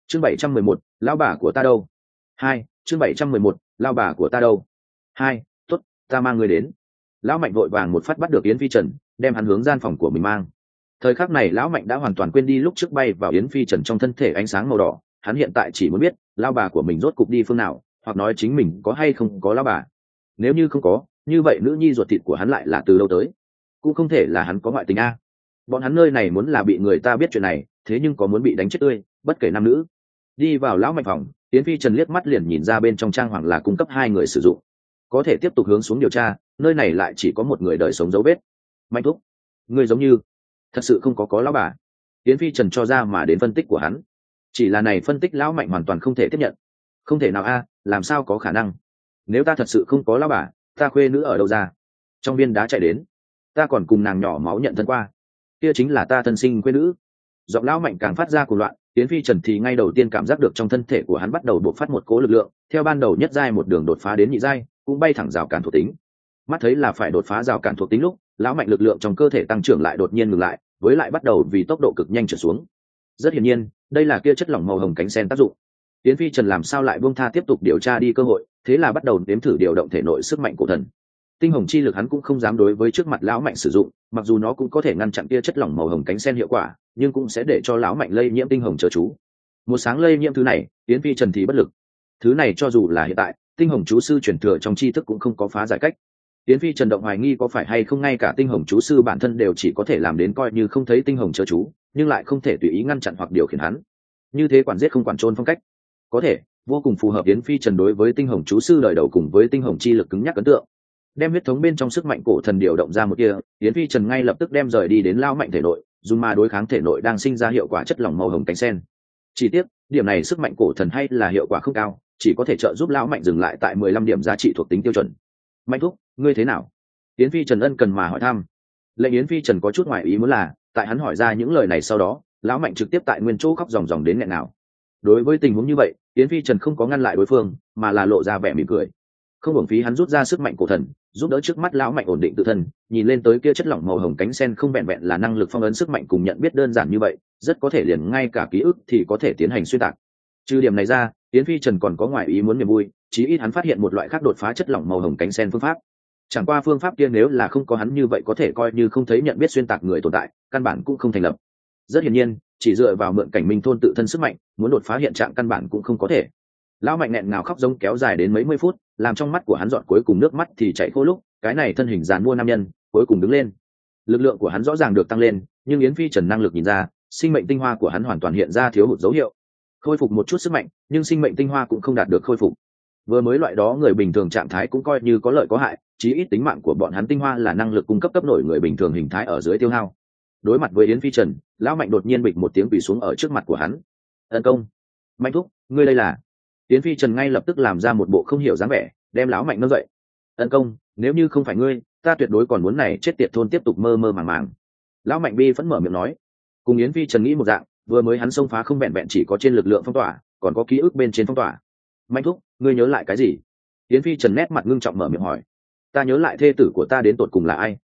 Chương 711, lão bà của ta đâu? 2, chương 711, lão bà của ta đâu? 2, tốt, ta mang người đến. Lão Mạnh vội vàng một phát bắt được Yến Phi Trần, đem hắn hướng gian phòng của mình mang. Thời khắc này lão Mạnh đã hoàn toàn quên đi lúc trước bay vào Yến Phi Trần trong thân thể ánh sáng màu đỏ, hắn hiện tại chỉ muốn biết lão bà của mình rốt cục đi phương nào, hoặc nói chính mình có hay không có lão bà. Nếu như không có, như vậy nữ nhi ruột thịt của hắn lại là từ đâu tới? Cũng không thể là hắn có ngoại tình a. Bọn hắn nơi này muốn là bị người ta biết chuyện này, thế nhưng có muốn bị đánh chết tươi, bất kể nam nữ. Đi vào lão Mạnh phòng, Yến Phi Trần liếc mắt liền nhìn ra bên trong trang hoàng là cung cấp hai người sử dụng. Có thể tiếp tục hướng xuống điều tra, nơi này lại chỉ có một người đời sống dấu vết. Mạnh thúc, người giống như thật sự không có lão bà. Yến Phi Trần cho ra mà đến phân tích của hắn. Chỉ là này phân tích lão Mạnh hoàn toàn không thể tiếp nhận. Không thể nào a, làm sao có khả năng? Nếu ta thật sự không có lão bà, ta khuê nữ ở đâu ra? Trong viên đá chạy đến, ta còn cùng nàng nhỏ máu nhận thân qua, kia chính là ta thân sinh khuê nữ. Giọng lão Mạnh càng phát ra cuồng loạn, Yến Phi Trần thì ngay đầu tiên cảm giác được trong thân thể của hắn bắt đầu bộc phát một cỗ lực lượng, theo ban đầu nhất giai một đường đột phá đến nhị giai, cũng bay thẳng rào cản thuộc tính. Mắt thấy là phải đột phá rào cản thuộc tính lúc, lão Mạnh lực lượng trong cơ thể tăng trưởng lại đột nhiên ngừng lại, với lại bắt đầu vì tốc độ cực nhanh trở xuống. Rất hiển nhiên, đây là kia chất lỏng màu hồng cánh sen tác dụng. Yến Phi Trần làm sao lại buông tha tiếp tục điều tra đi cơ hội, thế là bắt đầu nếm thử điều động thể nội sức mạnh cổ thần. Tinh hồng chi lực hắn cũng không dám đối với trước mặt lão Mạnh sử dụng, mặc dù nó cũng có thể ngăn chặn kia chất lỏng màu hồng cánh sen hiệu quả, nhưng cũng sẽ để cho lão Mạnh lây nhiễm tinh hồng chớ chú. Một sáng lây nhiễm thứ này, Yến Phi Trần thì bất lực. Thứ này cho dù là hiện tại, tinh hồng chú sư truyền thừa trong tri thức cũng không có phá giải cách. Yến Phi Trần động hoài nghi có phải hay không ngay cả tinh hồng chú sư bản thân đều chỉ có thể làm đến coi như không thấy tinh hồng chớ chú, nhưng lại không thể tùy ý ngăn chặn hoặc điều khiển hắn. Như thế quản giết không quản trôn phong cách, có thể vô cùng phù hợp Yến Phi Trần đối với tinh hồng chú sư đời đầu cùng với tinh hồng chi lực cứng nhắc ấn tượng. Đem huyết thống bên trong sức mạnh cổ thần điều động ra một kia, Yến Phi Trần ngay lập tức đem rời đi đến lao Mạnh thể nội, dùng mà đối kháng thể nội đang sinh ra hiệu quả chất lỏng màu hồng cánh sen. Chỉ tiếc, điểm này sức mạnh cổ thần hay là hiệu quả không cao, chỉ có thể trợ giúp lão Mạnh dừng lại tại 15 điểm giá trị thuộc tính tiêu chuẩn. Mạnh thúc, ngươi thế nào? Yến Phi Trần ân cần mà hỏi thăm. Lệnh Yến Phi Trần có chút ngoài ý muốn là, tại hắn hỏi ra những lời này sau đó, lão Mạnh trực tiếp tại nguyên chỗ khóc ròng ròng đến nghẹn nào. Đối với tình huống như vậy, Yến Phi Trần không có ngăn lại đối phương, mà là lộ ra vẻ mỉm cười. Không uổng phí hắn rút ra sức mạnh cổ thần, giúp đỡ trước mắt lão Mạnh ổn định tự thân, nhìn lên tới kia chất lỏng màu hồng cánh sen không vẹn vẹn là năng lực phong ấn sức mạnh cùng nhận biết đơn giản như vậy, rất có thể liền ngay cả ký ức thì có thể tiến hành xuyên tạc. Trừ điểm này ra, Yến Phi Trần còn có ngoài ý muốn niềm vui, chí ít hắn phát hiện một loại khác đột phá chất lỏng màu hồng cánh sen phương pháp. Chẳng qua phương pháp kia nếu là không có hắn như vậy có thể coi như không thấy nhận biết xuyên tạc người tồn tại, căn bản cũng không thành lập. Rất hiển nhiên, chỉ dựa vào mượn cảnh minh thôn tự thân sức mạnh, muốn đột phá hiện trạng căn bản cũng không có thể. Lão Mạnh nghẹn ngào khóc giống kéo dài đến mấy mươi phút, làm trong mắt của hắn dọn cuối cùng nước mắt thì chảy khô lúc, cái này thân hình giàn mua nam nhân cuối cùng đứng lên. Lực lượng của hắn rõ ràng được tăng lên, nhưng Yến Phi Trần năng lực nhìn ra, sinh mệnh tinh hoa của hắn hoàn toàn hiện ra thiếu hụt dấu hiệu. Khôi phục một chút sức mạnh, nhưng sinh mệnh tinh hoa cũng không đạt được khôi phục. Vừa mới loại đó người bình thường trạng thái cũng coi như có lợi có hại, chí ít tính mạng của bọn hắn tinh hoa là năng lực cung cấp cấp nổi người bình thường hình thái ở dưới tiêu hao. Đối mặt với Yến Phi Trần, lão Mạnh đột nhiên bịch một tiếng quỳ xuống ở trước mặt của hắn. Ân công, Mạnh thúc, ngươi đây là? Yến Phi Trần ngay lập tức làm ra một bộ không hiểu dáng vẻ, đem lão Mạnh nâng dậy. Ân công, nếu như không phải ngươi, ta tuyệt đối còn muốn này chết tiệt thôn tiếp tục mơ mơ màng màng. Lão Mạnh bi phẫn mở miệng nói. Cùng Yến Phi Trần nghĩ một dạng, vừa mới hắn xông phá không vẹn vẹn chỉ có trên lực lượng phong tỏa, còn có ký ức bên trên phong tỏa. Mạnh thúc, ngươi nhớ lại cái gì? Yến Phi Trần nét mặt ngưng trọng mở miệng hỏi. Ta nhớ lại thê tử của ta đến tột cùng là ai?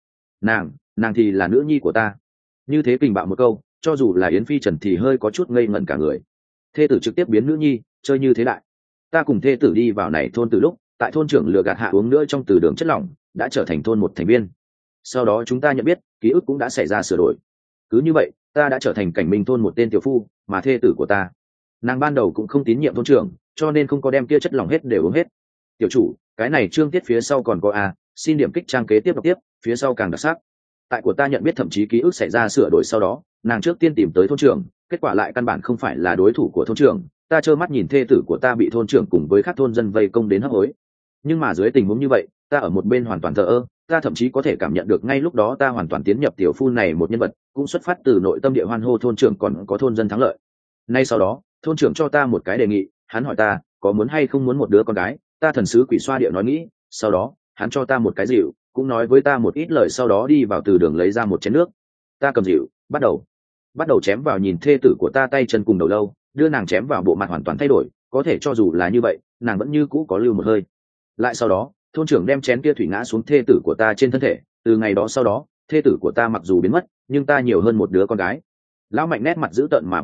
Nàng thì là nữ nhi của ta. Như thế kình bạo một câu, cho dù là Yến Phi Trần thì hơi có chút ngây ngẩn cả người. Thê tử trực tiếp biến nữ nhi, chơi như thế đại. Ta cùng thê tử đi vào này thôn từ lúc, tại thôn trưởng lừa gạt hạ uống nữa trong từ đường chất lỏng, đã trở thành thôn một thành viên. Sau đó chúng ta nhận biết, ký ức cũng đã xảy ra sửa đổi. Cứ như vậy, ta đã trở thành cảnh minh thôn một tên tiểu phu, mà thê tử của ta, nàng ban đầu cũng không tín nhiệm thôn trưởng, cho nên không có đem kia chất lỏng hết đều uống hết. Tiểu chủ, cái này chương tiết phía sau còn có xin điểm kích trang kế tiếp đọc tiếp, phía sau càng đặc sắc. Tại của ta nhận biết thậm chí ký ức xảy ra sửa đổi sau đó, nàng trước tiên tìm tới thôn trưởng, kết quả lại căn bản không phải là đối thủ của thôn trưởng, ta trơ mắt nhìn thê tử của ta bị thôn trưởng cùng với các thôn dân vây công đến hấp hối. Nhưng mà dưới tình huống như vậy, ta ở một bên hoàn toàn thờ ơ, ta thậm chí có thể cảm nhận được ngay lúc đó ta hoàn toàn tiến nhập tiểu phu này một nhân vật, cũng xuất phát từ nội tâm địa hoan hô thôn trưởng còn có thôn dân thắng lợi. Nay sau đó, thôn trưởng cho ta một cái đề nghị, hắn hỏi ta có muốn hay không muốn một đứa con gái, ta thần sứ quỷ xoa địa nói nghĩ, sau đó hắn cho ta một cái rượu, cũng nói với ta một ít lời, sau đó đi vào từ đường lấy ra một chén nước. Ta cầm rượu, bắt đầu chém vào nhìn thê tử của ta tay chân cùng đầu lâu, đưa nàng chém vào bộ mặt hoàn toàn thay đổi, có thể cho dù là như vậy, nàng vẫn như cũ có lưu một hơi. Lại sau đó, thôn trưởng đem chén kia thủy ngã xuống thê tử của ta trên thân thể, từ ngày đó sau đó, thê tử của ta mặc dù biến mất, nhưng ta nhiều hơn một đứa con gái. Lão Mạnh nét mặt dữ tợn mà bật mẹo,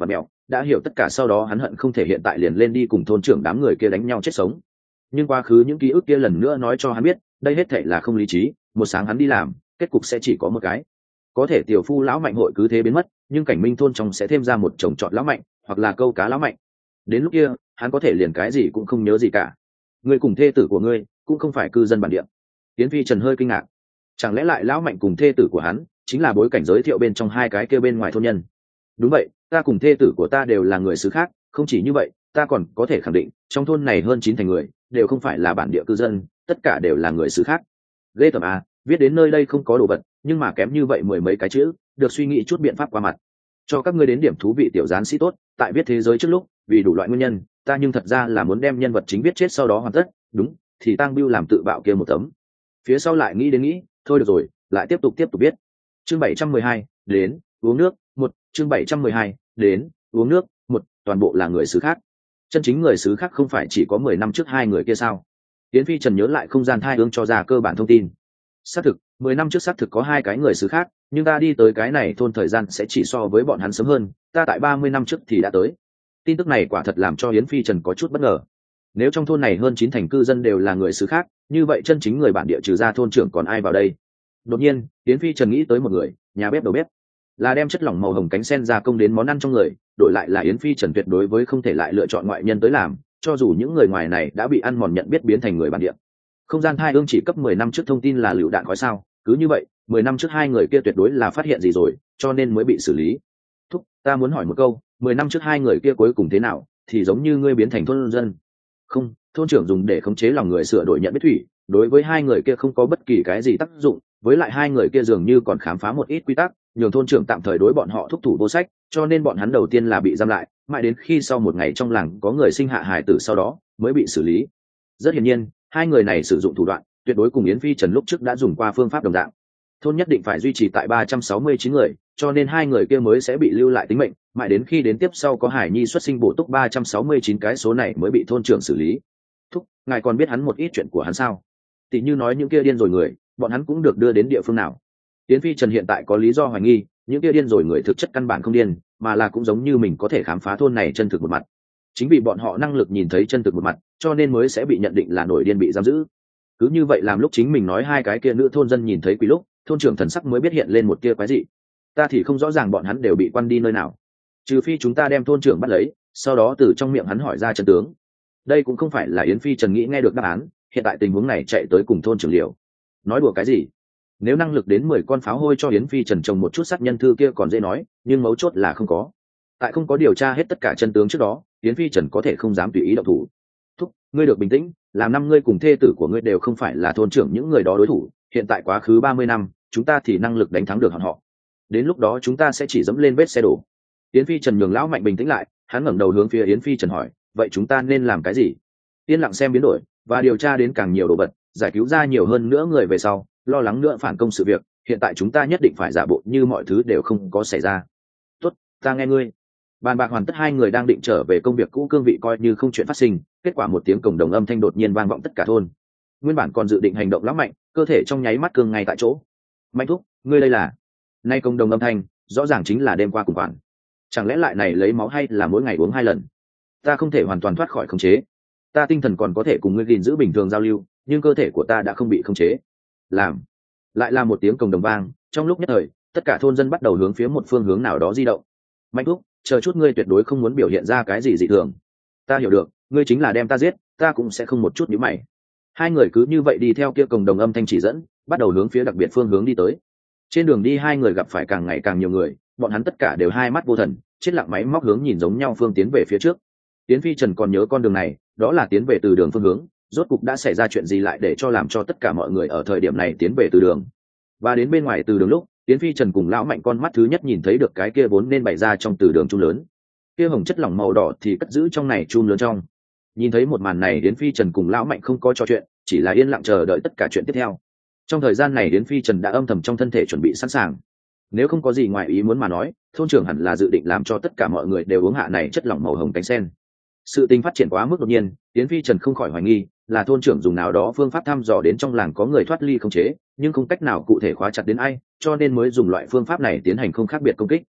đã hiểu tất cả sau đó hắn hận không thể hiện tại liền lên đi cùng thôn trưởng đám người kia đánh nhau chết sống. Nhưng quá khứ những ký ức kia lần nữa nói cho hắn biết đây hết thảy là không lý trí. Một sáng hắn đi làm, kết cục sẽ chỉ có một cái, có thể tiểu phu lão mạnh hội cứ thế biến mất, nhưng cảnh minh thôn trong sẽ thêm ra một chồng trọt lão mạnh hoặc là câu cá lão mạnh. Đến lúc kia hắn có thể liền cái gì cũng không nhớ gì cả. Ngươi cùng thê tử của ngươi cũng không phải cư dân bản địa. Yến Phi Trần hơi kinh ngạc, chẳng lẽ lại lão mạnh cùng thê tử của hắn chính là bối cảnh giới thiệu bên trong hai cái kia bên ngoài thôn nhân? Đúng vậy, ta cùng thê tử của ta đều là người xứ khác. Không chỉ như vậy, ta còn có thể khẳng định trong thôn này hơn 9 thành người đều không phải là bản địa cư dân, tất cả đều là người xứ khác. Ghê tởm à, viết đến nơi đây không có đồ vật nhưng mà kém như vậy mười mấy cái chữ, được suy nghĩ chút biện pháp qua mặt. Cho các ngươi đến điểm thú vị tiểu gián sĩ tốt, tại viết thế giới trước lúc vì đủ loại nguyên nhân ta nhưng thật ra là muốn đem nhân vật chính viết chết sau đó hoàn tất. Đúng thì tăng biêu làm tự bạo kia một tấm, phía sau lại nghĩ đến nghĩ thôi được rồi, lại tiếp tục viết. Chương 712, đến uống nước một. Chương 712, đến uống nước một. Toàn bộ là người xứ khác. Chân chính người xứ khác không phải chỉ có 10 năm trước hai người kia sao? Yến Phi Trần nhớ lại không gian thai ương cho ra cơ bản thông tin. Xác thực 10 năm trước xác thực có hai cái người xứ khác, nhưng ta đi tới cái này thôn thời gian sẽ chỉ so với bọn hắn sớm hơn, ta tại 30 năm trước thì đã tới. Tin tức này quả thật làm cho Yến Phi Trần có chút bất ngờ. Nếu trong thôn này hơn 9 thành cư dân đều là người xứ khác, như vậy chân chính người bản địa trừ ra thôn trưởng còn ai vào đây? Đột nhiên Yến Phi Trần nghĩ tới một người, nhà bếp đầu bếp, là đem chất lỏng màu hồng cánh sen gia công đến món ăn trong người, đổi lại là Yến Phi Trần tuyệt đối với không thể lại lựa chọn ngoại nhân tới làm, cho dù những người ngoài này đã bị ăn mòn nhận biết biến thành người bản địa. Không gian thai ương chỉ cấp 10 năm trước thông tin là lựu đạn khói sao? Cứ như vậy 10 năm trước hai người kia tuyệt đối là phát hiện gì rồi, cho nên mới bị xử lý. Thúc, ta muốn hỏi một câu, 10 năm trước hai người kia cuối cùng thế nào? Thì giống như ngươi biến thành thôn dân. Không, thôn trưởng dùng để khống chế lòng người sửa đổi nhận biết thủy, đối với hai người kia không có bất kỳ cái gì tác dụng, với lại hai người kia dường như còn khám phá một ít quy tắc, nhường thôn trưởng tạm thời đối bọn họ thúc thủ vô sách, cho nên bọn hắn đầu tiên là bị giam lại, mãi đến khi sau một ngày trong làng có người sinh hạ hài tử sau đó mới bị xử lý. Rất hiển nhiên hai người này sử dụng thủ đoạn tuyệt đối cùng Yến Phi Trần lúc trước đã dùng qua phương pháp đồng dạng. Thôn nhất định phải duy trì tại 369 người, cho nên hai người kia mới sẽ bị lưu lại tính mệnh, mãi đến khi đến tiếp sau có hải nhi xuất sinh bổ túc 369 cái số này mới bị thôn trưởng xử lý. Thúc, ngài còn biết hắn một ít chuyện của hắn sao? Tỷ như nói những kia điên rồi người, bọn hắn cũng được đưa đến địa phương nào? Yến Phi Trần hiện tại có lý do hoài nghi những kia điên rồi người thực chất căn bản không điên, mà là cũng giống như mình có thể khám phá thôn này chân thực một mặt. Chính vì bọn họ năng lực nhìn thấy chân thực một mặt, cho nên mới sẽ bị nhận định là nổi điên bị giam giữ. Cứ như vậy làm lúc chính mình nói hai cái kia nữ thôn dân nhìn thấy quỷ lúc, thôn trưởng thần sắc mới biết hiện lên một tia quái dị. Ta thì không rõ ràng bọn hắn đều bị quan đi nơi nào, trừ phi chúng ta đem thôn trưởng bắt lấy, sau đó từ trong miệng hắn hỏi ra chân tướng. Đây cũng không phải là Yến Phi Trần nghĩ nghe được đáp án, hiện tại tình huống này chạy tới cùng thôn trưởng liều. Nói đùa cái gì? Nếu năng lực đến 10 con pháo hôi cho Yến Phi Trần trồng một chút sát nhân thư kia còn dễ nói, nhưng mấu chốt là không có. Tại không có điều tra hết tất cả chân tướng trước đó, Yến Phi Trần có thể không dám tùy ý động thủ. Thúc, ngươi được bình tĩnh, làm năm ngươi cùng thê tử của ngươi đều không phải là thôn trưởng những người đó đối thủ, hiện tại quá khứ 30 năm, chúng ta thì năng lực đánh thắng được họ. Đến lúc đó chúng ta sẽ chỉ dẫm lên vết xe đổ. Yến Phi Trần nhường lão mạnh bình tĩnh lại, hắn ngẩng đầu hướng phía Yến Phi Trần hỏi, vậy chúng ta nên làm cái gì? Yên lặng xem biến đổi và điều tra đến càng nhiều đồ vật, giải cứu ra nhiều hơn nữa người về sau, lo lắng nữa phản công sự việc, hiện tại chúng ta nhất định phải giả bộ như mọi thứ đều không có xảy ra. Tốt, ta nghe ngươi. Bàn bạc hoàn tất, hai người đang định trở về công việc cũ cương vị coi như không chuyện phát sinh, kết quả một tiếng cổng đồng âm thanh đột nhiên vang vọng tất cả thôn. Nguyên bản còn dự định hành động lắm mạnh, cơ thể trong nháy mắt cương ngay tại chỗ. Mạnh thúc, ngươi đây là? Nay cổng đồng âm thanh, rõ ràng chính là đêm qua cùng quản. Chẳng lẽ lại này lấy máu hay là mỗi ngày uống 2 lần? Ta không thể hoàn toàn thoát khỏi khống chế. Ta tinh thần còn có thể cùng ngươi gìn giữ bình thường giao lưu, nhưng cơ thể của ta đã không bị khống chế. Làm. Lại là một tiếng cổng đồng vang, trong lúc nhất thời, tất cả thôn dân bắt đầu hướng phía một phương hướng nào đó di động. Mạnh thúc, chờ chút, ngươi tuyệt đối không muốn biểu hiện ra cái gì dị thường. Ta hiểu được, ngươi chính là đem ta giết, ta cũng sẽ không một chút nhíu mày. Hai người cứ như vậy đi theo kia cổng đồng âm thanh chỉ dẫn, bắt đầu hướng phía đặc biệt phương hướng đi tới. Trên đường đi hai người gặp phải càng ngày càng nhiều người, bọn hắn tất cả đều hai mắt vô thần, chết lặng máy móc hướng nhìn giống nhau phương tiến về phía trước. Yến Phi Trần còn nhớ con đường này, đó là tiến về từ đường phương hướng, rốt cục đã xảy ra chuyện gì lại để cho làm cho tất cả mọi người ở thời điểm này tiến về từ đường. Và đến bên ngoài từ đường lúc, Yến Phi Trần cùng lão mạnh con mắt thứ nhất nhìn thấy được cái kia vốn nên bày ra trong từ đường chum lớn, kia hồng chất lỏng màu đỏ thì cất giữ trong này chum lớn trong. Nhìn thấy một màn này, Yến Phi Trần cùng lão mạnh không có trò chuyện, chỉ là yên lặng chờ đợi tất cả chuyện tiếp theo. Trong thời gian này Yến Phi Trần đã âm thầm trong thân thể chuẩn bị sẵn sàng, nếu không có gì ngoài ý muốn mà nói, thôn trưởng hẳn là dự định làm cho tất cả mọi người đều uống hạ này chất lỏng màu hồng cánh sen. Sự tình phát triển quá mức đột nhiên, Yến Phi Trần không khỏi hoài nghi là thôn trưởng dùng nào đó phương pháp thăm dò đến trong làng có người thoát ly khống chế, nhưng không cách nào cụ thể khóa chặt đến ai, cho nên mới dùng loại phương pháp này tiến hành không khác biệt công kích.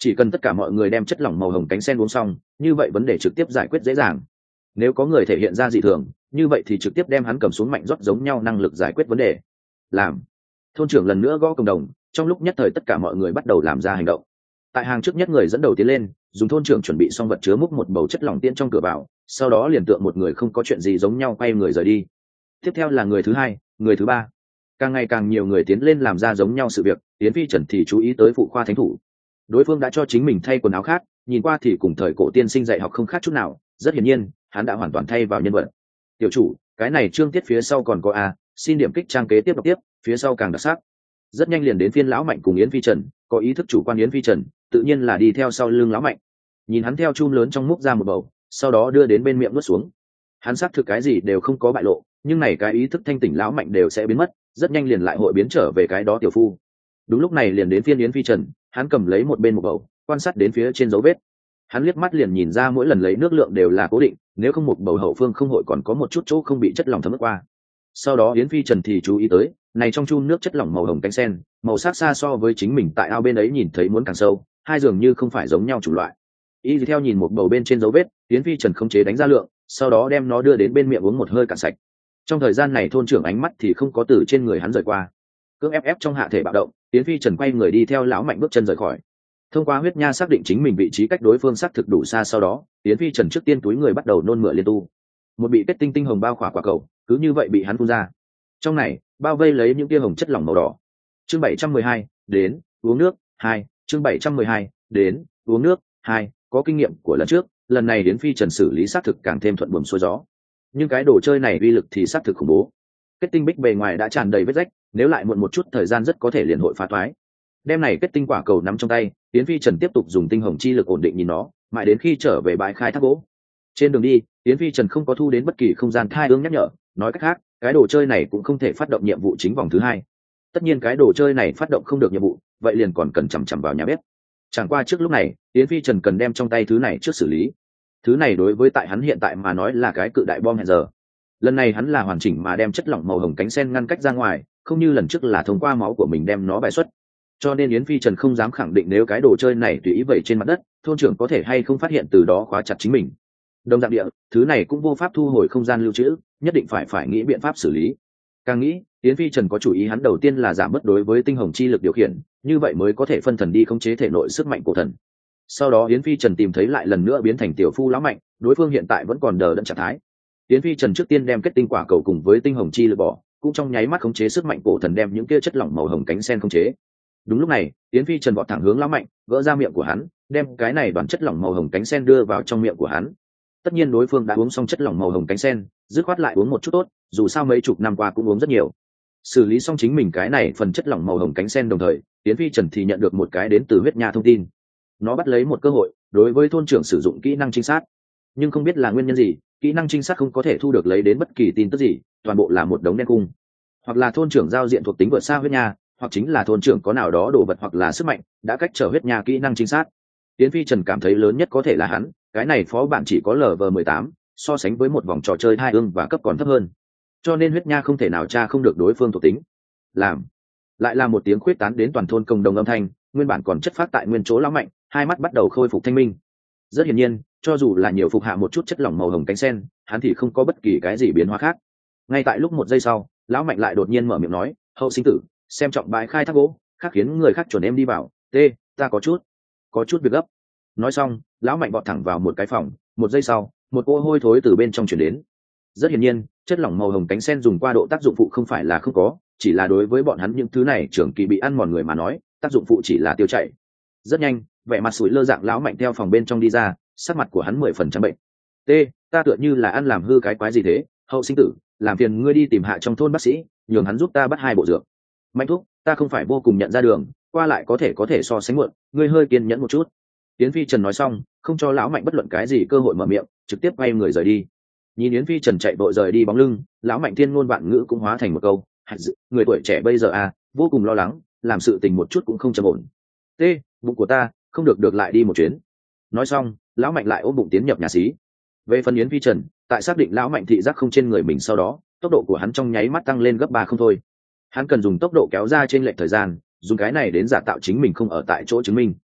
chỉ cần tất cả mọi người đem chất lỏng màu hồng cánh sen uống xong, như vậy vấn đề trực tiếp giải quyết dễ dàng. Nếu có người thể hiện ra dị thường, như vậy thì trực tiếp đem hắn cầm xuống mạnh rót giống nhau năng lực giải quyết vấn đề. Làm. Thôn trưởng lần nữa gõ cộng đồng, trong lúc nhất thời tất cả mọi người bắt đầu làm ra hành động. Tại hàng trước nhất người dẫn đầu tiến lên, dùng thôn trưởng chuẩn bị xong vật chứa múc một bầu chất lỏng tiên trong cửa vào, sau đó liền tượng một người không có chuyện gì giống nhau quay người rời đi. Tiếp theo là người thứ hai, người thứ ba, càng ngày càng nhiều người tiến lên làm ra giống nhau sự việc. Yến Phi Trần thì chú ý tới phụ khoa thánh thủ, đối phương đã cho chính mình thay quần áo khác, nhìn qua thì cùng thời cổ tiên sinh dạy học không khác chút nào. Rất hiển nhiên hắn đã hoàn toàn thay vào nhân vật. Tiểu chủ, cái này chương tiết phía sau còn có a, xin điểm kích trang kế tiếp đọc tiếp, phía sau càng đặc sắc. Rất nhanh liền đến phiên lão mạnh cùng Yến Phi Trần, có ý thức chủ quan Yến Phi Trần tự nhiên là đi theo sau lưng lão mạnh, nhìn hắn theo chum lớn trong múc ra một bầu, sau đó đưa đến bên miệng nuốt xuống. Hắn xác thực cái gì đều không có bại lộ, nhưng này cái ý thức thanh tỉnh lão mạnh đều sẽ biến mất, rất nhanh liền lại hội biến trở về cái đó tiểu phu. Đúng lúc này liền đến phiên Yến Phi Trần, hắn cầm lấy một bên một bầu, quan sát đến phía trên dấu vết. Hắn liếc mắt liền nhìn ra mỗi lần lấy nước lượng đều là cố định, nếu không một bầu hậu phương không hội còn có một chút chỗ không bị chất lỏng thấm qua. Sau đó Yến Phi Trần thì chú ý tới, này trong chum nước chất lỏng màu hồng cánh sen, màu sắc xa so với chính mình tại ao bên ấy nhìn thấy muốn càng sâu, hai dường như không phải giống nhau chủng loại. Y theo nhìn một bầu bên trên dấu vết, Yến Phi Trần không chế đánh ra lượng, sau đó đem nó đưa đến bên miệng uống một hơi cạn sạch. Trong thời gian này thôn trưởng ánh mắt thì không có từ trên người hắn rời qua, cưỡng ép trong hạ thể bạo động, Yến Phi Trần quay người đi theo lão mạnh bước chân rời khỏi. Thông qua huyết nha xác định chính mình vị trí cách đối phương xác thực đủ xa, sau đó Yến Phi Trần trước tiên túi người bắt đầu nôn mửa liên tu. Một bị kết tinh tinh hồng bao khỏa quả cầu cứ như vậy bị hắn phun ra, trong này bao vây lấy những tia hồng chất lỏng màu đỏ. Chương 712, đến uống nước 2. Chương 712, đến uống nước 2. Có kinh nghiệm của lần trước, lần này Yến Phi Trần xử lý xác thực càng thêm thuận buồm xuôi gió, nhưng cái đồ chơi này uy lực thì xác thực khủng bố. Kết tinh bích bề ngoài đã tràn đầy vết rách, nếu lại muộn một chút thời gian rất có thể liền hội phá thoái. Đem này kết tinh quả cầu nắm trong tay, Yến Phi Trần tiếp tục dùng tinh hồng chi lực ổn định nhìn nó, mãi đến khi trở về bãi khai thác gỗ. Trên đường đi, Yến Phi Trần không có thu đến bất kỳ không gian thai ương nhắc nhở, nói cách khác, cái đồ chơi này cũng không thể phát động nhiệm vụ chính vòng thứ hai. Tất nhiên cái đồ chơi này phát động không được nhiệm vụ, vậy liền còn cần chằm chằm vào nhà bếp. Chẳng qua trước lúc này, Yến Phi Trần cần đem trong tay thứ này trước xử lý. Thứ này đối với tại hắn hiện tại mà nói là cái cự đại bom hẹn giờ. Lần này hắn là hoàn chỉnh mà đem chất lỏng màu hồng cánh sen ngăn cách ra ngoài, không như lần trước là thông qua máu của mình đem nó bài xuất. Cho nên Yến Phi Trần không dám khẳng định nếu cái đồ chơi này tùy ý vẩy trên mặt đất, thôn trưởng có thể hay không phát hiện từ đó khóa chặt chính mình. Đồng dạng địa, thứ này cũng vô pháp thu hồi không gian lưu trữ, nhất định phải nghĩ biện pháp xử lý. Càng nghĩ, Yến Phi Trần có chủ ý, hắn đầu tiên là giảm bớt đối với tinh hồng chi lực điều khiển, như vậy mới có thể phân thần đi khống chế thể nội sức mạnh của thần. Sau đó Yến Phi Trần tìm thấy lại lần nữa biến thành tiểu phu lão mạnh, đối phương hiện tại vẫn còn đờ đẫn trạng thái. Yến Phi Trần trước tiên đem kết tinh quả cầu cùng với tinh hồng chi lực bỏ, cũng trong nháy mắt khống chế sức mạnh cổ thần đem những kia chất lỏng màu hồng cánh sen khống chế. Đúng lúc này, Yến Phi Trần vọt thẳng hướng lão mạnh, gỡ ra miệng của hắn, đem cái này đoàn chất lỏng màu hồng cánh sen đưa vào trong miệng của hắn. Tất nhiên đối phương đã uống xong chất lỏng màu hồng cánh sen, dứt khoát lại uống một chút tốt, dù sao mấy chục năm qua cũng uống rất nhiều. Xử lý xong chính mình cái này phần chất lỏng màu hồng cánh sen, đồng thời Yến Phi Trần thì nhận được một cái đến từ huyết nha thông tin. Nó bắt lấy một cơ hội đối với thôn trưởng sử dụng kỹ năng trinh sát, nhưng không biết là nguyên nhân gì, kỹ năng trinh sát không có thể thu được lấy đến bất kỳ tin tức gì, toàn bộ là một đống đen cung. Hoặc là thôn trưởng giao diện thuộc tính vượt xa huyết nha, hoặc chính là thôn trưởng có nào đó đồ vật hoặc là sức mạnh đã cách trở huyết nha kỹ năng trinh sát. Yến Phi Trần cảm thấy lớn nhất có thể là hắn, cái này phó bạn chỉ có LV18, so sánh với một vòng trò chơi hai ương và cấp còn thấp hơn, cho nên huyết nha không thể nào tra không được đối phương thuộc tính. Làm lại là một tiếng khuyết tán đến toàn thôn cộng đồng âm thanh, nguyên bản còn chất phát tại nguyên chỗ lão mạnh, hai mắt bắt đầu khôi phục thanh minh. Rất hiển nhiên, cho dù là nhiều phục hạ một chút chất lỏng màu hồng cánh sen, hắn thì không có bất kỳ cái gì biến hóa khác. Ngay tại lúc một giây sau, lão mạnh lại đột nhiên mở miệng nói, hậu sinh tử, xem trọng bãi khai thác gỗ, khác khiến người khác chuẩn em đi vào. Ta có chút việc gấp. Nói xong, lão mạnh bọt thẳng vào một cái phòng, một giây sau, một cỗ hôi thối từ bên trong chuyển đến. Rất hiển nhiên, chất lỏng màu hồng cánh sen dùng qua độ tác dụng phụ không phải là không có, chỉ là đối với bọn hắn những thứ này trưởng kỳ bị ăn mòn người mà nói, tác dụng phụ chỉ là tiêu chảy. Rất nhanh, vẻ mặt sủi lơ dạng lão mạnh theo phòng bên trong đi ra, sắc mặt của hắn 10% bệnh. Ta tựa như là ăn làm hư cái quái gì thế, hậu sinh tử, làm phiền ngươi đi tìm hạ trong thôn bác sĩ, nhường hắn giúp ta bắt 2 bộ dược. Mạnh thúc, ta không phải vô cùng nhận ra đường, qua lại có thể so sánh muộn, ngươi hơi kiên nhẫn một chút. Yến Phi Trần nói xong, không cho lão mạnh bất luận cái gì cơ hội mở miệng, trực tiếp quay người rời đi. Nhìn Yến Phi Trần chạy vội rời đi bóng lưng, lão mạnh thiên ngôn vạn ngữ cũng hóa thành một câu, người tuổi trẻ bây giờ vô cùng lo lắng, làm sự tình một chút cũng không trầm ổn. Bụng của ta không được lại đi một chuyến. Nói xong, lão mạnh lại ôm bụng tiến nhập nhà xí. Về phần Yến Phi Trần, tại xác định lão mạnh thị giác không trên người mình sau đó, tốc độ của hắn trong nháy mắt tăng lên gấp 3 không thôi. Hắn cần dùng tốc độ kéo ra trên lệch thời gian, dùng cái này đến giả tạo chính mình không ở tại chỗ chứng minh.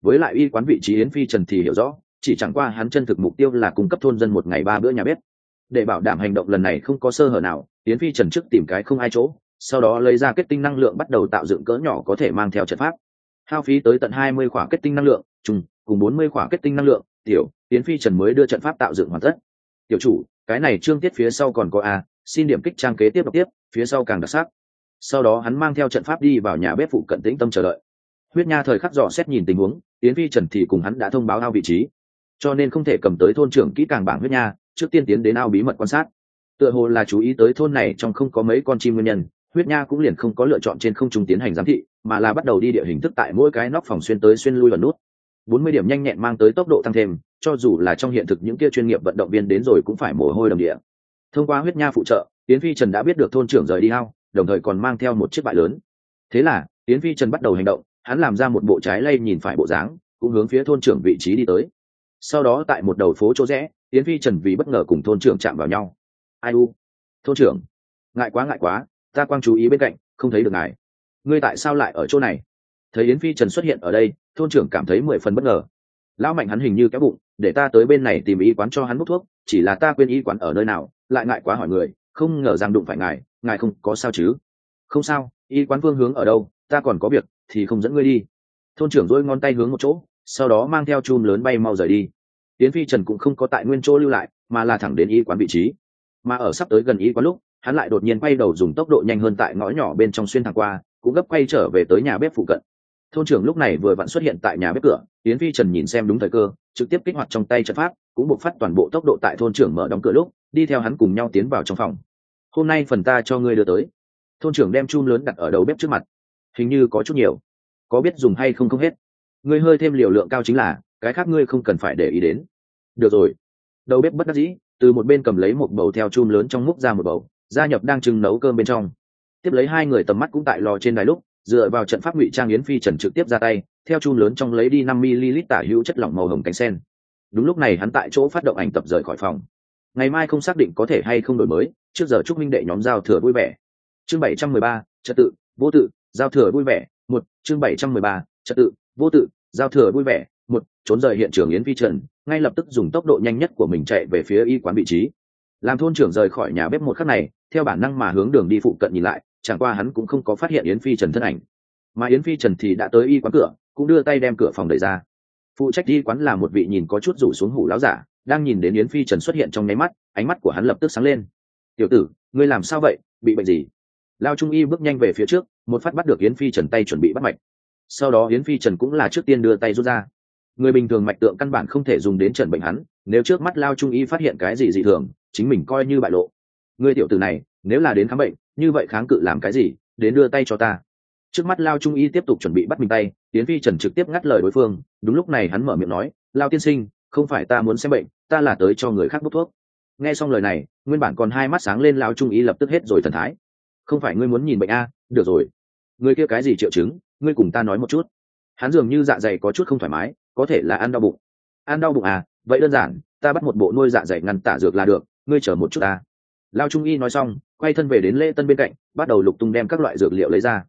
với lại y quán vị trí Yến Phi Trần thì hiểu rõ, chỉ chẳng qua hắn chân thực mục tiêu là cung cấp thôn dân một ngày 3 bữa nhà bếp. Để bảo đảm hành động lần này không có sơ hở nào, Yến Phi Trần trước tìm cái không ai chỗ, sau đó lấy ra kết tinh năng lượng bắt đầu tạo dựng cỡ nhỏ có thể mang theo trận pháp. Hao phí tới tận 20 khỏa kết tinh năng lượng, trùng cùng 40 khỏa kết tinh năng lượng, tiểu Yến Phi Trần mới đưa trận pháp tạo dựng hoàn tất. Tiểu chủ, cái này chương tiết phía sau còn có xin điểm kích trang kế tiếp đọc tiếp, phía sau càng đặc sắc. Sau đó hắn mang theo trận pháp đi vào nhà bếp phụ cận tĩnh tâm chờ đợi. Huyết Nha thời khắc dò xét nhìn tình huống, Yến Phi Trần thì cùng hắn đã thông báo ao vị trí, cho nên không thể cầm tới thôn trưởng kỹ càng bảng Huyết Nha, trước tiên tiến đến ao bí mật quan sát. Tựa hồ là chú ý tới thôn này trong không có mấy con chim nguyên nhân, Huyết Nha cũng liền không có lựa chọn trên không trung tiến hành giám thị, mà là bắt đầu đi địa hình thức tại mỗi cái nóc phòng xuyên tới xuyên lui vào nút. 40 điểm nhanh nhẹn mang tới tốc độ tăng thêm, cho dù là trong hiện thực những kia chuyên nghiệp vận động viên đến rồi cũng phải mồ hôi đầm địa. Thông qua Huyết Nha phụ trợ, Yến Phi Trần đã biết được thôn trưởng rời đi ao, đồng thời còn mang theo một chiếc bãi lớn. Thế là Yến Phi Trần bắt đầu hành động, hắn làm ra một bộ trái lay nhìn phải bộ dáng, cũng hướng phía thôn trưởng vị trí đi tới. Sau đó tại một đầu phố chỗ rẽ, Yến Phi Trần vì bất ngờ cùng thôn trưởng chạm vào nhau. Ai u, thôn trưởng, ngại quá, ta quang chú ý bên cạnh, không thấy được ngài. Ngươi tại sao lại ở chỗ này? Thấy Yến Phi Trần xuất hiện ở đây, thôn trưởng cảm thấy 10 phần bất ngờ. Lão Mạnh hắn hình như kéo bụng, để ta tới bên này tìm y quán cho hắn hút thuốc, chỉ là ta quên y quán ở nơi nào, lại ngại quá hỏi người, không ngờ rằng đụng phải ngài không có sao chứ? Không sao, y quán phương hướng ở đâu, ta còn có việc thì không dẫn ngươi đi. Thôn trưởng dỗi ngón tay hướng một chỗ, sau đó mang theo chum lớn bay mau rời đi. Yến Phi Trần cũng không có tại nguyên chỗ lưu lại, mà là thẳng đến y quán vị trí. Mà ở sắp tới gần y quán lúc, hắn lại đột nhiên quay đầu dùng tốc độ nhanh hơn tại ngõ nhỏ bên trong xuyên thẳng qua, cũng gấp quay trở về tới nhà bếp phụ cận. Thôn trưởng lúc này vừa vặn xuất hiện tại nhà bếp cửa, Yến Phi Trần nhìn xem đúng thời cơ, trực tiếp kích hoạt trong tay trận pháp, cũng buộc phát toàn bộ tốc độ tại thôn trưởng mở đóng cửa lúc, đi theo hắn cùng nhau tiến vào trong phòng. Hôm nay phần ta cho ngươi đưa tới. Thôn trưởng đem chum lớn đặt ở đầu bếp trước mặt. Hình như có chút nhiều, có biết dùng hay không hết. Ngươi hơi thêm liều lượng cao chính là, cái khác ngươi không cần phải để ý đến. Được rồi. Đầu bếp bất đắc dĩ, từ một bên cầm lấy một bầu theo chum lớn trong múc ra một bầu, gia nhập đang trưng nấu cơm bên trong. Tiếp lấy hai người tầm mắt cũng tại lò trên đài lúc, dựa vào trận pháp ngụy trang, Yến Phi Trần trực tiếp ra tay, theo chum lớn trong lấy đi 5 ml tả hữu chất lỏng màu hồng cánh sen. Đúng lúc này hắn tại chỗ phát động ảnh tập rời khỏi phòng. Ngày mai không xác định có thể hay không đổi mới, trước giờ chúc minh đệ nhóm giao thừa vui vẻ. Chương 713, trật tự, vô tự, giao thừa vui vẻ. Chương 713, trật tự, vô tự, giao thừa vui vẻ. Trốn rời hiện trường Yến Phi Trần, ngay lập tức dùng tốc độ nhanh nhất của mình chạy về phía y quán vị trí. Làm thôn trưởng rời khỏi nhà bếp một khắc này, theo bản năng mà hướng đường đi phụ cận nhìn lại, chẳng qua hắn cũng không có phát hiện Yến Phi Trần thân ảnh. Mà Yến Phi Trần thì đã tới y quán cửa, cũng đưa tay đem cửa phòng đẩy ra. Phụ trách y quán là một vị nhìn có chút rủ xuống hủ láo giả, đang nhìn đến Yến Phi Trần xuất hiện trong nháy mắt, ánh mắt của hắn lập tức sáng lên. Tiểu tử, ngươi làm sao vậy, bị bệnh gì? Lao Trung Y bước nhanh về phía trước, một phát bắt được Yến Phi Trần tay chuẩn bị bắt mạch. Sau đó Yến Phi Trần cũng là trước tiên đưa tay rút ra. Người bình thường mạch tượng căn bản không thể dùng đến trần bệnh hắn, nếu trước mắt Lao Trung Y phát hiện cái gì dị thường, chính mình coi như bại lộ. Ngươi tiểu tử này, nếu là đến khám bệnh, như vậy kháng cự làm cái gì, đến đưa tay cho ta. Trước mắt Lao Trung Y tiếp tục chuẩn bị bắt mình tay, Yến Phi Trần trực tiếp ngắt lời đối phương. Đúng lúc này hắn mở miệng nói, Lao tiên sinh, không phải ta muốn xem bệnh, ta là tới cho người khác bốc thuốc. Nghe xong lời này, nguyên bản còn hai mắt sáng lên Lao Trung Y lập tức hết rồi thần thái. Không phải ngươi muốn nhìn bệnh được rồi. Người kia cái gì triệu chứng, ngươi cùng ta nói một chút. Hắn dường như dạ dày có chút không thoải mái, có thể là ăn đau bụng. Ăn đau bụng vậy đơn giản, ta bắt một bộ nuôi dạ dày ngăn tả dược là được, ngươi chờ một chút Lao Trung Y nói xong, quay thân về đến Lễ Tân bên cạnh, bắt đầu lục tung đem các loại dược liệu lấy ra.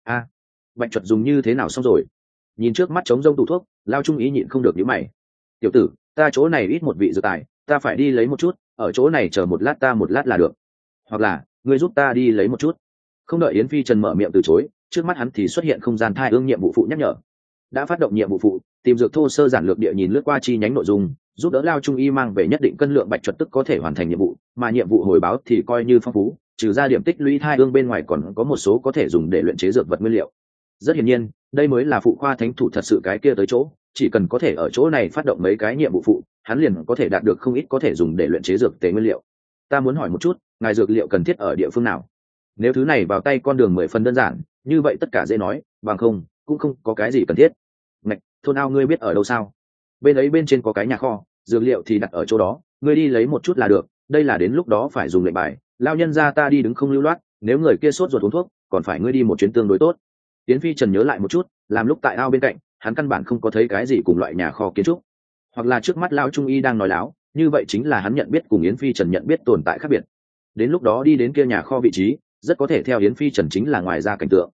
Bạch chuột dùng như thế nào xong rồi? Nhìn trước mắt trống rông tủ thuốc, Lao Trung Y nhịn không được nhíu mày. Tiểu tử, ta chỗ này ít một vị dược tài, ta phải đi lấy một chút, ở chỗ này chờ một lát là được. Hoặc là, ngươi giúp ta đi lấy một chút. Không đợi Yến Phi Trần mở miệng từ chối, trước mắt hắn thì xuất hiện không gian thai ương nhiệm vụ phụ nhắc nhở. Đã phát động nhiệm vụ phụ, tìm dược thô sơ giản lược địa nhìn lướt qua chi nhánh nội dung, giúp đỡ Lao Trung Y mang về nhất định cân lượng bạch chuột tức có thể hoàn thành nhiệm vụ, mà nhiệm vụ hồi báo thì coi như phong phú, trừ ra điểm tích lũy thai ương bên ngoài còn có một số có thể dùng để luyện chế dược vật nguyên liệu. Rất hiển nhiên, đây mới là phụ khoa thánh thủ thật sự cái kia tới chỗ, chỉ cần có thể ở chỗ này phát động mấy cái nhiệm vụ phụ, hắn liền có thể đạt được không ít có thể dùng để luyện chế dược tề nguyên liệu. Ta muốn hỏi một chút, ngài dược liệu cần thiết ở địa phương nào? Nếu thứ này vào tay con đường 10 phần đơn giản, như vậy tất cả dễ nói, bằng không cũng không có cái gì cần thiết. Ngạch, thôn ao ngươi biết ở đâu sao? Bên ấy bên trên có cái nhà kho, dược liệu thì đặt ở chỗ đó, ngươi đi lấy một chút là được, đây là đến lúc đó phải dùng lệnh bài, lao nhân ra ta đi đứng không lưu loát, nếu người kia sốt ruột uống thuốc, còn phải ngươi đi một chuyến tương đối tốt. Tiến Phi Trần nhớ lại một chút, làm lúc tại ao bên cạnh, hắn căn bản không có thấy cái gì cùng loại nhà kho kiến trúc, hoặc là trước mắt lão Trung Y đang nói láo, như vậy chính là hắn nhận biết cùng Yến Phi Trần nhận biết tồn tại khác biệt. Đến lúc đó đi đến kia nhà kho vị trí, rất có thể theo Yến Phi Trần chính là ngoài ra cảnh tượng.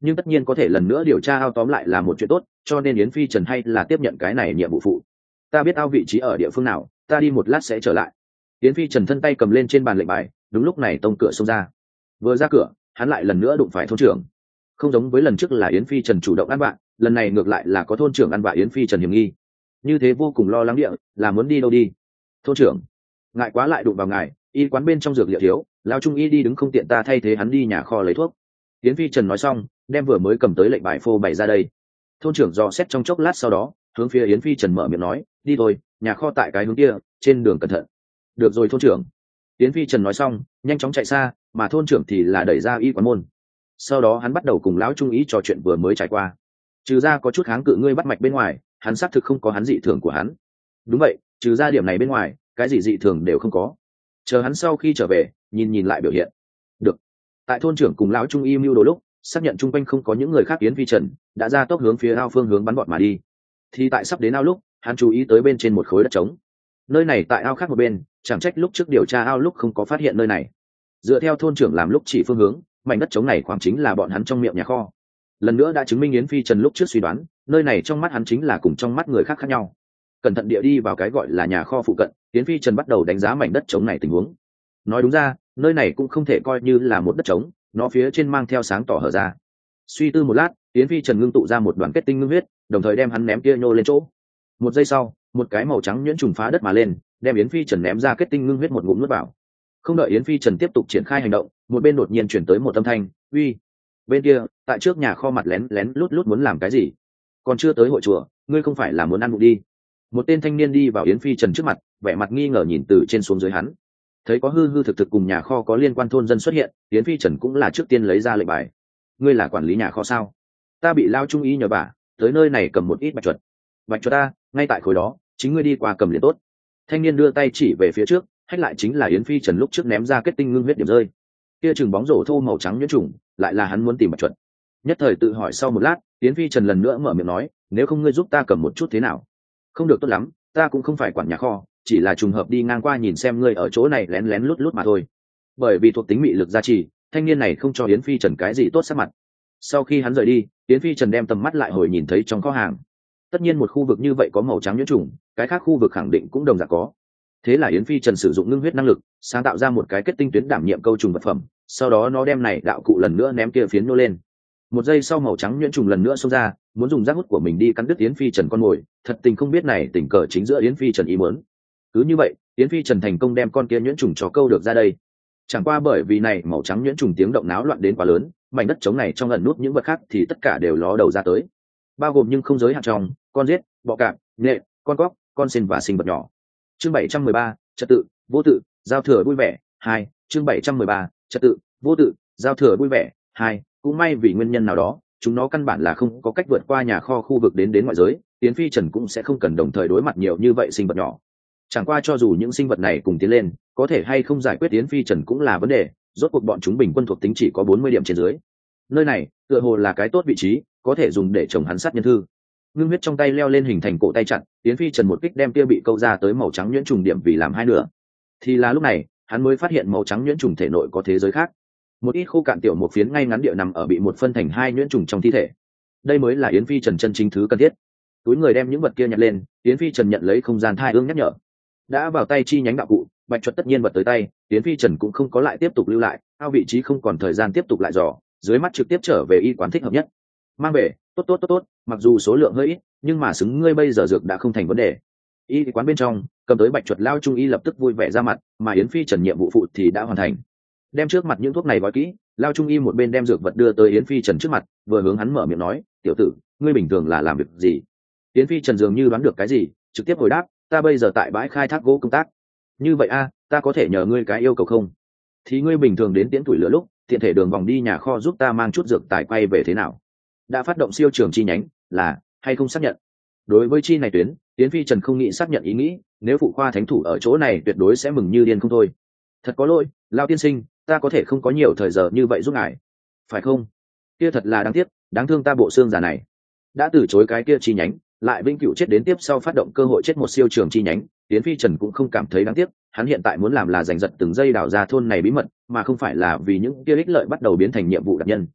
nhưng tất nhiên có thể lần nữa điều tra ao tóm lại là một chuyện tốt, cho nên Yến Phi Trần hay là tiếp nhận cái này nhiệm vụ phụ. Ta biết ao vị trí ở địa phương nào, ta đi một lát sẽ trở lại. Yến Phi Trần thân tay cầm lên trên bàn lệnh bài, đúng lúc này tông cửa xông ra. Vừa ra cửa, hắn lại lần nữa đụng phải thôn trưởng. Không giống với lần trước là Yến Phi Trần chủ động ăn vạ, lần này ngược lại là có thôn trưởng ăn vạ Yến Phi Trần hiểm nghi. Như thế vô cùng lo lắng địa, là muốn đi đâu đi. Thôn trưởng, ngại quá lại đụng vào ngài, y quán bên trong dược liệu thiếu, lao trung y đi đứng không tiện, ta thay thế hắn đi nhà kho lấy thuốc. Yến Phi Trần nói xong, đem vừa mới cầm tới lệnh bài phô bày ra đây. Thôn trưởng dò xét trong chốc lát sau đó, hướng phía Yến Phi Trần mở miệng nói, đi thôi, nhà kho tại cái hướng kia, trên đường cẩn thận. Được rồi thôn trưởng. Yến Phi Trần nói xong, nhanh chóng chạy xa, mà thôn trưởng thì là đẩy ra y quán môn. Sau đó hắn bắt đầu cùng lão trung ý trò chuyện vừa mới trải qua. Trừ ra có chút kháng cự ngươi bắt mạch bên ngoài, hắn xác thực không có hắn dị thường của hắn. Đúng vậy, trừ ra điểm này bên ngoài, cái gì dị thường đều không có. Chờ hắn sau khi trở về, nhìn lại biểu hiện. Được. Tại thôn trưởng cùng lão trung y mưu đồ lúc, xác nhận chung quanh không có những người khác, Yến Phi Trần đã ra tốc hướng phía ao phương hướng bắn bọn mà đi. Thì tại sắp đến ao lúc, hắn chú ý tới bên trên một khối đất trống. Nơi này tại ao khác một bên, chẳng trách lúc trước điều tra ao lúc không có phát hiện nơi này. Dựa theo thôn trưởng làm lúc chỉ phương hướng, mảnh đất trống này khoảng chính là bọn hắn trong miệng nhà kho. Lần nữa đã chứng minh Yến Phi Trần lúc trước suy đoán, nơi này trong mắt hắn chính là cùng trong mắt người khác khác nhau. Cẩn thận địa đi vào cái gọi là nhà kho phụ cận, Yến Phi Trần bắt đầu đánh giá mảnh đất trống này tình huống. Nói đúng ra, nơi này cũng không thể coi như là một đất trống, nó phía trên mang theo sáng tỏ hở ra. Suy tư một lát, Yến Phi Trần ngưng tụ ra một đoàn kết tinh ngưng huyết, đồng thời đem hắn ném kia nhô lên chỗ. Một giây sau, một cái màu trắng nhuyễn trùng phá đất mà lên, đem Yến Phi Trần ném ra kết tinh ngưng huyết một ngụm nuốt vào. Không đợi Yến Phi Trần tiếp tục triển khai hành động, một bên đột nhiên chuyển tới một âm thanh, uy. Bên kia, tại trước nhà kho mặt lén lén lút lút muốn làm cái gì? Còn chưa tới hội chùa, ngươi không phải là muốn ăn bụng đi? Một tên thanh niên đi vào Yến Phi Trần trước mặt, vẻ mặt nghi ngờ nhìn từ trên xuống dưới hắn. Thấy có hư hư thực thực cùng nhà kho có liên quan thôn dân xuất hiện, Yến Phi Trần cũng là trước tiên lấy ra lệnh bài. Ngươi là quản lý nhà kho sao? Ta bị lao trung y nhờ vả, tới nơi này cầm một ít bạch chuột. Bạch chuột ta, ngay tại khối đó, chính ngươi đi qua cầm liền tốt. Thanh niên đưa tay chỉ về phía trước, hách lại chính là Yến Phi Trần lúc trước ném ra kết tinh ngưng huyết điểm rơi. Kia chừng bóng rổ thô màu trắng nhuyễn trùng, lại là hắn muốn tìm bạch chuột. Nhất thời tự hỏi sau một lát, Yến Phi Trần lần nữa mở miệng nói, nếu không ngươi giúp ta cầm một chút thế nào? Không được tốt lắm, ta cũng không phải quản nhà kho, chỉ là trùng hợp đi ngang qua nhìn xem ngươi ở chỗ này lén lén lút lút mà thôi. Bởi vì thuộc tính mị lực gia trì, thanh niên này không cho Yến Phi Trần cái gì tốt sắc mặt. Sau khi hắn rời đi, Yến Phi Trần đem tầm mắt lại hồi nhìn thấy trong kho hàng. Tất nhiên một khu vực như vậy có màu trắng nhuyễn trùng, cái khác khu vực khẳng định cũng đồng dạng có. Thế là Yến Phi Trần sử dụng ngưng huyết năng lực, sáng tạo ra một cái kết tinh tuyến đảm nhiệm câu trùng vật phẩm, sau đó nó đem này đạo cụ lần nữa ném kia phiến nô lên. Một giây sau màu trắng nhuyễn trùng lần nữa xông ra, muốn dùng rác hút của mình đi cắn đứt Yến Phi Trần con mồi, thật tình không biết này tình cờ chính giữa Yến Phi Trần ý muốn. Cứ như vậy, Yến Phi Trần thành công đem con kia nhuyễn trùng cho câu được ra đây. Chẳng qua bởi vì này màu trắng nhuyễn trùng tiếng động náo loạn đến quá lớn, mảnh đất trống này trong ẩn nút những vật khác thì tất cả đều ló đầu ra tới. Bao gồm nhưng không giới hạn trong con giết, bọ cạp, nhện, con cóc, con sên và sinh vật nhỏ. Chương 713, trật tự, vô tự, giao thừa vui vẻ, 2, chương 713, trật tự, vô tự, giao thừa vui vẻ, 2, cũng may vì nguyên nhân nào đó, chúng nó căn bản là không có cách vượt qua nhà kho khu vực đến ngoại giới, Yến Phi Trần cũng sẽ không cần đồng thời đối mặt nhiều như vậy sinh vật nhỏ. Chẳng qua cho dù những sinh vật này cùng tiến lên, có thể hay không giải quyết Yến Phi Trần cũng là vấn đề, rốt cuộc bọn chúng bình quân thuộc tính chỉ có 40 điểm trên dưới. Nơi này, tựa hồ là cái tốt vị trí, có thể dùng để trồng hắn sát nhân thư. Ngưng huyết trong tay leo lên hình thành cổ tay chặn, Yến Phi Trần một kích đem kia bị câu ra tới màu trắng nhuyễn trùng điểm vì làm hai nửa. Thì là lúc này, hắn mới phát hiện màu trắng nhuyễn trùng thể nội có thế giới khác. Một ít khô cạn tiểu một phiến ngay ngắn địa nằm ở bị một phân thành hai nhuyễn trùng trong thi thể. Đây mới là Yến Phi Trần chân chính thứ cần thiết. Túi người đem những vật kia nhặt lên, Yến Phi Trần nhận lấy không gian thai ương nhắc nhở. Đã vào tay chi nhánh đạo cụ, bạch chuột tất nhiên vật tới tay, Yến Phi Trần cũng không có lại tiếp tục lưu lại, ao vị trí không còn thời gian tiếp tục lại dò, dưới mắt trực tiếp trở về y quán thích hợp nhất. Mang về, tốt, mặc dù số lượng hơi ít, nhưng mà xứng ngươi bây giờ dược đã không thành vấn đề. Y quán bên trong, cầm tới bạch chuột lao trung y lập tức vui vẻ ra mặt, mà Yến Phi Trần nhiệm vụ phụ thì đã hoàn thành. Đem trước mặt những thuốc này gói kỹ, lao trung y một bên đem dược vật đưa tới Yến Phi Trần trước mặt, vừa hướng hắn mở miệng nói, tiểu tử, ngươi bình thường là làm việc gì? Yến Phi Trần dường như đoán được cái gì, trực tiếp hồi đáp, ta bây giờ tại bãi khai thác gỗ công tác. Như vậy a, ta có thể nhờ ngươi cái yêu cầu không? Thì ngươi bình thường đến tiễn tuổi lửa lúc, tiện thể đường vòng đi nhà kho giúp ta mang chút dược tài quay về thế nào? Đã phát động siêu trường chi nhánh, là hay không xác nhận? Đối với chi này tuyến, Yến Phi Trần không nghĩ xác nhận ý nghĩ, nếu phụ khoa thánh thủ ở chỗ này tuyệt đối sẽ mừng như điên không thôi. Thật có lỗi, lao tiên sinh, ta có thể không có nhiều thời giờ như vậy giúp ngài, phải không? Kia thật là đáng tiếc, đáng thương ta bộ xương già này. Đã từ chối cái kia chi nhánh, lại vĩnh cửu chết đến tiếp sau phát động cơ hội chết một siêu trường chi nhánh, Yến Phi Trần cũng không cảm thấy đáng tiếc, hắn hiện tại muốn làm là giành giật từng giây đào ra thôn này bí mật, mà không phải là vì những kia ích lợi bắt đầu biến thành nhiệm vụ đặc nhân.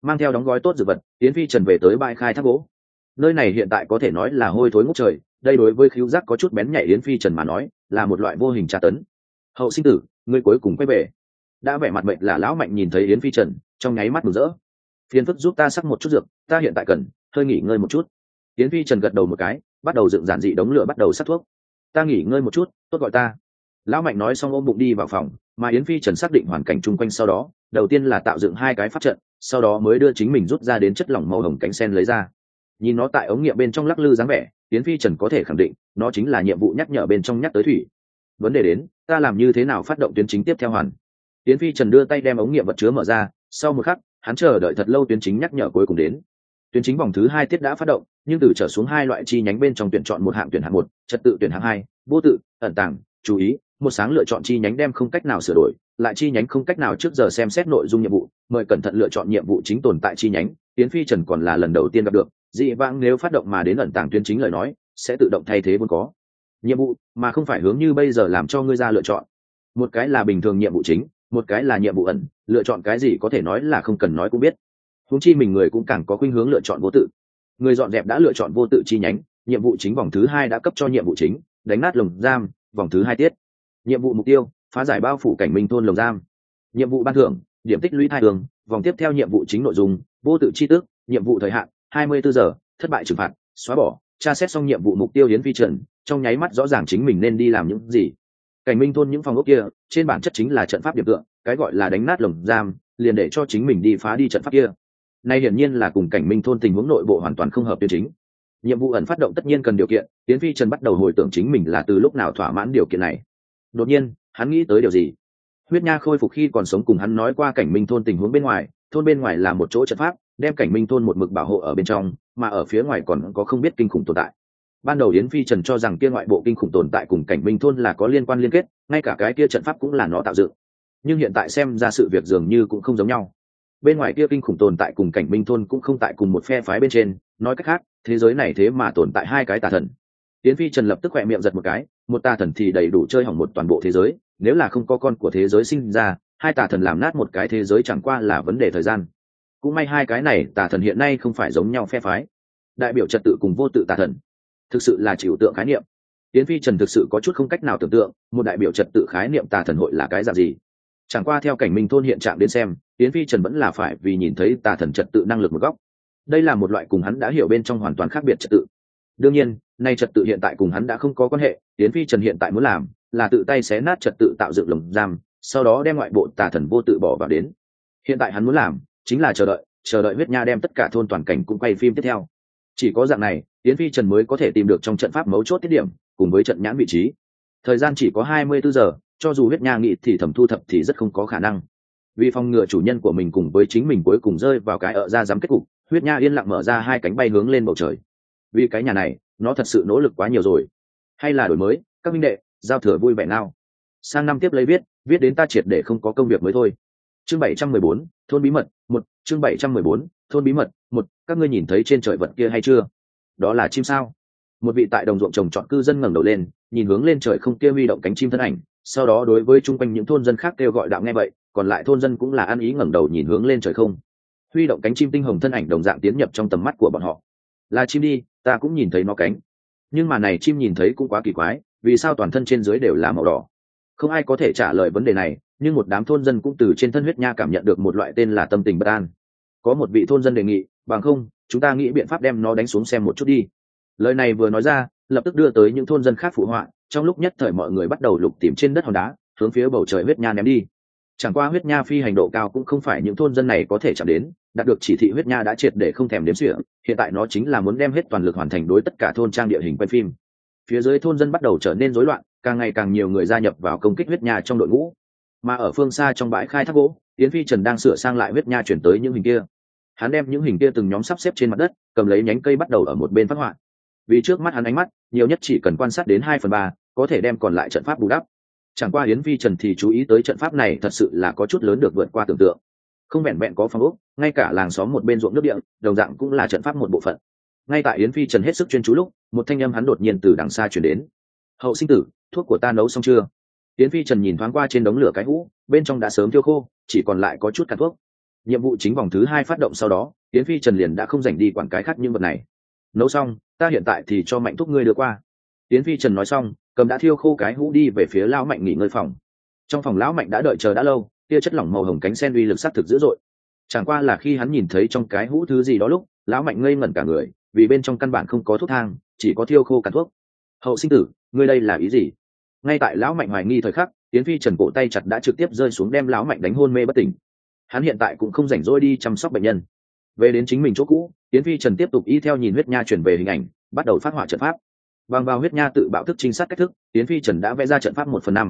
mang theo đóng gói tốt dược vật, Yến Phi Trần về tới bãi khai thác gỗ. Nơi này hiện tại có thể nói là hôi thối ngút trời, đây đối với khứu giác có chút bén nhạy Yến Phi Trần mà nói là một loại vô hình tra tấn. Hậu sinh tử, ngươi cuối cùng quay về. Đã vẻ mặt bệnh là lão Mạnh nhìn thấy Yến Phi Trần, trong nháy mắt mừng rỡ. Phiền phức giúp ta sắc một chút dược, ta hiện tại cần hơi nghỉ ngơi một chút. Yến Phi Trần gật đầu một cái, bắt đầu dựng giản dị đống lửa bắt đầu sắc thuốc. Ta nghỉ ngơi một chút, tốt gọi ta. Lão Mạnh nói xong ôm bụng đi vào phòng, mà Yến Phi Trần xác định hoàn cảnh chung quanh sau đó, đầu tiên là tạo dựng 2 cái pháp trận, sau đó mới đưa chính mình rút ra đến chất lỏng màu hồng cánh sen lấy ra. Nhìn nó tại ống nghiệm bên trong lắc lư dáng vẻ, Yến Phi Trần có thể khẳng định, nó chính là nhiệm vụ nhắc nhở bên trong nhắc tới thủy. Vấn đề đến, ta làm như thế nào phát động tuyến chính tiếp theo hoàn? Yến Phi Trần đưa tay đem ống nghiệm vật chứa mở ra, sau một khắc, hắn chờ đợi thật lâu tuyến chính nhắc nhở cuối cùng đến. Tuyến chính vòng thứ 2 tiết đã phát động, nhưng từ trở xuống 2 loại chi nhánh bên trong tuyển chọn một hạng tuyển hạng 1, trật tự tuyển hạng 2, vô tự, ẩn tàng, chú ý, một sáng lựa chọn chi nhánh đem không cách nào sửa đổi, lại chi nhánh không cách nào trước giờ xem xét nội dung nhiệm vụ, mời cẩn thận lựa chọn nhiệm vụ chính tồn tại chi nhánh. Yến Phi Trần còn là lần đầu tiên gặp được, dị vãng nếu phát động mà đến ẩn tàng tuyến chính lời nói, sẽ tự động thay thế vốn có nhiệm vụ, mà không phải hướng như bây giờ làm cho ngươi ra lựa chọn. Một cái là bình thường nhiệm vụ chính, một cái là nhiệm vụ ẩn, lựa chọn cái gì có thể nói là không cần nói cũng biết. Huống chi mình người cũng càng có khuynh hướng lựa chọn vô tự. Người dọn dẹp đã lựa chọn vô tự chi nhánh, nhiệm vụ chính vòng thứ 2 đã cấp cho nhiệm vụ chính, đánh nát lồng giam, vòng thứ 2 tiết. Nhiệm vụ mục tiêu, phá giải bao phủ cảnh minh thôn lồng giam. Nhiệm vụ ban thưởng, điểm tích lũy thai đường, vòng tiếp theo nhiệm vụ chính nội dung, vô tự chi tước, nhiệm vụ thời hạn 24 giờ, thất bại trừng phạt, xóa bỏ. Tra xét xong nhiệm vụ mục tiêu Yến Phi Trần, trong nháy mắt rõ ràng chính mình nên đi làm những gì. Cảnh minh thôn những phòng ốc kia, trên bản chất chính là trận pháp điểm tựa, cái gọi là đánh nát lồng giam, liền để cho chính mình đi phá đi trận pháp kia. Nay hiển nhiên là cùng cảnh minh thôn tình huống nội bộ hoàn toàn không hợp tuyến chính. Nhiệm vụ ẩn phát động tất nhiên cần điều kiện, Yến Phi Trần bắt đầu hồi tưởng chính mình là từ lúc nào thỏa mãn điều kiện này. Đột nhiên, hắn nghĩ tới điều gì. Huyết Nha khôi phục khi còn sống cùng hắn nói qua cảnh minh thôn tình huống bên ngoài, thôn bên ngoài là một chỗ trận pháp, đem cảnh minh thôn một mực bảo hộ ở bên trong, mà ở phía ngoài còn có không biết kinh khủng tồn tại. Ban đầu Yến Phi Trần cho rằng kia ngoại bộ kinh khủng tồn tại cùng cảnh minh thôn là có liên quan liên kết, ngay cả cái kia trận pháp cũng là nó tạo dựng. Nhưng hiện tại xem ra sự việc dường như cũng không giống nhau. Bên ngoài kia kinh khủng tồn tại cùng cảnh minh thôn cũng không tại cùng một phe phái bên trên, nói cách khác, thế giới này thế mà tồn tại 2 cái tà thần. Yến Phi Trần lập tức khỏe miệng giật một cái, một tà thần thì đầy đủ chơi hỏng một toàn bộ thế giới, nếu là không có con của thế giới sinh ra, 2 tà thần làm nát một cái thế giới chẳng qua là vấn đề thời gian. Cũng may 2 cái này tà thần hiện nay không phải giống nhau phe phái. Đại biểu trật tự cùng vô tự tà thần, thực sự là trừu tượng khái niệm. Yến Phi Trần thực sự có chút không cách nào tưởng tượng, một đại biểu trật tự khái niệm tà thần hội là cái dạng gì. Chẳng qua theo cảnh minh thôn hiện trạng đến xem, Yến Phi Trần vẫn là phải vì nhìn thấy tà thần trật tự năng lực một góc. Đây là một loại cùng hắn đã hiểu bên trong hoàn toàn khác biệt trật tự. Đương nhiên, nay trật tự hiện tại cùng hắn đã không có quan hệ, Yến Phi Trần hiện tại muốn làm là tự tay xé nát trật tự tạo dựng lồng giam, sau đó đem ngoại bộ tà thần vô tự bỏ vào đến. Hiện tại hắn muốn làm chính là chờ đợi Huyết Nha đem tất cả thôn toàn cảnh cũng quay phim tiếp theo. Chỉ có dạng này, Yến Phi Trần mới có thể tìm được trong trận pháp mấu chốt tiết điểm, cùng với trận nhãn vị trí. Thời gian chỉ có 24 giờ, cho dù Huyết Nha nghĩ thì thẩm thu thập thì rất không có khả năng. Vì phòng ngừa chủ nhân của mình cùng với chính mình cuối cùng rơi vào cái ở ra dám kết cục, Huyết Nha yên lặng mở ra 2 cánh bay hướng lên bầu trời. Vì cái nhà này, nó thật sự nỗ lực quá nhiều rồi. Hay là đổi mới, các minh đệ, giao thừa vui vẻ nào. Sang năm tiếp lấy viết đến ta triệt để không có công việc mới thôi. Chương 714, thôn bí mật 1, chương 714, thôn bí mật 1, các ngươi nhìn thấy trên trời vật kia hay chưa? Đó là chim sao? Một vị tại đồng ruộng trồng trọt cư dân ngẩng đầu lên, nhìn hướng lên trời không kia huy động cánh chim thân ảnh, sau đó đối với chung quanh những thôn dân khác kêu gọi đạo nghe vậy, còn lại thôn dân cũng là ăn ý ngẩng đầu nhìn hướng lên trời không. Huy động cánh chim tinh hồng thân ảnh đồng dạng tiến nhập trong tầm mắt của bọn họ. Là chim đi, ta cũng nhìn thấy nó cánh. Nhưng mà này chim nhìn thấy cũng quá kỳ quái, vì sao toàn thân trên dưới đều là màu đỏ? Không ai có thể trả lời vấn đề này, nhưng một đám thôn dân cũng từ trên thân Huyết Nha cảm nhận được một loại tên là tâm tình bất an. Có một vị thôn dân đề nghị, bằng không, chúng ta nghĩ biện pháp đem nó đánh xuống xem một chút đi. Lời này vừa nói ra, lập tức đưa tới những thôn dân khác phụ họa, trong lúc nhất thời mọi người bắt đầu lục tìm trên đất hòn đá, hướng phía bầu trời Huyết Nha ném đi. Chẳng qua Huyết Nha phi hành độ cao cũng không phải những thôn dân này có thể chạm đến, đạt được chỉ thị Huyết Nha đã triệt để không thèm đếm xỉa, hiện tại nó chính là muốn đem hết toàn lực hoàn thành đối tất cả thôn trang địa hình quay phim. Phía dưới thôn dân bắt đầu trở nên rối loạn, càng ngày càng nhiều người gia nhập vào công kích Huyết Nha trong đội ngũ. Mà ở phương xa trong bãi khai thác gỗ, Yến Phi Trần đang sửa sang lại Huyết Nha chuyển tới những hình kia. Hắn đem những hình kia từng nhóm sắp xếp trên mặt đất, cầm lấy nhánh cây bắt đầu ở một bên phát họa. Vì trước mắt hắn ánh mắt, nhiều nhất chỉ cần quan sát đến 2/3, có thể đem còn lại trận pháp bù đắp. Chẳng qua Yến Phi Trần thì chú ý tới trận pháp này thật sự là có chút lớn được vượt qua tưởng tượng. Không vẹn vẹn có phòng ốc, ngay cả làng xóm một bên ruộng nước địa, đồng dạng cũng là trận pháp một bộ phận. Ngay tại Yến Phi Trần hết sức chuyên chú lúc, một thanh âm hắn đột nhiên từ đằng xa truyền đến. Hậu sinh tử, thuốc của ta nấu xong chưa? Yến Phi Trần nhìn thoáng qua trên đống lửa cái hũ, bên trong đã sớm thiêu khô, chỉ còn lại có chút cặn thuốc. Nhiệm vụ chính vòng thứ 2 phát động sau đó, Yến Phi Trần liền đã không dành đi quản cái khác những vật này. Nấu xong, ta hiện tại thì cho Mạnh thúc ngươi đưa qua. Yến Phi Trần nói xong, cầm đã thiêu khô cái hũ đi về phía lão Mạnh nghỉ ngơi phòng. Trong phòng lão Mạnh đã đợi chờ đã lâu, tia chất lỏng màu hồng cánh sen uy lực sắc thực dữ dội. Chẳng qua là khi hắn nhìn thấy trong cái hũ thứ gì đó lúc, lão Mạnh ngây ngẩn cả người, vì bên trong căn bản không có thuốc thang, chỉ có thiêu khô cắn thuốc. Hậu sinh tử, ngươi đây là ý gì? Ngay tại lão Mạnh hoài nghi thời khắc, Yến Phi Trần cổ tay chặt đã trực tiếp rơi xuống đem lão Mạnh đánh hôn mê bất tỉnh. Hắn hiện tại cũng không rảnh rỗi đi chăm sóc bệnh nhân. Về đến chính mình chỗ cũ, Yến Phi Trần tiếp tục y theo nhìn huyết nha chuyển về hình ảnh, bắt đầu phát họa trận pháp. Bằng vào huyết nha tự bạo thức trinh sát cách thức, Yến Phi Trần đã vẽ ra trận pháp 1/5.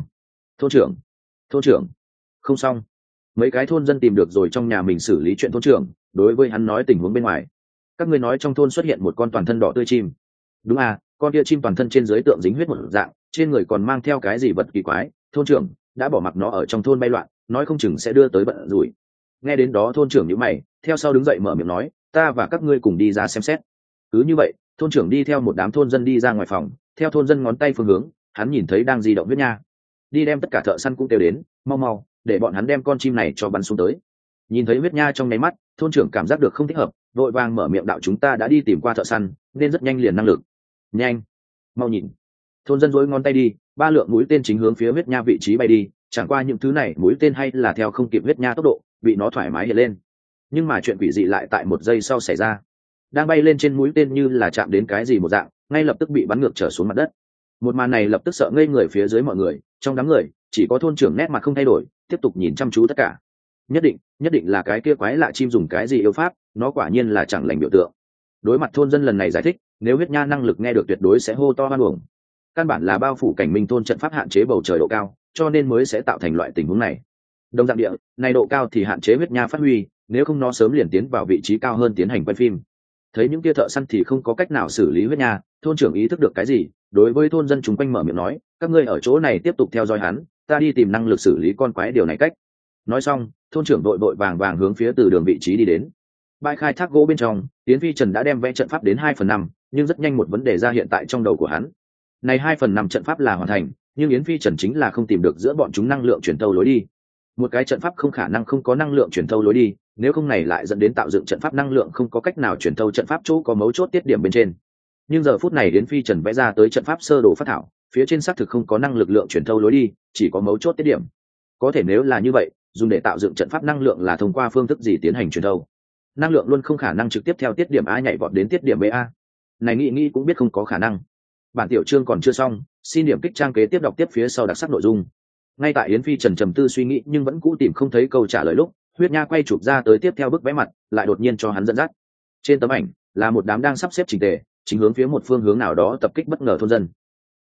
Thôn trưởng, không xong. Mấy cái thôn dân tìm được rồi trong nhà mình xử lý chuyện thôn trưởng, đối với hắn nói tình huống bên ngoài. Các ngươi nói trong thôn xuất hiện một con toàn thân đỏ tươi chim. Đúng à, con kia chim toàn thân trên dưới tượng dính huyết một dạng, trên người còn mang theo cái gì vật kỳ quái, thôn trưởng đã bỏ mặc nó ở trong thôn bay loạn, nói không chừng sẽ đưa tới bận rủi. Nghe đến đó thôn trưởng nhíu mày, theo sau đứng dậy mở miệng nói, ta và các ngươi cùng đi ra xem xét. Cứ như vậy, thôn trưởng đi theo một đám thôn dân đi ra ngoài phòng, theo thôn dân ngón tay phương hướng, hắn nhìn thấy đang di động huyết nha. Đi đem tất cả thợ săn cũng kêu đến, mau mau, để bọn hắn đem con chim này cho bắn xuống tới. Nhìn thấy huyết nha trong nháy mắt, thôn trưởng cảm giác được không thích hợp, vội vàng mở miệng đạo chúng ta đã đi tìm qua thợ săn, nên rất nhanh liền năng lực. Nhanh, mau nhìn. Thôn dân dối ngón tay đi, 3 lượng mũi tên chính hướng phía huyết nha vị trí bay đi, chẳng qua những thứ này mũi tên hay là theo không kịp huyết nha tốc độ, bị nó thoải mái hiện lên. Nhưng mà chuyện quỷ dị lại tại 1 giây sau xảy ra. Đang bay lên trên mũi tên như là chạm đến cái gì một dạng, ngay lập tức bị bắn ngược trở xuống mặt đất. Một màn này lập tức sợ ngây người phía dưới mọi người, trong đám người chỉ có thôn trưởng nét mặt không thay đổi, tiếp tục nhìn chăm chú tất cả. Nhất định là cái kia quái lạ chim dùng cái gì yêu pháp, nó quả nhiên là chẳng lành biểu tượng. Đối mặt thôn dân lần này giải thích, nếu huyết nha năng lực nghe được tuyệt đối sẽ hô to hoan uổng. Căn bản là bao phủ cảnh minh thôn trận pháp hạn chế bầu trời độ cao, cho nên mới sẽ tạo thành loại tình huống này. Đồng dạng địa, này độ cao thì hạn chế huyết nha phát huy, nếu không nó sớm liền tiến vào vị trí cao hơn tiến hành quay phim. Thấy những kia thợ săn thì không có cách nào xử lý huyết nha, thôn trưởng ý thức được cái gì, đối với thôn dân chúng quanh mở miệng nói, các ngươi ở chỗ này tiếp tục theo dõi hắn, ta đi tìm năng lực xử lý con quái điều này cách. Nói xong, thôn trưởng đội vàng hướng phía từ đường vị trí đi đến. Bãi khai thác gỗ bên trong, Yến Phi Trần đã đem vẽ trận pháp đến 2/5, nhưng rất nhanh một vấn đề ra hiện tại trong đầu của hắn. Này 2/5 trận pháp là hoàn thành, nhưng Yến Phi Trần chính là không tìm được giữa bọn chúng năng lượng truyền thâu lối đi. Một cái trận pháp không khả năng không có năng lượng truyền thâu lối đi, nếu không này lại dẫn đến tạo dựng trận pháp năng lượng không có cách nào truyền thâu trận pháp chỗ có mấu chốt tiết điểm bên trên. Nhưng giờ phút này Yến Phi Trần vẽ ra tới trận pháp sơ đồ phát thảo, phía trên xác thực không có năng lực lượng truyền thâu lối đi, chỉ có mấu chốt tiết điểm. Có thể nếu là như vậy, dùng để tạo dựng trận pháp năng lượng là thông qua phương thức gì tiến hành truyền thâu? Năng lượng luôn không khả năng trực tiếp theo tiết điểm A nhảy vọt đến tiết điểm B A. Này nghĩ cũng biết không có khả năng. Bản tiểu chương còn chưa xong, xin điểm kích trang kế tiếp đọc tiếp phía sau đặc sắc nội dung. Ngay tại Yến Phi Trần trầm tư suy nghĩ nhưng vẫn cũ tìm không thấy câu trả lời lúc, huyết nha quay chụp ra tới tiếp theo bức vẽ mặt, lại đột nhiên cho hắn dẫn dắt. Trên tấm ảnh là một đám đang sắp xếp chỉnh tề, chính hướng phía một phương hướng nào đó tập kích bất ngờ thôn dân.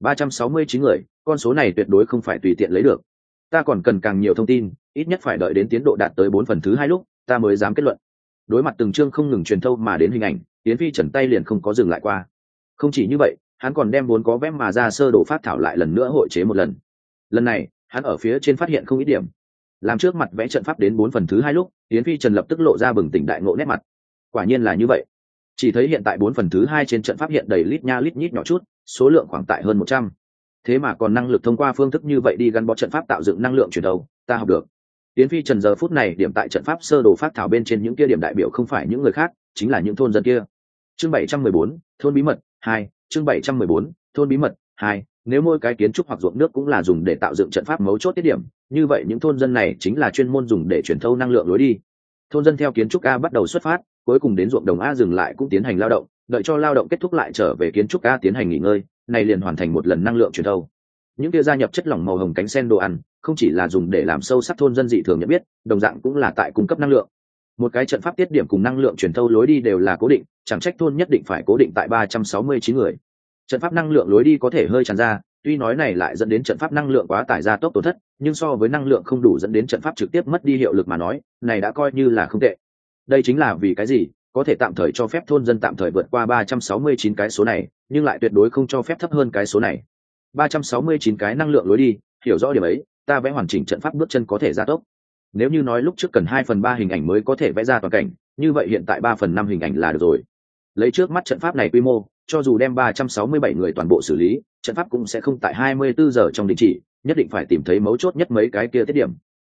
369 người, con số này tuyệt đối không phải tùy tiện lấy được. Ta còn cần càng nhiều thông tin, ít nhất phải đợi đến tiến độ đạt tới 4/2 lúc, ta mới dám kết luận. Đối mặt từng chương không ngừng truyền thâu mà đến hình ảnh, Yến Phi Trần tay liền không có dừng lại qua. Không chỉ như vậy, hắn còn đem vốn có vẽ mà ra sơ đồ phát thảo lại lần nữa hội chế một lần. Lần này, hắn ở phía trên phát hiện không ít điểm. Làm trước mặt vẽ trận pháp đến 4/2 lúc, Yến Phi Trần lập tức lộ ra bừng tỉnh đại ngộ nét mặt. Quả nhiên là như vậy. Chỉ thấy hiện tại 4/2 trên trận pháp hiện đầy lít nha lít nhít nhỏ chút, số lượng khoảng tại hơn 100. Thế mà còn năng lực thông qua phương thức như vậy đi gắn bó trận pháp tạo dựng năng lượng truyền đầu, ta học được. Yến Phi Trần giờ phút này điểm tại trận pháp sơ đồ phát thảo bên trên những kia điểm đại biểu không phải những người khác, chính là những thôn dân kia. Chương 714, thôn bí mật 2, chương 714, thôn bí mật 2, nếu mỗi cái kiến trúc hoặc ruộng nước cũng là dùng để tạo dựng trận pháp mấu chốt tiết điểm, như vậy những thôn dân này chính là chuyên môn dùng để truyền thâu năng lượng lối đi. Thôn dân theo kiến trúc A bắt đầu xuất phát, cuối cùng đến ruộng đồng A dừng lại cũng tiến hành lao động, đợi cho lao động kết thúc lại trở về kiến trúc A tiến hành nghỉ ngơi, này liền hoàn thành một lần năng lượng truyền thâu. Những kia gia nhập chất lỏng màu hồng cánh sen đồ ăn, không chỉ là dùng để làm sâu sắc thôn dân dị thường nhận biết, đồng dạng cũng là tại cung cấp năng lượng. Một cái trận pháp tiết điểm cùng năng lượng truyền thâu lối đi đều là cố định, chẳng trách thôn nhất định phải cố định tại 369 người. Trận pháp năng lượng lối đi có thể hơi tràn ra, tuy nói này lại dẫn đến trận pháp năng lượng quá tải ra tốc tổn thất, nhưng so với năng lượng không đủ dẫn đến trận pháp trực tiếp mất đi hiệu lực mà nói, này đã coi như là không tệ. Đây chính là vì cái gì có thể tạm thời cho phép thôn dân tạm thời vượt qua 369 cái số này, nhưng lại tuyệt đối không cho phép thấp hơn cái số này. 369 cái năng lượng lối đi, hiểu rõ điểm ấy, ta vẽ hoàn chỉnh trận pháp bước chân có thể gia tốc. Nếu như nói lúc trước cần 2/3 hình ảnh mới có thể vẽ ra toàn cảnh, như vậy hiện tại 3/5 hình ảnh là được rồi. Lấy trước mắt trận pháp này quy mô, cho dù đem 367 người toàn bộ xử lý, trận pháp cũng sẽ không tại 24 giờ trong đình chỉ, nhất định phải tìm thấy mấu chốt nhất mấy cái kia tiết điểm.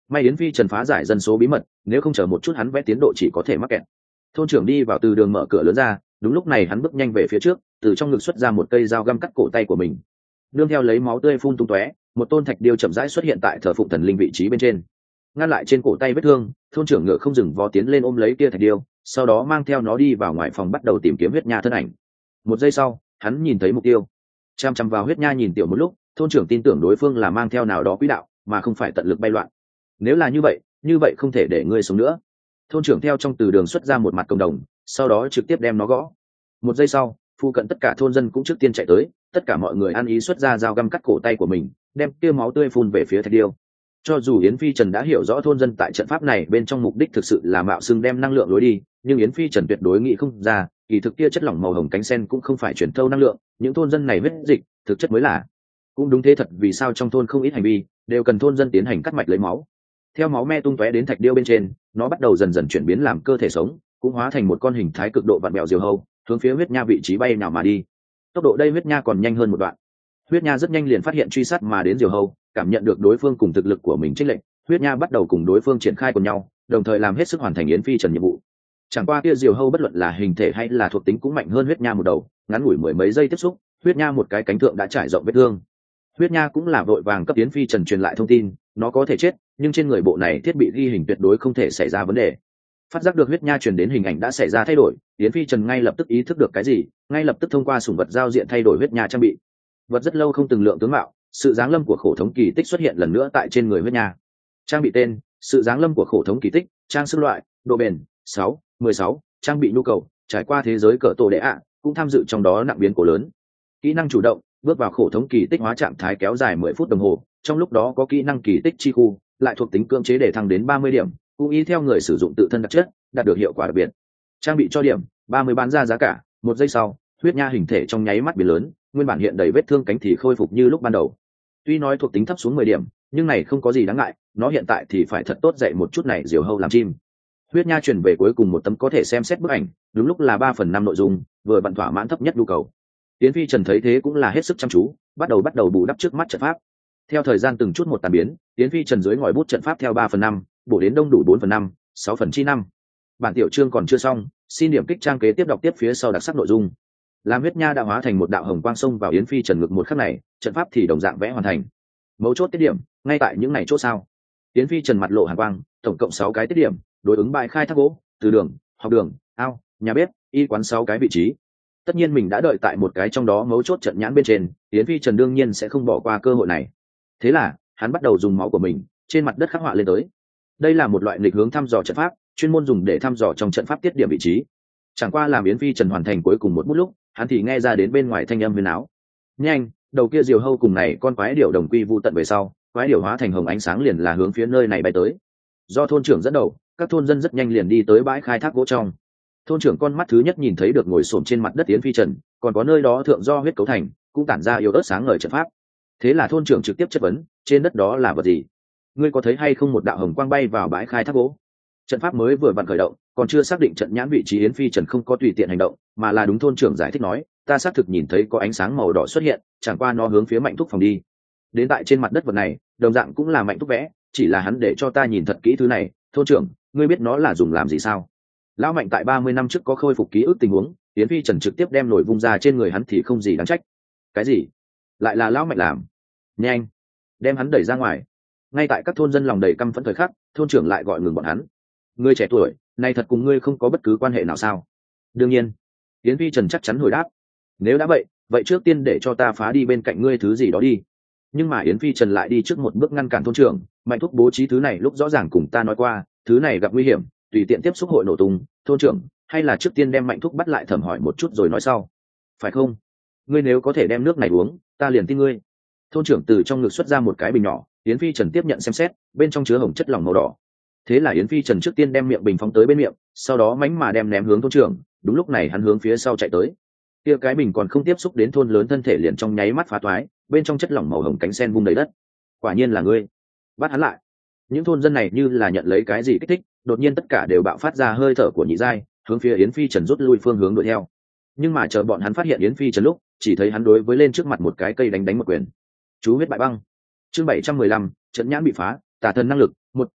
may yến phi trần phá giải dân số bí mật, nếu không chờ một chút hắn vẽ tiến độ chỉ có thể mắc kẹt. Thôn trưởng đi vào từ đường mở cửa lớn ra, đúng lúc này hắn bước nhanh về phía trước, từ trong ngực xuất ra một cây dao găm cắt cổ tay của mình. Nương theo lấy máu tươi phun tung tóe, một tôn thạch điêu chậm rãi xuất hiện tại thờ phụng thần linh vị trí bên trên, ngăn lại trên cổ tay vết thương. Thôn trưởng ngựa không dừng vó tiến lên ôm lấy kia thạch điêu, sau đó mang theo nó đi vào ngoài phòng bắt đầu tìm kiếm huyết nha thân ảnh. Một giây sau, hắn nhìn thấy mục tiêu, chăm chăm vào huyết nha nhìn tiểu một lúc. Thôn trưởng tin tưởng đối phương là mang theo nào đó quỹ đạo, mà không phải tận lực bay loạn. Nếu là như vậy không thể để ngươi sống nữa. Thôn trưởng theo trong từ đường xuất ra một mặt công đồng, sau đó trực tiếp đem nó gõ. Một giây sau, phụ cận tất cả thôn dân cũng trước tiên chạy tới, tất cả mọi người ăn ý xuất ra dao găm cắt cổ tay của mình, đem kia máu tươi phun về phía thạch điêu. Cho dù Yến Phi Trần đã hiểu rõ thôn dân tại trận pháp này bên trong mục đích thực sự là mạo xưng đem năng lượng lối đi, nhưng Yến Phi Trần tuyệt đối nghĩ không ra, kỳ thực kia chất lỏng màu hồng cánh sen cũng không phải truyền thâu năng lượng, những thôn dân này huyết dịch thực chất mới là. Cũng đúng thế thật, vì sao trong thôn không ít hành vi đều cần thôn dân tiến hành cắt mạch lấy máu. Theo máu me tung tóe đến thạch điêu bên trên, nó bắt đầu dần dần chuyển biến làm cơ thể sống, cũng hóa thành một con hình thái cực độ vặn vẹo diều hâu, hướng phía huyết nha vị trí bay nào mà đi. Tốc độ đây huyết nha còn nhanh hơn một đoạn. Huyết nha rất nhanh liền phát hiện truy sát mà đến diều hâu, cảm nhận được đối phương cùng thực lực của mình chênh lệch, huyết nha bắt đầu cùng đối phương triển khai cùng nhau, đồng thời làm hết sức hoàn thành Yến Phi Trần nhiệm vụ. Chẳng qua kia diều hâu bất luận là hình thể hay là thuộc tính cũng mạnh hơn huyết nha một đầu, ngắn ngủi mười mấy giây tiếp xúc, huyết nha một cái cánh thượng đã trải rộng vết thương. Huyết nha cũng là vội vàng cấp Yến Phi Trần truyền lại thông tin, nó có thể chết, nhưng trên người bộ này thiết bị ghi hình tuyệt đối không thể xảy ra vấn đề. Phát giác được huyết nha truyền đến hình ảnh đã xảy ra thay đổi, Yến Phi Trần ngay lập tức ý thức được cái gì, ngay lập tức thông qua sủng vật giao diện thay đổi huyết nha trang bị. Vật rất lâu không từng lượng tướng mạo, sự giáng lâm của khổ thống kỳ tích xuất hiện lần nữa tại trên người huyết nha. Trang bị tên: sự giáng lâm của khổ thống kỳ tích, trang sức loại: độ bền 6/16, trang bị nhu cầu: trải qua thế giới cỡ tổ đệ ạ, cũng tham dự trong đó nặng biến cố lớn. Kỹ năng chủ động: bước vào khổ thống kỳ tích hóa trạng thái kéo dài 10 phút đồng hồ, trong lúc đó có kỹ năng kỳ tích chi khu, lại thuộc tính cưỡng chế để thăng đến 30 điểm, cũng y theo người sử dụng tự thân đặc chất đạt được hiệu quả đặc biệt. Trang bị cho điểm 30 bán ra giá cả. Một giây sau, huyết nha hình thể trong nháy mắt biến lớn, nguyên bản hiện đầy vết thương cánh thì khôi phục như lúc ban đầu. Tuy nói thuộc tính thấp xuống 10 điểm, nhưng này không có gì đáng ngại, nó hiện tại thì phải thật tốt dạy một chút này diều hâu làm chim. Huyết nha chuyển về cuối cùng một tấm có thể xem xét bức ảnh, đúng lúc là 3/5 nội dung, vừa vặn thỏa mãn thấp nhất nhu cầu. Yến Phi Trần thấy thế cũng là hết sức chăm chú, bắt đầu bù đắp trước mắt trận pháp. Theo thời gian từng chút một tàn biến, Yến Phi Trần dưới ngòi bút trận pháp theo 3/5, bổ đến đông đủ 4/5, 6/5. Bản tiểu chương còn chưa xong, xin điểm kích trang kế tiếp đọc tiếp phía sau đặc sắc nội dung. Làm huyết nha đã hóa thành một đạo hồng quang xông vào Yến Phi Trần ngực một khắc này, trận pháp thì đồng dạng vẽ hoàn thành. Mấu chốt tiết điểm, ngay tại những này chốt sao. Yến Phi Trần mặt lộ hàn quang, tổng cộng 6 cái tiết điểm, đối ứng bãi khai thác gỗ, từ đường, học đường, ao, nhà bếp, y quán 6 cái vị trí. Tất nhiên mình đã đợi tại một cái trong đó mấu chốt trận nhãn bên trên, Yến Phi Trần đương nhiên sẽ không bỏ qua cơ hội này. Thế là hắn bắt đầu dùng máu của mình trên mặt đất khắc họa lên tới. Đây là một loại nghịch hướng thăm dò trận pháp, chuyên môn dùng để thăm dò trong trận pháp tiết điểm vị trí. Chẳng qua làm Yến Phi Trần hoàn thành cuối cùng một bút lúc, hắn thì nghe ra đến bên ngoài thanh âm huyền áo. Nhanh, đầu kia diều hâu cùng này con quái điểu đồng quy vu tận về sau, quái điểu hóa thành hồng ánh sáng liền là hướng phía nơi này bay tới. Do thôn trưởng dẫn đầu, các thôn dân rất nhanh liền đi tới bãi khai thác gỗ trong. Thôn trưởng con mắt thứ nhất nhìn thấy được ngồi xổm trên mặt đất Yến Phi Trần, còn có nơi đó thượng do huyết cấu thành, cũng tản ra yếu ớt sáng ngời trận pháp. Thế là thôn trưởng trực tiếp chất vấn, trên đất đó là vật gì? Ngươi có thấy hay không một đạo hồng quang bay vào bãi khai thác gỗ? Trận pháp mới vừa vặn khởi động, còn chưa xác định trận nhãn vị trí, Yến Phi Trần không có tùy tiện hành động, mà là đúng thôn trưởng giải thích nói, ta xác thực nhìn thấy có ánh sáng màu đỏ xuất hiện, chẳng qua nó hướng phía Mạnh Thúc phòng đi. Đến tại trên mặt đất vật này, đồng dạng cũng là Mạnh Thúc vẽ, chỉ là hắn để cho ta nhìn thật kỹ thứ này. Thôn trưởng, ngươi biết nó là dùng làm gì sao? Lão Mạnh tại 30 năm trước có khôi phục ký ức tình huống, Yến Phi Trần trực tiếp đem nổi vung ra trên người hắn thì không gì đáng trách. Cái gì? Lại là lão Mạnh làm? Nhanh, đem hắn đẩy ra ngoài. Ngay tại các thôn dân lòng đầy căm phẫn thời khắc, thôn trưởng lại gọi ngừng bọn hắn. Ngươi trẻ tuổi này thật cùng ngươi không có bất cứ quan hệ nào sao? Đương nhiên. Yến Phi Trần chắc chắn hồi đáp. Nếu đã vậy trước tiên để cho ta phá đi bên cạnh ngươi thứ gì đó đi. Nhưng mà Yến Phi Trần lại đi trước một bước ngăn cản thôn trưởng. Mạnh Thúc bố trí thứ này lúc rõ ràng cùng ta nói qua, thứ này gặp nguy hiểm, tùy tiện tiếp xúc hội nổ tung. Thôn trưởng, hay là trước tiên đem Mạnh Thúc bắt lại thẩm hỏi một chút rồi nói sau, phải không? Ngươi nếu có thể đem nước này uống, ta liền tin ngươi. Thôn trưởng từ trong ngực xuất ra một cái bình nhỏ, Yến Phi Trần tiếp nhận xem xét, bên trong chứa hồng chất lỏng màu đỏ. Thế là Yến Phi Trần trước tiên đem miệng bình phóng tới bên miệng, sau đó mánh mà đem ném hướng thôn trưởng. Đúng lúc này hắn hướng phía sau chạy tới. Kia cái bình còn không tiếp xúc đến thôn lớn thân thể liền trong nháy mắt phá toái, bên trong chất lỏng màu hồng cánh sen vung đầy đất. Quả nhiên là ngươi. Bắt hắn lại. Những thôn dân này như là nhận lấy cái gì kích thích, đột nhiên tất cả đều bạo phát ra hơi thở của nhị giai, hướng phía Yến Phi Trần rút lui phương hướng đuổi theo. Nhưng mà chờ bọn hắn phát hiện Yến Phi Trần lúc, chỉ thấy hắn đối với lên trước mặt một cái cây đánh một quyền. Chú huyết bại băng. Chương 715, trận nhãn bị phá, tà thần năng lực.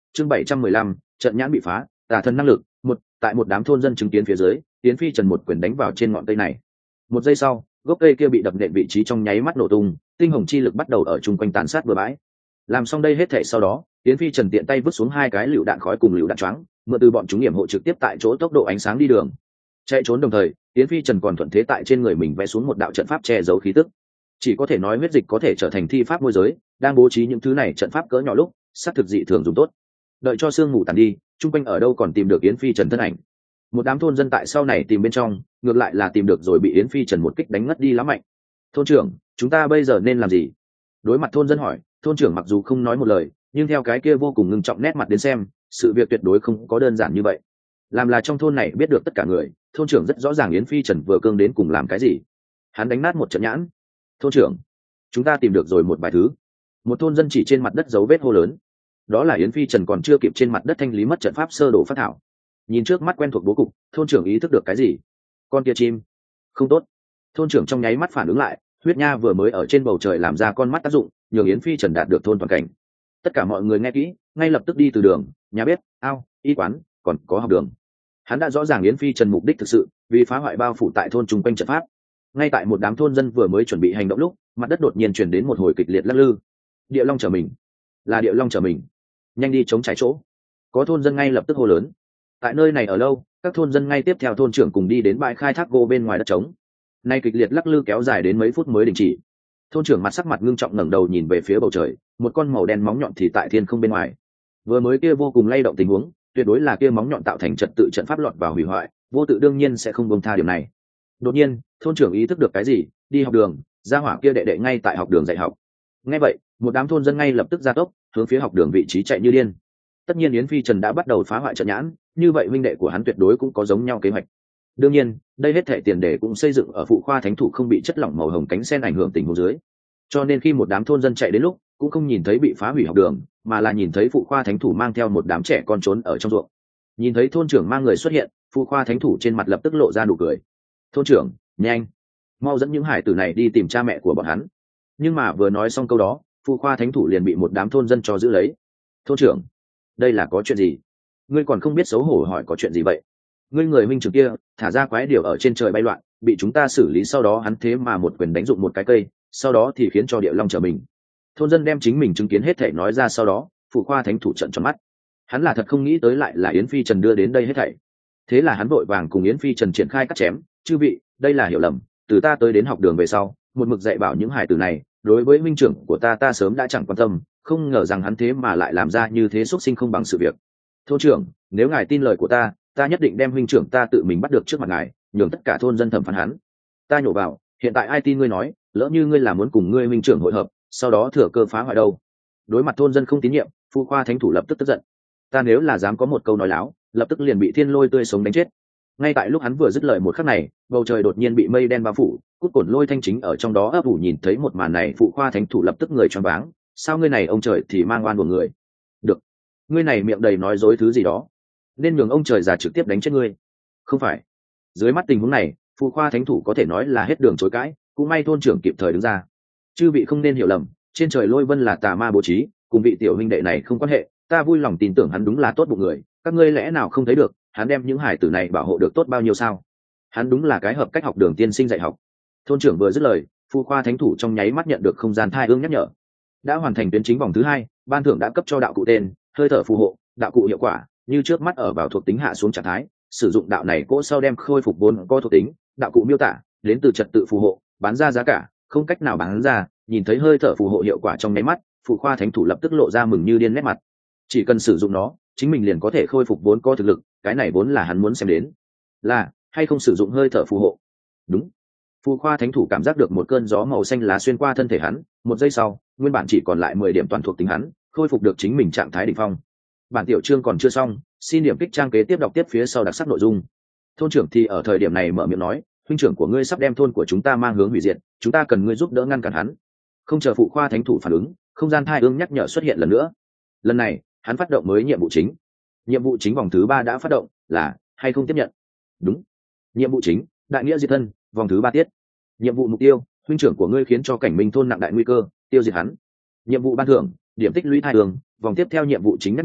chương 715, trận nhãn bị phá, tà thần năng lực. Tại một đám thôn dân chứng kiến phía dưới, Yến Phi Trần một quyền đánh vào trên ngọn cây này. Một giây sau, gốc cây kia bị đập nện vị trí trong nháy mắt nổ tung, tinh hồng chi lực bắt đầu ở chung quanh tàn sát bừa bãi. Làm xong đây hết thảy sau đó, Yến Phi Trần tiện tay vứt xuống 2 cái lựu đạn khói cùng lựu đạn choáng, mượn từ bọn chúng yểm hộ trực tiếp tại chỗ tốc độ ánh sáng đi đường. Chạy trốn đồng thời, Yến Phi Trần còn thuận thế tại trên người mình vẽ xuống một đạo trận pháp che giấu khí tức. Chỉ có thể nói huyết dịch có thể trở thành thi pháp môi giới, đang bố trí những thứ này trận pháp cỡ nhỏ lúc, sát thực dị thường dùng tốt. Đợi cho sương mù tàn đi, chung quanh ở đâu còn tìm được Yến Phi Trần thân ảnh. Một đám thôn dân tại sau này tìm bên trong, ngược lại là tìm được rồi bị Yến Phi Trần một kích đánh ngất đi lắm mạnh. Thôn trưởng, chúng ta bây giờ nên làm gì? Đối mặt thôn dân hỏi, thôn trưởng mặc dù không nói một lời, nhưng theo cái kia vô cùng ngưng trọng nét mặt đến xem, sự việc tuyệt đối không có đơn giản như vậy. Làm là trong thôn này biết được tất cả người, thôn trưởng rất rõ ràng Yến Phi Trần vừa cương đến cùng làm cái gì. Hắn đánh nát một trận nhãn. Thôn trưởng, chúng ta tìm được rồi một vài thứ. Một thôn dân chỉ trên mặt đất dấu vết hô lớn. Đó là Yến Phi Trần còn chưa kịp trên mặt đất thanh lý mất trận pháp sơ đồ phát thảo. Nhìn trước mắt quen thuộc bố cục, thôn trưởng ý thức được cái gì. Con kia chim không tốt. Thôn trưởng trong nháy mắt phản ứng lại, huyết nha vừa mới ở trên bầu trời làm ra con mắt tác dụng, nhường Yến Phi Trần đạt được thôn toàn cảnh. Tất cả mọi người nghe kỹ, ngay lập tức đi từ đường, nhà bếp, ao, y quán, còn có học đường. Hắn đã rõ ràng Yến Phi Trần mục đích thực sự, vì phá hoại bao phủ tại thôn chung quanh trận pháp. Ngay tại một đám thôn dân vừa mới chuẩn bị hành động lúc, mặt đất đột nhiên truyền đến một hồi kịch liệt lắc lư. Địa long trở mình, là địa long trở mình, nhanh đi chống trái chỗ. Có thôn dân ngay lập tức hô lớn. Tại nơi này ở lâu, các thôn dân ngay tiếp theo thôn trưởng cùng đi đến bãi khai thác gỗ bên ngoài đất trống. Nay kịch liệt lắc lư kéo dài đến mấy phút mới đình chỉ. Thôn trưởng mặt sắc mặt ngưng trọng ngẩng đầu nhìn về phía bầu trời, một con màu đen móng nhọn thì tại thiên không bên ngoài. Vừa mới kia vô cùng lay động tình huống, tuyệt đối là kia móng nhọn tạo thành trật tự trận pháp lọt vào hủy hoại, vô tự đương nhiên sẽ không buông tha điểm này. Đột nhiên, thôn trưởng ý thức được cái gì, đi học đường, gia hỏa kia đệ đệ ngay tại học đường dạy học. Nghe vậy, một đám thôn dân ngay lập tức ra tốc, hướng phía học đường vị trí chạy như điên. Tất nhiên Yến Phi Trần đã bắt đầu phá hoại trận nhãn, như vậy huynh đệ của hắn tuyệt đối cũng có giống nhau kế hoạch. Đương nhiên, đây hết thảy tiền đề cũng xây dựng ở phụ khoa thánh thủ không bị chất lỏng màu hồng cánh sen ảnh hưởng tình huống dưới. Cho nên khi một đám thôn dân chạy đến lúc, cũng không nhìn thấy bị phá hủy học đường, mà là nhìn thấy phụ khoa thánh thủ mang theo một đám trẻ con trốn ở trong ruộng. Nhìn thấy thôn trưởng mang người xuất hiện, phụ khoa thánh thủ trên mặt lập tức lộ ra nụ cười. Thôn trưởng, nhanh, mau dẫn những hải tử này đi tìm cha mẹ của bọn hắn. Nhưng mà vừa nói xong câu đó, phụ khoa thánh thủ liền bị một đám thôn dân cho giữ lấy. Thôn trưởng, đây là có chuyện gì? Ngươi còn không biết xấu hổ hỏi có chuyện gì vậy? Ngươi người minh trưởng kia thả ra quái điều ở trên trời bay loạn, bị chúng ta xử lý, sau đó hắn thế mà một quyền đánh dụng một cái cây, sau đó thì khiến cho địa long trở mình. Thôn dân đem chính mình chứng kiến hết thảy nói ra, sau đó phụ khoa thánh thủ trợn tròn mắt. Hắn là thật không nghĩ tới lại là Yến Phi Trần đưa đến đây hết thảy. Thế là hắn vội vàng cùng Yến Phi Trần triển khai cắt chém. Chư vị, đây là hiểu lầm, từ ta tới đến học đường về sau, một mực dạy bảo những hài tử này, đối với minh trưởng của ta sớm đã chẳng quan tâm, không ngờ rằng hắn thế mà lại làm ra như thế xuất sinh không bằng sự việc. Thôn trưởng, nếu ngài tin lời của ta nhất định đem huynh trưởng ta tự mình bắt được trước mặt ngài, nhường tất cả thôn dân thẩm phán hắn. Ta nhổ vào, hiện tại ai tin ngươi nói, lỡ như ngươi là muốn cùng ngươi huynh trưởng hội hợp, sau đó thừa cơ phá hoại đâu? Đối mặt thôn dân không tín nhiệm, phụ khoa thánh thủ lập tức tức giận. Ta nếu là dám có một câu nói láo, lập tức liền bị thiên lôi tươi sống đánh chết. Ngay tại lúc hắn vừa dứt lời một khắc này, bầu trời đột nhiên bị mây đen bao phủ, cút cổn lôi thanh chính ở trong đó ấp ủ. Nhìn thấy một màn này, phụ khoa thánh thủ lập tức người choáng váng. Sao ngươi này ông trời thì mang oan của người? Được, ngươi này miệng đầy nói dối thứ gì đó, nên nhường ông trời già trực tiếp đánh chết ngươi. Không phải. Dưới mắt tình huống này, phụ khoa thánh thủ có thể nói là hết đường chối cãi, cũng may thôn trưởng kịp thời đứng ra. Chư vị không nên hiểu lầm, trên trời lôi vân là tà ma bố trí, cùng vị tiểu huynh đệ này không quan hệ, ta vui lòng tin tưởng hắn đúng là tốt bụng người, các ngươi lẽ nào không thấy được, hắn đem những hải tử này bảo hộ được tốt bao nhiêu sao? Hắn đúng là cái hợp cách học đường tiên sinh dạy học. Thôn trưởng vừa dứt lời, phụ khoa thánh thủ trong nháy mắt nhận được không gian thai ương nhắc nhở. Đã hoàn thành tuyến chính vòng thứ 2, ban thưởng đã cấp cho đạo cụ tên, hơi thở phù hộ, đạo cụ hiệu quả, như trước mắt ở vào thuộc tính hạ xuống trạng thái, sử dụng đạo này cỗ sau đem khôi phục vốn có thuộc tính, đạo cụ miêu tả, đến từ trật tự phù hộ, bán ra giá cả, không cách nào bán ra. Nhìn thấy hơi thở phù hộ hiệu quả trong nháy mắt, phụ khoa thánh thủ lập tức lộ ra mừng như điên nét mặt. Chỉ cần sử dụng nó, chính mình liền có thể khôi phục vốn có thực lực, cái này vốn là hắn muốn xem đến. Là hay không sử dụng hơi thở phù hộ? Đúng. Phụ khoa thánh thủ cảm giác được một cơn gió màu xanh lá xuyên qua thân thể hắn, một giây sau, nguyên bản chỉ còn lại 10 điểm toàn thuộc tính hắn, khôi phục được chính mình trạng thái đỉnh phong. Bản tiểu chương còn chưa xong, xin điểm kích trang kế tiếp đọc tiếp phía sau đặc sắc nội dung. Thôn trưởng thì ở thời điểm này mở miệng nói, huynh trưởng của ngươi sắp đem thôn của chúng ta mang hướng hủy diệt, chúng ta cần ngươi giúp đỡ ngăn cản hắn. Không chờ phụ khoa thánh thủ phản ứng, không gian thai ương nhắc nhở xuất hiện lần nữa. Lần này, hắn phát động mới nhiệm vụ chính. Nhiệm vụ chính vòng thứ 3 đã phát động, là hay không tiếp nhận? Đúng. Nhiệm vụ chính, đại nghĩa diệt thân, vòng thứ 3 tiết. Nhiệm vụ mục tiêu, huynh trưởng của ngươi khiến cho cảnh minh thôn nặng đại nguy cơ, tiêu diệt hắn. Nhiệm vụ ban thưởng, điểm tích lũy thai ương, vòng tiếp theo nhiệm vụ chính nhắc nhở,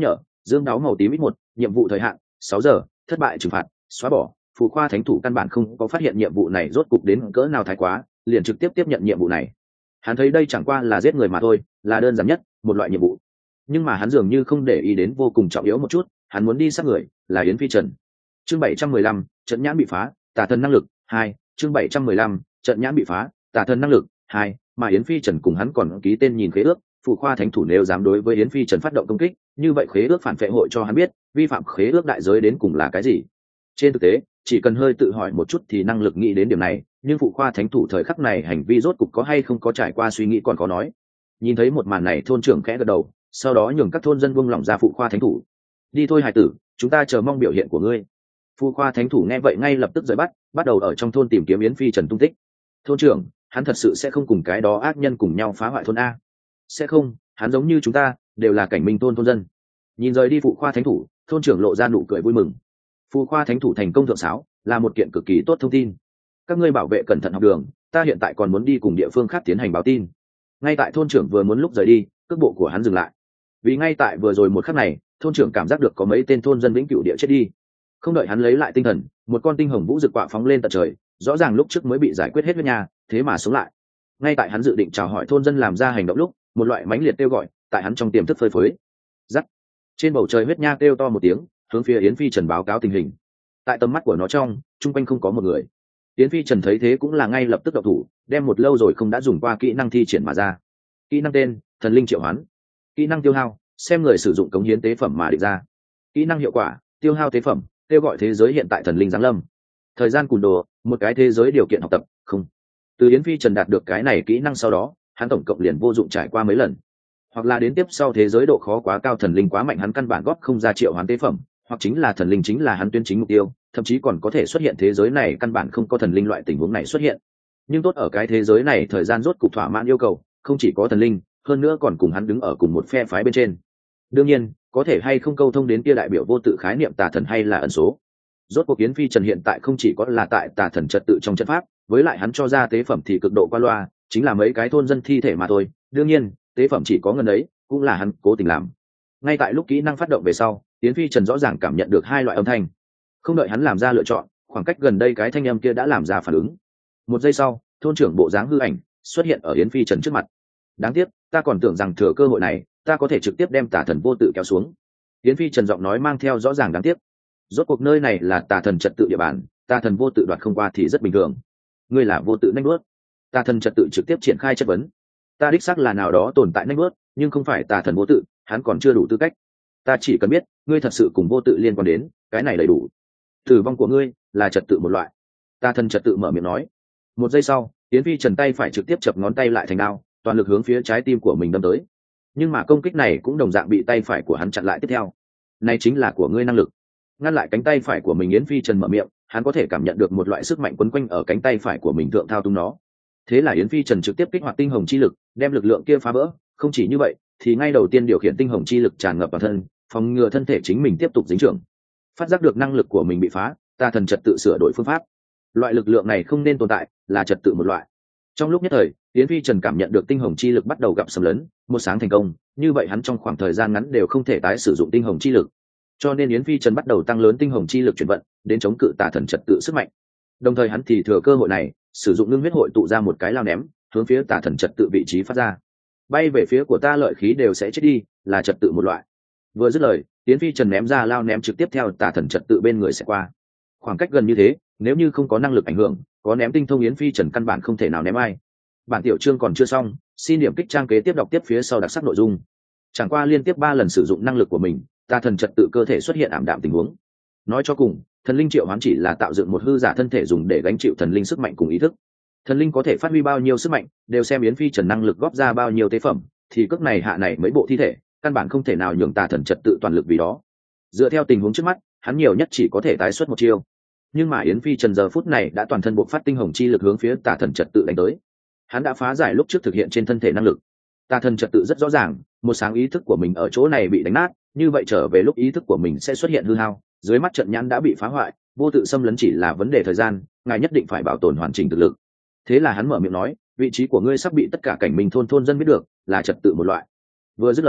Dương đáo màu tím ít một, nhiệm vụ thời hạn 6 giờ, thất bại trừng phạt, xóa bỏ. Phụ khoa thánh thủ căn bản không có phát hiện nhiệm vụ này rốt cục đến cỡ nào thái quá, liền trực tiếp tiếp nhận nhiệm vụ này. Hắn thấy đây chẳng qua là giết người mà thôi, là đơn giản nhất một loại nhiệm vụ. Nhưng mà hắn dường như không để ý đến vô cùng trọng yếu một chút, hắn muốn đi sát người, là Yến Phi Trần. Chương 715, trận nhãn bị phá, tà thần năng lực 2. Chương 715, trận nhãn bị phá, tà thần năng lực 2. Mà Yến Phi Trần cùng hắn còn ký tên nhìn khế ước, phụ khoa thánh thủ nếu dám đối với Yến Phi Trần phát động công kích, như vậy khế ước phản phệ hội cho hắn biết vi phạm khế ước đại giới đến cùng là cái gì. Trên thực tế, chỉ cần hơi tự hỏi một chút thì năng lực nghĩ đến điểm này, nhưng phụ khoa thánh thủ thời khắc này hành vi rốt cục có hay không có trải qua suy nghĩ còn khó nói. Nhìn thấy một màn này, thôn trưởng khẽ gật đầu, sau đó nhường các thôn dân buông lỏng ra phụ khoa thánh thủ. Đi thôi hài tử, chúng ta chờ mong biểu hiện của ngươi. Phụ khoa thánh thủ nghe vậy ngay lập tức rời bắt đầu ở trong thôn tìm kiếm Yến Phi Trần tung tích. Thôn trưởng, hắn thật sự sẽ không cùng cái đó ác nhân cùng nhau phá hoại thôn a? Sẽ không, hắn giống như chúng ta, đều là cảnh minh thôn dân. Nhìn rời đi phụ khoa thánh thủ, thôn trưởng lộ ra nụ cười vui mừng. Phụ khoa thánh thủ thành công thượng sáo, là một kiện cực kỳ tốt thông tin. Các ngươi bảo vệ cẩn thận học đường, ta hiện tại còn muốn đi cùng địa phương khác tiến hành báo tin. Ngay tại thôn trưởng vừa muốn lúc rời đi, cước bộ của hắn dừng lại. Vì ngay tại vừa rồi một khắc này, thôn trưởng cảm giác được có mấy tên thôn dân vĩnh cửu địa chết đi. Không đợi hắn lấy lại tinh thần, một con tinh hồng vũ rực quạ phóng lên tận trời, rõ ràng lúc trước mới bị giải quyết hết với nhà, thế mà sống lại. Ngay tại hắn dự định chào hỏi thôn dân làm ra hành động lúc, một loại mãnh liệt kêu gọi tại hắn trong tiềm thức phơi phới. Rắc. Trên bầu trời huyết nha kêu to một tiếng, hướng phía Yến Phi Trần báo cáo tình hình. Tại tầm mắt của nó trong, chung quanh không có một người. Yến Phi Trần thấy thế cũng là ngay lập tức động thủ, đem một lâu rồi không đã dùng qua kỹ năng thi triển mà ra. Kỹ năng tên: Thần linh triệu hoán. Kỹ năng tiêu hao: xem người sử dụng cống hiến tế phẩm mà định ra. Kỹ năng hiệu quả: tiêu hao tế phẩm, kêu gọi thế giới hiện tại thần linh giáng lâm. Thời gian cùn đồ: một cái thế giới điều kiện học tập không. Từ Yến Phi Trần đạt được cái này kỹ năng sau đó, hắn tổng cộng liền vô dụng trải qua mấy lần, hoặc là đến tiếp sau thế giới độ khó quá cao, thần linh quá mạnh hắn căn bản góp không ra triệu hoán tế phẩm, hoặc chính là thần linh chính là hắn tuyên chính mục tiêu, thậm chí còn có thể xuất hiện thế giới này căn bản không có thần linh loại tình huống này xuất hiện. Nhưng tốt ở cái thế giới này thời gian rốt cục thỏa mãn yêu cầu, không chỉ có thần linh, hơn nữa còn cùng hắn đứng ở cùng một phe phái bên trên. Đương nhiên, có thể hay không câu thông đến kia đại biểu vô tự khái niệm tà thần hay là ẩn số. Rốt cuộc Yến Phi Trần hiện tại không chỉ có là tại tà thần trật tự trong trận pháp, với lại hắn cho ra tế phẩm thì cực độ qua loa, chính là mấy cái thôn dân thi thể mà thôi. Đương nhiên, tế phẩm chỉ có ngần ấy, cũng là hắn cố tình làm. Ngay tại lúc kỹ năng phát động về sau, Yến Phi Trần rõ ràng cảm nhận được hai loại âm thanh. Không đợi hắn làm ra lựa chọn, khoảng cách gần đây cái thanh âm kia đã làm ra phản ứng. Một giây sau, thôn trưởng bộ dáng hư ảnh xuất hiện ở Yến Phi Trần trước mặt. Đáng tiếc, ta còn tưởng rằng thừa cơ hội này, ta có thể trực tiếp đem tà thần vô tự kéo xuống. Yến Phi Trần giọng nói mang theo rõ ràng đáng tiếc. Rốt cuộc nơi này là tà thần trật tự địa bàn, tà thần vô tự đoạt không qua thì rất bình thường. Ngươi là vô tự nanh bước. Tà thần trật tự trực tiếp triển khai chất vấn. Ta đích xác là nào đó tồn tại nanh bước, nhưng không phải tà thần vô tự, hắn còn chưa đủ tư cách. Ta chỉ cần biết ngươi thật sự cùng vô tự liên quan đến, cái này đầy đủ. Tử vong của ngươi là trật tự một loại. Tà thần trật tự mở miệng nói. Một giây sau, Yến Phi Trần tay phải trực tiếp chập ngón tay lại thành đao, toàn lực hướng phía trái tim của mình đâm tới. Nhưng mà công kích này cũng đồng dạng bị tay phải của hắn chặn lại tiếp theo. Này chính là của ngươi năng lực. Ngăn lại cánh tay phải của mình, Yến Phi Trần mở miệng, hắn có thể cảm nhận được một loại sức mạnh quấn quanh ở cánh tay phải của mình thượng thao túng nó. Thế là Yến Phi Trần trực tiếp kích hoạt tinh hồng chi lực, đem lực lượng kia phá vỡ. Không chỉ như vậy, thì ngay đầu tiên điều khiển tinh hồng chi lực tràn ngập vào thân, phòng ngừa thân thể chính mình tiếp tục dính trưởng. Phát giác được năng lực của mình bị phá, tà thần trật tự sửa đổi phương pháp. Loại lực lượng này không nên tồn tại, là trật tự một loại. Trong lúc nhất thời, Yến Phi Trần cảm nhận được tinh hồng chi lực bắt đầu gặp xâm lấn, một sáng thành công, như vậy hắn trong khoảng thời gian ngắn đều không thể tái sử dụng tinh hồng chi lực. Cho nên Yến Phi Trần bắt đầu tăng lớn tinh hồng chi lực chuyển vận, đến chống cự tà thần trật tự sức mạnh. Đồng thời hắn thì thừa cơ hội này, sử dụng ngưng huyết hội tụ ra một cái lao ném, hướng phía tà thần trật tự vị trí phát ra. Bay về phía của ta lợi khí đều sẽ chết đi, là trật tự một loại. Vừa dứt lời, Yến Phi Trần ném ra lao ném trực tiếp theo tà thần trật tự bên người sẽ qua. Khoảng cách gần như thế, nếu như không có năng lực ảnh hưởng, có ném tinh thông Yến Phi Trần căn bản không thể nào ném ai. Bản tiểu chương còn chưa xong, xin điểm kích trang kế tiếp đọc tiếp phía sau đặc sắc nội dung. Chẳng qua liên tiếp 3 lần sử dụng năng lực của mình, tà thần trật tự cơ thể xuất hiện ảm đạm tình huống. Nói cho cùng, thần linh triệu hoán chỉ là tạo dựng một hư giả thân thể dùng để gánh chịu thần linh sức mạnh cùng ý thức. Thần linh có thể phát huy bao nhiêu sức mạnh, đều xem Yến Phi Trần năng lực góp ra bao nhiêu tế phẩm, thì cước này hạ này mấy bộ thi thể, căn bản không thể nào nhường tà thần trật tự toàn lực vì đó. Dựa theo tình huống trước mắt, hắn nhiều nhất chỉ có thể tái xuất một chiêu. Nhưng mà Yến Phi Trần giờ phút này đã toàn thân bộc phát tinh hồng chi lực hướng phía tà thần trật tự đánh tới. Hắn đã phá giải lúc trước thực hiện trên thân thể năng lực. Tà thần trật tự rất rõ ràng, một sáng ý thức của mình ở chỗ này bị đánh nát, như vậy trở về lúc ý thức của mình sẽ xuất hiện hư hao, dưới mắt trận nhãn đã bị phá hoại, vô tự xâm lấn chỉ là vấn đề thời gian, ngài nhất định phải bảo tồn hoàn chỉnh thực lực. Thế là hắn mở miệng nói, vị trí của ngươi sắp bị tất cả cảnh minh thôn dân biết được, là trật tự một loại. Vừa dứt lời,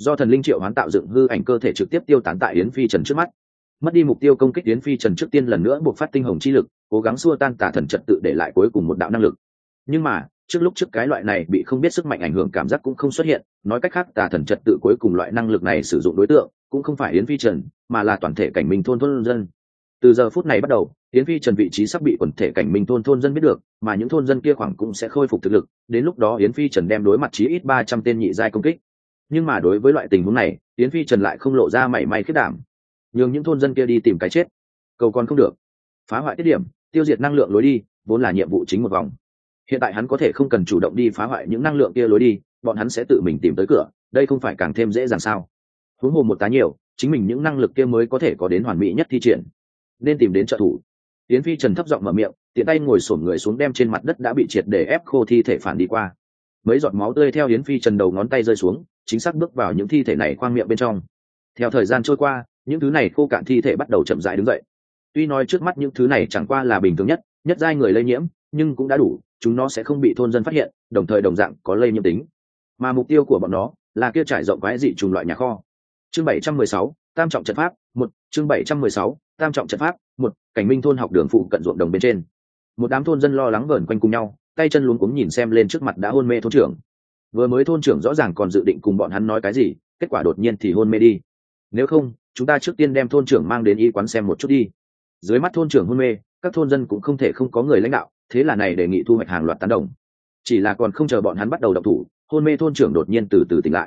do thần linh triệu hoán tạo dựng hư ảnh cơ thể trực tiếp tiêu tán tại yến phi trần trước mắt. Mất đi mục tiêu công kích, yến phi trần trước tiên lần nữa buộc phát tinh hồng chi lực, cố gắng xua tan tà thần trật tự để lại cuối cùng một đạo năng lực. Nhưng mà trước cái loại này bị không biết sức mạnh ảnh hưởng cảm giác cũng không xuất hiện, nói cách khác tà thần trật tự cuối cùng loại năng lực này sử dụng đối tượng cũng không phải yến phi trần, mà là toàn thể cảnh minh thôn dân. Từ giờ phút này bắt đầu, yến phi trần vị trí sắp bị quần thể cảnh minh thôn dân biết được, mà những thôn dân kia khoảng cũng sẽ khôi phục thực lực, đến lúc đó yến phi trần đem đối mặt chí ít 300 tên nhị giai công kích. Nhưng mà đối với loại tình huống này, yến phi trần lại không lộ ra mảy may khiết đảm, nhường những thôn dân kia đi tìm cái chết cầu còn không được. Phá hoại tiết điểm, tiêu diệt năng lượng lối đi vốn là nhiệm vụ chính một vòng, hiện tại hắn có thể không cần chủ động đi phá hoại những năng lượng kia lối đi, bọn hắn sẽ tự mình tìm tới cửa, đây không phải càng thêm dễ dàng sao? huống hồ một tá nhiều, chính mình những năng lực kia mới có thể có đến hoàn mỹ nhất thi triển, nên tìm đến trợ thủ. Yến phi trần thấp giọng mở miệng, tiện tay ngồi xổm người xuống đem trên mặt đất đã bị triệt để ép khô thi thể phản đi qua. Mấy giọt máu tươi theo Yến phi trần đầu ngón tay rơi xuống, chính xác bước vào những thi thể này khoang miệng bên trong. Theo thời gian trôi qua, những thứ này khô cạn thi thể bắt đầu chậm rãi đứng dậy. Tuy nói trước mắt những thứ này chẳng qua là bình thường nhất giai người lây nhiễm, nhưng cũng đã đủ, chúng nó sẽ không bị thôn dân phát hiện, đồng thời đồng dạng có lây nhiễm tính. Mà mục tiêu của bọn nó là kia trải rộng quái dị trùng loại nhà kho. Chương 716, Tam trọng trận pháp 1, chương 716, Tam trọng trận pháp 1, cảnh minh thôn học đường phụ cận ruộng đồng bên trên. Một đám thôn dân lo lắng vờn quanh cùng nhau, tay chân luống cuống nhìn xem lên trước mặt đã hôn mê thôn trưởng. Vừa mới thôn trưởng rõ ràng còn dự định cùng bọn hắn nói cái gì, kết quả đột nhiên thì hôn mê đi. Nếu không, chúng ta trước tiên đem thôn trưởng mang đến y quán xem một chút đi. Dưới mắt thôn trưởng hôn mê, các thôn dân cũng không thể không có người lãnh đạo, thế là này đề nghị thu hoạch hàng loạt tán đồng. Chỉ là còn không chờ bọn hắn bắt đầu động thủ, hôn mê thôn trưởng đột nhiên từ từ tỉnh lại.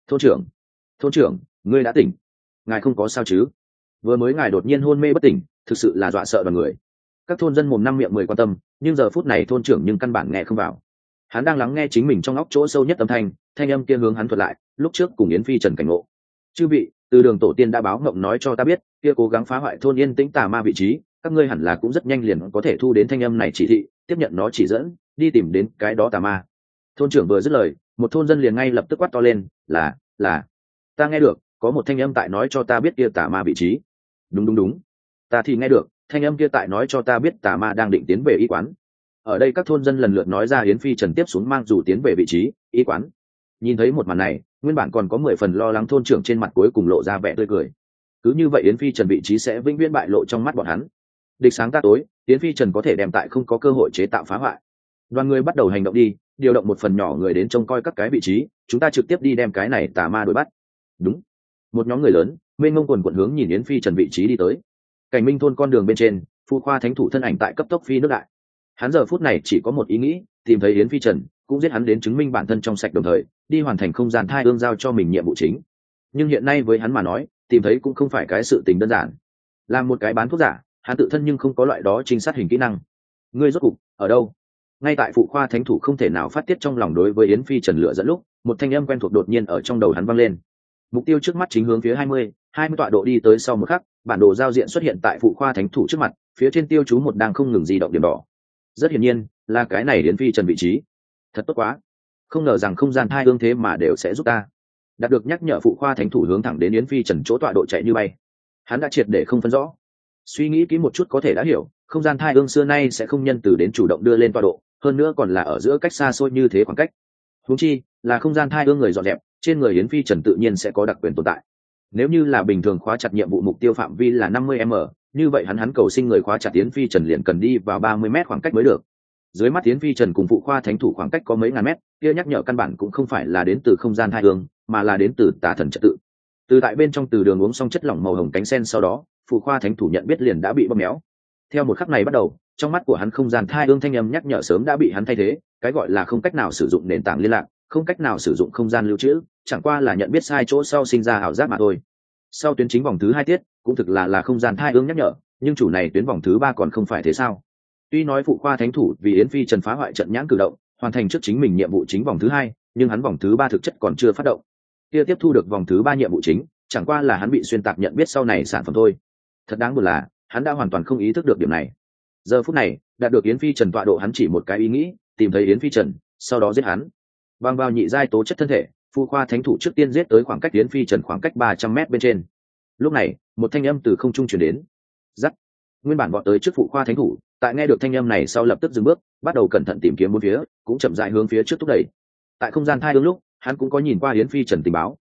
Thôn trưởng, ngươi đã tỉnh, ngài không có sao chứ? Vừa mới ngài đột nhiên hôn mê bất tỉnh, thực sự là dọa sợ đoàn người. Các thôn dân mồm năm miệng mười quan tâm, nhưng giờ phút này thôn trưởng nhưng căn bản nghe không vào. Hắn đang lắng nghe chính mình trong óc chỗ sâu nhất âm thanh âm kia hướng hắn thuật lại lúc trước cùng Yến phi trần cảnh ngộ. Chư vị, từ đường tổ tiên đã báo ngộng nói cho ta biết, kia cố gắng phá hoại thôn yên tĩnh tà ma vị trí, các ngươi hẳn là cũng rất nhanh liền có thể thu đến thanh âm này chỉ thị, tiếp nhận nó chỉ dẫn, đi tìm đến cái đó tà ma. Thôn trưởng vừa dứt lời, một thôn dân liền ngay lập tức quát to lên, là, ta nghe được, có một thanh âm tại nói cho ta biết kia tà ma vị trí. Đúng, ta thì nghe được, thanh âm kia tại nói cho ta biết tà ma đang định tiến về y quán. Ở đây các thôn dân lần lượt nói ra Yến phi trần tiếp xuống mang dù tiến về vị trí y quán. Nhìn thấy một màn này, nguyên bản còn có 10 phần lo lắng thôn trưởng trên mặt cuối cùng lộ ra vẻ tươi cười. Cứ như vậy Yến phi trần vị trí sẽ vĩnh viễn bại lộ trong mắt bọn hắn. Địch sáng ta tối, Yến phi trần có thể đem tại không có cơ hội chế tạo phá hoại. Đoàn người bắt đầu hành động đi, điều động một phần nhỏ người đến trông coi các cái vị trí, chúng ta trực tiếp đi đem cái này tà ma đuổi bắt. Đúng. Một nhóm người lớn mênh mông quần quần hướng nhìn Yến phi trần vị trí đi tới. Cảnh minh thôn con đường bên trên, Phu Khoa thánh thủ thân ảnh tại cấp tốc phi nước đại. Hắn giờ phút này chỉ có một ý nghĩ, tìm thấy Yến phi trần, cũng giết hắn đến chứng minh bản thân trong sạch, đồng thời đi hoàn thành không gian thai ương giao cho mình nhiệm vụ chính. Nhưng hiện nay với hắn mà nói, tìm thấy cũng không phải cái sự tình đơn giản. Làm một cái bán thuốc giả, hắn tự thân nhưng không có loại đó trinh sát hình kỹ năng. Ngươi rốt cục ở đâu? Ngay tại Phụ Khoa thánh thủ không thể nào phát tiết trong lòng đối với Yến phi trần lựa dẫn lúc, một thanh âm quen thuộc đột nhiên ở trong đầu hắn vang lên. Mục tiêu trước mắt chính hướng phía 20 tọa độ đi tới, sau một khắc, bản đồ giao diện xuất hiện tại Phụ Khoa thánh thủ trước mặt, phía trên tiêu chú một đang không ngừng di động điểm đỏ. Rất hiển nhiên, là cái này Yến phi trần vị trí. Thật tốt quá, không ngờ rằng không gian hai ương thế mà đều sẽ giúp ta. Đạt được nhắc nhở, Phụ Khoa thánh thủ hướng thẳng đến Yến phi trần chỗ tọa độ chạy như bay. Hắn đã triệt để không phân rõ. Suy nghĩ kỹ một chút có thể đã hiểu, không gian thai ương xưa nay sẽ không nhân từ đến chủ động đưa lên tọa độ, hơn nữa còn là ở giữa cách xa xôi như thế khoảng cách. Huống chi là không gian thai ương người dọn dẹp, trên người Yến phi trần tự nhiên sẽ có đặc quyền tồn tại. Nếu như là bình thường khóa chặt nhiệm vụ mục tiêu phạm vi là 50m, như vậy hắn cầu sinh người khóa chặt Yến phi trần liền cần đi vào 30m khoảng cách mới được. Dưới mắt Yến phi trần cùng Phụ Khoa thánh thủ khoảng cách có mấy ngàn mét, kia nhắc nhở căn bản cũng không phải là đến từ không gian thai ương, mà là đến từ tà thần trật tự. Từ tại bên trong từ đường uống xong chất lỏng màu hồng cánh sen, sau đó Phụ Khoa thánh thủ nhận biết liền đã bị bóp méo. Theo một khắc này bắt đầu, trong mắt của hắn không gian thai ương thanh âm nhắc nhở sớm đã bị hắn thay thế, cái gọi là không cách nào sử dụng nền tảng liên lạc, không cách nào sử dụng không gian lưu trữ, chẳng qua là nhận biết sai chỗ sau sinh ra ảo giác mà thôi. Sau tuyến chính vòng thứ 2 tiết cũng thực là không gian thai ương nhắc nhở, nhưng chủ này tuyến vòng thứ 3 còn không phải thế sao? Tuy nói Phụ Khoa thánh thủ vì Yến phi trần phá hoại trận nhãn cử động, hoàn thành trước chính mình nhiệm vụ chính vòng thứ 2, nhưng hắn vòng thứ 3 thực chất còn chưa phát động. Kia tiếp thu được vòng thứ 3 nhiệm vụ chính, chẳng qua là hắn bị xuyên tạc nhận biết sau này sản phẩm thôi. Thật đáng buồn là, hắn đã hoàn toàn không ý thức được điểm này. Giờ phút này, đạt được Yến phi trần tọa độ, hắn chỉ một cái ý nghĩ, tìm thấy Yến phi trần, sau đó giết hắn. Bằng vào nhị giai tố chất thân thể, Phụ Khoa thánh thủ trước tiên giết tới khoảng cách Yến phi trần khoảng cách 300m bên trên. Lúc này, một thanh âm từ không trung truyền đến. Rắc. Nguyên bản vọt tới trước Phụ Khoa thánh thủ, tại nghe được thanh âm này sau lập tức dừng bước, bắt đầu cẩn thận tìm kiếm bốn phía, cũng chậm rãi hướng phía trước thúc đẩy. Tại không gian thai ương lúc, hắn cũng có nhìn qua Yến phi trần tình báo,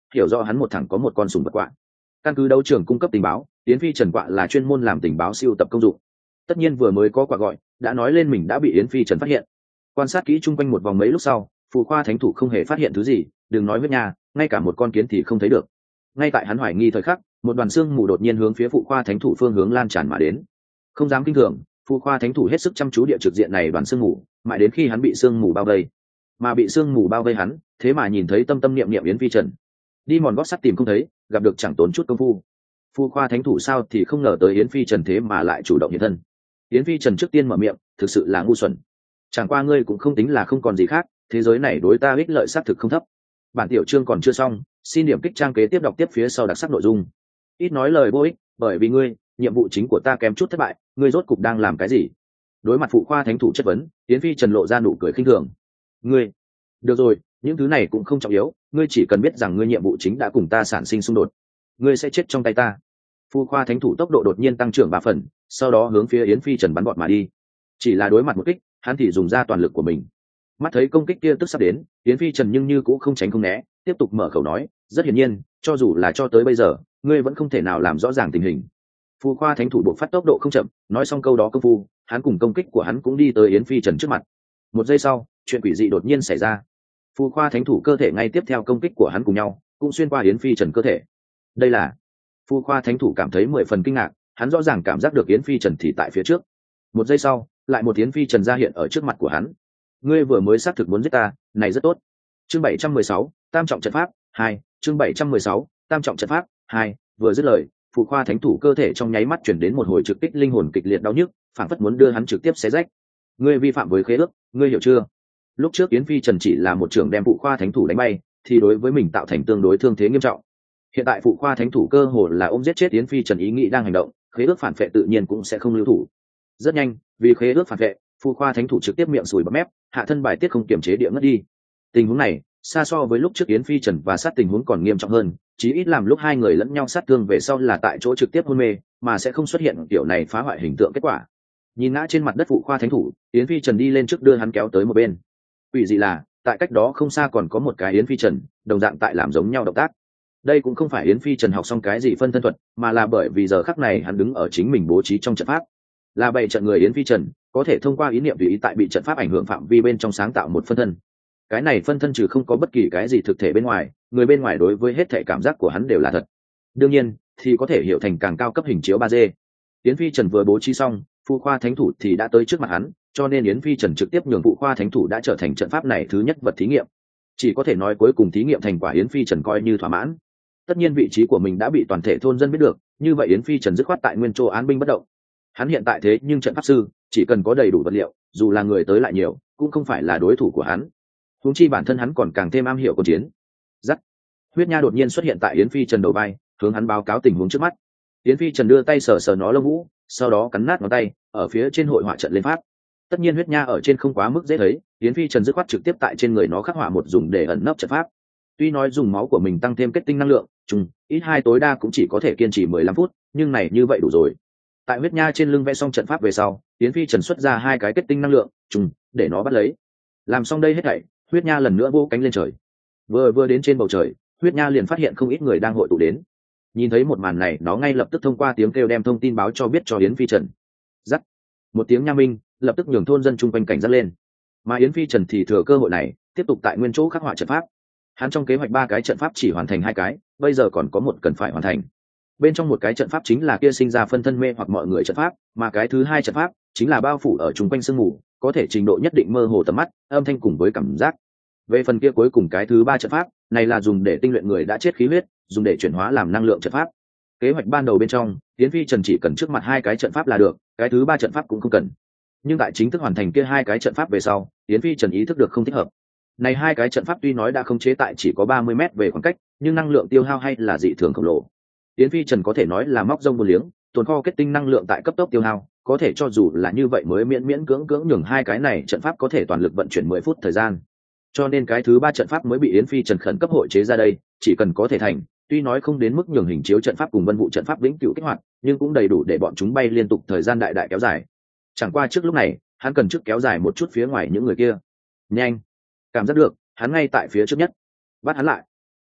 hiểu rõ hắn một thằng có một con sùng vật quạ. Căn cứ đấu trường cung cấp tình báo, Yến Phi Trần quạ là chuyên môn làm tình báo siêu tập công dụng. Tất nhiên vừa mới có quạ gọi, đã nói lên mình đã bị Yến Phi Trần phát hiện. Quan sát kỹ chung quanh một vòng mấy lúc sau, Phù Khoa Thánh Thủ không hề phát hiện thứ gì, đừng nói huyết nha, ngay cả một con kiến thì không thấy được. Ngay tại hắn hoài nghi thời khắc, một đoàn xương mù đột nhiên hướng phía Phụ Khoa Thánh Thủ phương hướng lan tràn mà đến. Không dám kinh thường, Phụ Khoa Thánh Thủ hết sức chăm chú địa trực diện này đoàn xương mù, mãi đến khi hắn bị xương mù bao vây. Mà bị xương mù bao vây hắn, thế mà nhìn thấy tâm tâm niệm niệm Yến Phi Trần. Đi mòn gót sắt tìm không thấy, gặp được chẳng tốn chút công phu. Phụ Khoa Thánh Thủ sao thì không ngờ tới Yến Phi Trần thế mà lại chủ động hiện thân. Yến Phi Trần trước tiên mở miệng, thực sự là ngu xuẩn. Chẳng qua ngươi cũng không tính là không còn gì khác, thế giới này đối ta ích lợi xác thực không thấp. Bản tiểu chương còn chưa xong, xin điểm kích trang kế tiếp đọc tiếp phía sau đặc sắc nội dung. Ít nói lời vô ích, bởi vì ngươi, nhiệm vụ chính của ta kém chút thất bại, ngươi rốt cục đang làm cái gì? Đối mặt Phụ Khoa Thánh Thủ chất vấn, Yến Phi Trần lộ ra nụ cười khinh thường. Ngươi, được rồi, những thứ này cũng không trọng yếu, ngươi chỉ cần biết rằng ngươi nhiệm vụ chính đã cùng ta sản sinh xung đột, ngươi sẽ chết trong tay ta. Phụ Khoa Thánh Thủ tốc độ đột nhiên tăng trưởng 3 phần, sau đó hướng phía Yến Phi Trần bắn gọn mà đi. Chỉ là đối mặt một kích, hắn thì dùng ra toàn lực của mình. Mắt thấy công kích kia tức sắp đến, Yến Phi Trần nhưng như cũng không tránh không né, tiếp tục mở khẩu nói, rất hiển nhiên, cho dù là cho tới bây giờ, ngươi vẫn không thể nào làm rõ ràng tình hình. Phụ Khoa Thánh Thủ buộc phát tốc độ không chậm, nói xong câu đó công phu, hắn cùng công kích của hắn cũng đi tới Yến Phi Trần trước mặt. Một giây sau, chuyện quỷ dị đột nhiên xảy ra. Phụ Khoa Thánh Thủ cơ thể ngay tiếp theo công kích của hắn cùng nhau, cũng xuyên qua Yến Phi Trần cơ thể. Đây là Phụ Khoa Thánh Thủ cảm thấy 10 phần kinh ngạc, hắn rõ ràng cảm giác được Yến Phi Trần thì tại phía trước. Một giây sau, lại một Yến Phi Trần ra hiện ở trước mặt của hắn. Ngươi vừa mới xác thực muốn giết ta, này rất tốt. Chương 716, Tam trọng trận pháp 2, chương 716, Tam trọng trận pháp 2, vừa dứt lời, Phụ Khoa Thánh Thủ cơ thể trong nháy mắt chuyển đến một hồi trực kích linh hồn kịch liệt đau nhức, phản phất muốn đưa hắn trực tiếp xé rách. Ngươi vi phạm với khế ước, ngươi hiểu chưa? Lúc trước Yến Phi Trần chỉ là một trưởng đem Phụ Khoa Thánh Thủ đánh bay, thì đối với mình tạo thành tương đối thương thế nghiêm trọng. Hiện tại Phụ Khoa Thánh Thủ cơ hồ là ôm giết chết Yến Phi Trần ý nghĩ đang hành động, khế ước phản phệ tự nhiên cũng sẽ không lưu thủ. Rất nhanh, vì khế ước phản vệ, Phụ Khoa Thánh Thủ trực tiếp miệng sùi bọt mép, hạ thân bài tiết không kiềm chế địa ngất đi. Tình huống này xa so với lúc trước Yến Phi Trần và sát tình huống còn nghiêm trọng hơn, chí ít làm lúc hai người lẫn nhau sát thương về sau là tại chỗ trực tiếp hôn mê, mà sẽ không xuất hiện kiểu này phá hoại hình tượng kết quả. Nhìn ngã trên mặt đất Phụ Khoa Thánh Thủ, Yến Phi Trần đi lên trước đưa hắn kéo tới một bên. Quỷ dị là, tại cách đó không xa còn có một cái Yến Phi Trần, đồng dạng tại làm giống nhau động tác. Đây cũng không phải Yến Phi Trần học xong cái gì phân thân thuật, mà là bởi vì giờ khắc này hắn đứng ở chính mình bố trí trong trận pháp. Là bảy trận người Yến Phi Trần có thể thông qua ý niệm tùy ý tại bị trận pháp ảnh hưởng phạm vi bên trong sáng tạo một phân thân. Cái này phân thân trừ không có bất kỳ cái gì thực thể bên ngoài, người bên ngoài đối với hết thể cảm giác của hắn đều là thật. Đương nhiên thì có thể hiểu thành càng cao cấp hình chiếu 3D. Yến Phi Trần vừa bố trí xong, Phụ Khoa Thánh Thủ thì đã tới trước mặt hắn, cho nên Yến Phi Trần trực tiếp nhường Phụ Khoa Thánh Thủ đã trở thành trận pháp này thứ nhất vật thí nghiệm. Chỉ có thể nói cuối cùng thí nghiệm thành quả Yến Phi Trần coi như thỏa mãn. Tất nhiên vị trí của mình đã bị toàn thể thôn dân biết được, như vậy Yến Phi Trần dứt khoát tại nguyên châu án binh bất động. Hắn hiện tại thế nhưng trận pháp sư chỉ cần có đầy đủ vật liệu, dù là người tới lại nhiều cũng không phải là đối thủ của hắn. Huống chi bản thân hắn còn càng thêm am hiểu cuộc chiến. Dắt, huyết nha đột nhiên xuất hiện tại Yến Phi Trần đầu vai, hướng hắn báo cáo tình huống trước mắt. Yến Phi Trần đưa tay sờ sờ nó lông vũ, sau đó cắn nát ngón tay, ở phía trên hội họa trận lên pháp. Tất nhiên huyết nha ở trên không quá mức dễ thấy, Yến Phi Trần dứt khoát trực tiếp tại trên người nó khắc họa một dùng để ẩn nấp trận pháp. Tuy nói dùng máu của mình tăng thêm kết tinh năng lượng, chung ít hai tối đa cũng chỉ có thể kiên trì 15 phút, nhưng này như vậy đủ rồi. Tại huyết nha trên lưng vẽ xong trận pháp về sau, Yến Phi Trần xuất ra 2 cái kết tinh năng lượng chung để nó bắt lấy. Làm xong đây hết thảy, huyết nha lần nữa vỗ cánh lên trời. Vừa đến trên bầu trời, huyết nha liền phát hiện không ít người đang hội tụ đến. Nhìn thấy một màn này, nó ngay lập tức thông qua tiếng kêu đem thông tin báo cho biết cho Yến Phi Trần. Dắt, một tiếng nha minh lập tức nhường thôn dân chung quanh cảnh giác lên. Mà Yến Phi Trần thì thừa cơ hội này tiếp tục tại nguyên chỗ khắc họa trận pháp. Hắn trong kế hoạch 3 cái trận pháp chỉ hoàn thành 2 cái, bây giờ còn có một cần phải hoàn thành. Bên trong một cái trận pháp chính là kia sinh ra phân thân mê hoặc mọi người trận pháp, mà cái thứ 2 trận pháp chính là bao phủ ở chung quanh sương mù, có thể trình độ nhất định mơ hồ tầm mắt, âm thanh cùng với cảm giác. Về phần kia cuối cùng cái thứ 3 trận pháp, này là dùng để tinh luyện người đã chết khí huyết, dùng để chuyển hóa làm năng lượng trận pháp. Kế hoạch ban đầu bên trong, Yến Phi Trần chỉ cần trước mặt 2 cái trận pháp là được, cái thứ 3 trận pháp cũng không cần. Nhưng tại chính thức hoàn thành kia 2 cái trận pháp về sau, Yến Phi Trần ý thức được không thích hợp. Này 2 cái trận pháp tuy nói đã khống chế tại chỉ có 30 mét về khoảng cách, nhưng năng lượng tiêu hao hay là dị thường khổng lồ. Yến Phi Trần có thể nói là móc rông buôn liếng, tồn kho kết tinh năng lượng tại cấp tốc tiêu hao, có thể cho dù là như vậy mới miễn cưỡng nhường 2 cái này trận pháp có thể toàn lực vận chuyển 10 phút thời gian. Cho nên cái thứ 3 trận pháp mới bị Yến Phi Trần khẩn cấp hội chế ra đây, chỉ cần có thể thành, tuy nói không đến mức nhường hình chiếu trận pháp cùng vân vụ trận pháp vĩnh cửu kích hoạt, nhưng cũng đầy đủ để bọn chúng bay liên tục thời gian đại kéo dài. Chẳng qua trước lúc này, hắn cần trước kéo dài một chút phía ngoài những người kia. Nhanh, cảm giác được, hắn ngay tại phía trước nhất. Bắt hắn lại.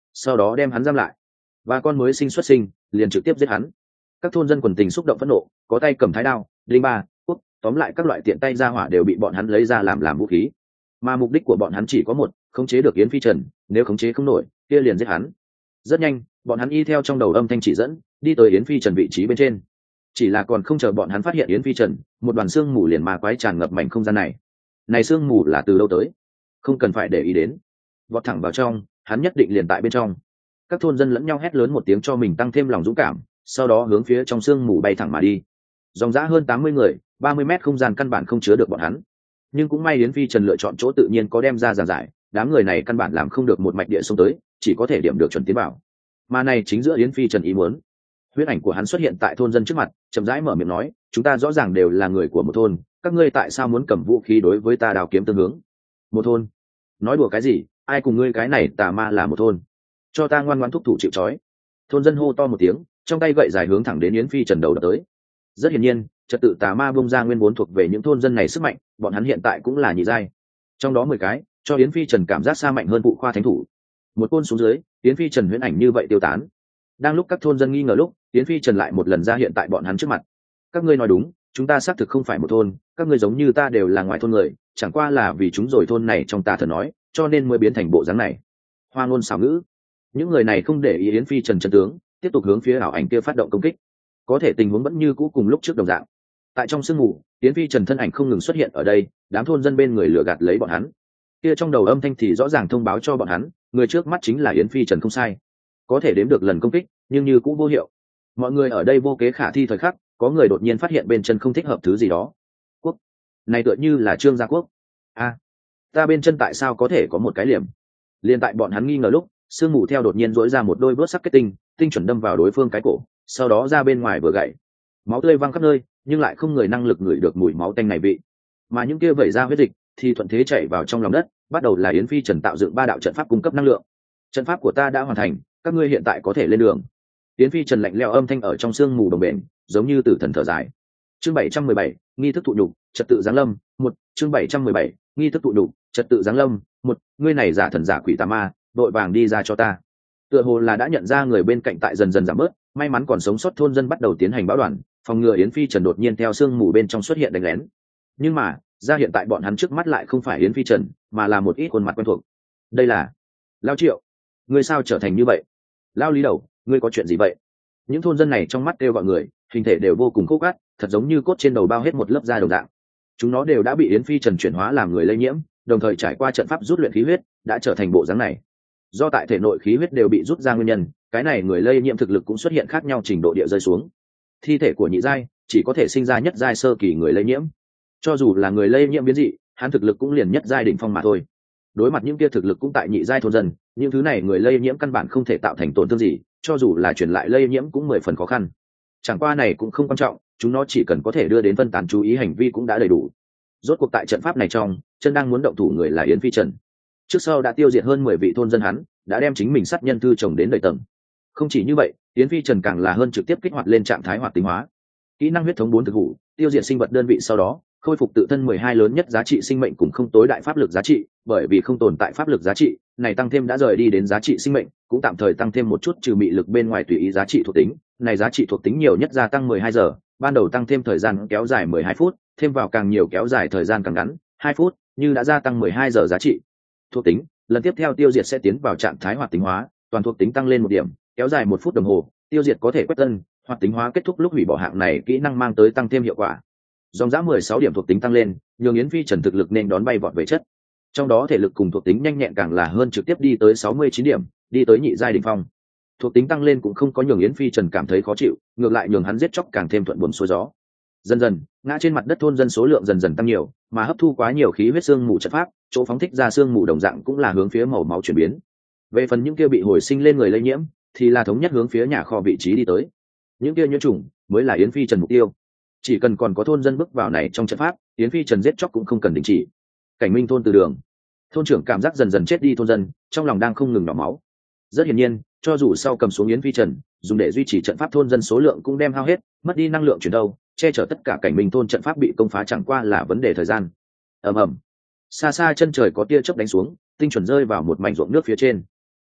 sau đó đem hắn giam lại, và con mới sinh xuất sinh liền trực tiếp giết hắn. Các thôn dân quần tình xúc động phẫn nộ, có tay cầm thái đao, linh ba, quốc, tóm lại các loại tiện tay ra hỏa đều bị bọn hắn lấy ra làm vũ khí. Mà mục đích của bọn hắn chỉ có một, khống chế được Yến Phi Trần, nếu khống chế không nổi kia liền giết hắn. Rất nhanh bọn hắn y theo trong đầu âm thanh chỉ dẫn đi tới Yến Phi Trần vị trí bên trên. Chỉ là còn không chờ bọn hắn phát hiện Yến Phi Trần, một đoàn xương mù liền ma quái tràn ngập mảnh không gian này. Này xương mù là từ đâu tới? Không cần phải để ý đến, vọt thẳng vào trong, hắn nhất định liền tại bên trong. Các thôn dân lẫn nhau hét lớn một tiếng cho mình tăng thêm lòng dũng cảm, sau đó hướng phía trong xương mù bay thẳng mà đi. Dòng dã hơn 80 người, 30 mét không gian căn bản không chứa được bọn hắn. Nhưng cũng may Yến Phi Trần lựa chọn chỗ tự nhiên có đem ra giảng giải, đám người này căn bản làm không được một mạch địa xông tới, chỉ có thể điểm được chuẩn tiến vào. Mà này chính giữa Yến Phi Trần ý muốn. Huyết ảnh của hắn xuất hiện tại thôn dân trước mặt, chậm rãi mở miệng nói, chúng ta rõ ràng đều là người của một thôn, các ngươi tại sao muốn cầm vũ khí đối với ta đào kiếm tương hướng? Một thôn? Nói đùa cái gì, ai cùng ngươi cái này tà ma là một thôn? Cho ta ngoan ngoãn thúc thủ chịu trói. Thôn dân hô to một tiếng, trong tay gậy dài hướng thẳng đến Yến Phi Trần đầu đập tới. Rất hiển nhiên, trật tự tà ma bung ra nguyên vốn thuộc về những thôn dân này sức mạnh, bọn hắn hiện tại cũng là nhị giai. Trong đó 10 cái, cho Yến Phi Trần cảm giác xa mạnh hơn phụ khoa thánh thủ. Một côn xuống dưới, Yến Phi Trần huyễn ảnh như vậy tiêu tán. Đang lúc các thôn dân nghi ngờ lúc, Yến Phi Trần lại một lần ra hiện tại bọn hắn trước mặt. Các ngươi nói đúng, chúng ta xác thực không phải một thôn, các ngươi giống như ta đều là ngoài thôn người, chẳng qua là vì chúng rồi thôn này trong tà thần nói, cho nên mới biến thành bộ dáng này. Hoa ngôn xảo ngữ. Những người này không để ý Yến Phi Trần chân tướng, tiếp tục hướng phía ảo ảnh kia phát động công kích. Có thể tình huống vẫn như cũ cùng lúc trước đồng dạng. Tại trong sương mù, Yến Phi Trần thân ảnh không ngừng xuất hiện ở đây, đám thôn dân bên người lừa gạt lấy bọn hắn. Kia trong đầu âm thanh thì rõ ràng thông báo cho bọn hắn, người trước mắt chính là Yến Phi Trần không sai. Có thể đếm được lần công kích, nhưng như cũ vô hiệu. Mọi người ở đây vô kế khả thi thời khắc, có người đột nhiên phát hiện bên chân không thích hợp thứ gì đó. Quốc, này tựa như là Trương Gia Quốc. A, ta bên chân tại sao có thể có một cái liềm? Liên tại bọn hắn nghi ngờ lúc, sương mù theo đột nhiên dỗi ra một đôi bước sắc kết tinh, tinh chuẩn đâm vào đối phương cái cổ, sau đó ra bên ngoài vừa gậy. Máu tươi văng khắp nơi, nhưng lại không người năng lực ngửi được mùi máu tanh này vị. Mà những kia vẩy ra huyết dịch thì thuận thế chảy vào trong lòng đất, bắt đầu là Yến Phi Trần tạo dựng 3 đạo trận pháp cung cấp năng lượng. Trận pháp của ta đã hoàn thành, các ngươi hiện tại có thể lên đường. Yến Phi Trần lạnh lẽo âm thanh ở trong sương mù đồng bền, giống như tử thần thở dài. Chương 717, nghi thức thụ nhục, trật tự giáng lâm, 1, chương 717, nghi thức thụ nhục, trật tự giáng lâm, 1, ngươi này giả thần giả quỷ tà ma, đội vàng đi ra cho ta. Tựa hồ là đã nhận ra người bên cạnh tại dần dần giảm bớt, may mắn còn sống sót thôn dân bắt đầu tiến hành báo đoàn, phòng ngừa Yến Phi Trần đột nhiên theo sương mù bên trong xuất hiện đánh lén. Nhưng mà, ra hiện tại bọn hắn trước mắt lại không phải Yến Phi Trần, mà là một ít khuôn mặt quen thuộc. Đây là Lao Triệu, ngươi sao trở thành như vậy? Lao Lý Đầu, ngươi có chuyện gì vậy? Những thôn dân này trong mắt kêu gọi người, hình thể đều vô cùng khô gắt, thật giống như cốt trên đầu bao hết một lớp da đồng dạng. Chúng nó đều đã bị Yến Phi Trần chuyển hóa làm người lây nhiễm, đồng thời trải qua trận pháp rút luyện khí huyết, đã trở thành bộ dáng này. Do tại thể nội khí huyết đều bị rút ra nguyên nhân, cái này người lây nhiễm thực lực cũng xuất hiện khác nhau trình độ địa rơi xuống. Thi thể của nhị giai chỉ có thể sinh ra nhất giai sơ kỳ người lây nhiễm. Cho dù là người lây nhiễm biến dị, hắn thực lực cũng liền nhất giai đỉnh phong mà thôi. Đối mặt những kia thực lực cũng tại nhị giai thôn dân, những thứ này người lây nhiễm căn bản không thể tạo thành tổn thương gì, cho dù là truyền lại lây nhiễm cũng 10 phần khó khăn. Chẳng qua này cũng không quan trọng, chúng nó chỉ cần có thể đưa đến phân tán chú ý hành vi cũng đã đầy đủ. Rốt cuộc tại trận pháp này trong, chân đang muốn động thủ người là Yến Phi Trần. Trước sau đã tiêu diệt hơn 10 vị thôn dân hắn, đã đem chính mình sát nhân thư chồng đến đầy tầng. Không chỉ như vậy, Yến Phi Trần càng là hơn trực tiếp kích hoạt lên trạng thái hoạt tính hóa. Kỹ năng huyết thống 4 thực hủ, tiêu diệt sinh vật đơn vị sau đó, khôi phục tự thân 12 lớn nhất giá trị sinh mệnh cùng không tối đại pháp lực giá trị, bởi vì không tồn tại pháp lực giá trị, này tăng thêm đã rời đi đến giá trị sinh mệnh, cũng tạm thời tăng thêm một chút trừ mị lực bên ngoài tùy ý giá trị thuộc tính, này giá trị thuộc tính nhiều nhất gia tăng 12 giờ, ban đầu tăng thêm thời gian kéo dài 12 phút, thêm vào càng nhiều kéo dài thời gian càng ngắn, 2 phút, như đã gia tăng 12 giờ giá trị thuộc tính, lần tiếp theo tiêu diệt sẽ tiến vào trạng thái hoạt tính hóa, toàn thuộc tính tăng lên 1 điểm, kéo dài 1 phút đồng hồ, tiêu diệt có thể quét tân, hoạt tính hóa kết thúc lúc hủy bỏ hạng này kỹ năng mang tới tăng thêm hiệu quả. Dòng dã 16 điểm thuộc tính tăng lên, nhường Yến Phi Trần thực lực nên đón bay vọt về chất. Trong đó thể lực cùng thuộc tính nhanh nhẹn càng là hơn trực tiếp đi tới 69 điểm, đi tới nhị giai đỉnh phong. Thuộc tính tăng lên cũng không có nhường Yến Phi Trần cảm thấy khó chịu, ngược lại nhường hắn giết chóc càng thêm thuận buồm xuôi gió. Dần dần, ngã trên mặt đất thôn dân số lượng dần dần tăng nhiều, mà hấp thu quá nhiều khí huyết xương mù trận pháp, chỗ phóng thích ra xương mù đồng dạng cũng là hướng phía màu máu chuyển biến. Về phần những kia bị hồi sinh lên người lây nhiễm, thì là thống nhất hướng phía nhà kho vị trí đi tới. Những kia nhiễm trùng mới là Yến Phi Trần mục tiêu. Chỉ cần còn có thôn dân bước vào này trong trận pháp, Yến Phi Trần giết chóc cũng không cần đình chỉ. Cảnh Minh thôn từ đường, thôn trưởng cảm giác dần dần chết đi thôn dân, trong lòng đang không ngừng đổ máu. Rất hiển nhiên, cho dù sau cầm xuống Yến Phi Trần, dùng để duy trì trận pháp thôn dân số lượng cũng đem hao hết, mất đi năng lượng chuyển đâu, che chở tất cả Cảnh Minh thôn trận pháp bị công phá chẳng qua là vấn đề thời gian. Ầm ầm. Xa xa chân trời có tia chớp đánh xuống, tinh chuẩn rơi vào một mảnh ruộng nước phía trên.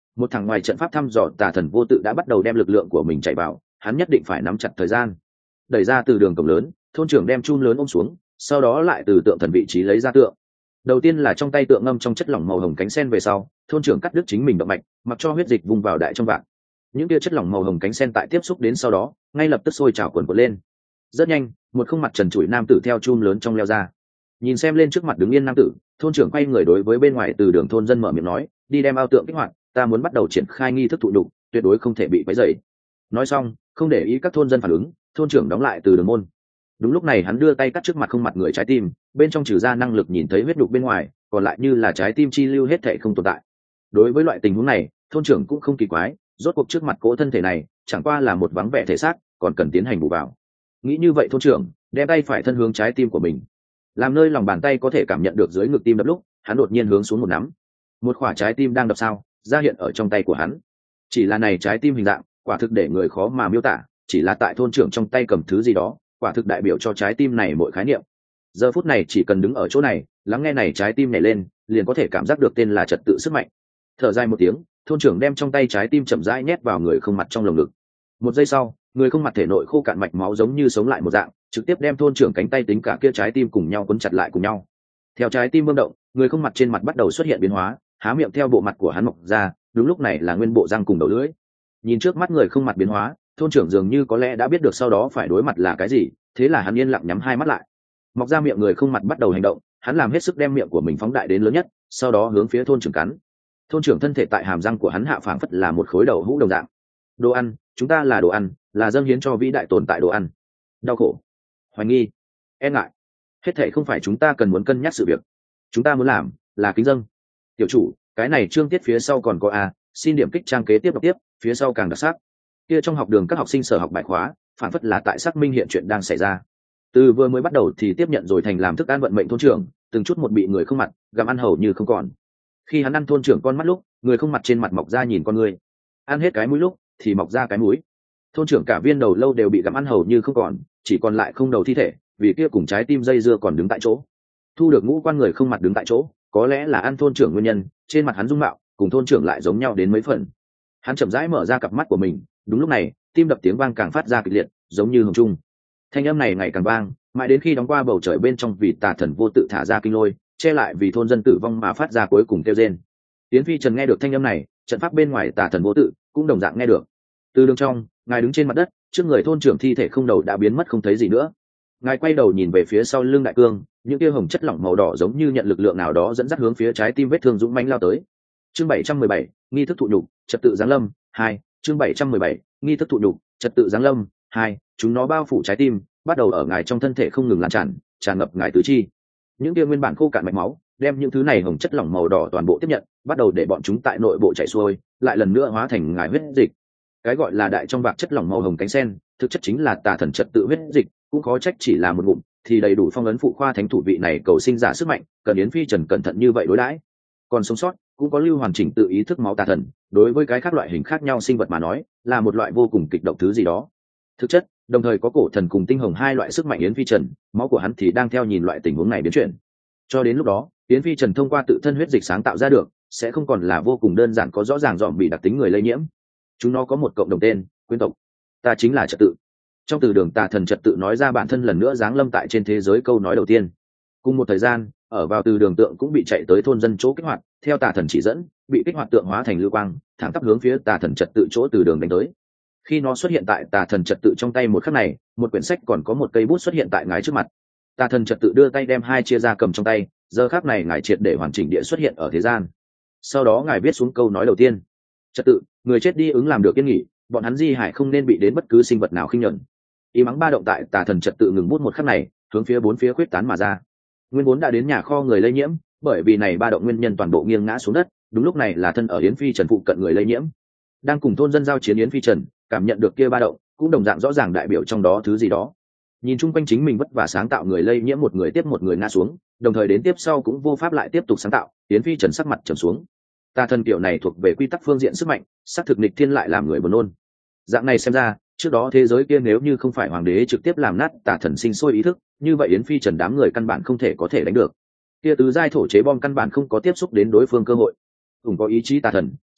Một thằng ngoài trận pháp thăm dò tà thần vô tự đã bắt đầu đem lực lượng của mình chạy vào, hắn nhất định phải nắm chặt thời gian. Đẩy ra từ đường cổng lớn, thôn trưởng đem chum lớn ôm xuống, sau đó lại từ tượng thần vị trí lấy ra tượng. Đầu tiên là trong tay tượng ngâm trong chất lỏng màu hồng cánh sen, về sau thôn trưởng cắt đứt chính mình động mạch, mặc cho huyết dịch vung vào đại trong vạc. Những tia chất lỏng màu hồng cánh sen tại tiếp xúc đến sau đó ngay lập tức sôi trào cuồn cuộn lên. Rất nhanh, một khuôn mặt trần trụi nam tử theo chum lớn trong leo ra. Nhìn xem lên trước mặt đứng yên nam tử, thôn trưởng quay người đối với bên ngoài từ đường thôn dân mở miệng nói, đi đem ao tượng kích hoạt, ta muốn bắt đầu triển khai nghi thức thụ đục, tuyệt đối không thể bị quấy rầy. Nói xong, không để ý các thôn dân phản ứng, thôn trưởng đóng lại từ đường môn. Đúng lúc này hắn đưa tay cắt trước mặt không mặt người trái tim, bên trong trừ ra năng lực nhìn thấy huyết đục bên ngoài, còn lại như là trái tim chi lưu hết thảy không tồn tại. Đối với loại tình huống này, thôn trưởng cũng không kỳ quái, rốt cuộc trước mặt cỗ thân thể này chẳng qua là một vắng vẻ thể xác, còn cần tiến hành bù vào. Nghĩ như vậy, thôn trưởng đem tay phải thân hướng trái tim của mình, làm nơi lòng bàn tay có thể cảm nhận được dưới ngực tim đập lúc, hắn đột nhiên hướng xuống một nắm. Một quả trái tim đang đập sao ra hiện ở trong tay của hắn. Chỉ là này trái tim hình dạng, quả thực để người khó mà miêu tả, chỉ là tại thôn trưởng trong tay cầm thứ gì đó, quả thực đại biểu cho trái tim này mọi khái niệm. Giờ phút này chỉ cần đứng ở chỗ này, lắng nghe này trái tim nhảy lên, liền có thể cảm giác được tên là trật tự sức mạnh. Thở dài một tiếng, thôn trưởng đem trong tay trái tim chậm rãi nhét vào người không mặt trong lồng ngực. Một giây sau, người không mặt thể nội khô cạn mạch máu giống như sống lại một dạng, trực tiếp đem thôn trưởng cánh tay tính cả kia trái tim cùng nhau quấn chặt lại cùng nhau. Theo trái tim bơm động, người không mặt trên mặt bắt đầu xuất hiện biến hóa, há miệng theo bộ mặt của hắn mọc ra, đúng lúc này là nguyên bộ răng cùng đầu lưỡi. Nhìn trước mắt người không mặt biến hóa, thôn trưởng dường như có lẽ đã biết được sau đó phải đối mặt là cái gì, thế là hắn yên lặng nhắm hai mắt lại. Mọc ra miệng người không mặt bắt đầu hành động, hắn làm hết sức đem miệng của mình phóng đại đến lớn nhất, sau đó hướng phía thôn trưởng cắn. Thôn trưởng thân thể tại hàm răng của hắn hạ phảng phất là một khối đậu hũ đồng dạng. Đồ ăn, chúng ta là đồ ăn, là dâng hiến cho vĩ đại tồn tại đồ ăn. Đau khổ, hoài nghi, e ngại, hết thảy không phải chúng ta cần muốn cân nhắc sự việc. Chúng ta muốn làm là kính dâng. Tiểu chủ, cái này chương tiết phía sau còn có a, xin điểm kích trang kế tiếp đọc tiếp, phía sau càng đặc sắc. Kia trong học đường các học sinh sở học bài khóa, phản phất là tại xác minh hiện chuyện đang xảy ra. Từ vừa mới bắt đầu thì tiếp nhận rồi thành làm thức ăn vận mệnh thôn trưởng, từng chút một bị người không mặt gặm ăn hầu như không còn. Khi hắn ăn thôn trưởng con mắt lúc, người không mặt trên mặt mọc ra nhìn con người. Ăn hết cái mũi lúc thì mọc ra cái mũi. Thôn trưởng cả viên đầu lâu đều bị gặm ăn hầu như không còn, chỉ còn lại không đầu thi thể, vì kia cùng trái tim dây dưa còn đứng tại chỗ. Thu được ngũ quan người không mặt đứng tại chỗ, có lẽ là ăn thôn trưởng nguyên nhân, trên mặt hắn dung mạo cùng thôn trưởng lại giống nhau đến mấy phần. Hắn chậm rãi mở ra cặp mắt của mình, đúng lúc này tim đập tiếng vang càng phát ra kịch liệt, giống như hồng trung. Thanh âm này ngày càng vang, mãi đến khi đóng qua bầu trời bên trong vì tà thần vô tự thả ra kinh lôi, che lại vì thôn dân tử vong mà phát ra cuối cùng kêu rên. Tiến Phi Trần nghe được thanh âm này, trận pháp bên ngoài tà thần vô tự cũng đồng dạng nghe được. Từ đường trong, ngài đứng trên mặt đất, trước người thôn trưởng thi thể không đầu đã biến mất không thấy gì nữa. Ngài quay đầu nhìn về phía sau lưng đại cương, những tia hồng chất lỏng màu đỏ giống như nhận lực lượng nào đó dẫn dắt hướng phía trái tim vết thương dũng mãnh lao tới. Chương 717, nghi thức thụ nhục, trật tự giáng lâm 2. Chương 717, nghi thức thụ nhục, trật tự giáng lâm 2. Chúng nó bao phủ trái tim, bắt đầu ở ngài trong thân thể không ngừng lan tràn, tràn ngập ngài tứ chi. Những tia nguyên bản khô cạn mạch máu, đem những thứ này hồng chất lỏng màu đỏ toàn bộ tiếp nhận, bắt đầu để bọn chúng tại nội bộ chảy xuôi, lại lần nữa hóa thành ngài huyết dịch. Cái gọi là đại trong vạc chất lỏng màu hồng cánh sen, thực chất chính là tà thần trật tự huyết dịch, cũng khó trách chỉ là một ngụm thì đầy đủ phong ấn phụ khoa thánh thủ vị này cầu sinh giả sức mạnh, cần Yến Phi Trần cẩn thận như vậy đối đãi. Còn sống sót cũng có lưu hoàn chỉnh tự ý thức máu tà thần, đối với cái khác loại hình khác nhau sinh vật mà nói, là một loại vô cùng kịch độc thứ gì đó. Thực chất, đồng thời có cổ thần cùng tinh hồng hai loại sức mạnh Yến Phi Trần, máu của hắn thì đang theo nhìn loại tình huống này biến chuyển. Cho đến lúc đó, Yến Phi Trần thông qua tự thân huyết dịch sáng tạo ra được, sẽ không còn là vô cùng đơn giản có rõ ràng dòm bị đặc tính người lây nhiễm. Chúng nó có một cộng đồng tên, quyến tộc. Ta chính là trật tự. Trong từ đường tà thần trật tự nói ra bản thân lần nữa giáng lâm tại trên thế giới câu nói đầu tiên. Cùng một thời gian, ở vào từ đường tượng cũng bị chạy tới thôn dân chỗ kích hoạt, theo tà thần chỉ dẫn, bị kích hoạt tượng hóa thành lưu quang, thẳng tắp hướng phía tà thần trật tự chỗ từ đường đánh tới. Khi nó xuất hiện tại tà thần trật tự trong tay một khắc này, một quyển sách còn có một cây bút xuất hiện tại ngài trước mặt. Tà thần trật tự đưa tay đem hai chia ra cầm trong tay, giờ khắc này ngài triệt để hoàn chỉnh địa xuất hiện ở thế gian. Sau đó ngài viết xuống câu nói đầu tiên: trật tự, người chết đi ứng làm được yên nghỉ, bọn hắn di hải không nên bị đến bất cứ sinh vật nào khinh nhẫn. Ý mắng ba động tại tà thần trật tự ngừng bút một khắc này, hướng phía bốn phía khuyết tán mà ra. Nguyên vốn đã đến nhà kho người lây nhiễm, bởi vì này ba động nguyên nhân toàn bộ nghiêng ngã xuống đất, đúng lúc này là thân ở Yến Phi Trần phụ cận người lây nhiễm đang cùng thôn dân giao chiến. Yến Phi Trần cảm nhận được kia ba động, cũng đồng dạng rõ ràng đại biểu trong đó thứ gì đó. Nhìn chung quanh chính mình vất vả sáng tạo người lây nhiễm một người tiếp một người ngã xuống, đồng thời đến tiếp sau cũng vô pháp lại tiếp tục sáng tạo, Yến Phi Trần sắc mặt trầm xuống. Tà thần kiểu này thuộc về quy tắc phương diện sức mạnh, xác thực nghịch thiên lại làm người buồn nôn. Dạng này xem ra, trước đó thế giới kia nếu như không phải hoàng đế trực tiếp làm nát tà thần sinh sôi ý thức, như vậy Yến Phi Trần đám người căn bản không thể có thể đánh được. Kia tứ giai thổ chế bom căn bản không có tiếp xúc đến đối phương cơ hội. Cùng có ý chí tà thần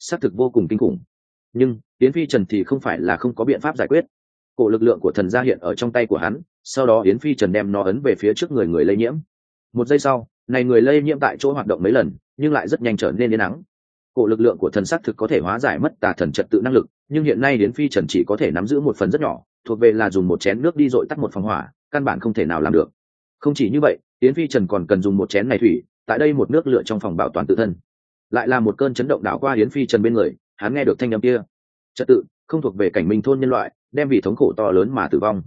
xác thực vô cùng kinh khủng. Nhưng yến phi trần thì không phải là không có biện pháp giải quyết. Cổ lực lượng của thần gia hiện ở trong tay của hắn, sau đó yến phi trần đem nó ấn về phía trước người lây nhiễm. Một giây sau, này người lây nhiễm tại chỗ hoạt động mấy lần, nhưng lại rất nhanh trở nên yên nắng. Cổ lực lượng của thần xác thực có thể hóa giải mất tà thần trật tự năng lực, nhưng hiện nay yến phi trần chỉ có thể nắm giữ một phần rất nhỏ, thuộc về là dùng một chén nước đi dội tắt một phòng hỏa, căn bản không thể nào làm được. Không chỉ như vậy, yến phi trần còn cần dùng một chén này thủy, tại đây một nước lửa trong phòng bảo toàn tự thân. Lại là một cơn chấn động đảo qua yến phi trần bên người, hắn nghe được thanh âm kia. Trật tự không thuộc về cảnh minh thôn nhân loại, đem vì thống khổ to lớn mà tử vong.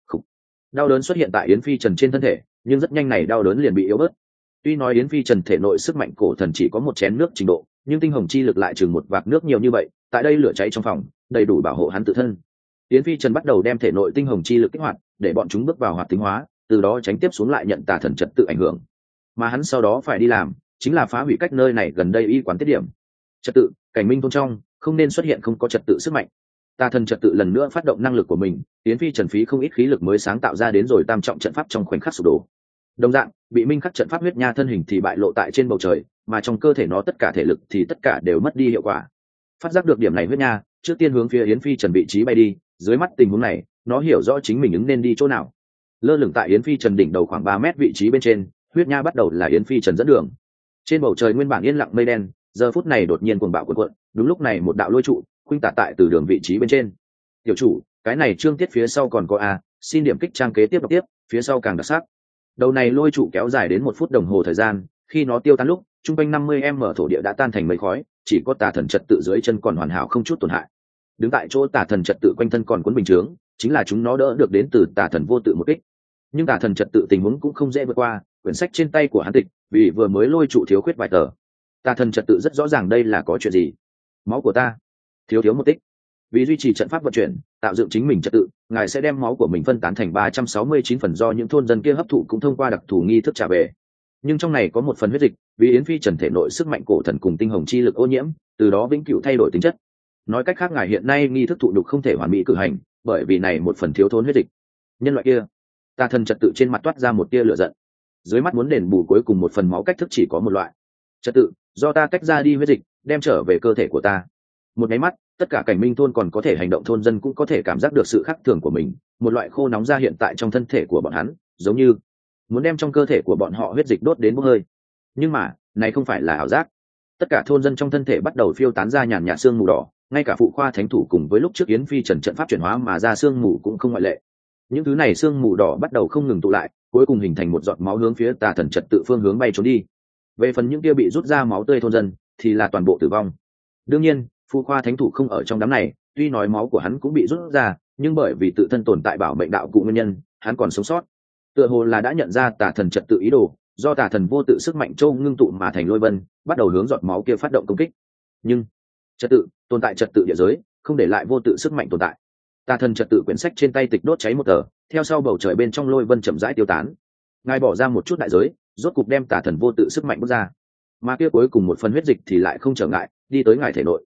Đau đớn xuất hiện tại yến phi trần trên thân thể, nhưng rất nhanh này đau đớn liền bị yếu bớt. Tuy nói yến phi trần thể nội sức mạnh cổ thần chỉ có một chén nước trình độ, nhưng tinh hồng chi lực lại chừng một vạc nước nhiều như vậy, tại đây lửa cháy trong phòng đầy đủ bảo hộ hắn tự thân. Yến phi trần bắt đầu đem thể nội tinh hồng chi lực kích hoạt, để bọn chúng bước vào hoạt tính hóa, từ đó tránh tiếp xuống lại nhận tà thần trật tự ảnh hưởng. Mà hắn sau đó phải đi làm chính là phá hủy cách nơi này gần đây y quán tiết điểm. Trật tự cảnh minh thôn trong không nên xuất hiện không có trật tự sức mạnh. Tà thần trật tự lần nữa phát động năng lực của mình, yến phi trần phí không ít khí lực mới sáng tạo ra đến rồi tam trọng trận pháp trong khoảnh khắc sụp đổ. Đồng dạng, bị minh khắc trận pháp huyết nha thân hình thì bại lộ tại trên bầu trời, mà trong cơ thể nó tất cả thể lực thì tất cả đều mất đi hiệu quả. Phát giác được điểm này huyết nha, trước tiên hướng phía yến phi trần vị trí bay đi, dưới mắt tình huống này, nó hiểu rõ chính mình ứng nên đi chỗ nào. Lơ lửng tại yến phi trần đỉnh đầu khoảng 3 mét vị trí bên trên, huyết nha bắt đầu là yến phi trần dẫn đường. Trên bầu trời nguyên bản yên lặng mây đen, giờ phút này đột nhiên cuồng bạo cuộn cuộn, đúng lúc này một đạo lôi trụ khuynh tả tại từ đường vị trí bên trên. Tiểu chủ, cái này chương tiết phía sau còn có a, xin điểm kích trang kế tiếp đọc tiếp, phía sau càng đặc sắc. Đầu này lôi trụ kéo dài đến 1 phút đồng hồ thời gian, khi nó tiêu tan lúc, trung quanh 50m thổ địa đã tan thành mây khói, chỉ có tà thần trật tự dưới chân còn hoàn hảo không chút tổn hại. Đứng tại chỗ tà thần trật tự quanh thân còn cuốn bình chướng, chính là chúng nó đỡ được đến từ tà thần vô tự một kích. Nhưng tà thần trật tự tình huống cũng không dễ vượt qua, quyển sách trên tay của hắn tịch, vì vừa mới lôi trụ thiếu khuyết vài tờ. Tà thần trật tự rất rõ ràng đây là có chuyện gì. Máu của ta thiếu một tích. Vì duy trì trận pháp vận chuyển, tạo dựng chính mình trật tự, ngài sẽ đem máu của mình phân tán thành 369 phần do những thôn dân kia hấp thụ cũng thông qua đặc thù nghi thức trả về. Nhưng trong này có một phần huyết dịch, vì yến phi trần thể nội sức mạnh cổ thần cùng tinh hồng chi lực ô nhiễm, từ đó vĩnh cửu thay đổi tính chất. Nói cách khác, ngài hiện nay nghi thức thụ đục không thể hoàn mỹ cử hành, bởi vì này một phần thiếu thốn huyết dịch. Nhân loại kia, tà thần trật tự trên mặt toát ra một tia lửa giận. Dưới mắt muốn đền bù cuối cùng một phần máu cách thức chỉ có một loại. Trật tự, do ta tách ra đi huyết dịch, đem trở về cơ thể của ta. Một cái mắt, tất cả cảnh minh thôn còn có thể hành động thôn dân cũng có thể cảm giác được sự khác thường của mình, một loại khô nóng ra hiện tại trong thân thể của bọn hắn, giống như muốn đem trong cơ thể của bọn họ huyết dịch đốt đến bốc hơi. Nhưng mà này không phải là ảo giác. Tất cả thôn dân trong thân thể bắt đầu phiêu tán ra nhàn nhạt sương mù đỏ, ngay cả phụ khoa thánh thủ cùng với lúc trước yến phi trần trận pháp chuyển hóa mà ra sương mù cũng không ngoại lệ. Những thứ này sương mù đỏ bắt đầu không ngừng tụ lại, cuối cùng hình thành một giọt máu hướng phía tà thần trật tự phương hướng bay trốn đi. Về phần những kia bị rút ra máu tươi thôn dân thì là toàn bộ tử vong. Đương nhiên phụ khoa thánh thủ không ở trong đám này, tuy nói máu của hắn cũng bị rút ra, nhưng bởi vì tự thân tồn tại bảo mệnh đạo cụ nguyên nhân, hắn còn sống sót. Tựa hồ là đã nhận ra tà thần trật tự ý đồ, do tà thần vô tự sức mạnh châu ngưng tụ mà thành lôi vân, bắt đầu hướng giọt máu kia phát động công kích. Nhưng trật tự tồn tại, trật tự địa giới không để lại vô tự sức mạnh tồn tại. Tà thần trật tự quyển sách trên tay tịch đốt cháy một tờ, theo sau bầu trời bên trong lôi vân chậm rãi tiêu tán. Ngài bỏ ra một chút đại giới, rốt cục đem tà thần vô tự sức mạnh bước ra, mà kia cuối cùng một phần huyết dịch thì lại không trở ngại đi tới ngài thể nội.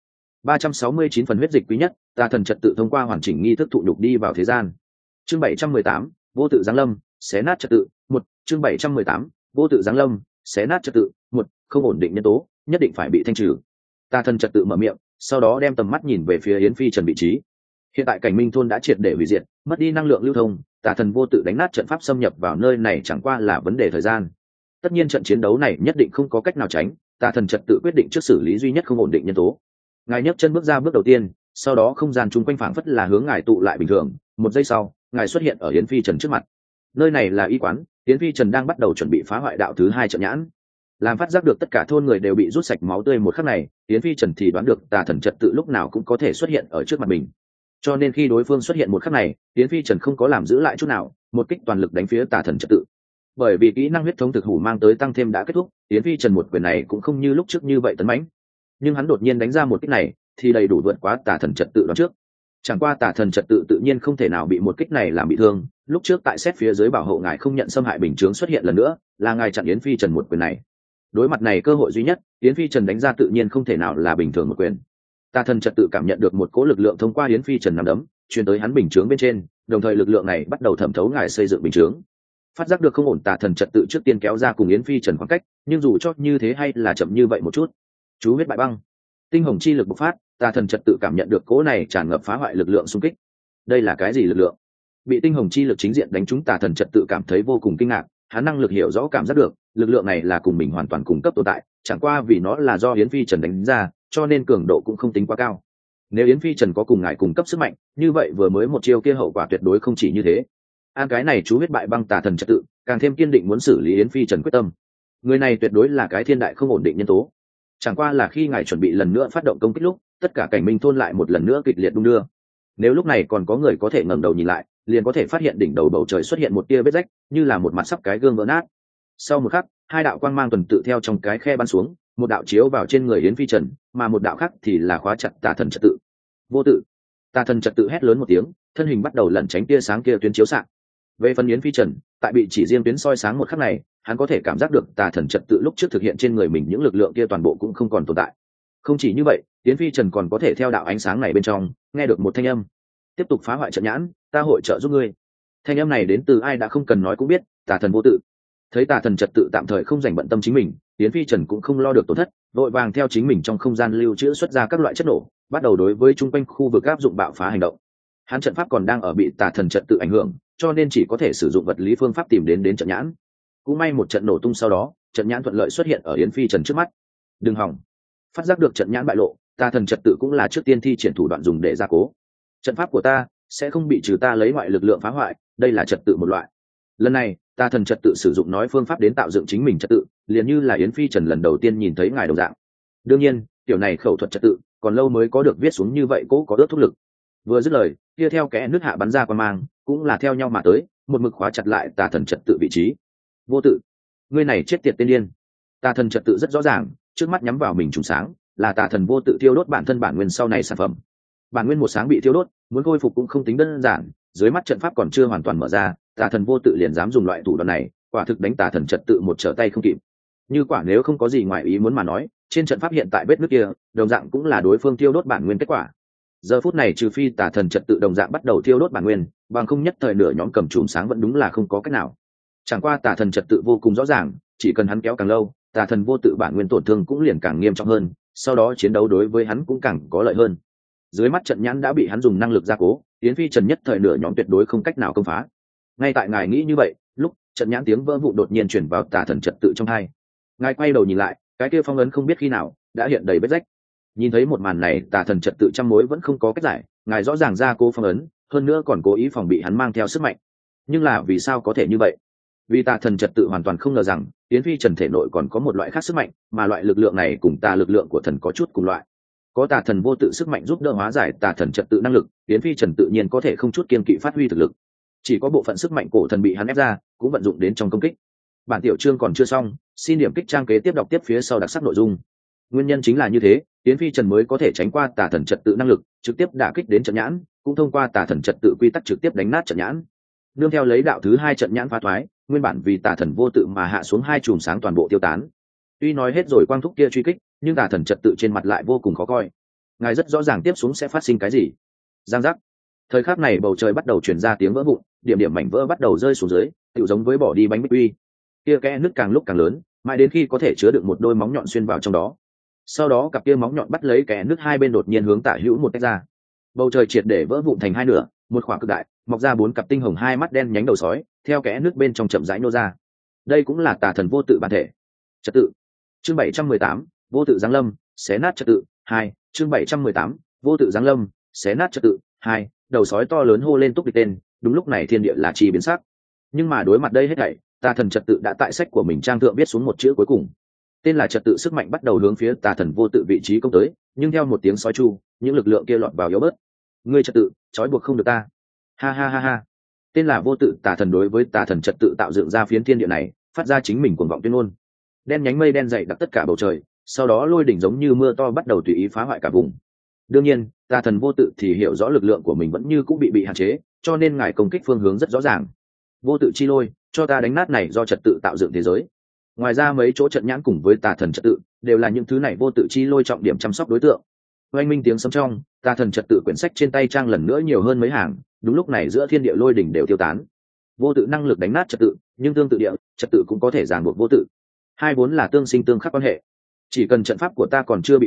369 phần huyết dịch quý nhất, tà thần trật tự thông qua hoàn chỉnh nghi thức thụ nhục đi vào thế gian. Chương 718, vô tự giáng lâm, xé nát trật tự. Một, chương 718, vô tự giáng lâm, xé nát trật tự. Một, không ổn định nhân tố, nhất định phải bị thanh trừ. Tà thần trật tự mở miệng, sau đó đem tầm mắt nhìn về phía yến phi trần vị trí. Hiện tại cảnh minh thôn đã triệt để hủy diệt, mất đi năng lượng lưu thông, tà thần vô tự đánh nát trận pháp xâm nhập vào nơi này chẳng qua là vấn đề thời gian. Tất nhiên trận chiến đấu này nhất định không có cách nào tránh, tà thần trật tự quyết định trước xử lý duy nhất không ổn định nhân tố. Ngài nhấc chân bước ra bước đầu tiên, sau đó không gian chung quanh phảng phất là hướng ngài tụ lại bình thường. Một giây sau, ngài xuất hiện ở yến phi trần trước mặt. Nơi này là y quán, yến phi trần đang bắt đầu chuẩn bị phá hoại đạo thứ 2 trận nhãn. Làm phát giác được tất cả thôn người đều bị rút sạch máu tươi một khắc này, yến phi trần thì đoán được tà thần trật tự lúc nào cũng có thể xuất hiện ở trước mặt mình. Cho nên khi đối phương xuất hiện một khắc này, yến phi trần không có làm giữ lại chút nào, một kích toàn lực đánh phía tà thần trật tự. Bởi vì kỹ năng huyết thống thực hủ mang tới tăng thêm đã kết thúc, yến phi trần một quyền này cũng không như lúc trước như vậy tấn mãnh, nhưng hắn đột nhiên đánh ra một kích này thì đầy đủ vượt quá tà thần trật tự đoán trước. Chẳng qua tà thần trật tự tự nhiên không thể nào bị một kích này làm bị thương, lúc trước tại xét phía dưới bảo hộ ngài không nhận xâm hại bình chướng xuất hiện lần nữa, là ngài chặn yến phi trần một quyền này. Đối mặt này cơ hội duy nhất, yến phi trần đánh ra tự nhiên không thể nào là bình thường một quyền. Tà thần trật tự cảm nhận được một cỗ lực lượng thông qua yến phi trần nắm đấm truyền tới hắn bình chướng bên trên, đồng thời lực lượng này bắt đầu thẩm thấu ngài xây dựng bình chướng. Phát giác được không ổn, tà thần trật tự trước tiên kéo ra cùng yến phi trần khoảng cách, nhưng dù cho như thế hay là chậm như vậy một chút. Chú huyết bại băng. Tinh hồng chi lực bộc phát, tà thần trật tự cảm nhận được cỗ này tràn ngập phá hoại lực lượng xung kích. Đây là cái gì lực lượng? Bị tinh hồng chi lực chính diện đánh trúng, tà thần trật tự cảm thấy vô cùng kinh ngạc. Hắn năng lực hiểu rõ cảm giác được lực lượng này là cùng mình hoàn toàn cùng cấp tồn tại, chẳng qua vì nó là do Yến Phi Trần đánh ra, cho nên cường độ cũng không tính quá cao. Nếu Yến Phi Trần có cùng ngài cùng cấp sức mạnh, như vậy vừa mới một chiêu kia hậu quả tuyệt đối không chỉ như thế. An cái này chú huyết bại băng tà thần trật tự, càng thêm kiên định muốn xử lý Yến Phi Trần quyết tâm. Người này tuyệt đối là cái thiên đại không ổn định nhân tố. Chẳng qua là khi ngài chuẩn bị lần nữa phát động công kích lúc, tất cả cảnh minh thôn lại một lần nữa kịch liệt đung đưa. Nếu lúc này còn có người có thể ngẩng đầu nhìn lại, liền có thể phát hiện đỉnh đầu bầu trời xuất hiện một tia vết rách, như là một mặt sắp cái gương vỡ nát. Sau một khắc, hai đạo quang mang tuần tự theo trong cái khe bắn xuống, một đạo chiếu vào trên người Yến Phi Trần, mà một đạo khác thì là khóa chặt tà thần trật tự. Vô tự. Tà thần trật tự hét lớn một tiếng, thân hình bắt đầu lẩn tránh tia sáng kia tuyến chiếu xạ. Về phần Yến Phi Trần, tại bị chỉ riêng tuyến soi sáng một khắc này, hắn có thể cảm giác được tà thần trật tự lúc trước thực hiện trên người mình những lực lượng kia toàn bộ cũng không còn tồn tại. Không chỉ như vậy, Yến Phi Trần còn có thể theo đạo ánh sáng này bên trong nghe được một thanh âm: tiếp tục phá hoại trận nhãn, ta hội trợ giúp ngươi. Thanh âm này đến từ ai đã không cần nói cũng biết, tà thần vô tự. Thấy tà thần trật tự tạm thời không dành bận tâm chính mình, Yến Phi Trần cũng không lo được tổn thất, vội vàng theo chính mình trong không gian lưu trữ xuất ra các loại chất nổ, bắt đầu đối với chung quanh khu vực áp dụng bạo phá hành động. Hắn trận pháp còn đang ở bị tà thần trật tự ảnh hưởng, cho nên chỉ có thể sử dụng vật lý phương pháp tìm đến trận nhãn. Cũng may một trận nổ tung sau đó, trận nhãn thuận lợi xuất hiện ở Yến Phi Trần trước mắt. Đừng hỏng! Phát giác được trận nhãn bại lộ, tà thần trật tự cũng là trước tiên thi triển thủ đoạn dùng để gia cố. Trận pháp của ta sẽ không bị trừ ta lấy ngoại lực lượng phá hoại, đây là trật tự một loại. Lần này, tà thần trật tự sử dụng nói phương pháp đến tạo dựng chính mình trật tự, liền như là Yến Phi Trần lần đầu tiên nhìn thấy ngài đồng dạng. Đương nhiên, kiểu này khẩu thuật trật tự, còn lâu mới có được viết xuống như vậy cố có ước thúc lực. Vừa dứt lời, kia theo kẽ nước hạ bắn ra qua mang, cũng là theo nhau mà tới, một mực khóa chặt lại tà thần trật tự vị trí. Vô tự, ngươi này chết tiệt tiên điên! Tà thần trật tự rất rõ ràng, trước mắt nhắm vào mình trùng sáng, là tà thần vô tự thiêu đốt bản thân bản nguyên sau này sản phẩm. Bản nguyên một sáng bị thiêu đốt, muốn khôi phục cũng không tính đơn giản, dưới mắt trận pháp còn chưa hoàn toàn mở ra, tà thần vô tự liền dám dùng loại thủ đoạn này, quả thực đánh tà thần trật tự một trở tay không kịp. Như quả nếu không có gì ngoài ý muốn mà nói, trên trận pháp hiện tại vết nước kia, đồng dạng cũng là đối phương thiêu đốt bản nguyên kết quả. Giờ phút này trừ phi tà thần trật tự đồng dạng bắt đầu thiêu đốt bản nguyên, bằng không nhất thời nửa nhóm cầm chùm sáng vẫn đúng là không có cách nào. Chẳng qua tà thần trật tự vô cùng rõ ràng, chỉ cần hắn kéo càng lâu, tà thần vô tự bản nguyên tổn thương cũng liền càng nghiêm trọng hơn, sau đó chiến đấu đối với hắn cũng càng có lợi hơn. Dưới mắt trận nhãn đã bị hắn dùng năng lực gia cố, Yến Phi Trần nhất thời nửa nhóm tuyệt đối không cách nào công phá. Ngay tại ngài nghĩ như vậy, lúc trận nhãn tiếng vỡ vụn đột nhiên chuyển vào tà thần trật tự trong hai. Ngài quay đầu nhìn lại, cái kia phong ấn không biết khi nào đã hiện đầy vết rách. Nhìn thấy một màn này, tà thần trật tự trăm mối vẫn không có cách giải, ngài rõ ràng gia cố phong ấn, hơn nữa còn cố ý phòng bị hắn mang theo sức mạnh. Nhưng là vì sao có thể như vậy? Vì tà thần trật tự hoàn toàn không ngờ rằng Yến Phi Trần thể nội còn có một loại khác sức mạnh, mà loại lực lượng này cùng tà lực lượng của thần có chút cùng loại. Có tà thần vô tự sức mạnh giúp đỡ hóa giải tà thần trật tự năng lực, Yến Phi Trần tự nhiên có thể không chút kiên kỵ phát huy thực lực. Chỉ có bộ phận sức mạnh cổ thần bị hắn ép ra, cũng vận dụng đến trong công kích. Bản tiểu chương còn chưa xong, xin điểm kích trang kế tiếp đọc tiếp phía sau đặc sắc nội dung. Nguyên nhân chính là như thế, Yến Phi Trần mới có thể tránh qua tà thần trật tự năng lực, trực tiếp đả kích đến trận nhãn, cũng thông qua tà thần trật tự quy tắc trực tiếp đánh nát trận nhãn. Nương theo lấy đạo thứ hai trận nhãn phá thoái, nguyên bản vì tà thần vô tự mà hạ xuống hai chùm sáng toàn bộ tiêu tán. Tuy nói hết rồi quang thúc kia truy kích, nhưng tà thần trật tự trên mặt lại vô cùng khó coi. Ngài rất rõ ràng tiếp xuống sẽ phát sinh cái gì. Giang giác. Thời khắc này bầu trời bắt đầu truyền ra tiếng vỡ vụn, điểm điểm mảnh vỡ bắt đầu rơi xuống dưới, tựu giống với bỏ đi bánh bích quy. Kia kẽ nứt càng lúc càng lớn, mãi đến khi có thể chứa được một đôi móng nhọn xuyên vào trong đó. Sau đó cặp kia móng nhọn bắt lấy kẽ nứt hai bên đột nhiên hướng tả hữu một tách ra. Bầu trời triệt để vỡ vụn thành hai nửa, một khoảng cực đại, mọc ra bốn cặp tinh hồng hai mắt đen nhánh đầu sói, theo kẽ nứt bên trong chậm rãi nô ra. Đây cũng là tà thần vô tự bản thể. Trật tự. Chương 718, vô tự giáng lâm, xé nát trật tự. 2, chương 718, vô tự giáng lâm, xé nát trật tự. 2, đầu sói to lớn hô lên túc địch tên, đúng lúc này thiên địa là chi biến sắc. Nhưng mà đối mặt đây hết thảy, tà thần trật tự đã tại sách của mình trang thượng viết xuống một chữ cuối cùng. Tên là trật tự sức mạnh bắt đầu hướng phía tà thần vô tự vị trí công tới, nhưng theo một tiếng sói chu, những lực lượng kia lọt vào yếu bớt. Ngươi trật tự, trói buộc không được ta. Ha ha ha ha. Tên là vô tự tà thần đối với tà thần trật tự tạo dựng ra phiến thiên địa này, phát ra chính mình cuồng vọng tuyên ngôn. Đen nhánh mây đen dày đặc tất cả bầu trời, sau đó lôi đỉnh giống như mưa to bắt đầu tùy ý phá hoại cả vùng. Đương nhiên, tà thần vô tự thì hiểu rõ lực lượng của mình vẫn như cũng bị hạn chế, cho nên ngài công kích phương hướng rất rõ ràng. Vô tự chi lôi, cho ta đánh nát này do trật tự tạo dựng thế giới. Ngoài ra mấy chỗ trận nhãn cùng với tà thần trật tự đều là những thứ này vô tự chi lôi trọng điểm chăm sóc đối tượng. Oanh minh tiếng sấm trong, tà thần trật tự quyển sách trên tay trang lần nữa nhiều hơn mấy hàng, đúng lúc này giữa thiên địa lôi đỉnh đều tiêu tán. Vô tự năng lực đánh nát trật tự, nhưng tương tự địa, trật tự cũng có thể ràng buộc vô tự. Hai vốn là tương sinh tương khắc quan hệ. Chỉ cần trận pháp của ta còn chưa bị phá,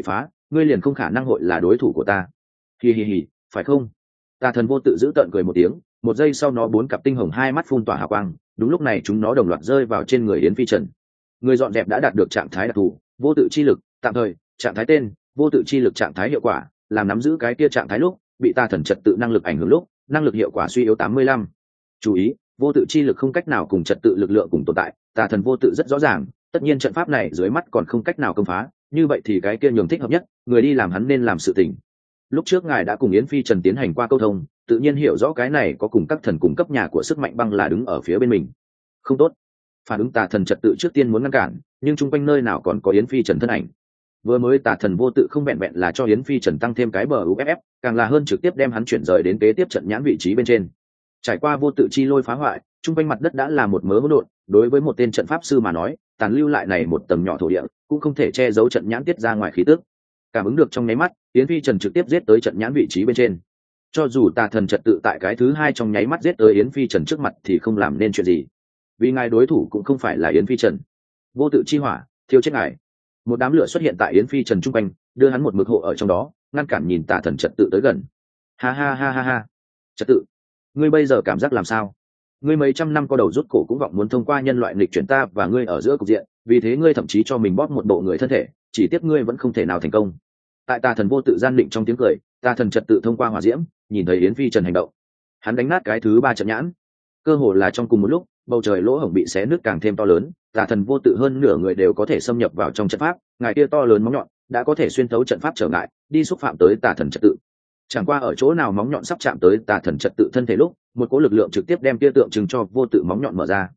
ngươi liền không khả năng hội là đối thủ của ta. Hì hì hì, phải không? Tà thần vô tự giữ tợn cười một tiếng, một giây sau nó 4 cặp tinh hồng hai mắt phun tỏa hào quang, đúng lúc này chúng nó đồng loạt rơi vào trên người Yến Phi Trần. Người dọn dẹp đã đạt được trạng thái đặc thù, vô tự chi lực, tạm thời, trạng thái tên, vô tự chi lực trạng thái hiệu quả, làm nắm giữ cái kia trạng thái lúc, bị tà thần trật tự năng lực ảnh hưởng lúc, năng lực hiệu quả suy yếu 85. Chú ý, vô tự chi lực không cách nào cùng trật tự lực lượng cùng tồn tại, tà thần vô tự rất rõ ràng, tất nhiên trận pháp này dưới mắt còn không cách nào công phá, như vậy thì cái kia nhường thích hợp nhất, người đi làm hắn nên làm sự tình. Lúc trước ngài đã cùng Yến Phi Trần tiến hành qua câu thông, tự nhiên hiểu rõ cái này có cùng các thần cung cấp nhà của sức mạnh băng là đứng ở phía bên mình. Không tốt. Phản ứng tà thần trật tự trước tiên muốn ngăn cản, nhưng chung quanh nơi nào còn có Yến Phi Trần thân ảnh. Vừa mới tà thần vô tự không vẹn vẹn là cho Yến Phi Trần tăng thêm cái bờ UFF, càng là hơn trực tiếp đem hắn chuyển rời đến kế tiếp trận nhãn vị trí bên trên. Trải qua vô tự chi lôi phá hoại, chung quanh mặt đất đã là một mớ hỗn độn, đối với một tên trận pháp sư mà nói, tàn lưu lại này một tầng nhỏ thổ địa, cũng không thể che giấu trận nhãn tiết ra ngoài khí tức. Cảm ứng được trong nháy mắt, Yến Phi Trần trực tiếp giết tới trận nhãn vị trí bên trên. Cho dù tà thần trật tự tại cái thứ hai trong nháy mắt giết tới Yến Phi Trần trước mặt thì không làm nên chuyện gì, vì ngài đối thủ cũng không phải là Yến Phi Trần. Vô tự chi hỏa thiêu chết ngài. Một đám lửa xuất hiện tại Yến Phi Trần trung quanh, đưa hắn một mực hộ ở trong đó, ngăn cản nhìn tà thần trật tự tới gần. Ha ha ha ha ha. Trật tự, ngươi bây giờ cảm giác làm sao? Ngươi mấy trăm năm co đầu rút cổ cũng vọng muốn thông qua nhân loại nghịch chuyển ta và ngươi ở giữa cục diện, vì thế ngươi thậm chí cho mình bóp một bộ người thân thể, chỉ tiếc ngươi vẫn không thể nào thành công. Tại tà thần vô tự gian định trong tiếng cười, tà thần trật tự thông qua hỏa diễm nhìn thấy Yến Phi Trần hành động, hắn đánh nát cái thứ ba trận nhãn. Cơ hồ là trong cùng một lúc, bầu trời lỗ hổng bị xé nứt càng thêm to lớn, tà thần vô tự hơn nửa người đều có thể xâm nhập vào trong trận pháp, ngài kia to lớn móng nhọn đã có thể xuyên thấu trận pháp trở ngại, đi xúc phạm tới tà thần trật tự. Chẳng qua ở chỗ nào móng nhọn sắp chạm tới tà thần trật tự thân thể lúc, một cỗ lực lượng trực tiếp đem kia tượng trưng cho vô tự móng nhọn mở ra.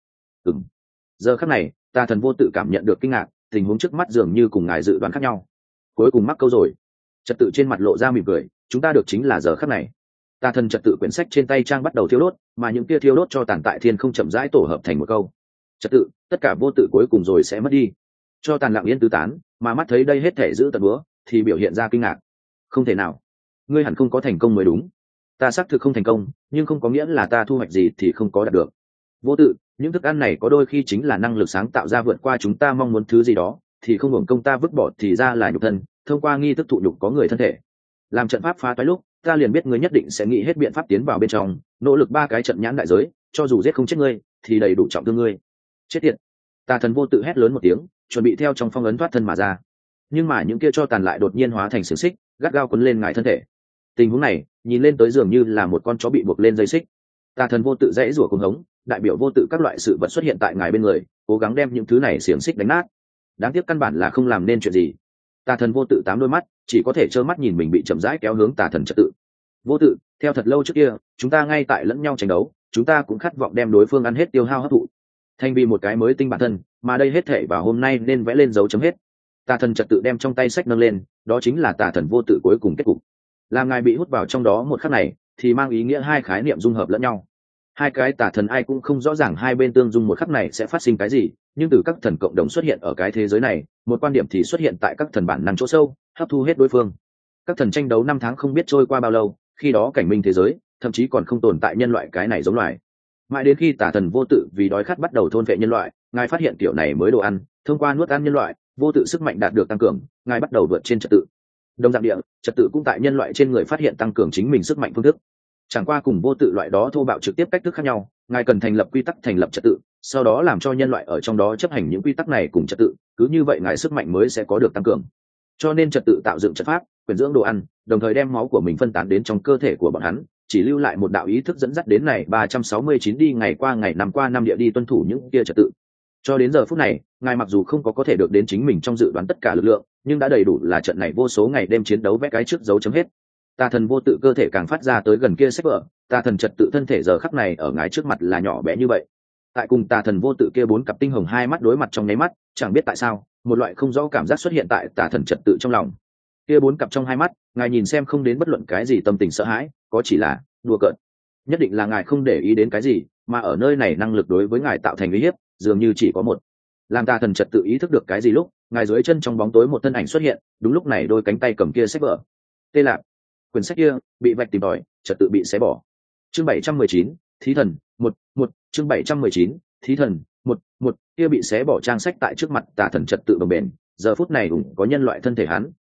Giờ khắc này, tà thần vô tự cảm nhận được kinh ngạc, tình huống trước mắt dường như cùng ngài dự đoán khác nhau. Cuối cùng mắc câu rồi. Trật tự trên mặt lộ ra mỉm cười, chúng ta được chính là giờ khắc này. Tà thần trật tự quyển sách trên tay trang bắt đầu thiêu đốt, mà những kia thiêu đốt cho tàn tại thiên không chậm rãi tổ hợp thành một câu. Trật tự, tất cả vô tự cuối cùng rồi sẽ mất đi. Cho tàn lặng yên tứ tán, mà mắt thấy đây hết thể giữ tận búa, thì biểu hiện ra kinh ngạc. Không thể nào, ngươi hẳn không có thành công mới đúng. Ta xác thực không thành công, nhưng không có nghĩa là ta thu hoạch gì thì không có đạt được. Vô tự, những thức ăn này có đôi khi chính là năng lực sáng tạo ra vượt qua chúng ta mong muốn thứ gì đó, thì không hưởng công ta vứt bỏ thì ra là nhục thân, thông qua nghi thức thụ nhục có người thân thể. Làm trận pháp phá toái lúc, ta liền biết ngươi nhất định sẽ nghĩ hết biện pháp tiến vào bên trong, nỗ lực 3 cái trận nhãn đại giới, cho dù giết không chết ngươi, thì đầy đủ trọng thương ngươi. Chết tiệt! Tà thần vô tự hét lớn một tiếng, chuẩn bị theo trong phong ấn thoát thân mà ra. Nhưng mà những kia cho tàn lại đột nhiên hóa thành xiềng xích, gắt gao quấn lên ngài thân thể. Tình huống này, nhìn lên tới dường như là một con chó bị buộc lên dây xích. Tà thần vô tự dãy rủa cuồng hống, đại biểu vô tự các loại sự vật xuất hiện tại ngài bên người, cố gắng đem những thứ này xiềng xích đánh nát. Đáng tiếc căn bản là không làm nên chuyện gì. Tà thần vô tự 8 đôi mắt, chỉ có thể trơ mắt nhìn mình bị chậm rãi kéo hướng tà thần trật tự. Vô tự, theo thật lâu trước kia, chúng ta ngay tại lẫn nhau tranh đấu, chúng ta cũng khát vọng đem đối phương ăn hết tiêu hao hấp thụ, thành vì một cái mới tinh bản thân, mà đây hết thể và hôm nay nên vẽ lên dấu chấm hết. Tà thần trật tự đem trong tay sách nâng lên, đó chính là tà thần vô tự cuối cùng kết cục. Làm ngài bị hút vào trong đó một khắc này, thì mang ý nghĩa hai khái niệm dung hợp lẫn nhau. Hai cái tà thần ai cũng không rõ ràng hai bên tương dung một khắc này sẽ phát sinh cái gì, nhưng từ các thần cộng đồng xuất hiện ở cái thế giới này, một quan điểm thì xuất hiện tại các thần bản năng chỗ sâu, hấp thu hết đối phương. Các thần tranh đấu 5 tháng không biết trôi qua bao lâu, khi đó cảnh minh thế giới thậm chí còn không tồn tại nhân loại cái này giống loài. Mãi đến khi tà thần vô tự vì đói khát bắt đầu thôn vệ nhân loại, ngài phát hiện kiểu này mới đồ ăn, thông qua nuốt ăn nhân loại, vô tự sức mạnh đạt được tăng cường, ngài bắt đầu vượt trên trật tự. Đồng dạng địa, trật tự cũng tại nhân loại trên người phát hiện tăng cường chính mình sức mạnh phương thức. Chẳng qua cùng vô tự loại đó thô bạo trực tiếp cách thức khác nhau, ngài cần thành lập quy tắc thành lập trật tự, sau đó làm cho nhân loại ở trong đó chấp hành những quy tắc này cùng trật tự, cứ như vậy ngài sức mạnh mới sẽ có được tăng cường. Cho nên trật tự tạo dựng trận pháp, quyền dưỡng đồ ăn, đồng thời đem máu của mình phân tán đến trong cơ thể của bọn hắn, chỉ lưu lại một đạo ý thức dẫn dắt đến này 369 đi ngày qua năm địa đi tuân thủ những kia trật tự. Cho đến giờ phút này, ngài mặc dù không có thể được đến chính mình trong dự đoán tất cả lực lượng, nhưng đã đầy đủ là trận này vô số ngày đêm chiến đấu vẽ cái trước dấu chấm hết. Tà thần vô tự cơ thể càng phát ra tới gần kia sách vở, tà thần trật tự thân thể giờ khắc này ở ngài trước mặt là nhỏ bé như vậy. Tại cùng tà thần vô tự kia 4 cặp tinh hồng hai mắt đối mặt trong nháy mắt, chẳng biết tại sao, một loại không rõ cảm giác xuất hiện tại tà thần trật tự trong lòng. Kia 4 cặp trong hai mắt, ngài nhìn xem không đến bất luận cái gì tâm tình sợ hãi, có chỉ là đùa cợt. Nhất định là ngài không để ý đến cái gì, mà ở nơi này năng lực đối với ngài tạo thành uy hiếp, dường như chỉ có một. Làm tà thần trật tự ý thức được cái gì lúc, ngài dưới chân trong bóng tối một thân ảnh xuất hiện, đúng lúc này đôi cánh tay cầm kia sách vở. Tê Lạc, quyển sách kia bị vạch tìm tòi, trật tự bị xé bỏ. Chương 719, Thí thần, 1, chương 719, Thí thần, 1, kia bị xé bỏ trang sách tại trước mặt tà thần trật tự bồng bềnh, giờ phút này cũng có nhân loại thân thể hắn,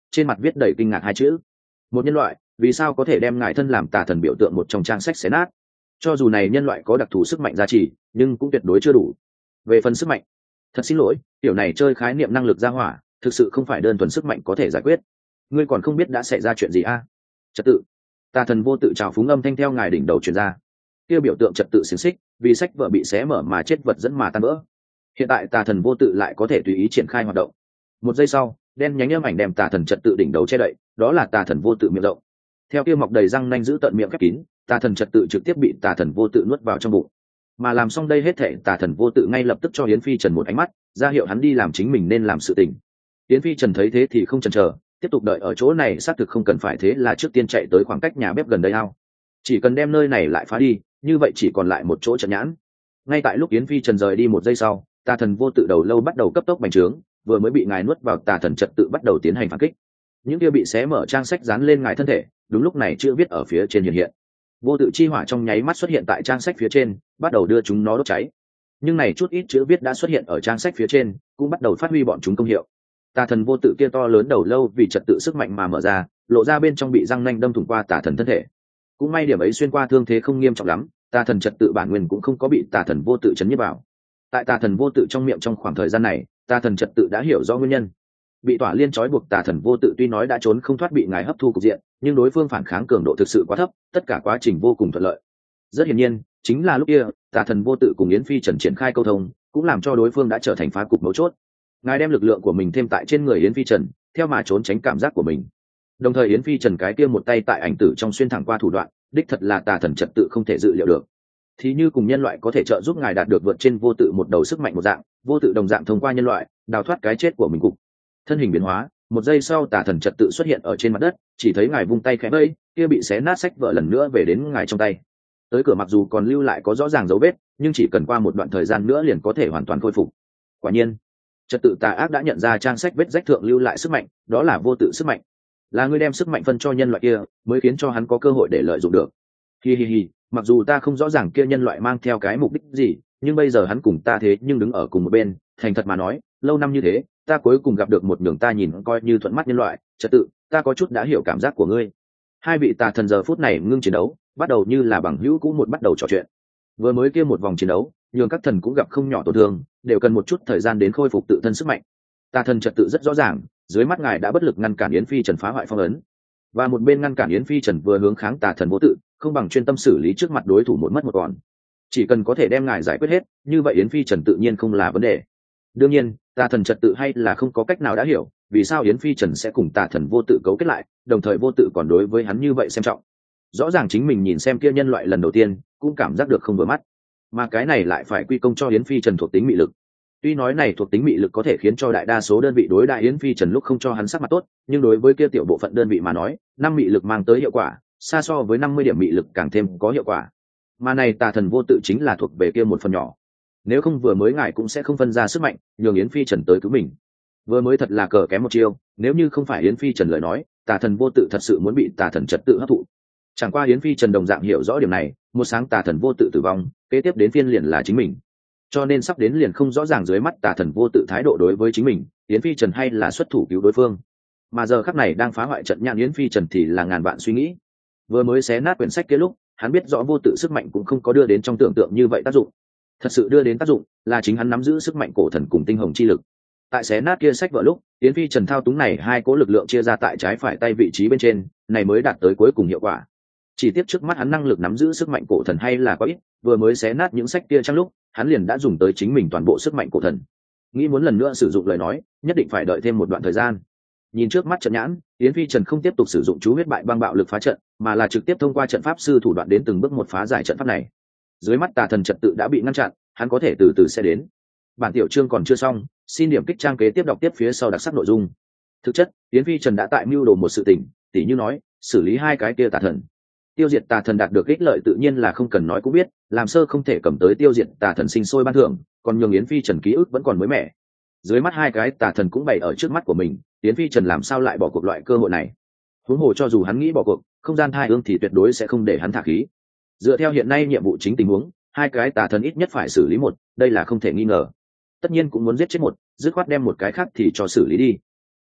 trên mặt viết đầy kinh ngạc hai chữ. Một nhân loại vì sao có thể đem ngài thân làm tà thần biểu tượng một trong trang sách xé nát? Cho dù này nhân loại có đặc thù sức mạnh gia trì, nhưng cũng tuyệt đối chưa đủ. Về phần sức mạnh, thật xin lỗi, tiểu này chơi khái niệm năng lực gia hỏa thực sự không phải đơn thuần sức mạnh có thể giải quyết. Ngươi còn không biết đã xảy ra chuyện gì a? Trật tự. Tà thần vô tự trào phúng âm thanh theo ngài đỉnh đầu truyền ra. Kia biểu tượng trật tự xiềng xích vì sách vở bị xé mở mà chết vật dẫn mà tan vỡ. Hiện tại tà thần vô tự lại có thể tùy ý triển khai hoạt động. Một giây sau, đen nhánh âm ảnh đem tà thần trật tự đỉnh đầu che đậy, đó là tà thần vô tự miệng rộng. Theo kia mọc đầy răng nanh giữ tận miệng khép kín, tà thần trật tự trực tiếp bị tà thần vô tự nuốt vào trong bụng. Mà làm xong đây hết thảy, tà thần vô tự ngay lập tức cho Yến Phi Trần một ánh mắt, ra hiệu hắn đi làm chính mình nên làm sự tình. Yến Phi Trần thấy thế thì không chần chờ, tiếp tục đợi ở chỗ này xác thực không cần phải, thế là trước tiên chạy tới khoảng cách nhà bếp gần đây ao. Chỉ cần đem nơi này lại phá đi, như vậy chỉ còn lại một chỗ trận nhãn. Ngay tại lúc Yến Phi Trần rời đi một giây sau, tà thần vô tự đầu lâu bắt đầu cấp tốc bành trướng, vừa mới bị ngài nuốt vào, tà thần trật tự bắt đầu tiến hành phản kích. Những kia bị xé mở trang sách dán lên ngài thân thể, đúng lúc này chữ viết ở phía trên hiện. Vô tự chi hỏa trong nháy mắt xuất hiện tại trang sách phía trên, bắt đầu đưa chúng nó đốt cháy. Nhưng này chút ít chữ viết đã xuất hiện ở trang sách phía trên, cũng bắt đầu phát huy bọn chúng công hiệu. Tà thần vô tự kia to lớn đầu lâu vì trật tự sức mạnh mà mở ra, lộ ra bên trong bị răng nanh đâm thủng qua tà thần thân thể. Cũng may điểm ấy xuyên qua thương thế không nghiêm trọng lắm, tà thần trật tự bản nguyên cũng không có bị tà thần vô tự chấn nhiếp vào. Tại tà thần vô tự trong miệng trong khoảng thời gian này, tà thần trật tự đã hiểu rõ nguyên nhân. Bị tỏa liên trói buộc tà thần vô tự tuy nói đã trốn không thoát bị ngài hấp thu cục diện, nhưng đối phương phản kháng cường độ thực sự quá thấp, tất cả quá trình vô cùng thuận lợi. Rất hiển nhiên, chính là lúc kia, tà thần vô tự cùng Yến Phi Trần triển khai câu thông, cũng làm cho đối phương đã trở thành phá cục mấu chốt. Ngài đem lực lượng của mình thêm tại trên người Yến Phi Trần, theo mà trốn tránh cảm giác của mình. Đồng thời Yến Phi Trần cái kia một tay tại ảnh tử trong xuyên thẳng qua thủ đoạn, đích thật là tà thần trật tự không thể dự liệu được. Thì như cùng nhân loại có thể trợ giúp ngài đạt được vượt trên vô tự một đầu sức mạnh một dạng, vô tự đồng dạng thông qua nhân loại, đào thoát cái chết của mình cục. Thân hình biến hóa, một giây sau tà thần trật tự xuất hiện ở trên mặt đất, chỉ thấy ngài vung tay khẽ vẫy, kia bị xé nát sách vở lần nữa về đến ngài trong tay. Tới cửa mặc dù còn lưu lại có rõ ràng dấu vết, nhưng chỉ cần qua một đoạn thời gian nữa liền có thể hoàn toàn khôi phục. Quả nhiên, trật tự tà ác đã nhận ra trang sách vết rách thượng lưu lại sức mạnh, đó là vô tự sức mạnh. Là ngươi đem sức mạnh phân cho nhân loại kia, mới khiến cho hắn có cơ hội để lợi dụng được. Hi hi hi, mặc dù ta không rõ ràng kia nhân loại mang theo cái mục đích gì, nhưng bây giờ hắn cùng ta thế nhưng đứng ở cùng một bên, thành thật mà nói, lâu năm như thế, ta cuối cùng gặp được một nhường ta nhìn coi như thuận mắt nhân loại, trật tự, ta có chút đã hiểu cảm giác của ngươi. Hai vị tà thần giờ phút này ngưng chiến đấu, bắt đầu như là bằng hữu cũ một bắt đầu trò chuyện. Vừa mới kia một vòng chiến đấu, nhường các thần cũng gặp không nhỏ tổn thương, đều cần một chút thời gian đến khôi phục tự thân sức mạnh. Tà thần trật tự rất rõ ràng, dưới mắt ngài đã bất lực ngăn cản Yến Phi Trần phá hoại phong ấn, và một bên ngăn cản Yến Phi Trần vừa hướng kháng tà thần vô tự, không bằng chuyên tâm xử lý trước mặt đối thủ một mất một còn. Chỉ cần có thể đem ngài giải quyết hết, như vậy Yến Phi Trần tự nhiên không là vấn đề. Đương nhiên, tà thần trật tự hay là không có cách nào đã hiểu vì sao Yến Phi Trần sẽ cùng tà thần vô tự cấu kết lại, đồng thời vô tự còn đối với hắn như vậy xem trọng. Rõ ràng chính mình nhìn xem kia nhân loại lần đầu tiên cũng cảm giác được không vừa mắt, mà cái này lại phải quy công cho Yến Phi Trần thuộc tính mị lực. Tuy nói này thuộc tính mị lực có thể khiến cho đại đa số đơn vị đối đại Yến Phi Trần lúc không cho hắn sắc mặt tốt, nhưng đối với kia tiểu bộ phận đơn vị mà nói, 5 mị lực mang tới hiệu quả xa so với 50 điểm mị lực càng thêm có hiệu quả. Mà này tà thần vô tự chính là thuộc về kia một phần nhỏ. Nếu không vừa mới ngài cũng sẽ không phân ra sức mạnh nhường Yến Phi Trần tới cứu mình. Vừa mới thật là cờ kém một chiêu, nếu như không phải Yến Phi Trần lời nói, tà thần vô tự thật sự muốn bị tà thần trật tự hấp thụ. Chẳng qua Yến Phi Trần đồng dạng hiểu rõ điểm này, một sáng tà thần vô tự tử vong, kế tiếp đến phiên liền là chính mình. Cho nên sắp đến liền không rõ ràng dưới mắt tà thần vô tự thái độ đối với chính mình, Yến Phi Trần hay là xuất thủ cứu đối phương. Mà giờ khắc này đang phá hoại trận nhãn Yến Phi Trần thì là ngàn vạn suy nghĩ. Vừa mới xé nát quyển sách kia lúc, hắn biết rõ vô tự sức mạnh cũng không có đưa đến trong tưởng tượng như vậy tác dụng. Thật sự đưa đến tác dụng là chính hắn nắm giữ sức mạnh cổ thần cùng tinh hồng chi lực. Tại xé nát kia sách vở lúc, Yến Phi Trần thao túng này hai cố lực lượng chia ra tại trái phải tay vị trí bên trên, này mới đạt tới cuối cùng hiệu quả. Chỉ tiếp trước mắt hắn năng lực nắm giữ sức mạnh cổ thần hay là có ít, vừa mới xé nát những sách kia trong lúc, hắn liền đã dùng tới chính mình toàn bộ sức mạnh cổ thần. Nghĩ muốn lần nữa sử dụng lời nói, nhất định phải đợi thêm một đoạn thời gian. Nhìn trước mắt trận nhãn, Yến Phi Trần không tiếp tục sử dụng chú huyết bại băng bạo lực phá trận, mà là trực tiếp thông qua trận pháp sư thủ đoạn đến từng bước một phá giải trận pháp này. Dưới mắt tà thần trật tự đã bị ngăn chặn, hắn có thể từ từ sẽ đến. Bản tiểu chương còn chưa xong, xin điểm kích trang kế tiếp đọc tiếp phía sau đặc sắc nội dung. Thực chất, Yến Phi Trần đã tại mưu đồ một sự tình, tỉ như nói, xử lý hai cái kia tà thần. Tiêu diệt tà thần đạt được ích lợi tự nhiên là không cần nói cũng biết, làm sơ không thể cầm tới tiêu diệt tà thần sinh sôi ban thưởng, còn nhường Yến Phi Trần ký ức vẫn còn mới mẻ. Dưới mắt hai cái tà thần cũng bày ở trước mắt của mình, Yến Phi Trần làm sao lại bỏ cuộc loại cơ hội này? Huống hồ cho dù hắn nghĩ bỏ cuộc, không gian thai ương thì tuyệt đối sẽ không để hắn thả khí. Dựa theo hiện nay nhiệm vụ chính tình huống, hai cái tà thần ít nhất phải xử lý một, đây là không thể nghi ngờ. Tất nhiên cũng muốn giết chết một, dứt khoát đem một cái khác thì cho xử lý đi.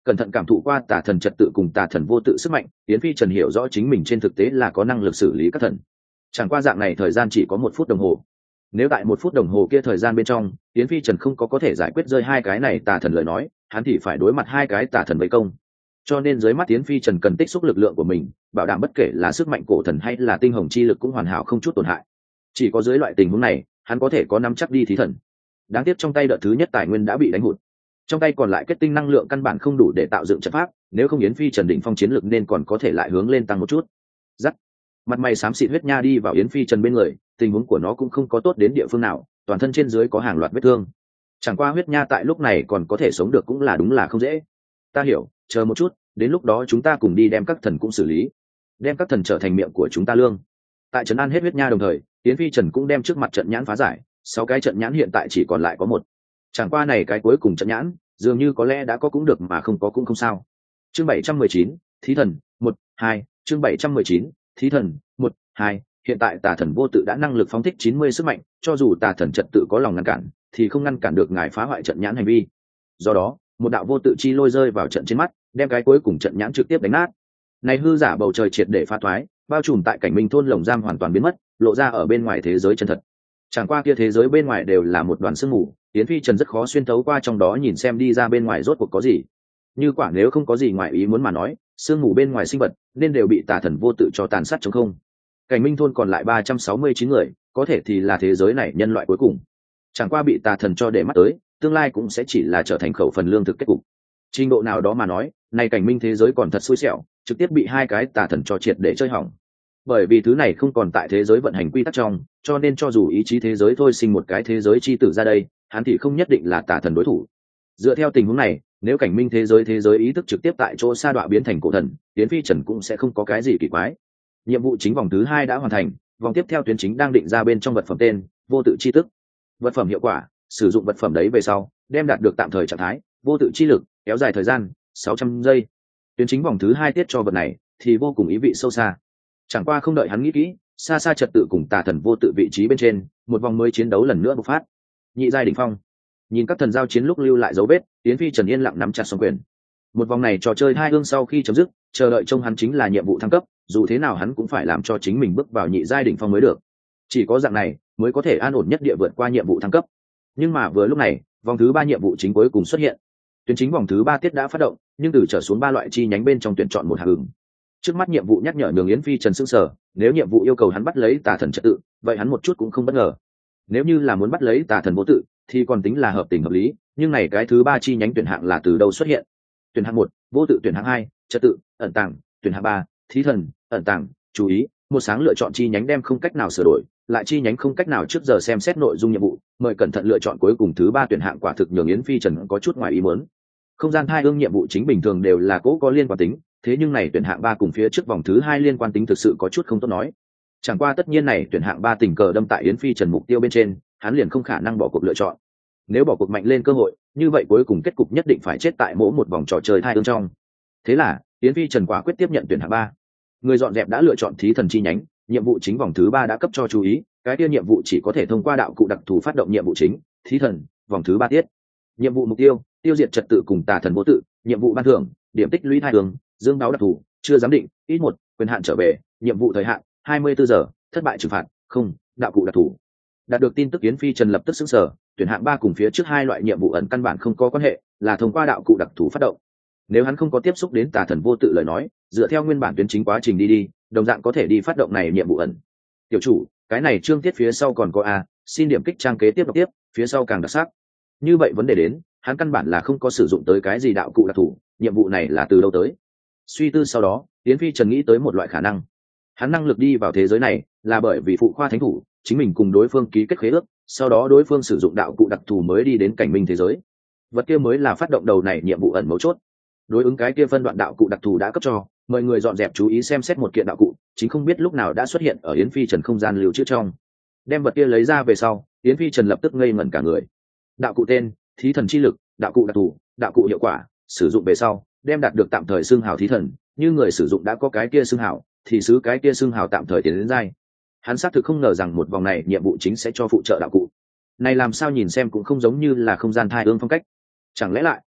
Cẩn thận cảm thụ qua tà thần trật tự cùng tà thần vô tự sức mạnh, Yến Phi Trần hiểu rõ chính mình trên thực tế là có năng lực xử lý các thần. Chẳng qua dạng này thời gian chỉ có 1 phút đồng hồ. Nếu tại 1 phút đồng hồ kia thời gian bên trong, Yến Phi Trần không có thể giải quyết rơi 2 cái này tà thần lời nói, hắn thì phải đối mặt 2 cái tà thần vây công. Cho nên dưới mắt Yến Phi Trần cần tích xúc lực lượng của mình, bảo đảm bất kể là sức mạnh cổ thần hay là tinh hồng chi lực cũng hoàn hảo không chút tổn hại. Chỉ có dưới loại tình huống này, hắn có thể có nắm chắc đi thí thần. Đáng tiếc trong tay đợt thứ nhất tài nguyên đã bị đánh hụt, trong tay còn lại kết tinh năng lượng căn bản không đủ để tạo dựng trận pháp, nếu không Yến Phi Trần đỉnh phong chiến lực nên còn có thể lại hướng lên tăng một chút. Dắt, mặt mày xám xịt huyết nha đi vào Yến Phi Trần bên người, tình huống của nó cũng không có tốt đến địa phương nào, toàn thân trên dưới có hàng loạt vết thương. Chẳng qua huyết nha tại lúc này còn có thể sống được cũng là đúng là không dễ. Ta hiểu, chờ một chút, đến lúc đó chúng ta cùng đi đem các thần cũng xử lý, đem các thần trở thành miệng của chúng ta lương. Tại trấn an hết huyết nha đồng thời, Yến Phi Trần cũng đem trước mặt trận nhãn phá giải, 6 cái trận nhãn hiện tại chỉ còn lại có 1. Chẳng qua này cái cuối cùng trận nhãn, dường như có lẽ đã có cũng được mà không có cũng không sao. Chương 719, Thí thần 1, 2, chương 719, Thí thần 1, 2, hiện tại tà thần vô tự đã năng lực phóng thích 90 sức mạnh, cho dù tà thần trật tự có lòng ngăn cản, thì không ngăn cản được ngài phá hoại trận nhãn hành vi. Do đó, một đạo vô tự chi lôi rơi vào trận trên mắt, đem cái cuối cùng trận nhãn trực tiếp đánh nát. Này hư giả bầu trời triệt để phá thoái, bao trùm tại cảnh minh thôn lồng giam hoàn toàn biến mất, lộ ra ở bên ngoài thế giới chân thật. Chẳng qua kia thế giới bên ngoài đều là một đoàn sương mù, Yến Phi Trần rất khó xuyên thấu qua trong đó nhìn xem đi ra bên ngoài rốt cuộc có gì. Như quả nếu không có gì ngoài ý muốn mà nói, sương mù bên ngoài sinh vật nên đều bị tà thần vô tự cho tàn sát trống không. Cảnh minh thôn còn lại 369 người, có thể thì là thế giới này nhân loại cuối cùng. Chẳng qua bị tà thần cho để mắt tới, tương lai cũng sẽ chỉ là trở thành khẩu phần lương thực kết cục. Trình độ nào đó mà nói, này cảnh minh thế giới còn thật xui xẻo, trực tiếp bị 2 cái tà thần cho triệt để chơi hỏng. Bởi vì thứ này không còn tại thế giới vận hành quy tắc trong, cho nên cho dù ý chí thế giới thôi sinh một cái thế giới chi tử ra đây, hắn thì không nhất định là tà thần đối thủ. Dựa theo tình huống này, nếu cảnh minh thế giới ý thức trực tiếp tại chỗ sa đọa biến thành cổ thần, Yến Phi Trần cũng sẽ không có cái gì kỳ quái. Nhiệm vụ chính vòng thứ 2 đã hoàn thành, vòng tiếp theo tuyến chính đang định ra bên trong vật phẩm tên vô tự chi tức. Vật phẩm hiệu quả, sử dụng vật phẩm đấy về sau, đem đạt được tạm thời trạng thái vô tự chi lực, kéo dài thời gian 600 giây. Tuyến chính vòng thứ 2 tiết cho vật này thì vô cùng ý vị sâu xa. Chẳng qua không đợi hắn nghĩ kỹ, xa xa trật tự cùng tà thần vô tự vị trí bên trên, một vòng mới chiến đấu lần nữa bộc phát. Nhị giai đỉnh phong. Nhìn các thần giao chiến lúc lưu lại dấu vết, Yến Phi Trần yên lặng nắm chặt song quyền. Một vòng này trò chơi 2 hương sau khi chấm dứt, chờ đợi trông hắn chính là nhiệm vụ thăng cấp, dù thế nào hắn cũng phải làm cho chính mình bước vào nhị giai đỉnh phong mới được. Chỉ có dạng này mới có thể an ổn nhất địa vượt qua nhiệm vụ thăng cấp. Nhưng mà vừa lúc này, vòng thứ 3 nhiệm vụ chính cuối cùng xuất hiện. Tuyến chính vòng thứ 3 tiết đã phát động, nhưng từ trở xuống 3 loại chi nhánh bên trong tuyển chọn một hạng ứng. Trước mắt nhiệm vụ nhắc nhở nhường Yến Phi Trần sững sờ, nếu nhiệm vụ yêu cầu hắn bắt lấy tà thần trật tự, vậy hắn một chút cũng không bất ngờ. Nếu như là muốn bắt lấy tà thần vô tự, thì còn tính là hợp tình hợp lý, nhưng này cái thứ 3 chi nhánh tuyển hạng là từ đâu xuất hiện? Tuyển hạng 1, vô tự, tuyển hạng 2, trật tự, ẩn tàng, tuyển hạng 3, thí thần, ẩn tàng. Chú ý, một sáng lựa chọn chi nhánh đem không cách nào sửa đổi, lại chi nhánh không cách nào trước giờ xem xét nội dung nhiệm vụ, mời cẩn thận lựa chọn cuối cùng thứ 3 tuyển hạng quả thực nhường Yến Phi Trần có chút ngoài ý muốn. Không gian 2 ương nhiệm vụ chính bình thường đều là cố có liên quan tính, thế nhưng này tuyển hạng 3 cùng phía trước vòng thứ 2 liên quan tính thực sự có chút không tốt nói. Chẳng qua tất nhiên này tuyển hạng 3 tình cờ đâm tại Yến Phi Trần mục tiêu bên trên, hắn liền không khả năng bỏ cuộc lựa chọn. Nếu bỏ cuộc mạnh lên cơ hội, như vậy cuối cùng kết cục nhất định phải chết tại mỗi một vòng trò chơi 2 ương trong. Thế là, Yến Phi Trần quả quyết tiếp nhận tuyển hạng 3. Người dọn dẹp đã lựa chọn thí thần chi nhánh, nhiệm vụ chính vòng thứ 3 đã cấp cho chú ý, cái kia nhiệm vụ chỉ có thể thông qua đạo cụ đặc thù phát động nhiệm vụ chính, thí thần, vòng thứ 3 tiết. Nhiệm vụ mục tiêu, tiêu diệt trật tự cùng tà thần vô tự, nhiệm vụ ban thưởng, điểm tích lũy 2 đường, dương báo đặc thù, chưa giám định, ít 1, quyền hạn trở về, nhiệm vụ thời hạn 24 giờ, thất bại trừng phạt, không, đạo cụ đặc thù. Đạt được tin tức Yến Phi Trần lập tức sững sờ, tuyển hạng 3 cùng phía trước 2 loại nhiệm vụ ẩn căn bản không có quan hệ, là thông qua đạo cụ đặc thù phát động. Nếu hắn không có tiếp xúc đến tà thần vô tự lời nói, dựa theo nguyên bản tuyến chính quá trình đi, đồng dạng có thể đi phát động này nhiệm vụ ẩn. Tiểu chủ, cái này chương tiết phía sau còn có a, xin điểm kích trang kế tiếp đọc tiếp, phía sau càng đặc sắc. Như vậy vấn đề đến, hắn căn bản là không có sử dụng tới cái gì đạo cụ đặc thù, nhiệm vụ này là từ đâu tới? Suy tư sau đó, Yến Phi Trần nghĩ tới một loại khả năng. Hắn năng lực đi vào thế giới này là bởi vì phụ khoa thánh thủ, chính mình cùng đối phương ký kết khế ước, sau đó đối phương sử dụng đạo cụ đặc thù mới đi đến cảnh minh thế giới. Vật kia mới là phát động đầu này nhiệm vụ ẩn mấu chốt. Đối ứng cái kia phân đoạn đạo cụ đặc thù đã cấp cho, mời người dọn dẹp chú ý xem xét một kiện đạo cụ, chính không biết lúc nào đã xuất hiện ở Yến Phi Trần không gian lưu trữ trong. Đem vật kia lấy ra về sau, Yến Phi Trần lập tức ngây ngẩn cả người. Đạo cụ tên, thí thần chi lực, đạo cụ đặc thù, đạo cụ hiệu quả, sử dụng về sau, đem đạt được tạm thời xưng hào thí thần, như người sử dụng đã có cái kia xưng hào, thì xứ cái kia xưng hào tạm thời tiến đến giai. Hắn xác thực không ngờ rằng một vòng này nhiệm vụ chính sẽ cho phụ trợ đạo cụ. Này làm sao nhìn xem cũng không giống như là không gian thai ương phong cách. Chẳng lẽ lại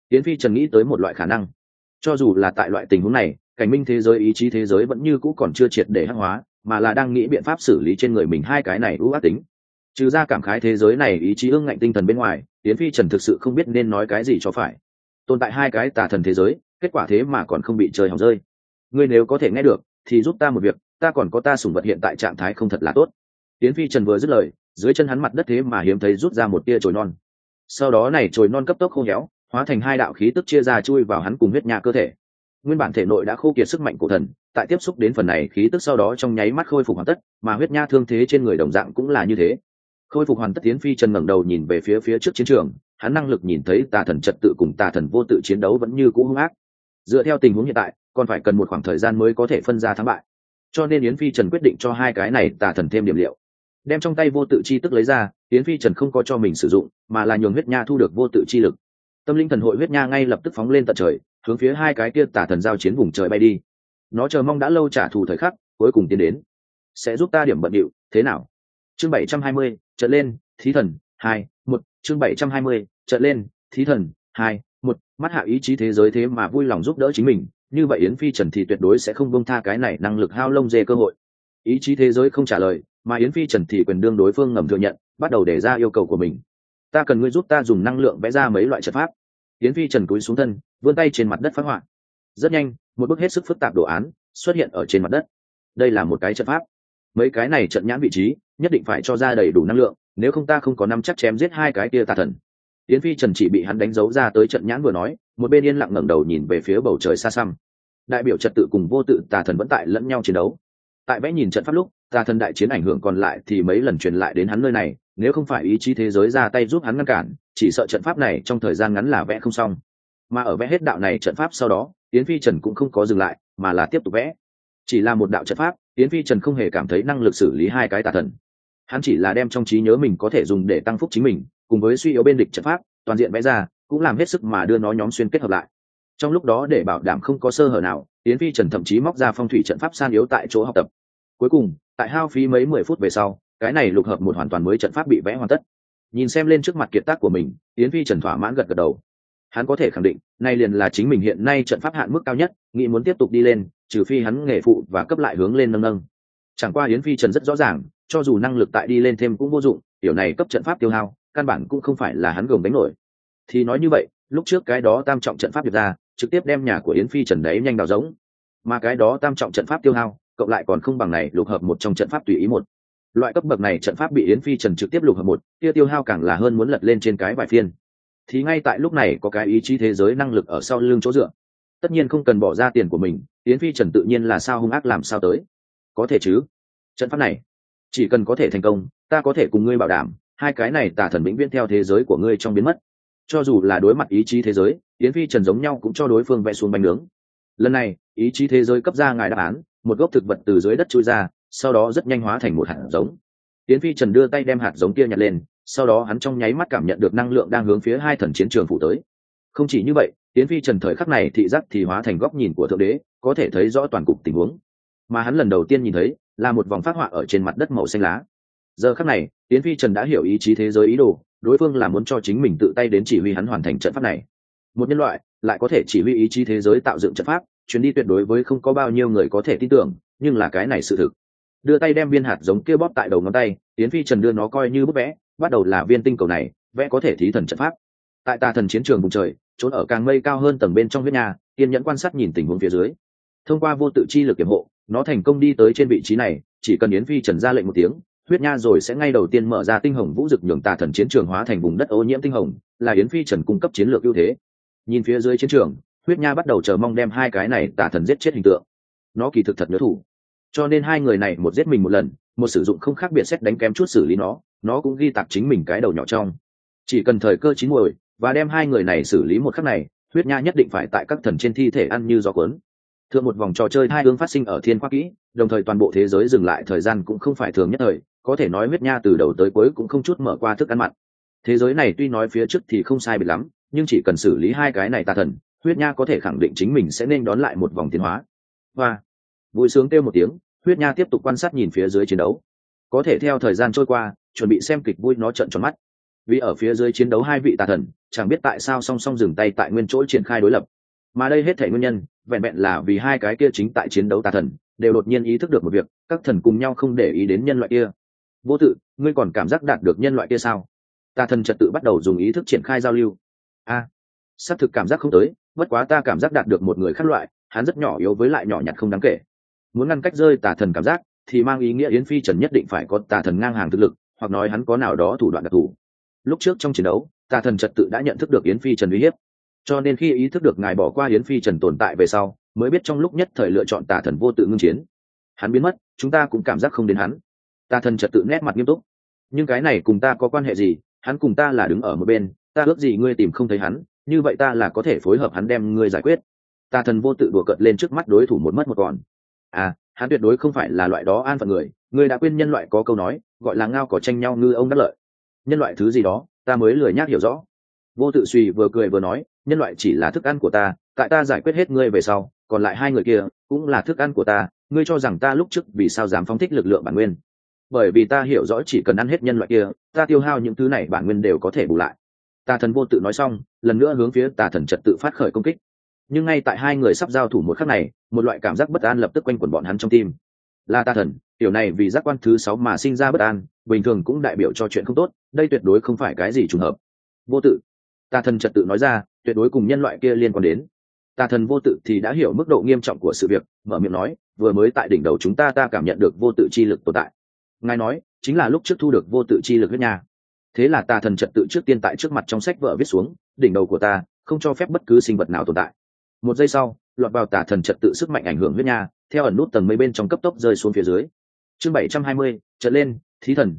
Yến Phi Trần nghĩ tới một loại khả năng, cho dù là tại loại tình huống này, cảnh minh thế giới ý chí thế giới vẫn như cũ còn chưa triệt để hắc hóa, mà là đang nghĩ biện pháp xử lý trên người mình hai cái này ưu ác tính. Trừ ra cảm khái thế giới này ý chí ương ngạnh tinh thần bên ngoài, Yến Phi Trần thực sự không biết nên nói cái gì cho phải. Tồn tại hai cái tà thần thế giới, kết quả thế mà còn không bị trời hỏng rơi. Ngươi nếu có thể nghe được thì giúp ta một việc, ta còn có ta sủng vật hiện tại trạng thái không thật là tốt. Yến Phi Trần vừa dứt lời, dưới chân hắn mặt đất thế mà hiếm thấy rút ra một tia chồi non. Sau đó này chồi non cấp tốc khô héo, hóa thành hai đạo khí tức chia ra chui vào hắn cùng huyết nha cơ thể. Nguyên bản thể nội đã khô kiệt sức mạnh của thần, tại tiếp xúc đến phần này khí tức sau đó trong nháy mắt khôi phục hoàn tất, mà huyết nha thương thế trên người đồng dạng cũng là như thế. Khôi phục hoàn tất, Yến Phi Trần ngẩng đầu nhìn về phía trước chiến trường, hắn năng lực nhìn thấy tà thần trật tự cùng tà thần vô tự chiến đấu vẫn như cũ hung ác. Dựa theo tình huống hiện tại, còn phải cần một khoảng thời gian mới có thể phân ra thắng bại. Cho nên Yến Phi Trần quyết định cho hai cái này tà thần thêm điểm liệu. Đem trong tay vô tự chi tức lấy ra, Yến Phi Trần không có cho mình sử dụng, mà là nhường huyết nha thu được vô tự chi lực. Tâm linh thần hội huyết nha ngay lập tức phóng lên tận trời, hướng phía hai cái kia tà thần giao chiến vùng trời bay đi. Nó chờ mong đã lâu trả thù thời khắc, cuối cùng tiến đến. Sẽ giúp ta điểm bận điệu, thế nào? Chương 720, trận lên, thí thần, 2, 1, chương 720, trận lên, thí thần, 2, 1, mắt hạ ý chí thế giới thế mà vui lòng giúp đỡ chính mình, như vậy Yến Phi Trần thì tuyệt đối sẽ không buông tha cái này năng lực hao lông dê cơ hội. Ý chí thế giới không trả lời, mà Yến Phi Trần thì quyền đương đối phương ngầm thừa nhận, bắt đầu đề ra yêu cầu của mình. Ta cần ngươi giúp ta dùng năng lượng vẽ ra mấy loại trận pháp. Yến Phi Trần cúi xuống thân, vươn tay trên mặt đất phát họa. Rất nhanh, một bức hết sức phức tạp đồ án xuất hiện ở trên mặt đất. Đây là một cái trận pháp. Mấy cái này trận nhãn vị trí, nhất định phải cho ra đầy đủ năng lượng, nếu không ta không có nắm chắc chém giết hai cái kia tà thần. Yến Phi Trần chỉ bị hắn đánh dấu ra tới trận nhãn vừa nói, một bên yên lặng ngẩng đầu nhìn về phía bầu trời xa xăm. Đại biểu trật tự cùng vô tự tà thần vẫn tại lẫn nhau chiến đấu. Tại vẽ nhìn trận pháp lúc, tà thần đại chiến ảnh hưởng còn lại thì mấy lần truyền lại đến hắn nơi này, nếu không phải ý chí thế giới ra tay giúp hắn ngăn cản, chỉ sợ trận pháp này trong thời gian ngắn là vẽ không xong. Mà ở vẽ hết đạo này trận pháp sau đó, Yến Phi Trần cũng không có dừng lại, mà là tiếp tục vẽ. Chỉ là một đạo trận pháp, Yến Phi Trần không hề cảm thấy năng lực xử lý hai cái tà thần. Hắn chỉ là đem trong trí nhớ mình có thể dùng để tăng phúc chính mình, cùng với suy yếu bên địch trận pháp, toàn diện vẽ ra, cũng làm hết sức mà đưa nó nhóm xuyên kết hợp lại. Trong lúc đó để bảo đảm không có sơ hở nào, Yến Phi Trần thậm chí móc ra phong thủy trận pháp san yếu tại chỗ học tập. Cuối cùng, tại hao phí mấy 10 phút về sau, cái này lục hợp một hoàn toàn mới trận pháp bị vẽ hoàn tất. Nhìn xem lên trước mặt kiệt tác của mình, Yến Phi Trần thỏa mãn gật gật đầu. Hắn có thể khẳng định, nay liền là chính mình hiện nay trận pháp hạn mức cao nhất, nghĩ muốn tiếp tục đi lên, trừ phi hắn nghề phụ và cấp lại hướng lên nâng nâng. Chẳng qua Yến Phi Trần rất rõ ràng, cho dù năng lực tại đi lên thêm cũng vô dụng, điều này cấp trận pháp tiêu hao, căn bản cũng không phải là hắn gồng đánh nổi. Thì nói như vậy, lúc trước cái đó tam trọng trận pháp được ra, trực tiếp đem nhà của Yến Phi Trần đấy nhanh đào rỗng. Mà cái đó tam trọng trận pháp tiêu hao, cộng lại còn không bằng này lục hợp một trong trận pháp tùy ý một. Loại cấp bậc này trận pháp bị Yến Phi Trần trực tiếp lục hợp một, kia tiêu hao càng là hơn muốn lật lên trên cái vài phiên. Thì ngay tại lúc này có cái ý chí thế giới năng lực ở sau lưng chỗ dựa. Tất nhiên không cần bỏ ra tiền của mình, Yến Phi Trần tự nhiên là sao hung ác làm sao tới. Có thể chứ? Trận pháp này, chỉ cần có thể thành công, ta có thể cùng ngươi bảo đảm, hai cái này tà thần vĩnh viễn theo thế giới của ngươi trong biến mất. Cho dù là đối mặt ý chí thế giới, Yến Phi Trần giống nhau cũng cho đối phương vẽ xuống bánh nướng. Lần này, ý chí thế giới cấp ra ngài đáp án, một gốc thực vật từ dưới đất chui ra, sau đó rất nhanh hóa thành một hạt giống. Yến Phi Trần đưa tay đem hạt giống kia nhặt lên, sau đó hắn trong nháy mắt cảm nhận được năng lượng đang hướng phía hai thần chiến trường phủ tới. Không chỉ như vậy, Yến Phi Trần thời khắc này thị giác thì hóa thành góc nhìn của thượng đế, có thể thấy rõ toàn cục tình huống. Mà hắn lần đầu tiên nhìn thấy là một vòng phác họa ở trên mặt đất màu xanh lá. Giờ khắc này, Yến Phi Trần đã hiểu ý chí thế giới ý đồ, đối phương là muốn cho chính mình tự tay đến chỉ huy hắn hoàn thành trận pháp này. Một nhân loại lại có thể chỉ huy ý chí thế giới tạo dựng trận pháp, chuyến đi tuyệt đối với không có bao nhiêu người có thể tin tưởng, nhưng là cái này sự thực. Đưa tay đem viên hạt giống kia bóp tại đầu ngón tay, Yến Phi Trần đưa nó coi như bức vẽ, bắt đầu là viên tinh cầu này, vẽ có thể thí thần trận pháp. Tại tà thần chiến trường vùng trời, trốn ở càng mây cao hơn tầng bên trong huyết nhà, kiên nhẫn quan sát nhìn tình huống phía dưới. Thông qua vô tự chi lực kiểm hộ, nó thành công đi tới trên vị trí này, chỉ cần Yến Phi Trần ra lệnh một tiếng, huyết nha rồi sẽ ngay đầu tiên mở ra tinh hồng vũ dực nhường tà thần chiến trường hóa thành vùng đất ô nhiễm tinh hồng, là Yến Phi Trần cung cấp chiến lược ưu thế. Nhìn phía dưới chiến trường, huyết nha bắt đầu chờ mong đem hai cái này tà thần giết chết hình tượng. Nó kỳ thực thật nhớ thủ, cho nên hai người này một giết mình một lần, một sử dụng không khác biệt xét đánh kém chút xử lý nó cũng ghi tạc chính mình cái đầu nhỏ trong. Chỉ cần thời cơ chín muồi và đem hai người này xử lý một khắc này, huyết nha nhất định phải tại các thần trên thi thể ăn như gió cuốn. Thượng một vòng trò chơi hai hướng phát sinh ở thiên khoa kỹ, đồng thời toàn bộ thế giới dừng lại thời gian cũng không phải thường nhất thời, có thể nói huyết nha từ đầu tới cuối cũng không chút mở qua thức ăn mặn. Thế giới này tuy nói phía trước thì không sai biệt lắm, nhưng chỉ cần xử lý hai cái này tà thần, huyết nha có thể khẳng định chính mình sẽ nên đón lại một vòng tiến hóa. Hoa, vui sướng kêu một tiếng, huyết nha tiếp tục quan sát nhìn phía dưới chiến đấu. Có thể theo thời gian trôi qua, chuẩn bị xem kịch vui nó trợn tròn mắt. Vì ở phía dưới chiến đấu hai vị tà thần, chẳng biết tại sao song song dừng tay tại nguyên chỗ triển khai đối lập. Mà đây hết thể nguyên nhân vẹn vẹn là vì hai cái kia chính tại chiến đấu tà thần đều đột nhiên ý thức được một việc, các thần cùng nhau không để ý đến nhân loại kia. Vô tự, ngươi còn cảm giác đạt được nhân loại kia sao? Tà thần trật tự bắt đầu dùng ý thức triển khai giao lưu. Xác thực cảm giác không tới, bất quá ta cảm giác đạt được một người khác loại, hắn rất nhỏ yếu với lại nhỏ nhặt không đáng kể. Muốn ngăn cách rơi tà thần cảm giác thì mang ý nghĩa Yến Phi Trần nhất định phải có tà thần ngang hàng thực lực, hoặc nói hắn có nào đó thủ đoạn đặc thù. Lúc trước trong chiến đấu, tà thần trật tự đã nhận thức được Yến Phi Trần uy hiếp, cho nên khi ý thức được ngài bỏ qua Yến Phi Trần tồn tại về sau, mới biết trong lúc nhất thời lựa chọn tà thần vô tự ngưng chiến. Hắn biến mất, chúng ta cũng cảm giác không đến hắn. Tà thần trật tự nét mặt nghiêm túc. Nhưng cái này cùng ta có quan hệ gì? Hắn cùng ta là đứng ở một bên, ta ước gì ngươi tìm không thấy hắn, như vậy ta là có thể phối hợp hắn đem ngươi giải quyết. Tà thần vô tự đùa cợt lên trước mắt đối thủ một mất một còn. Hắn tuyệt đối không phải là loại đó an phận người, ngươi đã quên nhân loại có câu nói, gọi là ngao có tranh nhau ngư ông đắc lợi. Nhân loại thứ gì đó, ta mới lười nhác hiểu rõ. Vô tự suy vừa cười vừa nói, nhân loại chỉ là thức ăn của ta, tại ta giải quyết hết ngươi về sau, còn lại hai người kia cũng là thức ăn của ta, ngươi cho rằng ta lúc trước vì sao dám phóng thích lực lượng bản nguyên? Bởi vì ta hiểu rõ chỉ cần ăn hết nhân loại kia, ta tiêu hao những thứ này bản nguyên đều có thể bù lại. Tà thần vô tự nói xong, lần nữa hướng phía tà thần trật tự phát khởi công kích. Nhưng ngay tại hai người sắp giao thủ một khắc này, một loại cảm giác bất an lập tức quanh quẩn bọn hắn trong tim. Là tà thần, điều này vì giác quan thứ 6 mà sinh ra bất an, bình thường cũng đại biểu cho chuyện không tốt, đây tuyệt đối không phải cái gì trùng hợp. Vô tự, tà thần trật tự nói ra, tuyệt đối cùng nhân loại kia liên quan đến. Tà thần vô tự thì đã hiểu mức độ nghiêm trọng của sự việc, mở miệng nói, vừa mới tại đỉnh đầu chúng ta cảm nhận được vô tự chi lực tồn tại. Ngài nói, chính là lúc trước thu được vô tự chi lực huyết nha. Thế là tà thần trật tự trước tiên tại trước mặt trong sách vợ viết xuống, đỉnh đầu của ta không cho phép bất cứ sinh vật nào tồn tại. Một giây sau, lọt vào tà thần trật tự sức mạnh ảnh hưởng huyết nha, theo ẩn nút tầng mây bên trong cấp tốc rơi xuống phía dưới. Chương 720, trận lên, thí thần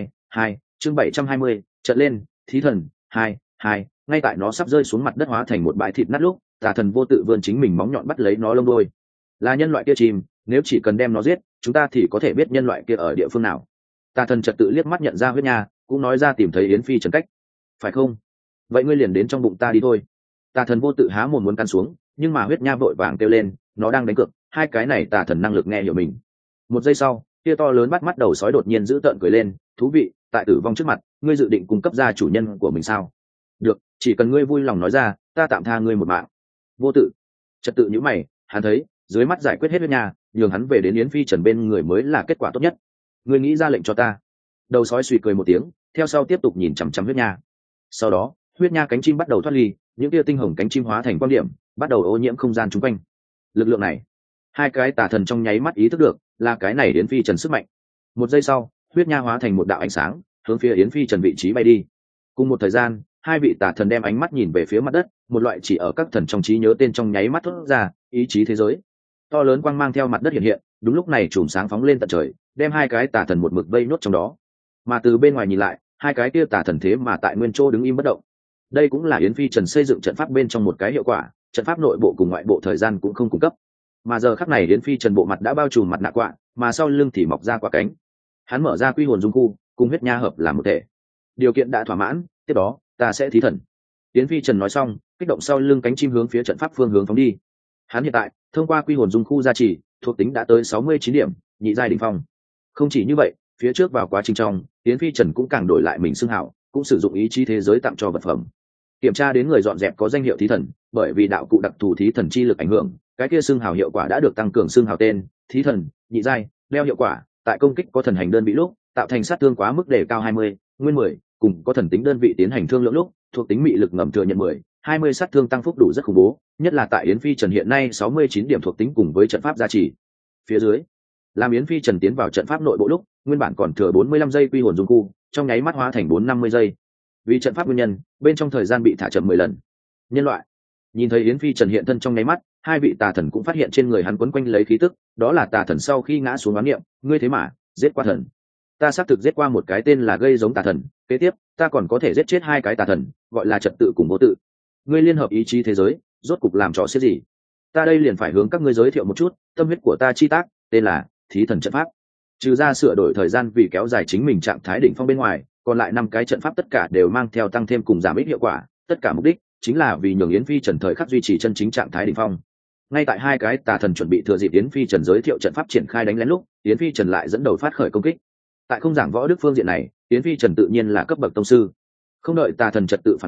2, chương 720, trận lên, thí thần 2, ngay tại nó sắp rơi xuống mặt đất hóa thành một bãi thịt nát lúc, tà thần vô tự vươn chính mình móng nhọn bắt lấy nó lông đôi. Là nhân loại kia chìm, nếu chỉ cần đem nó giết, chúng ta thì có thể biết nhân loại kia ở địa phương nào. Tà thần trật tự liếc mắt nhận ra huyết nha, cũng nói ra tìm thấy Yến Phi Trần cách. Phải không? Vậy ngươi liền đến trong bụng ta đi thôi. Tà thần vô tự há mồm muốn căn xuống, nhưng mà huyết nha vội vàng kêu lên, nó đang đánh cược, hai cái này tà thần năng lực nghe hiểu mình. Một giây sau, kia to lớn bắt mắt đầu sói đột nhiên giữ tợn cười lên, thú vị, tại tử vong trước mặt, ngươi dự định cung cấp ra chủ nhân của mình sao? Được, chỉ cần ngươi vui lòng nói ra, ta tạm tha ngươi một mạng. Vô tự, trật tự nhíu mày, hắn thấy dưới mắt giải quyết hết huyết nha, nhường hắn về đến Yến Phi Trần bên người mới là kết quả tốt nhất. Ngươi nghĩ ra lệnh cho ta. Đầu sói suy cười một tiếng, theo sau tiếp tục nhìn chằm chằm huyết nha. Sau đó, huyết nha cánh chim bắt đầu thoát ly, những tia tinh hồng cánh chim hóa thành quan điểm, bắt đầu ô nhiễm không gian chung quanh. Lực lượng này, hai cái tà thần trong nháy mắt ý thức được, là cái này Yến Phi Trần sức mạnh. Một giây sau, huyết nha hóa thành một đạo ánh sáng, hướng phía Yến Phi Trần vị trí bay đi. Cùng một thời gian, hai vị tà thần đem ánh mắt nhìn về phía mặt đất, một loại chỉ ở các thần trong trí nhớ tên trong nháy mắt thốt ra, ý chí thế giới. To lớn quang mang theo mặt đất hiện hiện, đúng lúc này chùm sáng phóng lên tận trời, đem hai cái tà thần một mực vây nốt trong đó. Mà từ bên ngoài nhìn lại, hai cái kia tà thần thế mà tại nguyên chỗ đứng im bất động. Đây cũng là Yến Phi Trần xây dựng trận pháp bên trong một cái hiệu quả, trận pháp nội bộ cùng ngoại bộ thời gian cũng không cung cấp. Mà giờ khắc này Yến Phi Trần bộ mặt đã bao trùm mặt nạ quạ, mà sau lưng thì mọc ra quả cánh. Hắn mở ra quy hồn dung khu, cùng huyết nha hợp làm một thể. Điều kiện đã thỏa mãn, tiếp đó ta sẽ thí thần. Yến Phi Trần nói xong, kích động sau lưng cánh chim hướng phía trận pháp phương hướng phóng đi. Hắn hiện tại thông qua quy hồn dung khu gia trì, thuộc tính đã tới 69 điểm, nhị giai đỉnh phong. Không chỉ như vậy, phía trước vào quá trình trong, Yến Phi Trần cũng càng đổi lại mình xưng hảo, cũng sử dụng ý chí thế giới tặng cho vật phẩm. Kiểm tra đến người dọn dẹp có danh hiệu thí thần, bởi vì đạo cụ đặc thù thí thần chi lực ảnh hưởng, cái kia xưng hào hiệu quả đã được tăng cường xưng hào tên thí thần nhị giai, đeo hiệu quả tại công kích có thần hành đơn vị lúc tạo thành sát thương quá mức đề cao 20, nguyên 10, cùng có thần tính đơn vị tiến hành thương lượng lúc thuộc tính mị lực ngầm thừa nhận 10, 20 sát thương tăng phúc đủ rất khủng bố, nhất là tại Yến Phi Trần hiện nay 69 điểm thuộc tính cùng với trận pháp gia trì. Phía dưới, làm Yến Phi Trần tiến vào trận pháp nội bộ lúc, nguyên bản còn thừa 45 giây quy hồn dung khu, trong nháy mắt hóa thành 450 giây. Vì trận pháp nguyên nhân, bên trong thời gian bị thả chậm 10 lần. Nhân loại, nhìn thấy Yến Phi Trần hiện thân trong nháy mắt, hai vị tà thần cũng phát hiện trên người hắn quấn quanh lấy khí tức, đó là tà thần sau khi ngã xuống oán niệm, ngươi thế mà giết qua thần. Ta xác thực giết qua một cái tên là gây giống tà thần, kế tiếp ta còn có thể giết chết hai cái tà thần, gọi là trật tự cùng vô tự. Ngươi liên hợp ý chí thế giới, rốt cục làm trò xiết gì? Ta đây liền phải hướng các ngươi giới thiệu một chút, tâm huyết của ta chi tác, tên là thí thần trận pháp. Trừ ra sửa đổi thời gian vì kéo dài chính mình trạng thái đỉnh phong bên ngoài, còn lại 5 cái trận pháp tất cả đều mang theo tăng thêm cùng giảm ít hiệu quả, tất cả mục đích chính là vì nhường Yến Phi Trần thời khắc duy trì chân chính trạng thái đỉnh phong. Ngay tại hai cái tà thần chuẩn bị thừa dịp Yến Phi Trần giới thiệu trận pháp triển khai đánh lén lúc, Yến Phi Trần lại dẫn đầu phát khởi công kích. Tại không giảng võ đức phương diện này, Yến Phi Trần tự nhiên là cấp bậc tông sư. Không đợi tà thần trật tự phản ứng,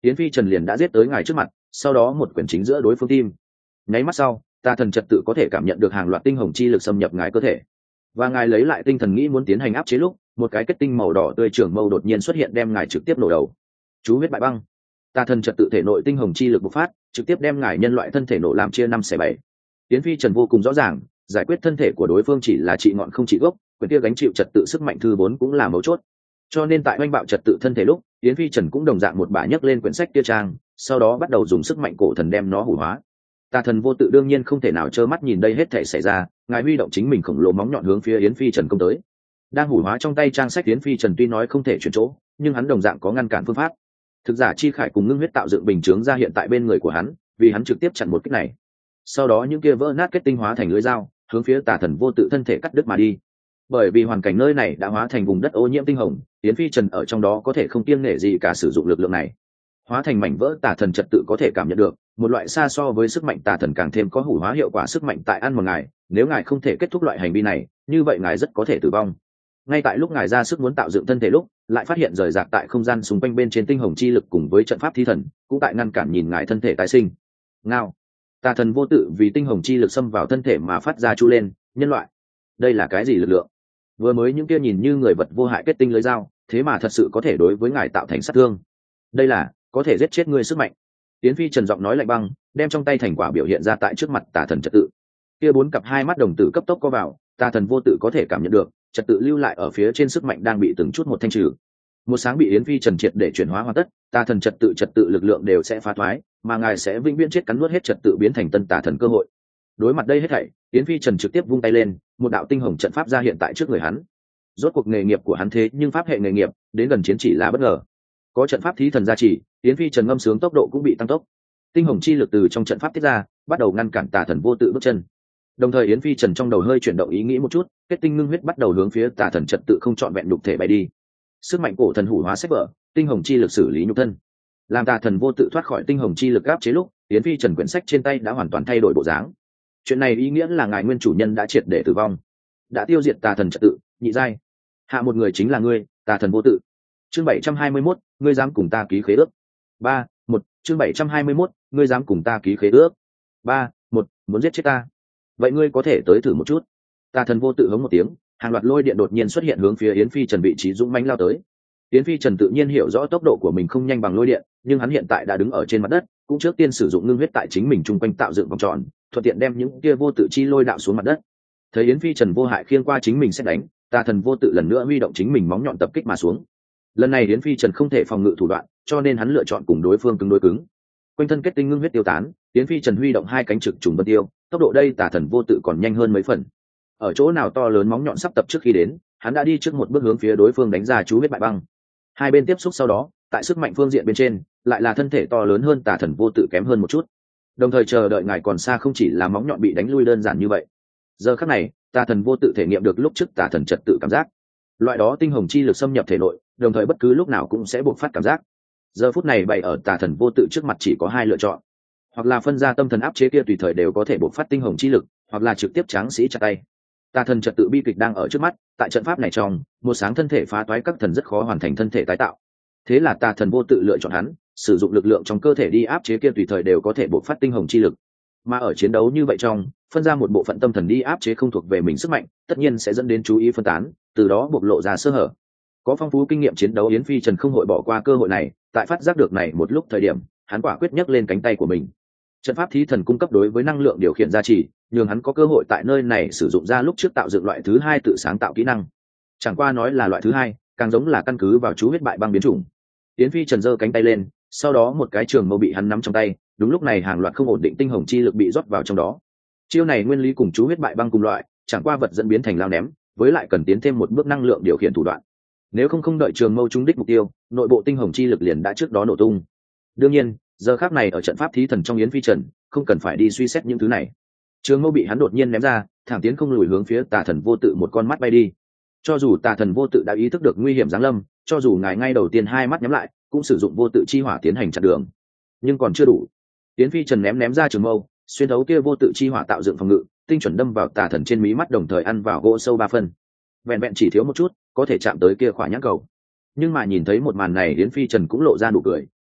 Yến Phi Trần liền đã giết tới ngài trước mặt, sau đó một quyền chính giữa đối phương tim. Nháy mắt sau, tà thần trật tự có thể cảm nhận được hàng loạt tinh hồng chi lực xâm nhập ngài cơ thể, và ngài lấy lại tinh thần nghĩ muốn tiến hành áp chế lúc, một cái kết tinh màu đỏ tươi trường mâu đột nhiên xuất hiện đem ngài trực tiếp nổ đầu. Chú huyết bại băng. Tà thần trật tự thể nội tinh hồng chi lực bộc phát, trực tiếp đem ngài nhân loại thân thể nổ làm chia 5/7. Yến Phi Trần vô cùng rõ ràng, giải quyết thân thể của đối phương chỉ là trị ngọn không trị gốc, quyền kia gánh chịu trật tự sức mạnh thứ 4 cũng là mấu chốt. Cho nên tại oanh bạo trật tự thân thể lúc, Yến Phi Trần cũng đồng dạng một bả nhấc lên quyển sách kia trang, sau đó bắt đầu dùng sức mạnh cổ thần đem nó hủ hóa. Tà thần vô tự đương nhiên không thể nào trơ mắt nhìn đây hết thể xảy ra, ngài huy động chính mình khổng lồ móng nhọn hướng phía Yến Phi Trần công tới. Đang hủ hóa trong tay trang sách Yến Phi Trần tuy nói không thể chuyển chỗ, nhưng hắn đồng dạng có ngăn cản phương pháp. Thực giả chi khải cùng ngưng huyết tạo dựng bình chướng ra hiện tại bên người của hắn, vì hắn trực tiếp chặn một kích này. Sau đó những kia vỡ nát kết tinh hóa thành lưỡi dao, hướng phía tà thần vô tự thân thể cắt đứt mà đi. Bởi vì hoàn cảnh nơi này đã hóa thành vùng đất ô nhiễm tinh hồng, Yến Phi Trần ở trong đó có thể không kiêng nể gì cả sử dụng lực lượng này. Hóa thành mảnh vỡ tà thần trật tự có thể cảm nhận được một loại xa so với sức mạnh tà thần càng thêm có hủ hóa hiệu quả sức mạnh tại ăn một ngài, nếu ngài không thể kết thúc loại hành vi này, như vậy ngài rất có thể tử vong. Ngay tại lúc ngài ra sức muốn tạo dựng thân thể lúc, lại phát hiện rời rạc tại không gian xung quanh bên trên tinh hồng chi lực cùng với trận pháp thi thần cũng tại ngăn cản nhìn ngài thân thể tái sinh. Ngao. Tà thần vô tự vì tinh hồng chi lực xâm vào thân thể mà phát ra chu lên, nhân loại, đây là cái gì lực lượng? Vừa mới những kia nhìn như người vật vô hại kết tinh lưới dao, thế mà thật sự có thể đối với ngài tạo thành sát thương. Đây là có thể giết chết ngươi sức mạnh. Yến Phi Trần giọng nói lạnh băng, đem trong tay thành quả biểu hiện ra tại trước mặt tà thần trật tự. Kia 4 cặp hai mắt đồng tử cấp tốc co vào, tà thần vô tự có thể cảm nhận được trật tự lưu lại ở phía trên sức mạnh đang bị từng chút một thanh trừ. Một sáng bị Yến Phi Trần triệt để chuyển hóa hoàn tất, tà thần trật tự lực lượng đều sẽ phá thoái, mà ngài sẽ vĩnh viễn chết cắn nuốt hết trật tự biến thành tân tà thần cơ hội. Đối mặt đây hết thảy, Yến Phi Trần trực tiếp vung tay lên, một đạo tinh hồng trận pháp ra hiện tại trước người hắn. Rốt cuộc nghề nghiệp của hắn thế nhưng pháp hệ nghề nghiệp, đến gần chiến chỉ là bất ngờ. Có trận pháp thí thần gia trì, Yến Phi Trần ngâm sướng tốc độ cũng bị tăng tốc. Tinh hồng chi lực từ trong trận pháp tiết ra, bắt đầu ngăn cản tà thần vô tự bước chân. Đồng thời Yến Phi Trần trong đầu hơi chuyển động ý nghĩ một chút, kết tinh ngưng huyết bắt đầu hướng phía tà thần trật tự không trọn vẹn nhục thể bay đi. Sức mạnh cổ thần hủ hóa sách vở, tinh hồng chi lực xử lý nhục thân. Làm tà thần vô tự thoát khỏi tinh hồng chi lực áp chế lúc, Yến Phi Trần quyển sách trên tay đã hoàn toàn thay đổi bộ dáng. Chuyện này ý nghĩa là ngài nguyên chủ nhân đã triệt để tử vong, đã tiêu diệt tà thần trật tự, nhị giai. Hạ một người chính là ngươi, tà thần vô tự. Chương 721, ngươi dám cùng ta ký khế ước. 3-1, chương 721, ngươi dám cùng ta ký khế ước. 3-1, muốn giết chết ta. Vậy ngươi có thể tới thử một chút. Tà thần vô tự hống một tiếng, hàng loạt lôi điện đột nhiên xuất hiện hướng phía Yến Phi Trần vị trí dũng mãnh lao tới. Yến Phi Trần tự nhiên hiểu rõ tốc độ của mình không nhanh bằng lôi điện, nhưng hắn hiện tại đã đứng ở trên mặt đất, cũng trước tiên sử dụng ngưng huyết tại chính mình chung quanh tạo dựng vòng tròn, thuận tiện đem những kia vô tự chi lôi đạo xuống mặt đất. Thấy Yến Phi Trần vô hại khiêng qua chính mình sẽ đánh, tà thần vô tự lần nữa huy động chính mình móng nhọn tập kích mà xuống. Lần này Yến Phi Trần không thể phòng ngự thủ đoạn, cho nên hắn lựa chọn cùng đối phương cứng đối cứng. Quanh thân kết tinh ngưng huyết tiêu tán, Yến Phi Trần huy động hai cánh trực trùng vân tiêu, tốc độ đây tà thần vô tự còn nhanh hơn mấy phần. Ở chỗ nào to lớn móng nhọn sắp tập trước khi đến, hắn đã đi trước một bước hướng phía đối phương đánh ra chú huyết bại băng. Hai bên tiếp xúc sau đó, tại sức mạnh phương diện bên trên, lại là thân thể to lớn hơn tà thần vô tự kém hơn một chút. Đồng thời chờ đợi ngài còn xa không chỉ là móng nhọn bị đánh lui đơn giản như vậy. Giờ khắc này, tà thần vô tự thể nghiệm được lúc trước tà thần trật tự cảm giác. Loại đó tinh hồng chi lực xâm nhập thể nội, đồng thời bất cứ lúc nào cũng sẽ bộc phát cảm giác. Giờ phút này bày ở tà thần vô tự trước mặt chỉ có hai lựa chọn, hoặc là phân ra tâm thần áp chế kia tùy thời đều có thể bộc phát tinh hồng chi lực, hoặc là trực tiếp tráng sĩ chặt tay. Tà thần trật tự bi kịch đang ở trước mắt, tại trận pháp này trong, một sáng thân thể phá toái các thần rất khó hoàn thành thân thể tái tạo. Thế là tà thần vô tự lựa chọn hắn, sử dụng lực lượng trong cơ thể đi áp chế kia tùy thời đều có thể bộc phát tinh hồng chi lực. Mà ở chiến đấu như vậy trong, phân ra một bộ phận tâm thần đi áp chế không thuộc về mình sức mạnh, tất nhiên sẽ dẫn đến chú ý phân tán, từ đó bộc lộ ra sơ hở. Có phong phú kinh nghiệm chiến đấu Yến Phi Trần không hội bỏ qua cơ hội này, tại phát giác được này một lúc thời điểm, hắn quả quyết nhấc lên cánh tay của mình. Trận pháp thí thần cung cấp đối với năng lượng điều khiển gia trì, nhường hắn có cơ hội tại nơi này sử dụng ra lúc trước tạo dựng loại thứ hai tự sáng tạo kỹ năng. Chẳng qua nói là loại thứ hai, càng giống là căn cứ vào chú huyết bại băng biến chủng. Yến Phi Trần giơ cánh tay lên, sau đó một cái trường mâu bị hắn nắm trong tay, đúng lúc này hàng loạt không ổn định tinh hồng chi lực bị rót vào trong đó. Chiêu này nguyên lý cùng chú huyết bại băng cùng loại, chẳng qua vật dẫn biến thành lao ném, với lại cần tiến thêm một bước năng lượng điều khiển thủ đoạn. Nếu không đợi trường mâu trúng đích mục tiêu, nội bộ tinh hồng chi lực liền đã trước đó nổ tung. Đương nhiên, giờ khắc này ở trận pháp thí thần trong Yến Phi Trần, không cần phải đi suy xét những thứ này. Trường mâu bị hắn đột nhiên ném ra, thẳng tiến không lùi hướng phía tà thần vô tự một con mắt bay đi. Cho dù tà thần vô tự đã ý thức được nguy hiểm giáng lâm, cho dù ngài ngay đầu tiên hai mắt nhắm lại, cũng sử dụng vô tự chi hỏa tiến hành chặn đường, nhưng còn chưa đủ. Yến Phi Trần ném ra trường mâu, xuyên thấu kia vô tự chi hỏa tạo dựng phòng ngự, tinh chuẩn đâm vào tà thần trên mí mắt, đồng thời ăn vào gỗ sâu 3 phân. Vẹn vẹn chỉ thiếu một chút, có thể chạm tới kia khỏa nhãn cầu. Nhưng mà nhìn thấy một màn này, Yến Phi Trần cũng lộ ra nụ cười,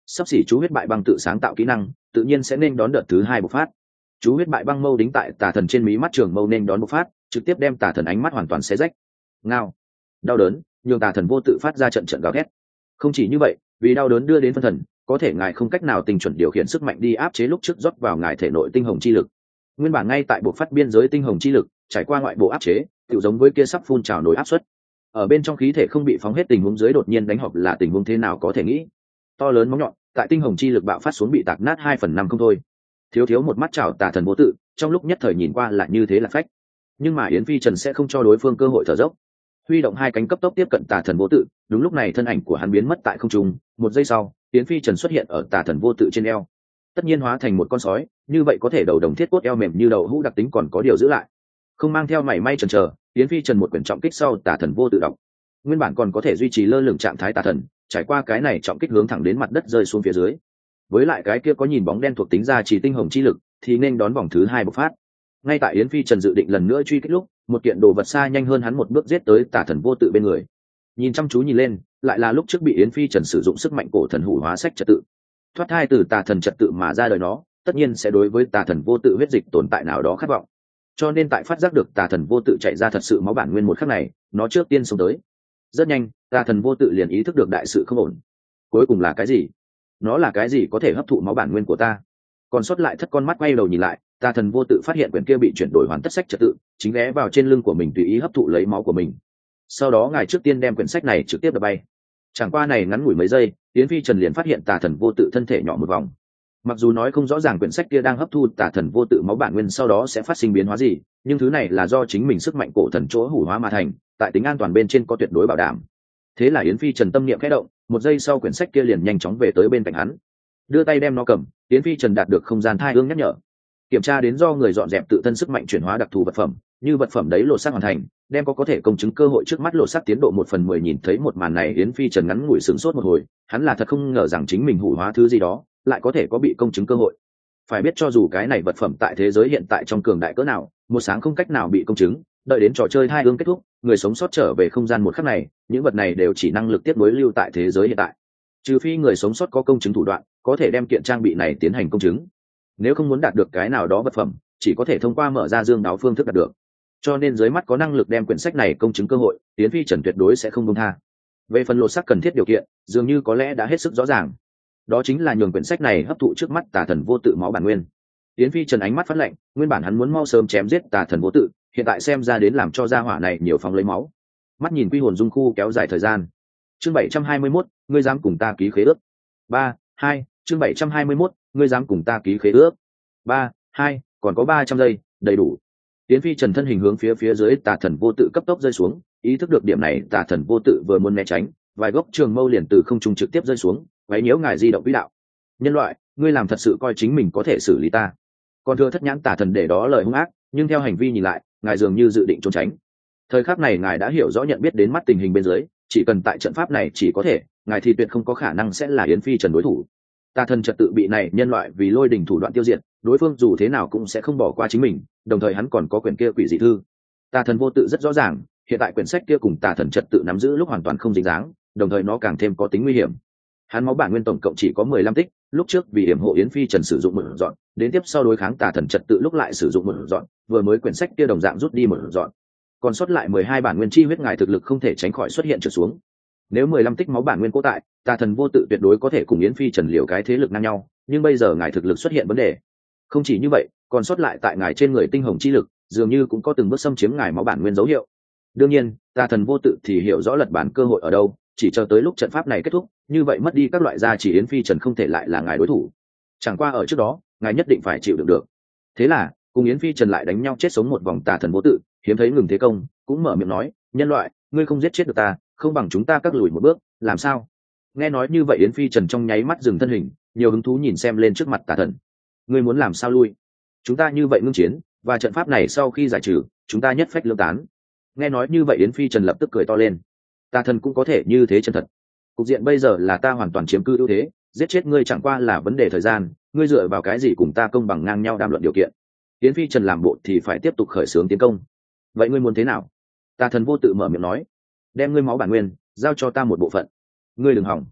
sắp xỉ chú huyết bại băng tự sáng tạo kỹ năng tự nhiên sẽ nên đón đợt thứ hai bộc phát. Chú huyết bại băng mâu đính tại tà thần trên mí mắt trường mâu nên đón bộc phát, trực tiếp đem tà thần ánh mắt hoàn toàn xé rách. Ngao, đau đớn nhường tà thần vô tự phát ra trận trận gào thét. Không chỉ như vậy, vì đau đớn đưa đến phân thần, có thể ngài không cách nào tinh chuẩn điều khiển sức mạnh đi áp chế lúc trước rót vào ngài thể nội tinh hồng chi lực. Nguyên bản ngay tại bộ phát biên giới tinh hồng chi lực trải qua ngoại bộ áp chế, tự giống với kia sắp phun trào nổi áp suất. Ở bên trong khí thể không bị phóng hết tình huống dưới đột nhiên đánh họp là tình huống thế nào có thể nghĩ. To lớn móng nhọn tại tinh hồng chi lực bạo phát xuống bị tạc nát 2/5 không thôi. Thiếu một mắt chảo tà thần vô tự, trong lúc nhất thời nhìn qua là như thế là phách. Nhưng mà Yến Phi Trần sẽ không cho đối phương cơ hội thở dốc. Huy động hai cánh cấp tốc tiếp cận tà thần vô tự, đúng lúc này thân ảnh của hắn biến mất tại không trung, một giây sau, Yến Phi Trần xuất hiện ở tà thần vô tự trên eo. Tất nhiên hóa thành một con sói, như vậy có thể đầu đồng thiết cốt eo mềm như đầu hũ đặc tính còn có điều giữ lại. Không mang theo mảy may chần chờ, Yến Phi Trần một quyển trọng kích sau tà thần vô tự động. Nguyên bản còn có thể duy trì lơ lửng trạng thái tà thần, trải qua cái này trọng kích hướng thẳng đến mặt đất rơi xuống phía dưới. Với lại cái kia có nhìn bóng đen thuộc tính ra chỉ tinh hồng chi lực, thì nên đón vòng thứ hai bộc phát. Ngay tại Yến Phi Trần dự định lần nữa truy kích lúc, một kiện đồ vật xa nhanh hơn hắn một bước giết tới tà thần vô tự bên người. Nhìn chăm chú nhìn lên, lại là lúc trước bị Yến Phi Trần sử dụng sức mạnh cổ thần hủ hóa sách trật tự. Thoát thai từ tà thần trật tự mà ra đời nó, tất nhiên sẽ đối với tà thần vô tự huyết dịch tồn tại nào đó khát vọng. Cho nên tại phát giác được tà thần vô tự chạy ra thật sự máu bản nguyên một khắc này, nó trước tiên xông tới. Rất nhanh, tà thần vô tự liền ý thức được đại sự không ổn. Cuối cùng là cái gì? Nó là cái gì có thể hấp thụ máu bản nguyên của ta? Còn sót lại thất con mắt quay đầu nhìn lại, tà thần vô tự phát hiện quyển kia bị chuyển đổi hoàn tất sách trật tự, chính ghé vào trên lưng của mình tùy ý hấp thụ lấy máu của mình. Sau đó ngài trước tiên đem quyển sách này trực tiếp đập bay. Chẳng qua này ngắn ngủi mấy giây, Yến Phi Trần liền phát hiện tà thần vô tự thân thể nhỏ một vòng. Mặc dù nói không rõ ràng quyển sách kia đang hấp thu tà thần vô tự máu bản nguyên sau đó sẽ phát sinh biến hóa gì, nhưng thứ này là do chính mình sức mạnh cổ thần chỗ hủ hóa mà thành, tại tính an toàn bên trên có tuyệt đối bảo đảm. Thế là Yến Phi Trần tâm niệm khẽ động, một giây sau quyển sách kia liền nhanh chóng về tới bên cạnh hắn. Đưa tay đem nó cầm, Yến Phi Trần đạt được không gian thai ương nhắc nhở. Kiểm tra đến do người dọn dẹp tự thân sức mạnh chuyển hóa đặc thù vật phẩm, như vật phẩm đấy lột xác hoàn thành, đem có thể công chứng cơ hội trước mắt lột xác tiến độ 1/10. Nhìn thấy một màn này, Yến Phi Trần ngắn ngủi sửng sốt một hồi, hắn là thật không ngờ rằng chính mình hủ hóa thứ gì đó lại có thể có bị công chứng cơ hội. Phải biết cho dù cái này vật phẩm tại thế giới hiện tại trong cường đại cỡ nào, một sáng không cách nào bị công chứng, đợi đến trò chơi thai ương kết thúc, người sống sót trở về không gian một khắc này, những vật này đều chỉ năng lực tiếp nối lưu tại thế giới hiện tại. Trừ phi người sống sót có công chứng thủ đoạn, có thể đem kiện trang bị này tiến hành công chứng. Nếu không muốn đạt được cái nào đó vật phẩm, chỉ có thể thông qua mở ra dương đáo phương thức đạt được. Cho nên dưới mắt có năng lực đem quyển sách này công chứng cơ hội, Yến Phi Trần tuyệt đối sẽ không buông tha. Về phần lột xác cần thiết điều kiện, dường như có lẽ đã hết sức rõ ràng. Đó chính là nhường quyển sách này hấp thụ trước mắt tà thần vô tự máu bản nguyên. Yến Phi Trần ánh mắt phát lạnh, nguyên bản hắn muốn mau sớm chém giết tà thần vô tự, hiện tại xem ra đến làm cho gia hỏa này nhiều phóng lấy máu. Mắt nhìn quy hồn dung khu kéo dài thời gian. Chương 721, ngươi dám cùng ta ký khế ước. 3, 2, chương 721, ngươi dám cùng ta ký khế ước. 3, 2, còn có 300 giây, đầy đủ. Yến Phi Trần thân hình hướng phía dưới tà thần vô tự cấp tốc rơi xuống, ý thức được điểm này, tà thần vô tự vừa muốn né tránh, vài gốc trường mâu liền từ không trung trực tiếp rơi xuống, quấy nhiễu ngài di động quỹ đạo. Nhân loại, ngươi làm thật sự coi chính mình có thể xử lý ta? Còn thưa thất nhãn tà thần để đó lời hung ác, nhưng theo hành vi nhìn lại, ngài dường như dự định trốn tránh. Thời khắc này ngài đã hiểu rõ nhận biết đến mắt tình hình bên dưới, chỉ cần tại trận pháp này chỉ có thể, ngài thì tuyệt không có khả năng sẽ là Yến Phi Trần đối thủ. Tà thần trật tự bị này nhân loại vì lôi đình thủ đoạn tiêu diệt, đối phương dù thế nào cũng sẽ không bỏ qua chính mình, đồng thời hắn còn có quyển kia quỷ dị thư. Tà thần vô tự rất rõ ràng, hiện tại quyển sách kia cùng tà thần trật tự nắm giữ lúc hoàn toàn không dính dáng, đồng thời nó càng thêm có tính nguy hiểm. Hắn máu bản nguyên tổng cộng chỉ có 15 tích, lúc trước vì hiểm hộ Yến Phi Trần sử dụng một dọn, đến tiếp sau đối kháng tà thần trật tự lúc lại sử dụng một dọn, vừa mới quyển sách kia đồng dạng rút đi một dọn. Còn sót lại 12 bản nguyên chi huyết ngài thực lực không thể tránh khỏi xuất hiện trở xuống. Nếu 15 tích máu bản nguyên cố tại, tà thần vô tự tuyệt đối có thể cùng Yến Phi Trần liều cái thế lực ngang nhau, nhưng bây giờ ngài thực lực xuất hiện vấn đề. Không chỉ như vậy, còn sót lại tại ngài trên người tinh hồng chi lực, dường như cũng có từng bước xâm chiếm ngài máu bản nguyên dấu hiệu. Đương nhiên, tà thần vô tự thì hiểu rõ lật bản cơ hội ở đâu, chỉ chờ tới lúc trận pháp này kết thúc, như vậy mất đi các loại gia chỉ Yến Phi Trần không thể lại là ngài đối thủ. Chẳng qua ở trước đó, ngài nhất định phải chịu đựng được. Thế là, cùng Yến Phi Trần lại đánh nhau chết sống một vòng, tà thần vô tự hiếm thấy ngừng thế công, cũng mở miệng nói, nhân loại, ngươi không giết chết được ta, không bằng chúng ta cắt lùi một bước, làm sao? Nghe nói như vậy, Yến Phi Trần trong nháy mắt dừng thân hình, nhiều hứng thú nhìn xem lên trước mặt tà thần. Ngươi muốn làm sao lui? Chúng ta như vậy ngưng chiến, và trận pháp này sau khi giải trừ, chúng ta nhất phách lưỡng tán. Nghe nói như vậy, Yến Phi Trần lập tức cười to lên. Tà thần cũng có thể như thế chân thật. Cục diện bây giờ là ta hoàn toàn chiếm cư ưu thế, giết chết ngươi chẳng qua là vấn đề thời gian, ngươi dựa vào cái gì cùng ta công bằng ngang nhau đàm luận điều kiện? Yến Phi Trần làm bộ thì phải tiếp tục khởi xướng tiến công. Vậy ngươi muốn thế nào? Tà thần vô tự mở miệng nói, đem ngươi máu bản nguyên giao cho ta một bộ phận. Ngươi đừng hỏng.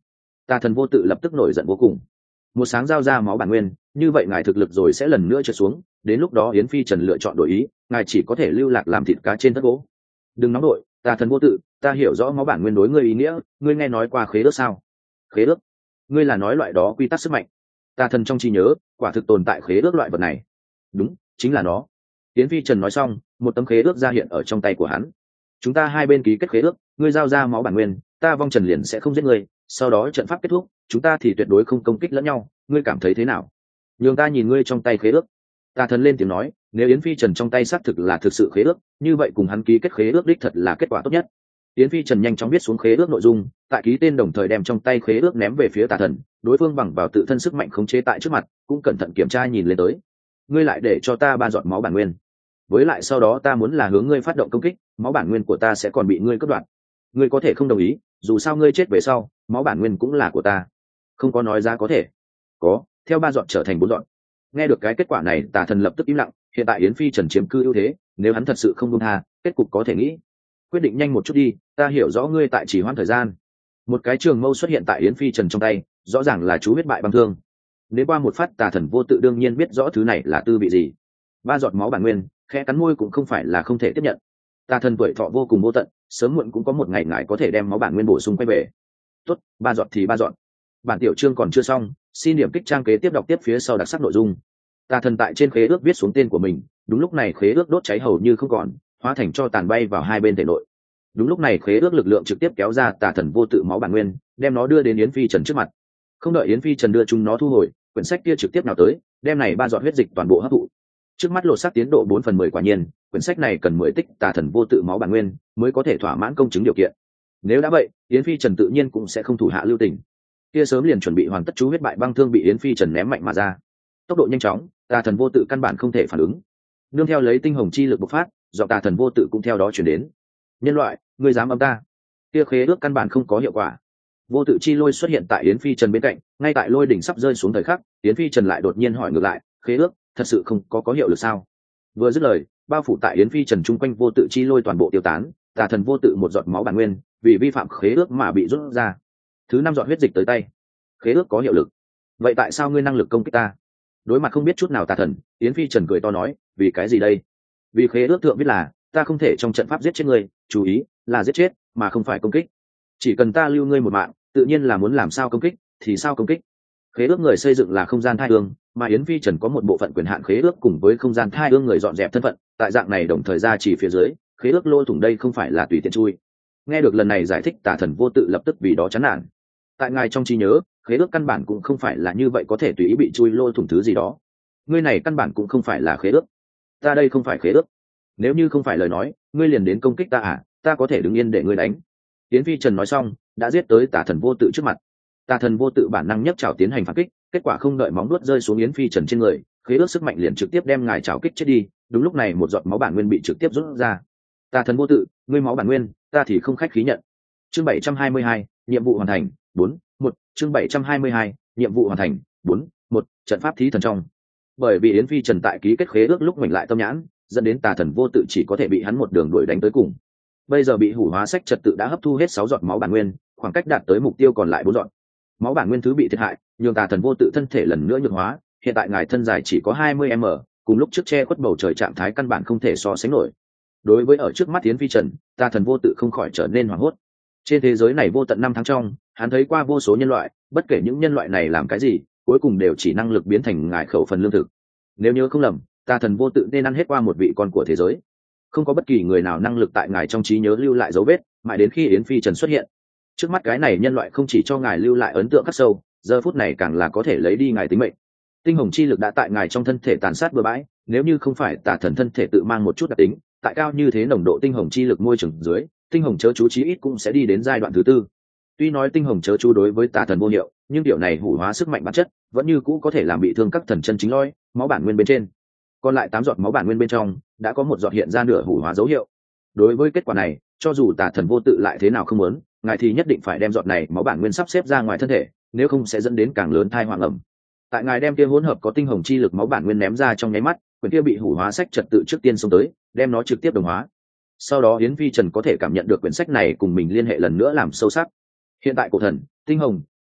Tà thần vô tự lập tức nổi giận vô cùng. Một sáng giao ra máu bản nguyên, như vậy ngài thực lực rồi sẽ lần nữa trượt xuống, đến lúc đó Yến Phi Trần lựa chọn đổi ý, ngài chỉ có thể lưu lạc làm thịt cá trên tất gỗ. Đừng nóng đội, Tà thần vô tự, ta hiểu rõ máu bản nguyên đối ngươi ý nghĩa, ngươi nghe nói qua khế ước sao? Khế ước? Ngươi là nói loại đó quy tắc sức mạnh? Tà thần trong trí nhớ, quả thực tồn tại khế ước loại vật này. Đúng, chính là nó. Yến Phi Trần nói xong, một tấm khế ước ra hiện ở trong tay của hắn. Chúng ta hai bên ký kết khế ước, ngươi giao ra máu bản nguyên, ta vong trần liền sẽ không giết ngươi, sau đó trận pháp kết thúc, chúng ta thì tuyệt đối không công kích lẫn nhau, ngươi cảm thấy thế nào? Nhường ta nhìn ngươi trong tay khế ước. Tà thần lên tiếng nói, nếu Yến Phi Trần trong tay xác thực là thực sự khế ước, như vậy cùng hắn ký kết khế ước đích thật là kết quả tốt nhất. Yến Phi Trần nhanh chóng viết xuống khế ước nội dung, tại ký tên đồng thời đem trong tay khế ước ném về phía Tà thần, đối phương bằng vào tự thân sức mạnh khống chế tại trước mặt, cũng cẩn thận kiểm tra nhìn lên tới. Ngươi lại để cho ta 3 giọt máu bản nguyên. Với lại sau đó ta muốn là hướng ngươi phát động công kích, máu bản nguyên của ta sẽ còn bị ngươi cắt đoạn. Ngươi có thể không đồng ý, dù sao ngươi chết về sau, máu bản nguyên cũng là của ta. Không có nói ra có thể. Có, theo 3 giọt trở thành 4 giọt. Nghe được cái kết quả này, Tà thần lập tức im lặng, hiện tại Yến Phi Trần chiếm cư ưu thế, nếu hắn thật sự không buông tha, kết cục có thể nghĩ. Quyết định nhanh một chút đi, ta hiểu rõ ngươi tại chỉ hoãn thời gian. Một cái trường mâu xuất hiện tại Yến Phi Trần trong tay, rõ ràng là chú huyết bại băng thương. Nếu qua một phát, Tà thần vô tự đương nhiên biết rõ thứ này là tư vị gì. 3 giọt máu bản nguyên, khẽ cắn môi cũng không phải là không thể tiếp nhận. Tà thần tuổi thọ vô cùng vô tận, sớm muộn cũng có một ngày ngài có thể đem máu bản nguyên bổ sung quay về. Tốt, 3 giọt thì 3 giọt. Bản tiểu chương còn chưa xong, xin điểm kích trang kế tiếp đọc tiếp phía sau đặc sắc nội dung. Tà thần tại trên khế ước viết xuống tên của mình, đúng lúc này khế ước đốt cháy hầu như không còn, hóa thành tro tàn bay vào hai bên thể nội. Đúng lúc này khế ước lực lượng trực tiếp kéo ra Tà thần vô tự máu bản nguyên, đem nó đưa đến Yến Phi Trần trước mặt. Không đợi Yến Phi Trần đưa chúng nó thu hồi, quyển sách kia trực tiếp nào tới, đem này 3 giọt huyết dịch toàn bộ hấp thụ. Trước mắt lột xác tiến độ 4/10 quả nhiên, quyển sách này cần 10 tích Tà thần vô tự máu bản nguyên mới có thể thỏa mãn công chứng điều kiện. Nếu đã vậy, Yến Phi Trần tự nhiên cũng sẽ không thủ hạ lưu tình. Kia sớm liền chuẩn bị hoàn tất chú huyết bại băng thương bị Yến Phi Trần ném mạnh mà ra. Tốc độ nhanh chóng, Tà thần vô tự căn bản không thể phản ứng. Nương theo lấy tinh hồng chi lực bộc phát, giọng Tà thần vô tự cũng theo đó truyền đến. Nhân loại, ngươi dám âm ta? Kia khế ước căn bản không có hiệu quả. Vô tự chi lôi xuất hiện tại Yến Phi Trần bên cạnh, ngay tại lôi đỉnh sắp rơi xuống thời khắc, Yến Phi Trần lại đột nhiên hỏi ngược lại, khế ước thật sự không có hiệu lực sao? Vừa dứt lời, bao phủ tại Yến Phi Trần chung quanh vô tự chi lôi toàn bộ tiêu tán, Tà thần vô tự một giọt máu bản nguyên, vì vi phạm khế ước mà bị rút ra. Thứ 5 giọt huyết dịch tới tay. Khế ước có hiệu lực. Vậy tại sao ngươi năng lực công kích ta? Đối mặt không biết chút nào Tà thần, Yến Phi Trần cười to nói, vì cái gì đây? Vì khế ước thượng viết là, ta không thể trong trận pháp giết chết ngươi, chú ý, là giết chết, mà không phải công kích. Chỉ cần ta lưu ngươi một mạng, tự nhiên là muốn làm sao công kích thì sao công kích. Khế ước người xây dựng là không gian thai ương, mà Yến Phi Trần có một bộ phận quyền hạn khế ước cùng với không gian thai ương người dọn dẹp thân phận, tại dạng này đồng thời ra chỉ phía dưới, khế ước lỗ thủng đây không phải là tùy tiện chui. Nghe được lần này giải thích, Tà thần vô tự lập tức vì đó chán nản. Tại ngài trong trí nhớ, khế ước căn bản cũng không phải là như vậy có thể tùy ý bị chui lỗ thủng thứ gì đó. Ngươi này căn bản cũng không phải là khế ước. Ta đây không phải khế ước. Nếu như không phải lời nói, ngươi liền đến công kích ta à? Ta có thể đứng yên để ngươi đánh. Yến Phi Trần nói xong, đã giết tới Tà thần vô tự trước mặt. Tà thần vô tự bản năng nhấc chảo tiến hành phản kích, kết quả không đợi móng vuốt rơi xuống Yến Phi Trần trên người, khế ước sức mạnh liền trực tiếp đem ngài chảo kích chết đi. Đúng lúc này một giọt máu bản nguyên bị trực tiếp rút ra. Tà thần vô tự, ngươi máu bản nguyên, ta thì không khách khí nhận. Chương 722, nhiệm vụ hoàn thành, 4/1. Chương 722, nhiệm vụ hoàn thành, 4/1. Trận pháp thí thần trong. Bởi vì Yến Phi Trần tại ký kết khế ước lúc mình lại tâm nhãn, dẫn đến Tà thần vô tự chỉ có thể bị hắn một đường đuổi đánh tới cùng. Bây giờ bị hủ hóa sách trật tự đã hấp thu hết 6 giọt máu bản nguyên, khoảng cách đạt tới mục tiêu còn lại 4 giọt. Máu bản nguyên thứ bị thiệt hại, nhường Tà thần vô tự thân thể lần nữa nhược hóa, hiện tại ngài thân dài chỉ có 20m, cùng lúc trước che khuất bầu trời trạng thái căn bản không thể so sánh nổi. Đối với ở trước mắt Yến Phi Trần, Tà thần vô tự không khỏi trở nên hoảng hốt. Trên thế giới này vô tận 5 tháng trong, hắn thấy qua vô số nhân loại, bất kể những nhân loại này làm cái gì, cuối cùng đều chỉ năng lực biến thành ngài khẩu phần lương thực. Nếu nhớ không lầm, Tà thần vô tự nên ăn hết qua một vị con của thế giới. Không có bất kỳ người nào năng lực tại ngài trong trí nhớ lưu lại dấu vết, mãi đến khi Yến Phi Trần xuất hiện. Trước mắt cái này nhân loại không chỉ cho ngài lưu lại ấn tượng khắc sâu, giờ phút này càng là có thể lấy đi ngài tính mệnh. Tinh hồng chi lực đã tại ngài trong thân thể tàn sát bừa bãi, nếu như không phải Tà thần thân thể tự mang một chút đặc tính, tại cao như thế nồng độ tinh hồng chi lực môi trường dưới, tinh hồng chớ chú chí ít cũng sẽ đi đến giai đoạn thứ 4. Tuy nói tinh hồng chớ chú đối với Tà thần vô hiệu, nhưng điều này hủ hóa sức mạnh bản chất, vẫn như cũ có thể làm bị thương các thần chân chính lôi máu bản nguyên bên trên. Còn lại 8 giọt máu bản nguyên bên trong, đã có một giọt hiện ra nửa hủ hóa dấu hiệu. Đối với kết quả này, cho dù Tà thần vô tự lại thế nào không muốn, ngài thì nhất định phải đem giọt này máu bản nguyên sắp xếp ra ngoài thân thể, nếu không sẽ dẫn đến càng lớn tai họa ngầm. Tại ngài đem kia hỗn hợp có tinh hồng chi lực máu bản nguyên ném ra trong nháy mắt, quyển kia bị hủ hóa sách trật tự trước tiên xông tới, đem nó trực tiếp đồng hóa. Sau đó Yến Phi Trần có thể cảm nhận được quyển sách này cùng mình liên hệ lần nữa làm sâu sắc. Hiện tại cổ thần, tinh hồng,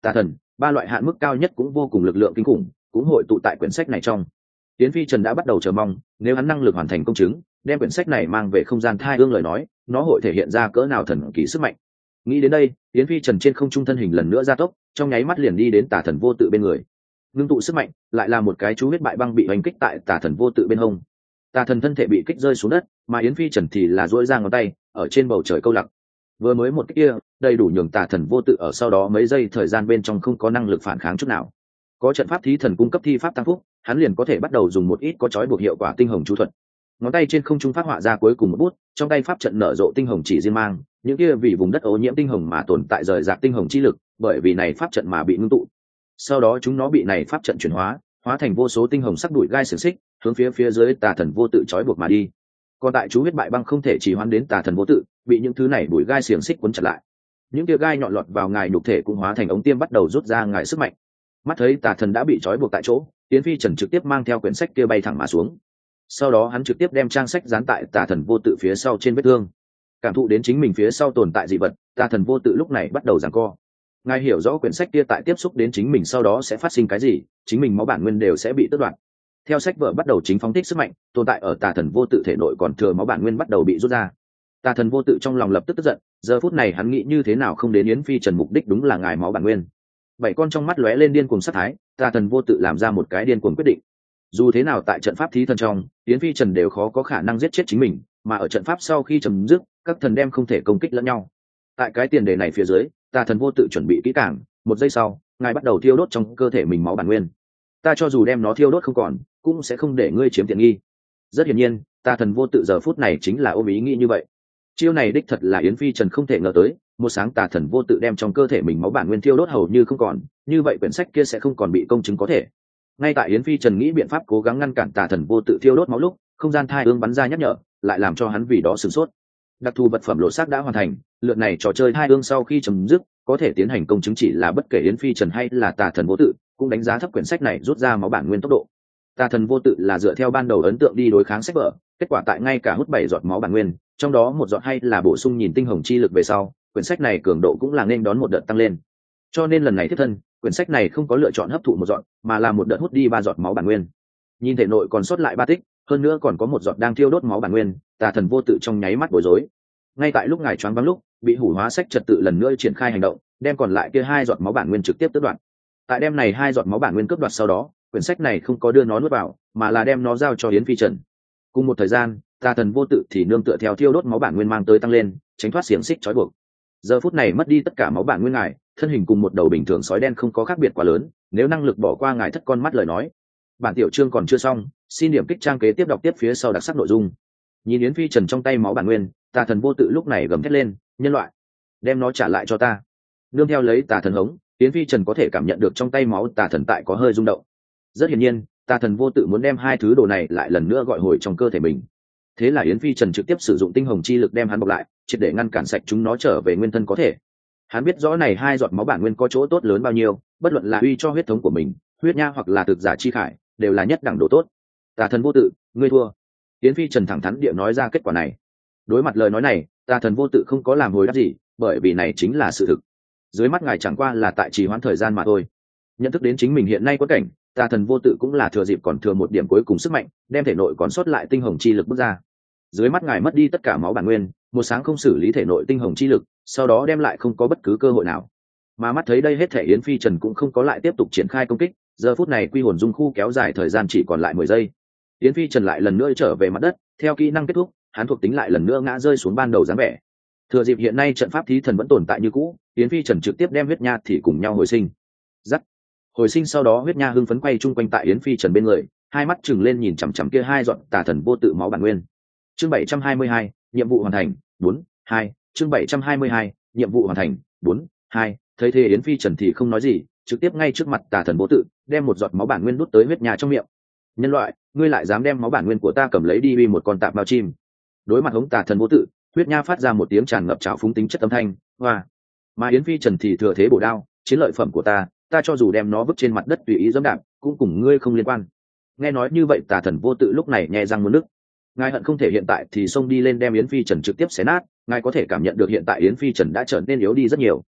tà thần, ba loại hạn mức cao nhất cũng vô cùng lực lượng kinh khủng, cũng hội tụ tại quyển sách này trong. Yến Phi Trần đã bắt đầu chờ mong, nếu hắn năng lực hoàn thành công chứng, đem quyển sách này mang về không gian thai ương lời nói, nó hội thể hiện ra cỡ nào thần kỳ sức mạnh. Nghĩ đến đây, Yến Phi Trần trên không trung thân hình lần nữa gia tốc, trong nháy mắt liền đi đến tà thần vô tự bên người. Ngưng tụ sức mạnh, lại là một cái chú huyết bại băng bị đánh kích tại tà thần vô tự bên hông. Tà thần thân thể bị kích rơi xuống đất, mà Yến Phi Trần thì là duỗi ra ngón tay, ở trên bầu trời câu lạc. Vừa mới một cái kia, đầy đủ nhường tà thần vô tự ở sau đó mấy giây thời gian bên trong không có năng lực phản kháng chút nào. Có trận pháp thí thần cung cấp thi pháp tăng phúc, hắn liền có thể bắt đầu dùng một ít có chói buộc hiệu quả tinh hồng chú thuật. Ngón tay trên không trung phát họa ra cuối cùng một bút, trong tay pháp trận nở rộ tinh hồng chỉ riêng mang, những kia vì vùng đất ô nhiễm tinh hồng mà tồn tại rời rạc tinh hồng chi lực, bởi vì này pháp trận mà bị ngưng tụ. Sau đó chúng nó bị này pháp trận chuyển hóa, hóa thành vô số tinh hồng sắc đuổi gai xiềng xích, hướng phía dưới tà thần vô tự chói buộc mà đi. Còn tại chú huyết bại băng không thể chỉ hoán đến tà thần vô tự, bị những thứ này đuổi gai xiềng xích cuốn chặt lại. Những kia gai nhọn lọt vào ngài nhục thể cũng hóa thành ống tiêm bắt đầu rút ra ngài sức mạnh. Mắt thấy tà thần đã bị trói buộc tại chỗ, Yến Phi Trần trực tiếp mang theo quyển sách kia bay thẳng mà xuống. Sau đó hắn trực tiếp đem trang sách dán tại tà thần vô tự phía sau trên vết thương. Cảm thụ đến chính mình phía sau tồn tại dị vật, tà thần vô tự lúc này bắt đầu giằng co. Ngài hiểu rõ quyển sách kia tại tiếp xúc đến chính mình sau đó sẽ phát sinh cái gì, chính mình máu bản nguyên đều sẽ bị tước đoạt. Theo sách vở bắt đầu chính phóng thích sức mạnh, tồn tại ở tà thần vô tự thể nội còn thừa máu bản nguyên bắt đầu bị rút ra. Tà thần vô tự trong lòng lập tức tức giận, giờ phút này hắn nghĩ như thế nào không đến Yến Phi Trần mục đích đúng là ngài máu bản nguyên. Bảy con trong mắt lóe lên điên cuồng sát thái, tà thần vô tự làm ra một cái điên cuồng quyết định. Dù thế nào tại trận pháp thí thần trong, Yến Phi Trần đều khó có khả năng giết chết chính mình, mà ở trận pháp sau khi chấm dứt, các thần đem không thể công kích lẫn nhau. Tại cái tiền đề này phía dưới, tà thần vô tự chuẩn bị kỹ càng, một giây sau, ngài bắt đầu thiêu đốt trong cơ thể mình máu bản nguyên. Ta cho dù đem nó thiêu đốt không còn, cũng sẽ không để ngươi chiếm tiện nghi. Rất hiển nhiên, tà thần vô tự giờ phút này chính là ôm ý nghĩ như vậy. Chiêu này đích thật là Yến Phi Trần không thể ngờ tới, một sáng tà thần vô tự đem trong cơ thể mình máu bản nguyên thiêu đốt hầu như không còn, như vậy quyển sách kia sẽ không còn bị công chứng có thể. Ngay tại Yến Phi Trần nghĩ biện pháp cố gắng ngăn cản tà thần vô tự thiêu đốt máu lúc, không gian thai ương bắn ra nhắc nhở, lại làm cho hắn vì đó sửng sốt. Đặc thù vật phẩm lộ xác đã hoàn thành, lượt này trò chơi thai ương sau khi chấm dứt, có thể tiến hành công chứng chỉ là bất kể Yến Phi Trần hay là tà thần vô tự, cũng đánh giá thấp quyển sách này rút ra máu bản nguyên tốc độ. Tà thần vô tự là dựa theo ban đầu ấn tượng đi đối kháng sách vở, kết quả tại ngay cả hút 7 giọt máu bản nguyên, trong đó một giọt hay là bổ sung nhìn tinh hồng chi lực về sau, quyển sách này cường độ cũng là nên đón một đợt tăng lên. Cho nên lần này thiết thân, quyển sách này không có lựa chọn hấp thụ một giọt, mà là một đợt hút đi 3 giọt máu bản nguyên. Nhìn thể nội còn sót lại 3 tích, hơn nữa còn có một giọt đang thiêu đốt máu bản nguyên, tà thần vô tự trong nháy mắt bối rối. Ngay tại lúc ngài choáng váng lúc, bị hủ hóa sách trật tự lần nữa triển khai hành động, đem còn lại kia 2 giọt máu bản nguyên trực tiếp tước đoạt. Tại đem này 2 giọt máu bản nguyên cướp đoạt sau đó, quyển sách này không có đưa nó nuốt vào, mà là đem nó giao cho Yến Phi Trần. Cùng một thời gian, tà thần vô tự thì nương tựa theo thiêu đốt máu bản nguyên mang tới tăng lên, tránh thoát xiềng xích trói buộc. Giờ phút này mất đi tất cả máu bản nguyên ngài, thân hình cùng một đầu bình thường sói đen không có khác biệt quá lớn, nếu năng lực bỏ qua ngài thất con mắt lời nói. Bản tiểu chương còn chưa xong, xin điểm kích trang kế tiếp đọc tiếp phía sau đặc sắc nội dung. Nhìn Yến Phi Trần trong tay máu bản nguyên, tà thần vô tự lúc này gầm thét lên, nhân loại, đem nó trả lại cho ta. Nương theo lấy tà thần hống, Yến Phi Trần có thể cảm nhận được trong tay máu tà thần tại có hơi rung động. Rất hiển nhiên, tà thần vô tự muốn đem 2 thứ đồ này lại lần nữa gọi hồi trong cơ thể mình. Thế là Yến Phi Trần trực tiếp sử dụng tinh hồng chi lực đem hắn bọc lại, triệt để ngăn cản sạch chúng nó trở về nguyên thân có thể. Hắn biết rõ này 2 giọt máu bản nguyên có chỗ tốt lớn bao nhiêu, bất luận là uy cho huyết thống của mình, huyết nha hoặc là thực giả chi khải, đều là nhất đẳng độ tốt. Tà thần vô tự, ngươi thua. Yến Phi Trần thẳng thắn địa nói ra kết quả này. Đối mặt lời nói này, tà thần vô tự không có làm hồi đáp gì, bởi vì này chính là sự thực. Dưới mắt ngài chẳng qua là tại trì hoãn thời gian mà thôi. Nhận thức đến chính mình hiện nay có cảnh, tà thần vô tự cũng là thừa dịp còn thừa một điểm cuối cùng sức mạnh, đem thể nội còn sót lại tinh hồng chi lực bước ra. Dưới mắt ngài mất đi tất cả máu bản nguyên, một sáng không xử lý thể nội tinh hồng chi lực, sau đó đem lại không có bất cứ cơ hội nào. Mà mắt thấy đây hết thể Yến Phi Trần cũng không có lại tiếp tục triển khai công kích, giờ phút này quy hồn dung khu kéo dài thời gian chỉ còn lại 10 giây. Yến Phi Trần lại lần nữa trở về mặt đất, theo kỹ năng kết thúc, hắn thuộc tính lại lần nữa ngã rơi xuống ban đầu dáng vẻ. Thừa dịp hiện nay trận pháp thí thần vẫn tồn tại như cũ, Yến Phi Trần trực tiếp đem huyết nha thì cùng nhau hồi sinh. Dắt. Hồi sinh sau đó huyết nha hưng phấn quay chung quanh tại Yến Phi Trần bên người, hai mắt trừng lên nhìn chằm chằm kia 2 giọt tà thần vô tự máu bản nguyên. Chương 722, nhiệm vụ hoàn thành, 4-2, chương 722, nhiệm vụ hoàn thành, 4-2, thấy thế Yến Phi Trần thì không nói gì, trực tiếp ngay trước mặt tà thần vô tự, đem một giọt máu bản nguyên đút tới huyết nha trong miệng. Nhân loại, ngươi lại dám đem máu bản nguyên của ta cầm lấy đi uy một con tạp bao chim. Đối mặt hống tà thần vô tự, huyết nha phát ra một tiếng tràn ngập trào phúng tính chất âm thanh, hoa. Mà Yến Phi Trần thì thừa thế bổ đao, chiến lợi phẩm của ta cho dù đem nó vứt trên mặt đất tùy ý dẫm đạp, cũng cùng ngươi không liên quan. Nghe nói như vậy tà thần vô tự lúc này nhẹ răng muốn nức. Ngài hận không thể hiện tại thì xông đi lên đem Yến Phi Trần trực tiếp xé nát, ngài có thể cảm nhận được hiện tại Yến Phi Trần đã trở nên yếu đi rất nhiều.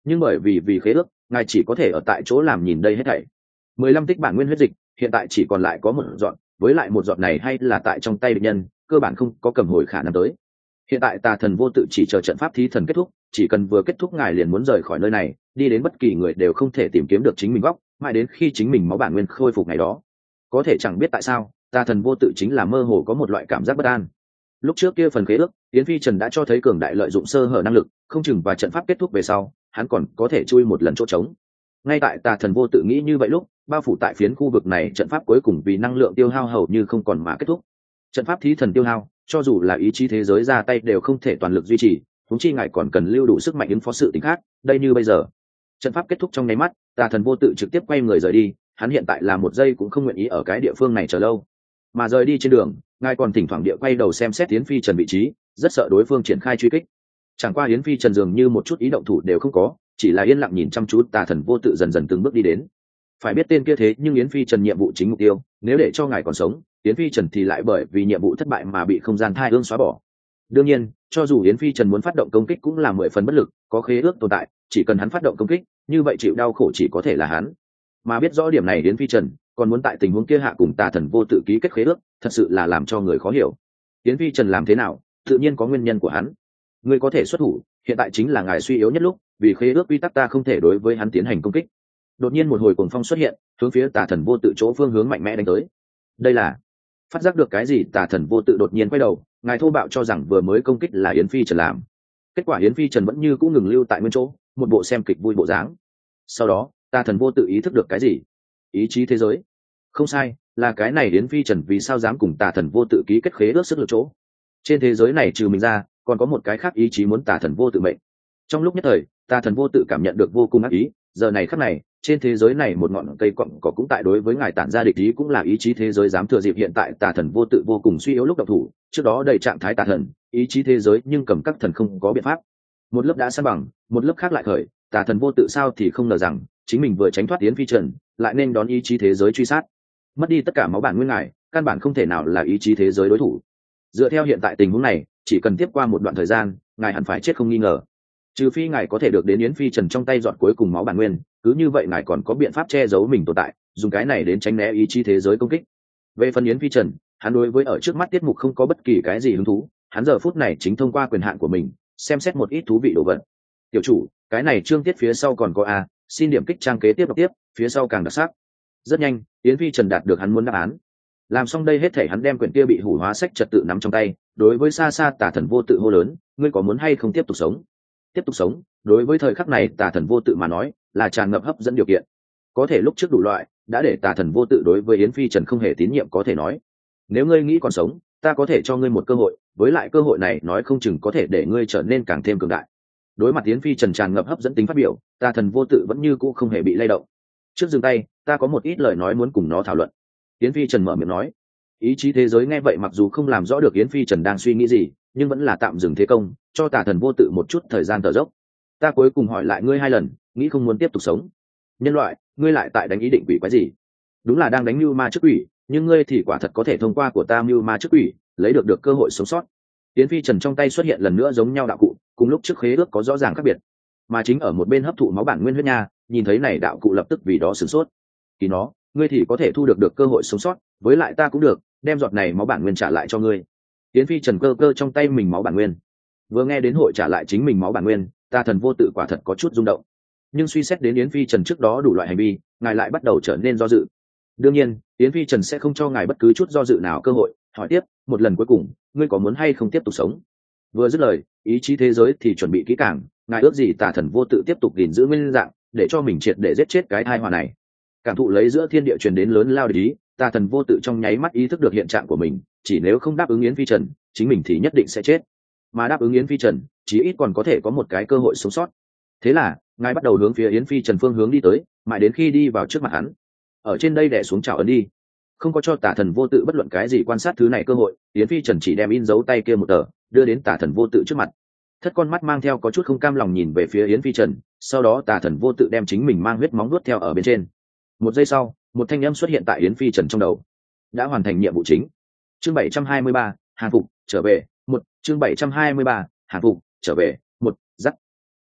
nhưng bởi vì khế ước, ngài chỉ có thể ở tại chỗ làm nhìn đây hết thảy. 15 tích bản nguyên huyết dịch hiện tại chỉ còn lại có một giọt, với lại một giọt này hay là tại trong tay bệnh nhân, cơ bản không có cầm hồi khả năng tới. Hiện tại tà thần vô tự chỉ chờ trận pháp thí thần kết thúc, chỉ cần vừa kết thúc ngài liền muốn rời khỏi nơi này, đi đến bất kỳ người đều không thể tìm kiếm được chính mình góc, mãi đến khi chính mình máu bản nguyên khôi phục ngày đó. Có thể chẳng biết tại sao, tà thần vô tự chính là mơ hồ có một loại cảm giác bất an. Lúc trước kia phần khế ước, Yến Phi Trần đã cho thấy cường đại lợi dụng sơ hở năng lực, không chừng và trận pháp kết thúc về sau, hắn còn có thể chui một lần chỗ trống. Ngay tại tà thần vô tự nghĩ như vậy lúc, bao phủ tại phiến khu vực này trận pháp cuối cùng vì năng lượng tiêu hao hầu như không còn mà kết thúc. Trận pháp thí thần tiêu hao, cho dù là ý chí thế giới ra tay đều không thể toàn lực duy trì, huống chi ngài còn cần lưu đủ sức mạnh ứng phó sự tình khác, đây như bây giờ. Trận pháp kết thúc trong nháy mắt, tà thần vô tự trực tiếp quay người rời đi, hắn hiện tại là một giây cũng không nguyện ý ở cái địa phương này chờ lâu. Mà rời đi trên đường, ngài còn thỉnh thoảng địa quay đầu xem xét Yến Phi Trần vị trí, rất sợ đối phương triển khai truy kích. Chẳng qua Yến Phi Trần dường như một chút ý động thủ đều không có, chỉ là yên lặng nhìn chăm chú tà thần vô tự dần dần từng bước đi đến. Phải biết tên kia thế nhưng Yến Phi Trần nhiệm vụ chính mục tiêu, nếu để cho ngài còn sống, Yến Phi Trần thì lại bởi vì nhiệm vụ thất bại mà bị không gian thai ương xóa bỏ. Đương nhiên, cho dù Yến Phi Trần muốn phát động công kích cũng là 10 phần bất lực, có khế ước tồn tại, chỉ cần hắn phát động công kích, như vậy chịu đau khổ chỉ có thể là hắn. Mà biết rõ điểm này Yến Phi Trần, còn muốn tại tình huống kia hạ cùng tà thần vô tự ký kết khế ước, thật sự là làm cho người khó hiểu. Yến Phi Trần làm thế nào, tự nhiên có nguyên nhân của hắn. Người có thể xuất thủ, hiện tại chính là ngài suy yếu nhất lúc, vì khế ước quy tắc ta không thể đối với hắn tiến hành công kích. Đột nhiên một hồi cuồng phong xuất hiện, hướng phía tà thần vô tự chỗ phương hướng mạnh mẽ đánh tới. Đây là phát giác được cái gì? Tà thần vô tự đột nhiên quay đầu, ngài thô bạo cho rằng vừa mới công kích là Yến Phi Trần làm. Kết quả Yến Phi Trần vẫn như cũ ngừng lưu tại nguyên chỗ, một bộ xem kịch vui bộ dáng. Sau đó tà thần vô tự ý thức được cái gì? Ý chí thế giới. Không sai, là cái này. Yến Phi Trần vì sao dám cùng tà thần vô tự ký kết khế ước sức lực chỗ? Trên thế giới này trừ mình ra, còn có một cái khác ý chí muốn tà thần vô tự mệnh. Trong lúc nhất thời, tà thần vô tự cảm nhận được vô cùng ác ý. Giờ này khắc này, trên thế giới này một ngọn cây cọng cỏ cũng tại đối với ngài tản ra địch ý, cũng là ý chí thế giới dám thừa dịp hiện tại tà thần vô tự vô cùng suy yếu lúc độc thủ. Trước đó đầy trạng thái tà thần, ý chí thế giới nhưng cầm các thần không có biện pháp. Một lớp đã san bằng, một lớp khác lại khởi. Tà thần vô tự sao thì không ngờ rằng chính mình vừa tránh thoát Yến Phi Trần, lại nên đón ý chí thế giới truy sát. Mất đi tất cả máu bản nguyên ngài, căn bản không thể nào là ý chí thế giới đối thủ. Dựa theo hiện tại tình huống này, chỉ cần tiếp qua một đoạn thời gian, ngài hẳn phải chết không nghi ngờ. Trừ phi ngài có thể được đến Yến Phi Trần trong tay dọn cuối cùng máu bản nguyên, cứ như vậy ngài còn có biện pháp che giấu mình tồn tại, dùng cái này đến tránh né ý chí thế giới công kích. Về phần Yến Phi Trần, hắn đối với ở trước mắt tiết mục không có bất kỳ cái gì hứng thú, hắn giờ phút này chính thông qua quyền hạn của mình, xem xét một ít thú vị đồ vật. Tiểu chủ, cái này chương tiết phía sau còn có a, xin điểm kích trang kế tiếp đọc tiếp, phía sau càng đặc sắc. Rất nhanh, Yến Phi Trần đạt được hắn muốn đáp án. Làm xong đây hết thể, hắn đem quyển kia bị hủ hóa sách trật tự nắm trong tay, đối với xa xa tà thần vô tự hô lớn, ngươi có muốn hay không tiếp tục sống? Tiếp tục sống, đối với thời khắc này tà thần vô tự mà nói là tràn ngập hấp dẫn điều kiện. Có thể lúc trước đủ loại đã để tà thần vô tự đối với Yến Phi Trần không hề tín nhiệm, có thể nói nếu ngươi nghĩ còn sống, ta có thể cho ngươi một cơ hội, với lại cơ hội này nói không chừng có thể để ngươi trở nên càng thêm cường đại. Đối mặt Yến Phi Trần tràn ngập hấp dẫn tính phát biểu, tà thần vô tự vẫn như cũ không hề bị lay động. Trước dừng tay, ta có một ít lời nói muốn cùng nó thảo luận. Yến Phi Trần mở miệng nói. Ý chí thế giới nghe vậy mặc dù không làm rõ được Yến Phi Trần đang suy nghĩ gì, nhưng vẫn là tạm dừng thế công, cho tà thần vô tự một chút thời gian thở dốc. Ta cuối cùng hỏi lại ngươi 2 lần, nghĩ không muốn tiếp tục sống. Nhân loại, ngươi lại tại đánh ý định quỷ quái gì? Đúng là đang đánh mưu ma trước quỷ, nhưng ngươi thì quả thật có thể thông qua của ta mưu ma trước quỷ, lấy được cơ hội sống sót. Yến Phi Trần trong tay xuất hiện lần nữa giống nhau đạo cụ, cùng lúc trước khế ước có rõ ràng khác biệt. Mà chính ở một bên hấp thụ máu bản nguyên huyết nha, nhìn thấy này đạo cụ lập tức vì đó sửng sốt. Thì nó, ngươi thì có thể thu được cơ hội sống sót, với lại ta cũng được, đem giọt này máu bản nguyên trả lại cho ngươi. Yến Phi Trần cơ cơ trong tay mình máu bản nguyên. Vừa nghe đến hội trả lại chính mình máu bản nguyên, tà thần vô tự quả thật có chút rung động. Nhưng suy xét đến Yến Phi Trần trước đó đủ loại hành vi, ngài lại bắt đầu trở nên do dự. Đương nhiên, Yến Phi Trần sẽ không cho ngài bất cứ chút do dự nào cơ hội, hỏi tiếp, một lần cuối cùng, ngươi có muốn hay không tiếp tục sống? Vừa dứt lời, ý chí thế giới thì chuẩn bị kỹ càng, ngài ước gì tà thần vô tự tiếp tục gìn giữ nguyên dạng, để cho mình triệt để giết chết cái tai họa này. Cảm thụ lấy giữa thiên địa truyền đến lớn lao địch ý, tà thần vô tự trong nháy mắt ý thức được hiện trạng của mình, chỉ nếu không đáp ứng Yến Phi Trần, chính mình thì nhất định sẽ chết. Mà đáp ứng Yến Phi Trần, chí ít còn có thể có một cái cơ hội sống sót. Thế là, ngài bắt đầu hướng phía Yến Phi Trần phương hướng đi tới, mãi đến khi đi vào trước mặt hắn. Ở trên đây đè xuống chảo ấn đi. Không có cho tà thần vô tự bất luận cái gì quan sát thứ này cơ hội, Yến Phi Trần chỉ đem in dấu tay kia một tờ, đưa đến tà thần vô tự trước mặt. Thất con mắt mang theo có chút không cam lòng nhìn về phía Yến Phi Trần, sau đó tà thần vô tự đem chính mình mang huyết móng nuốt theo ở bên trên. Một giây sau, một thanh âm xuất hiện tại Yến Phi Trần trong đầu. Đã hoàn thành nhiệm vụ chính. Chương 723, hàng phục, trở về. Chương 723, hàng phục, trở về. Dắt.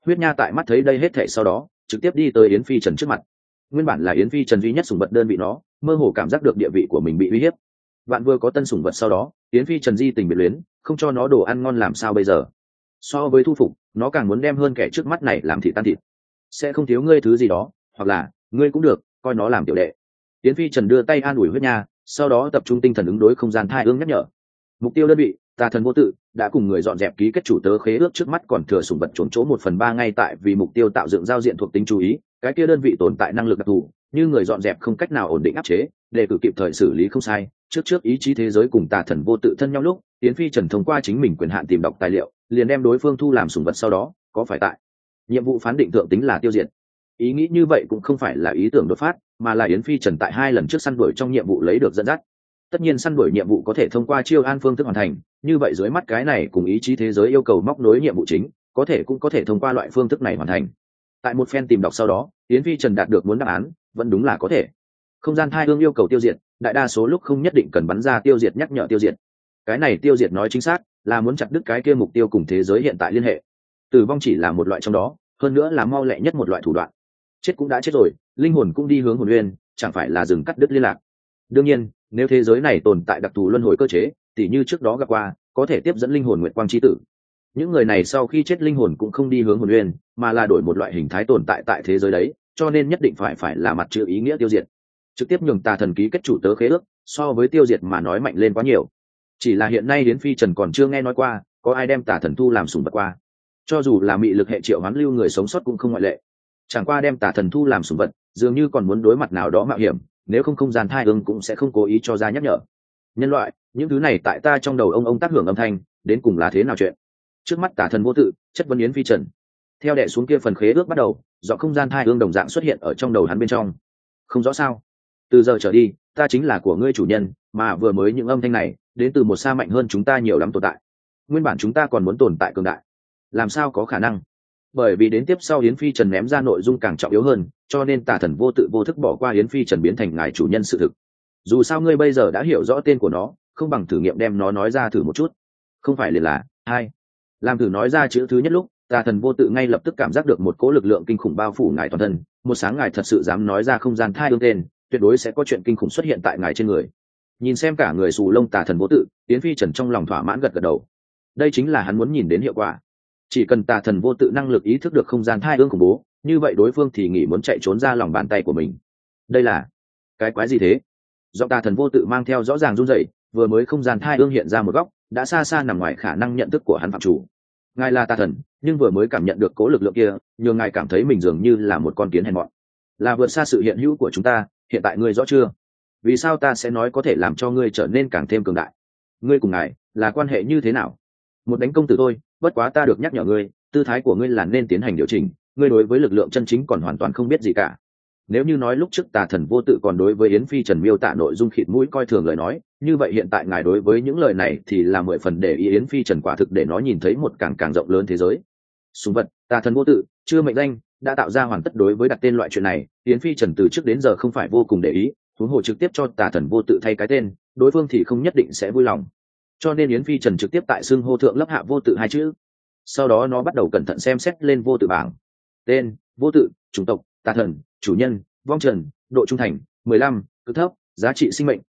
Huyết Nha tại mắt thấy đây hết thảy sau đó trực tiếp đi tới Yến Phi Trần trước mặt. Nguyên bản là Yến Phi Trần duy nhất sủng vật đơn vị nó mơ hồ cảm giác được địa vị của mình bị uy hiếp. Bạn vừa có tân sủng vật sau đó Yến Phi Trần di tình biệt luyến, không cho nó đồ ăn ngon làm sao bây giờ. So với thu phục, nó càng muốn đem hơn kẻ trước mắt này làm thịt tan thịt. Sẽ không thiếu ngươi thứ gì đó, hoặc là ngươi cũng được coi nó làm tiểu đệ. Yến Phi Trần đưa tay an ủi Huyết Nha, sau đó tập trung tinh thần ứng đối không gian thai ương nhắc nhở. Mục tiêu đơn vị Tà Thần Vô Tự đã cùng người dọn dẹp ký kết chủ tớ khế ước, trước mắt còn thừa sủng vật trốn chỗ 1/3 ngay tại vì mục tiêu tạo dựng giao diện thuộc tính chú ý, cái kia đơn vị tồn tại năng lực đặc thù, như người dọn dẹp không cách nào ổn định áp chế, để cử kịp thời xử lý không sai. Trước ý chí thế giới cùng Tà Thần Vô Tự thân nhau lúc, Yến Phi Trần thông qua chính mình quyền hạn tìm đọc tài liệu, liền đem đối phương thu làm sủng vật, sau đó có phải tại nhiệm vụ phán định thượng tính là tiêu diệt. Ý nghĩ như vậy cũng không phải là ý tưởng đột phát, mà là Yến Phi Trần tại 2 lần trước săn đuổi trong nhiệm vụ lấy được dẫn dắt. Tất nhiên săn đuổi nhiệm vụ có thể thông qua chiêu an phương thức hoàn thành, như vậy dưới mắt cái này cùng ý chí thế giới yêu cầu móc nối nhiệm vụ chính cũng có thể thông qua loại phương thức này hoàn thành. Tại một phen tìm đọc sau đó, Yến Phi Trần đạt được muốn đáp án, vẫn đúng là có thể. Không gian thai ương yêu cầu tiêu diệt, đại đa số lúc không nhất định cần bắn ra tiêu diệt nhắc nhở tiêu diệt. Cái này tiêu diệt nói chính xác là muốn chặt đứt cái kia mục tiêu cùng thế giới hiện tại liên hệ. Tử vong chỉ là một loại trong đó, hơn nữa là mau lẹ nhất một loại thủ đoạn. Chết cũng đã chết rồi, linh hồn cũng đi hướng hồn nguyên, chẳng phải là dừng cắt đứt liên lạc. Đương nhiên, nếu thế giới này tồn tại đặc thù luân hồi cơ chế, tỉ như trước đó gặp qua, có thể tiếp dẫn linh hồn nguyệt quang chi tử. Những người này sau khi chết linh hồn cũng không đi hướng hồn nguyên, mà là đổi một loại hình thái tồn tại tại thế giới đấy, cho nên nhất định phải là mặt chữ ý nghĩa tiêu diệt. Trực tiếp nhường Tà Thần ký kết chủ tớ khế ước, so với tiêu diệt mà nói mạnh lên quá nhiều. Chỉ là hiện nay Yến Phi Trần còn chưa nghe nói qua có ai đem Tà Thần thu làm sủng vật qua. Cho dù là mị lực hệ triệu hoán lưu người sống sót cũng không ngoại lệ. Chẳng qua đem Tà Thần thu làm sủng vật, dường như còn muốn đối mặt nào đó mạo hiểm, nếu không gian thai ương cũng sẽ không cố ý cho ra nhắc nhở. Nhân loại, những thứ này tại ta trong đầu ông tác hưởng âm thanh, đến cùng là thế nào chuyện? Trước mắt Tà Thần Vô Tự chất vấn Yến Phi Trần. Theo đệ xuống kia phần khế ước bắt đầu, do không gian thai ương đồng dạng xuất hiện ở trong đầu hắn bên trong. Không rõ sao? Từ giờ trở đi, ta chính là của ngươi chủ nhân, mà vừa mới những âm thanh này đến từ một xa mạnh hơn chúng ta nhiều lắm tồn tại. Nguyên bản chúng ta còn muốn tồn tại cường đại, làm sao có khả năng? Bởi vì đến tiếp sau Yến Phi Trần ném ra nội dung càng trọng yếu hơn, cho nên Tà Thần Vô Tự vô thức bỏ qua Yến Phi Trần biến thành ngài chủ nhân sự thực. Dù sao ngươi bây giờ đã hiểu rõ tên của nó, không bằng thử nghiệm đem nó nói ra thử một chút. Không phải liền là hai. Làm thử nói ra chữ thứ nhất lúc, Tà Thần Vô Tự ngay lập tức cảm giác được một cỗ lực lượng kinh khủng bao phủ ngài toàn thân. Một sáng ngài thật sự dám nói ra không gian thai ương tên, tuyệt đối sẽ có chuyện kinh khủng xuất hiện tại ngài trên người. Nhìn xem cả người xù lông Tà Thần Vô Tự, Yến Phi Trần trong lòng thỏa mãn gật gật đầu. Đây chính là hắn muốn nhìn đến hiệu quả. Chỉ cần Tà Thần Vô Tự năng lực ý thức được không gian thai ương khủng bố, như vậy đối phương thì nghĩ muốn chạy trốn ra lòng bàn tay của mình. Đây là cái quái gì thế? Do Tà Thần Vô Tự mang theo rõ ràng run rẩy, vừa mới không gian thai ương hiện ra một góc, đã xa xa nằm ngoài khả năng nhận thức của hắn phạm chủ. Ngài là Tà Thần, nhưng vừa mới cảm nhận được cố lực lượng kia, nhường ngài cảm thấy mình dường như là một con kiến hèn mọn, là vượt xa sự hiện hữu của chúng ta. Hiện tại ngươi rõ chưa? Vì sao ta sẽ nói có thể làm cho ngươi trở nên càng thêm cường đại? Ngươi cùng ngài là quan hệ như thế nào? Một đánh công tử thôi, bất quá ta được nhắc nhở ngươi, tư thái của ngươi là nên tiến hành điều chỉnh. Ngươi đối với lực lượng chân chính còn hoàn toàn không biết gì cả. Nếu như nói lúc trước Tà Thần Vô Tự còn đối với Yến Phi Trần miêu tả nội dung khịt mũi coi thường lời nói, như vậy hiện tại ngài đối với những lời này thì là 10 phần để ý. Yến Phi Trần quả thực để nó nhìn thấy một càng rộng lớn thế giới. Súng vật Tà Thần Vô Tự chưa mệnh danh, đã tạo ra hoàn tất. Đối với đặt tên loại chuyện này, Yến Phi Trần từ trước đến giờ không phải vô cùng để ý, huống hồ trực tiếp cho Tà Thần Vô Tự thay cái tên, đối phương thì không nhất định sẽ vui lòng. Cho nên Yến Phi Trần trực tiếp tại xưng hô thượng lấp hạ Vô Tự hai chữ. Sau đó nó bắt đầu cẩn thận xem xét lên Vô Tự bảng. Tên: Vô Tự, chủng tộc Tà Thần, chủ nhân vong trần, độ trung thành 15, cực thấp, giá trị sinh mệnh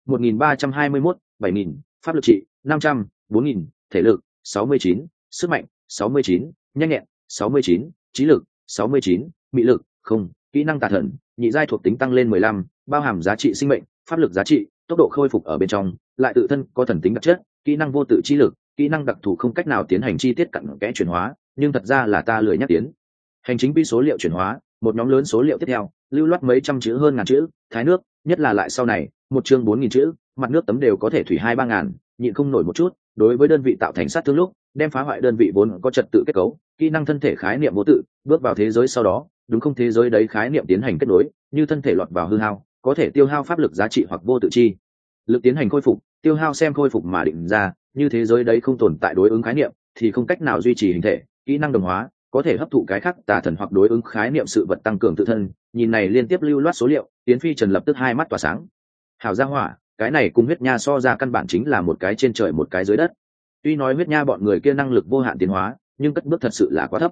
1321, 7000, pháp lực trị 500, 4000, thể lực 69, sức mạnh 69, nhanh nhẹn 69, trí lực 69, mị lực không, kỹ năng Tà Thần nhị giai thuộc tính tăng lên 15, bao hàm giá trị sinh mệnh, pháp lực giá trị, tốc độ khôi phục ở bên trong, lại tự thân có thần tính đặc chất, kỹ năng vô tự trí lực, kỹ năng đặc thù không cách nào tiến hành chi tiết cặn kẽ chuyển hóa, nhưng thật ra là ta lười nhắc tiến hành chính quy số liệu chuyển hóa. Một nhóm lớn số liệu tiếp theo, lưu loát mấy trăm chữ hơn ngàn chữ, thái nước, nhất là lại sau này, một chương 4000 chữ, mặt nước tấm đều có thể thủy 2-3 ngàn, nhịn không nổi một chút. Đối với đơn vị tạo thành sát thương lúc, đem phá hoại đơn vị vốn có trật tự kết cấu, kỹ năng thân thể khái niệm vô tự, bước vào thế giới sau đó, đúng không thế giới đấy khái niệm tiến hành kết nối, như thân thể lọt vào hư hao, có thể tiêu hao pháp lực giá trị hoặc vô tự chi lực tiến hành khôi phục, tiêu hao xem khôi phục mà định ra, như thế giới đấy không tồn tại đối ứng khái niệm thì không cách nào duy trì hình thể. Kỹ năng đồng hóa, có thể hấp thụ cái khác Tà Thần hoặc đối ứng khái niệm sự vật tăng cường tự thân. Nhìn này liên tiếp lưu loát số liệu, Tiến Phi Trần lập tức hai mắt tỏa sáng. Hảo gia hỏa, cái này cùng huyết nha so ra căn bản chính là một cái trên trời một cái dưới đất. Tuy nói huyết nha bọn người kia năng lực vô hạn tiến hóa, nhưng cất bước thật sự là quá thấp.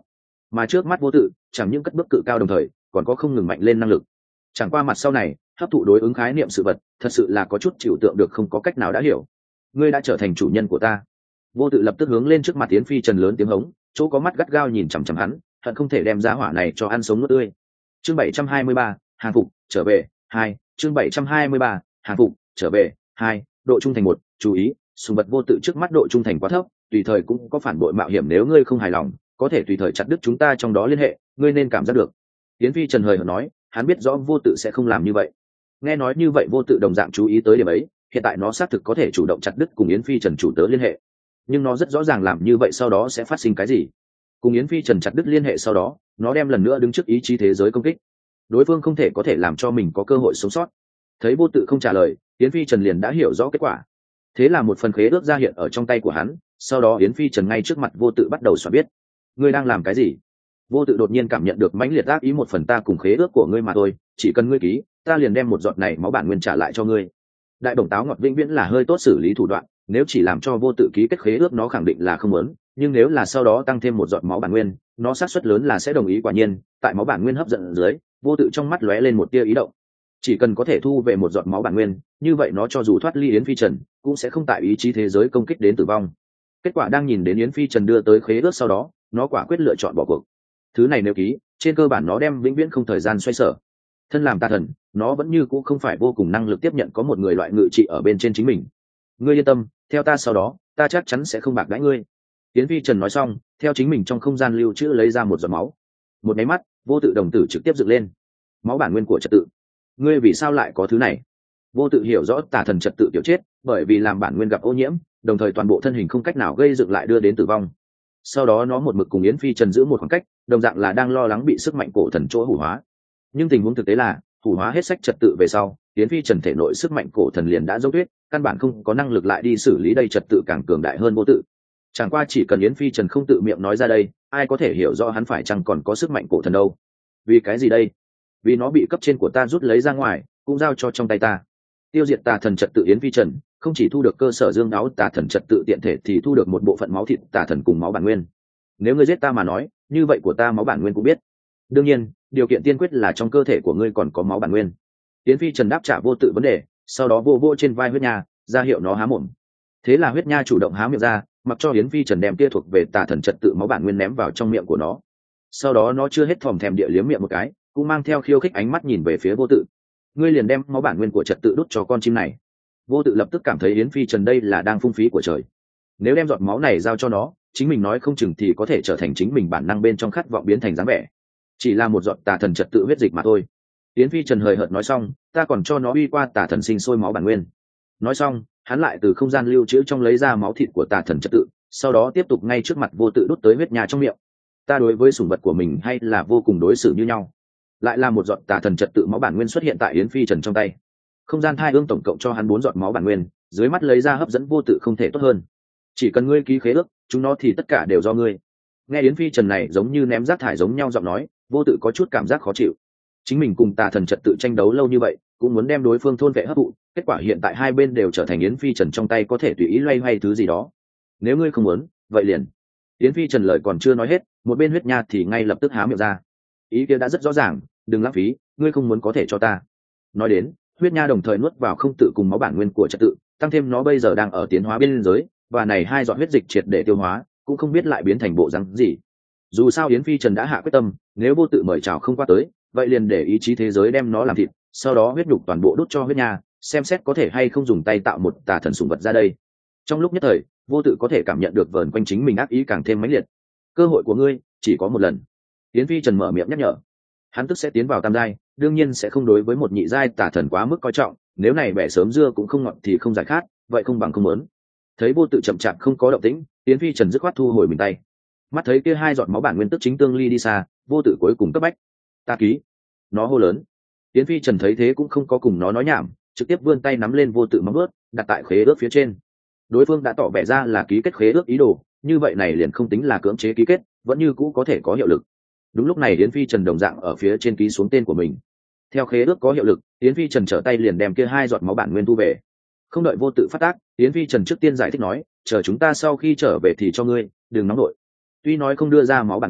mà trước mắt vô tự chẳng những cất bước cự cao đồng thời còn có không ngừng mạnh lên năng lực. Chẳng qua mặt sau này hấp thụ đối ứng khái niệm sự vật thật sự là có chút chịu tượng được không có cách nào đã hiểu. Ngươi đã trở thành chủ nhân của ta. Vô tự lập tức hướng lên trước mặt Yến Phi Trần lớn tiếng hống, chỗ có mắt gắt gao nhìn chằm chằm hắn, hận không thể đem giá hỏa này cho ăn sống nuốt tươi. Chương 723, hàng phục trở về 2. Chương 723, hàng phục trở về 2. Độ trung thành 1. Chú ý, sùng vật vô tự trước mắt độ trung thành quá thấp, tùy thời cũng có phản bội mạo hiểm, nếu ngươi không hài lòng có thể tùy thời chặt đứt chúng ta trong đó liên hệ, ngươi nên cảm giác được. Yến Phi Trần hời hợt nói, hắn biết rõ vô tự sẽ không làm như vậy. Nghe nói như vậy vô tự đồng dạng chú ý tới điểm ấy, hiện tại nó xác thực có thể chủ động chặt đứt cùng Yến Phi Trần chủ tớ liên hệ, nhưng nó rất rõ ràng làm như vậy sau đó sẽ phát sinh cái gì. Cùng Yến Phi Trần chặt đứt liên hệ sau đó, nó đem lần nữa đứng trước ý chí thế giới công kích. Đối phương không thể có thể làm cho mình có cơ hội sống sót. Thấy vô tự không trả lời, Yến Phi Trần liền đã hiểu rõ kết quả. Thế là một phần khế ước ra hiện ở trong tay của hắn, sau đó Yến Phi Trần ngay trước mặt vô tự bắt đầu xoa biết. Ngươi đang làm cái gì? Vô tự đột nhiên cảm nhận được mãnh liệt ác ý, một phần ta cùng khế ước của ngươi mà thôi, chỉ cần ngươi ký, ta liền đem một giọt này máu bản nguyên trả lại cho ngươi. Đại bổng táo ngọt vĩnh viễn là hơi tốt xử lý thủ đoạn, nếu chỉ làm cho vô tự ký kết khế ước nó khẳng định là không muốn, nhưng nếu là sau đó tăng thêm một giọt máu bản nguyên, nó xác suất lớn là sẽ đồng ý. Quả nhiên, tại máu bản nguyên hấp dẫn dưới, vô tự trong mắt lóe lên một tia ý động. Chỉ cần có thể thu về một giọt máu bản nguyên, như vậy nó cho dù thoát ly Yến Phi Trần, cũng sẽ không tại ý chí thế giới công kích đến tử vong. Kết quả đang nhìn đến Yến Phi Trần đưa tới khế ước sau đó, nó quả quyết lựa chọn bỏ cuộc. Thứ này nếu ký, trên cơ bản nó đem vĩnh viễn không thời gian xoay sở. Thân làm tà thần, nó vẫn như cũ không phải vô cùng năng lực tiếp nhận có một người loại ngự trị ở bên trên chính mình. Ngươi yên tâm, theo ta sau đó, ta chắc chắn sẽ không bạc đãi ngươi. Yến Phi Trần nói xong, theo chính mình trong không gian lưu trữ lấy ra một giọt máu. Một máy mắt, vô tự đồng tử trực tiếp dựng lên. Máu bản nguyên của trật tự. Ngươi vì sao lại có thứ này? Vô tự hiểu rõ tà thần trật tự tiểu chết, bởi vì làm bản nguyên gặp ô nhiễm, đồng thời toàn bộ thân hình không cách nào gây dựng lại đưa đến tử vong. Sau đó nó một mực cùng Yến Phi Trần giữ một khoảng cách, đồng dạng là đang lo lắng bị sức mạnh cổ thần chỗ hủ hóa. Nhưng tình huống thực tế là, hủ hóa hết sách trật tự về sau, Yến Phi Trần thể nội sức mạnh cổ thần liền đã dốc tuyết, căn bản không có năng lực lại đi xử lý đây trật tự càng cường đại hơn vô tự. Chẳng qua chỉ cần Yến Phi Trần không tự miệng nói ra đây, ai có thể hiểu rõ hắn phải chăng còn có sức mạnh cổ thần đâu. Vì cái gì đây? Vì nó bị cấp trên của ta rút lấy ra ngoài, cũng giao cho trong tay ta. Tiêu diệt tà thần trật tự Yến Phi Trần, không chỉ thu được cơ sở dương áo tà thần trật tự tiện thể thì thu được một bộ phận máu thịt tà thần cùng máu bản nguyên. Nếu ngươi giết ta mà nói, như vậy của ta máu bản nguyên cũng biết. Đương nhiên, điều kiện tiên quyết là trong cơ thể của ngươi còn có máu bản nguyên. Yến Phi Trần đáp trả vô tự vấn đề, sau đó vô vô trên vai huyết nha, ra hiệu nó há mồm. Thế là huyết nha chủ động há miệng ra, mặc cho Yến Phi Trần đem kia thuộc về tà thần trật tự máu bản nguyên ném vào trong miệng của nó. Sau đó nó chưa hết thòm thèm địa liếm miệng một cái, cũng mang theo khiêu khích ánh mắt nhìn về phía vô tự. Ngươi liền đem máu bản nguyên của trật tự đút cho con chim này. Vô tự lập tức cảm thấy Yến Phi Trần đây là đang phung phí của trời. Nếu đem giọt máu này giao cho nó, chính mình nói không chừng thì có thể trở thành chính mình bản năng bên trong khát vọng biến thành dáng vẻ. Chỉ là một giọt tà thần trật tự huyết dịch mà thôi. Yến Phi Trần hời hợt nói xong, ta còn cho nó uy qua tà thần sinh sôi máu bản nguyên. Nói xong, hắn lại từ không gian lưu trữ trong lấy ra máu thịt của tà thần trật tự, sau đó tiếp tục ngay trước mặt vô tự đút tới huyết nha trong miệng. Ta đối với sủng vật của mình hay là vô cùng đối xử như nhau. Lại là một giọt tà thần trật tự máu bản nguyên xuất hiện tại Yến Phi Trần trong tay. Không gian thai ương tổng cộng cho hắn 4 giọt máu bản nguyên, dưới mắt lấy ra hấp dẫn vô tự không thể tốt hơn. Chỉ cần ngươi ký khế ước, chúng nó thì tất cả đều do ngươi. Nghe Yến Phi Trần này giống như ném rác thải giống nhau giọng nói, vô tự có chút cảm giác khó chịu. Chính mình cùng tà thần trật tự tranh đấu lâu như vậy, cũng muốn đem đối phương thôn vệ hấp thụ, kết quả hiện tại hai bên đều trở thành Yến Phi Trần trong tay có thể tùy ý loay hoay thứ gì đó. Nếu ngươi không muốn, vậy liền. Yến Phi Trần lời còn chưa nói hết, một bên huyết nha thì ngay lập tức há miệng ra. Ý kia đã rất rõ ràng, đừng lãng phí, ngươi không muốn có thể cho ta. Nói đến, huyết nha đồng thời nuốt vào không tự cùng máu bản nguyên của trật tự, tăng thêm nó bây giờ đang ở tiến hóa biên giới, và này hai giọt huyết dịch triệt để tiêu hóa, cũng không biết lại biến thành bộ dáng gì. Dù sao Yến Phi Trần đã hạ quyết tâm, nếu vô tự mời chào không qua tới, vậy liền để ý chí thế giới đem nó làm thịt, sau đó huyết nhục toàn bộ đút cho huyết nha, xem xét có thể hay không dùng tay tạo một tà thần sủng vật ra đây. Trong lúc nhất thời, vô tự có thể cảm nhận được vờn quanh chính mình ác ý càng thêm mãnh liệt. Cơ hội của ngươi chỉ có một lần. Yến Phi Trần mở miệng nhắc nhở. Hắn tức sẽ tiến vào tam giai, đương nhiên sẽ không đối với một nhị giai tà thần quá mức coi trọng, nếu này bẻ sớm dưa cũng không ngọt thì không giải khát, vậy không bằng không muốn. Thấy vô tự chậm chạp không có động tĩnh, Yến Phi Trần dứt khoát thu hồi mình tay. Mắt thấy kia hai giọt máu bản nguyên tức chính tương ly đi xa, vô tự cuối cùng cấp bách. Ta ký. Nó hô lớn. Yến Phi Trần thấy thế cũng không có cùng nó nói nhảm, trực tiếp vươn tay nắm lên vô tự móng vuốt, đặt tại khế ước phía trên. Đối phương đã tỏ vẻ ra là ký kết khế ước ý đồ, như vậy này liền không tính là cưỡng chế ký kết, vẫn như cũ có thể có hiệu lực. Đúng lúc này Yến Phi Trần đồng dạng ở phía trên ký xuống tên của mình. Theo khế ước có hiệu lực, Yến Phi Trần trở tay liền đem kia hai giọt máu bản nguyên thu về. Không đợi vô tự phát tác, Yến Phi Trần trước tiên giải thích nói, chờ chúng ta sau khi trở về thì cho ngươi, đừng nóng nổi. Tuy nói không đưa ra máu bản nguyên,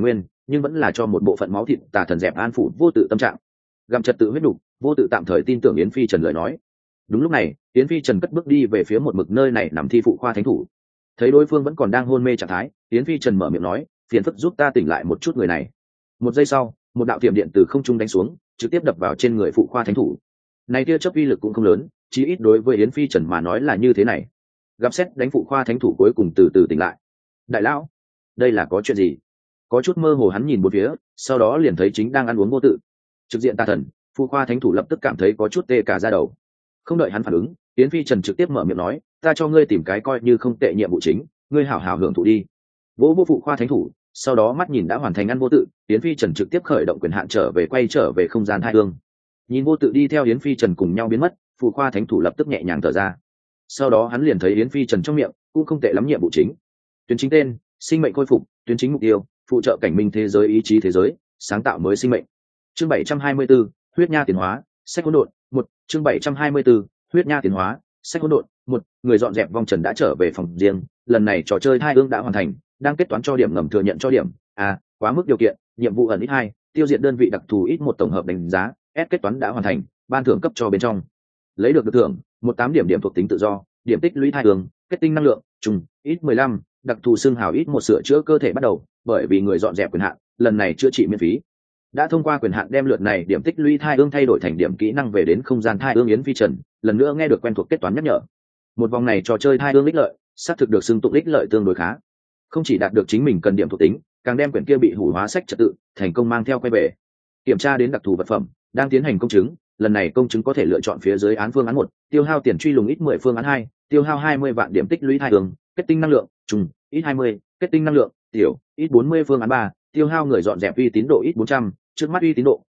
nhưng vẫn là cho một bộ phận máu thịt tà thần dẹp an phủ vô tự tâm trạng. Gặm trật tự huyết đục, vô tự tạm thời tin tưởng Yến Phi Trần lời nói. Đúng lúc này, Yến Phi Trần cất bước đi về phía một mực nơi này nằm thi phụ khoa thánh thủ. Thấy đối phương vẫn còn đang hôn mê trạng thái, Yến Phi Trần mở miệng nói, phiền phức giúp ta tỉnh lại một chút người này. Một giây sau, một đạo tiệm điện từ không trung đánh xuống, trực tiếp đập vào trên người phụ khoa thánh thủ. Này tia chớp uy lực cũng không lớn, chí ít đối với Yến Phi Trần mà nói là như thế này. Gặp xét đánh phụ khoa thánh thủ cuối cùng từ từ tỉnh lại. Đại lão, đây là có chuyện gì? Có chút mơ hồ hắn nhìn một phía, sau đó liền thấy chính đang ăn uống vô tự. Trực diện tà thần, phụ khoa thánh thủ lập tức cảm thấy có chút tê cả da đầu. Không đợi hắn phản ứng, Yến Phi Trần trực tiếp mở miệng nói, ta cho ngươi tìm cái coi như không tệ nhiệm vụ chính, ngươi hảo hảo hưởng thụ đi. Vỗ vô phụ khoa thánh thủ, sau đó mắt nhìn đã hoàn thành ăn vô tự, Yến Phi Trần trực tiếp khởi động quyền hạn quay trở về không gian thai hương. Nhìn vô tự đi theo Yến Phi Trần cùng nhau biến mất, phụ khoa thánh thủ lập tức nhẹ nhàng thở ra. Sau đó hắn liền thấy Yến Phi Trần trong miệng cũng không tệ lắm nhiệm vụ chính. Tuyến chính tên, sinh mệnh khôi phục, tuyến chính mục tiêu, phụ trợ cảnh minh thế giới ý chí thế giới, sáng tạo mới sinh mệnh. Chương 724, huyết nha tiến hóa, sách hỗn độn, 1, chương 724, huyết nha tiến hóa, sách hỗn độn, 1, người dọn dẹp vong trần đã trở về phòng riêng, lần này trò chơi thai ương đã hoàn thành, đang kết toán cho điểm ngầm thừa nhận cho điểm, quá mức điều kiện, nhiệm vụ ẩn ít 2, tiêu diệt đơn vị đặc thù ít 1 tổng hợp đánh giá, S kết toán đã hoàn thành, ban thưởng cấp cho bên trong. Lấy được thưởng, 18 điểm thuộc tính tự do, điểm tích lũy thai ương, kết tinh năng lượng, trùng, ít 15, đặc thù xương hào ít 1 sửa chữa cơ thể bắt đầu, bởi vì người dọn dẹp quyền hạn, lần này chữa trị miễn phí. Đã thông qua quyền hạn đem lượt này điểm tích lũy thai ương thay đổi thành điểm kỹ năng về đến không gian thai ương Yến Phi Trần, lần nữa nghe được quen thuộc kết toán nhắc nhở. Một vòng này trò chơi thai ương ích lợi, xác thực được xưng tụng ích lợi tương đối khá. Không chỉ đạt được chính mình cần điểm thuộc tính, càng đem quyển kia bị hủ hóa sách trật tự thành công mang theo quay về. Kiểm tra đến đặc thù vật phẩm, đang tiến hành công chứng, lần này công chứng có thể lựa chọn phía dưới án phương án 1, tiêu hao tiền truy lùng ít 10 phương án 2, tiêu hao 20 vạn điểm tích lũy thai ương, kết tinh năng lượng, trùng, ít 20, kết tinh năng lượng, tiểu, ít 40 phương án 3, tiêu hao người dọn dẹp uy tín độ ít 400, trước mắt uy tín độ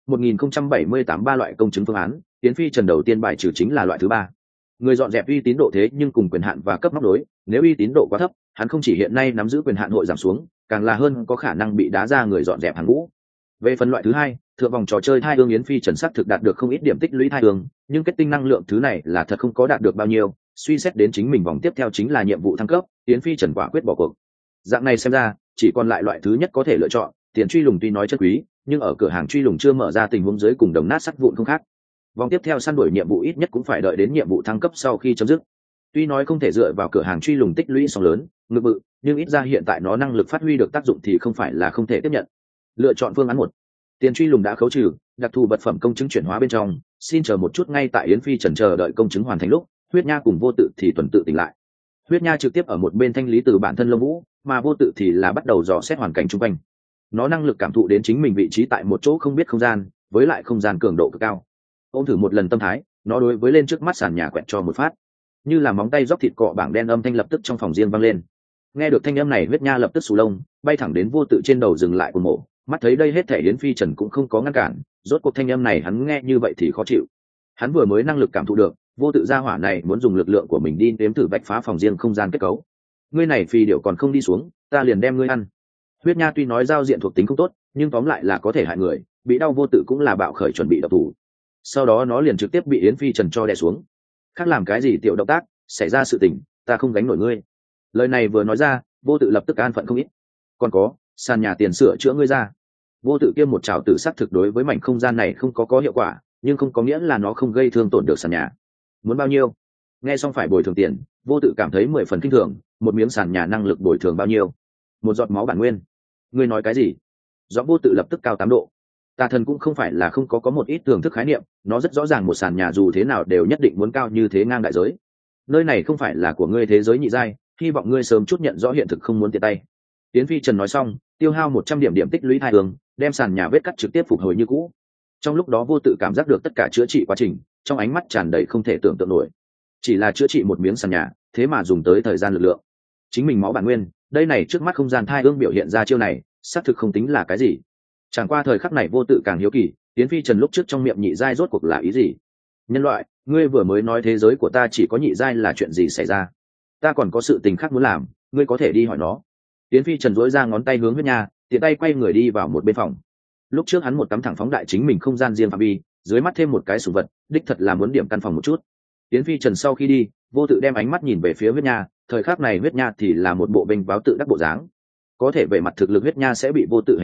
1078 ba loại công chứng phương án, Yến Phi Trần đầu tiên bài trừ chính là loại thứ 3. Người dọn dẹp uy tín độ thế nhưng cùng quyền hạn và cấp móc đối, nếu uy tín độ quá thấp, hắn không chỉ hiện nay nắm giữ quyền hạn hội giảm xuống, càng là hơn có khả năng bị đá ra người dọn dẹp hàng ngũ. Về phần loại thứ 2, thượng vòng trò chơi thai ương Yến Phi Trần sắc thực đạt được không ít điểm tích lũy thai ương, nhưng kết tinh năng lượng thứ này là thật không có đạt được bao nhiêu, suy xét đến chính mình vòng tiếp theo chính là nhiệm vụ thăng cấp, Yến Phi Trần quả quyết bỏ cuộc. Dạng này xem ra, chỉ còn lại loại thứ nhất có thể lựa chọn, tiền truy lùng tuy nói chất quý, nhưng ở cửa hàng truy lùng chưa mở ra tình huống dưới cùng đồng nát sắt vụn không khác. Vòng tiếp theo săn đuổi nhiệm vụ ít nhất cũng phải đợi đến nhiệm vụ thăng cấp sau khi chấm dứt. Tuy nói không thể dựa vào cửa hàng truy lùng tích lũy sóng lớn, ngự bự, nhưng ít ra hiện tại nó năng lực phát huy được tác dụng thì không phải là không thể tiếp nhận. Lựa chọn phương án 1. Tiền truy lùng đã khấu trừ, đặc thù vật phẩm công chứng chuyển hóa bên trong, xin chờ một chút ngay tại Yến Phi Trần chờ đợi công chứng hoàn thành lúc, huyết nha cùng vô tự thì tuần tự tỉnh lại. Huyết nha trực tiếp ở một bên thanh lý từ bản thân lông vũ, mà vô tự thì là bắt đầu dò xét hoàn cảnh xung quanh. Nó năng lực cảm thụ đến chính mình vị trí tại một chỗ không biết không gian, với lại không gian cường độ cực cao. Ôm thử một lần tâm thái, nó đối với lên trước mắt sàn nhà quẹt cho một phát, như là móng tay róc thịt cọ bảng đen âm thanh lập tức trong phòng riêng vang lên. Nghe được thanh âm này, huyết nha lập tức sù lông, bay thẳng đến vô tự trên đầu dừng lại cuồng mổ. Mắt thấy đây hết thể Yến Phi Trần cũng không có ngăn cản, rốt cuộc thanh âm này hắn nghe như vậy thì khó chịu. Hắn vừa mới năng lực cảm thụ được, vô tự gia hỏa này muốn dùng lực lượng của mình đi nếm thử vạch phá phòng riêng không gian kết cấu. Ngươi này phi điểu còn không đi xuống, ta liền đem ngươi ăn. Huyết nha tuy nói giao diện thuộc tính không tốt, nhưng tóm lại là có thể hại người, bị đau vô tự cũng là bạo khởi chuẩn bị độc thủ. Sau đó nó liền trực tiếp bị Yến Phi Trần cho đè xuống. Khác làm cái gì tiểu động tác, xảy ra sự tình, ta không gánh nổi ngươi. Lời này vừa nói ra, vô tự lập tức an phận không ít. Còn có, sàn nhà tiền sửa chữa ngươi ra. Vô tự kiêm một trảo tử sắc thực đối với mảnh không gian này không có hiệu quả, nhưng không có nghĩa là nó không gây thương tổn được sàn nhà. Muốn bao nhiêu? Nghe xong phải bồi thường tiền, vô tự cảm thấy 10 phần kinh thường, một miếng sàn nhà năng lực bồi thường bao nhiêu? Một giọt máu bản nguyên. Ngươi nói cái gì? Giọng vô tự lập tức cao 8 độ. Tà thần cũng không phải là không có một ít thưởng thức khái niệm, nó rất rõ ràng một sàn nhà dù thế nào đều nhất định muốn cao như thế ngang đại giới. Nơi này không phải là của ngươi thế giới nhị giai, hy vọng ngươi sớm chút nhận rõ hiện thực không muốn tiện tay. Yến Phi Trần nói xong, tiêu hao 100 điểm tích lũy thai ương, đem sàn nhà vết cắt trực tiếp phục hồi như cũ. Trong lúc đó vô tự cảm giác được tất cả chữa trị quá trình, trong ánh mắt tràn đầy không thể tưởng tượng nổi. Chỉ là chữa trị một miếng sàn nhà, thế mà dùng tới thời gian lực lượng. Chính mình máu bản nguyên, đây này trước mắt không gian thai ương biểu hiện ra chiêu này, xác thực không tính là cái gì. Chẳng qua thời khắc này vô tự càng hiếu kỳ, Yến Phi Trần lúc trước trong miệng nhị giai rốt cuộc là ý gì? Nhân loại, ngươi vừa mới nói thế giới của ta chỉ có nhị giai là chuyện gì xảy ra? Ta còn có sự tình khác muốn làm, ngươi có thể đi hỏi nó. Yến Phi Trần dỗi ra ngón tay hướng huyết nha, tiện tay quay người đi vào một bên phòng. Lúc trước hắn một cắm thẳng phóng đại chính mình không gian riêng phạm vi, dưới mắt thêm một cái sủng vật, đích thật là muốn điểm căn phòng một chút. Yến Phi Trần sau khi đi, vô tự đem ánh mắt nhìn về phía huyết nha, thời khắc này huyết nha thì là một bộ bênh váo tự đắc bộ dáng. Có thể về mặt thực lực huyết nha sẽ bị vô tự hành hung,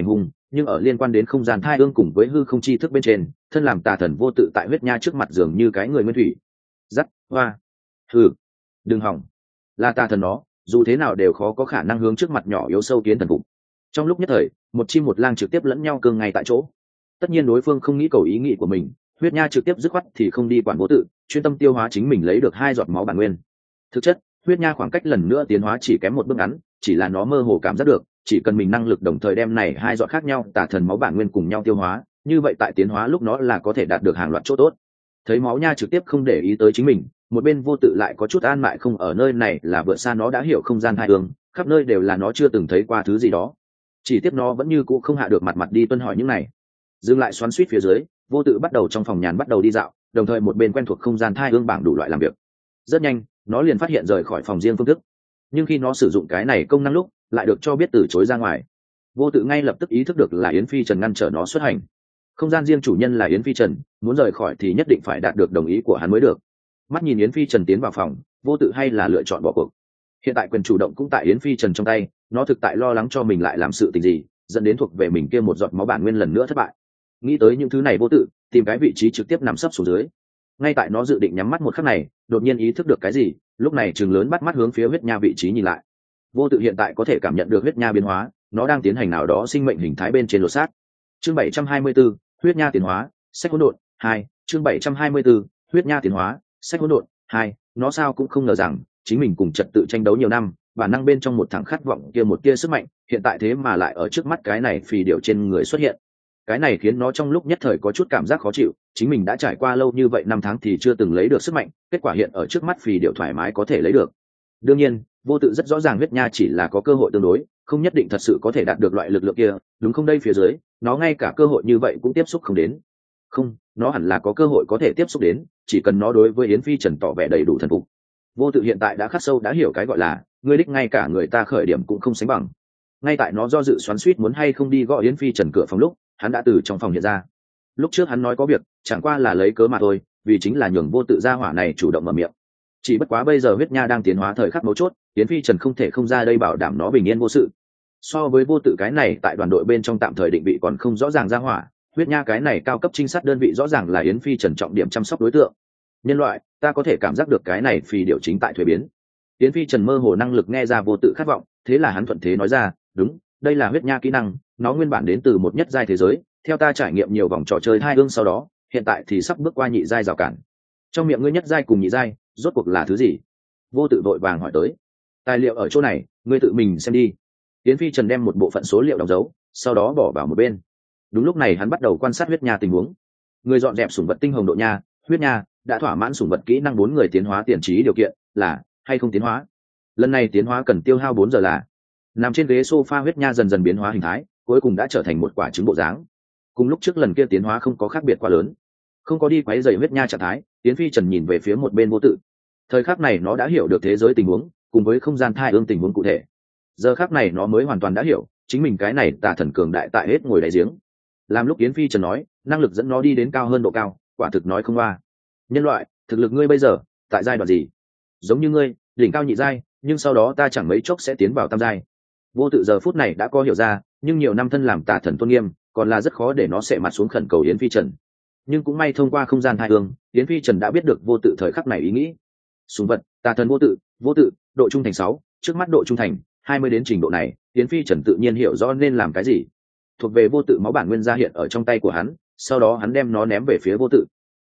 nhưng ở liên quan đến không gian thai ương cùng với hư không chi thức bên trên, thân làm tà thần vô tự tại huyết nha trước mặt dường như cái người nguyên thủy. Dắt, hoa, hừ, đừng hỏng, là tà thần nó, dù thế nào đều khó có khả năng hướng trước mặt nhỏ yếu sâu kiến thần phục. Trong lúc nhất thời, một chim một lang trực tiếp lẫn nhau cương ngay tại chỗ. Tất nhiên đối phương không nghĩ cầu ý nghĩ của mình, huyết nha trực tiếp dứt khoát thì không đi quản vô tự, chuyên tâm tiêu hóa chính mình lấy được 2 giọt máu bản nguyên. Thực chất, huyết nha khoảng cách lần nữa tiến hóa chỉ kém một bước ngắn, chỉ là nó mơ hồ cảm giác được, chỉ cần mình năng lực đồng thời đem này 2 giọt khác nhau tà thần máu bản nguyên cùng nhau tiêu hóa, như vậy tại tiến hóa lúc nó là có thể đạt được hàng loạt chỗ tốt. Thấy máu nha trực tiếp không để ý tới chính mình, một bên vô tự lại có chút an mại không ở nơi này là vượt xa nó đã hiểu không gian hai ương, khắp nơi đều là nó chưa từng thấy qua thứ gì đó. Chỉ tiếp nó vẫn như cũ không hạ được mặt đi tuân hỏi những này. Dừng lại xoắn xuýt phía dưới, vô tự bắt đầu trong phòng nhàn bắt đầu đi dạo, đồng thời một bên quen thuộc không gian thai ương bảng đủ loại làm việc. Rất nhanh, nó liền phát hiện rời khỏi phòng riêng phương thức. Nhưng khi nó sử dụng cái này công năng lúc, lại được cho biết từ chối ra ngoài. Vô tự ngay lập tức ý thức được là Yến Phi Trần ngăn trở nó xuất hành. Không gian riêng chủ nhân là Yến Phi Trần, muốn rời khỏi thì nhất định phải đạt được đồng ý của hắn mới được. Mắt nhìn Yến Phi Trần tiến vào phòng, vô tự hay là lựa chọn bỏ cuộc. Hiện tại quyền chủ động cũng tại Yến Phi Trần trong tay, nó thực tại lo lắng cho mình lại làm sự tình gì, dẫn đến thuộc về mình kia một giọt máu bản nguyên lần nữa thất bại. Nghĩ tới những thứ này vô tự, tìm cái vị trí trực tiếp nằm sấp xuống dưới. Ngay tại nó dự định nhắm mắt một khắc này, đột nhiên ý thức được cái gì, lúc này trừng lớn bắt mắt hướng phía huyết nha vị trí nhìn lại. Vô tự hiện tại có thể cảm nhận được huyết nha biến hóa, nó đang tiến hành nào đó sinh mệnh hình thái bên trên lột xác. Chương 724, huyết nha tiến hóa, sách hỗn độn 2, chương 724, huyết nha tiến hóa, sách hỗn độn 2, nó sao cũng không ngờ rằng chính mình cùng trật tự tranh đấu nhiều năm, bản năng bên trong một thằng khát vọng kia một tia sức mạnh, hiện tại thế mà lại ở trước mắt cái này phì điểu trên người xuất hiện. Cái này khiến nó trong lúc nhất thời có chút cảm giác khó chịu, chính mình đã trải qua lâu như vậy 5 tháng thì chưa từng lấy được sức mạnh, kết quả hiện ở trước mắt phì điểu thoải mái có thể lấy được. Đương nhiên, vô tự rất rõ ràng huyết nha chỉ là có cơ hội tương đối, không nhất định thật sự có thể đạt được loại lực lượng kia, đúng không đây phía dưới, nó ngay cả cơ hội như vậy cũng tiếp xúc không đến. Không, nó hẳn là có cơ hội có thể tiếp xúc đến, chỉ cần nó đối với Yến Phi Trần tỏ vẻ đầy đủ thần phục. Vô tự hiện tại đã khắc sâu đã hiểu cái gọi là, ngươi đích ngay cả người ta khởi điểm cũng không sánh bằng. Ngay tại nó do dự xoắn xuýt muốn hay không đi gọi Yến Phi Trần cửa phòng lúc, hắn đã từ trong phòng hiện ra. Lúc trước hắn nói có việc, chẳng qua là lấy cớ mà thôi, vì chính là nhường vô tự ra hỏa này chủ động mở miệng. Chỉ bất quá bây giờ huyết nha đang tiến hóa thời khắc mấu chốt, Yến Phi Trần không thể không ra đây bảo đảm nó bình yên vô sự. So với vô tự cái này tại đoàn đội bên trong tạm thời định vị còn không rõ ràng ra hỏa, huyết nha cái này cao cấp trinh sát đơn vị rõ ràng là Yến Phi Trần trọng điểm chăm sóc đối tượng. Nhân loại, ta có thể cảm giác được cái này phì điều chính tại thuế biến. Yến Phi Trần mơ hồ năng lực nghe ra vô tự khát vọng, thế là hắn thuận thế nói ra, đúng, đây là huyết nha kỹ năng, nó nguyên bản đến từ một nhất giai thế giới, theo ta trải nghiệm nhiều vòng trò chơi hai hương sau đó, hiện tại thì sắp bước qua nhị giai rào cản. Trong miệng ngươi nhất giai cùng nhị giai, rốt cuộc là thứ gì? Vô tự vội vàng hỏi tới. Tài liệu ở chỗ này, ngươi tự mình xem đi. Yến Phi Trần đem một bộ phận số liệu đóng dấu, sau đó bỏ vào một bên. Đúng lúc này hắn bắt đầu quan sát huyết nha tình huống. Người dọn dẹp sủng vật tinh hồng độ nha, huyết nha đã thỏa mãn sủng vật kỹ năng 4 người tiến hóa tiền trí điều kiện là hay không tiến hóa. Lần này tiến hóa cần tiêu hao 4 giờ là. Nằm trên ghế sofa huyết nha dần dần biến hóa hình thái, cuối cùng đã trở thành một quả trứng bộ dáng. Cùng lúc trước lần kia tiến hóa không có khác biệt quá lớn. Không có đi quấy rầy huyết nha trạng thái, Yến Phi Trần nhìn về phía một bên vô tự. Thời khắc này nó đã hiểu được thế giới tình huống, cùng với không gian thai ương tình huống cụ thể. Giờ khắc này nó mới hoàn toàn đã hiểu, chính mình cái này tà thần cường đại tại hết ngồi đáy giếng. Làm lúc Yến Phi Trần nói, năng lực dẫn nó đi đến cao hơn độ cao, quả thực nói không qua. Nhân loại, thực lực ngươi bây giờ tại giai đoạn gì? Giống như ngươi, đỉnh cao nhị giai, nhưng sau đó ta chẳng mấy chốc sẽ tiến vào tam giai. Vô tự giờ phút này đã có hiểu ra, nhưng nhiều năm thân làm tà thần tôn nghiêm, còn là rất khó để nó sẽ mặt xuống khẩn cầu Yến Phi Trần. Nhưng cũng may thông qua không gian thai ương, Yến Phi Trần đã biết được vô tự thời khắc này ý nghĩ. Súng vật, tà thần vô tự, độ trung thành 6, trước mắt độ trung thành 20 đến trình độ này, Yến Phi Trần tự nhiên hiểu rõ nên làm cái gì. Thuộc về vô tự máu bản nguyên ra hiện ở trong tay của hắn, sau đó hắn đem nó ném về phía vô tự.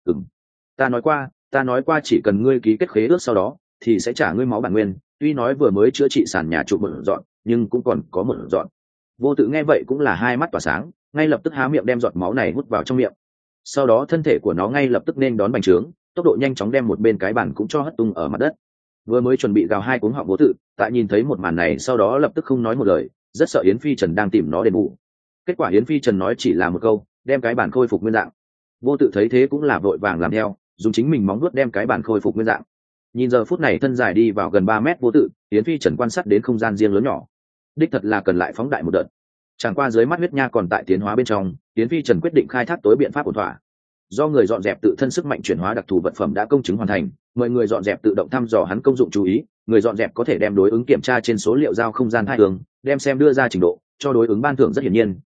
Ta nói qua chỉ cần ngươi ký kết khế ước sau đó, thì sẽ trả ngươi máu bản nguyên, tuy nói vừa mới chữa trị sàn nhà trụ một dọn, nhưng cũng còn có một dọn. Vô tự nghe vậy cũng là hai mắt tỏa sáng, ngay lập tức há miệng đem giọt máu này hút vào trong miệng. Sau đó thân thể của nó ngay lập tức nên đón bành trướng, tốc độ nhanh chóng đem một bên cái bàn cũng cho hất tung ở mặt đất. Vừa mới chuẩn bị gào hai cuống họng vô tự, tại nhìn thấy một màn này sau đó lập tức không nói một lời, rất sợ Yến Phi Trần đang tìm nó đền bù. Kết quả Yến Phi Trần nói chỉ là một câu, đem cái bàn khôi phục nguyên dạng. Vô tự thấy thế cũng là vội vàng làm theo, dùng chính mình móng vuốt đem cái bàn khôi phục nguyên dạng. Nhìn giờ phút này thân dài đi vào gần 3 mét vô tự, Yến Phi Trần quan sát đến không gian riêng lớn nhỏ. Đích thật là cần lại phóng đại một đợt. Chẳng qua dưới mắt huyết nha còn tại tiến hóa bên trong, Yến Phi Trần quyết định khai thác tối biện pháp ổn thỏa. Do người dọn dẹp tự thân sức mạnh chuyển hóa đặc thù vật phẩm đã công chứng hoàn thành, mời người dọn dẹp tự động thăm dò hắn công dụng chú ý, người dọn dẹp có thể đem đối ứng kiểm tra trên số liệu giao không gian thai ương, đem xem đưa ra trình độ, cho đối ứng ban thưởng rất hiển nhiên,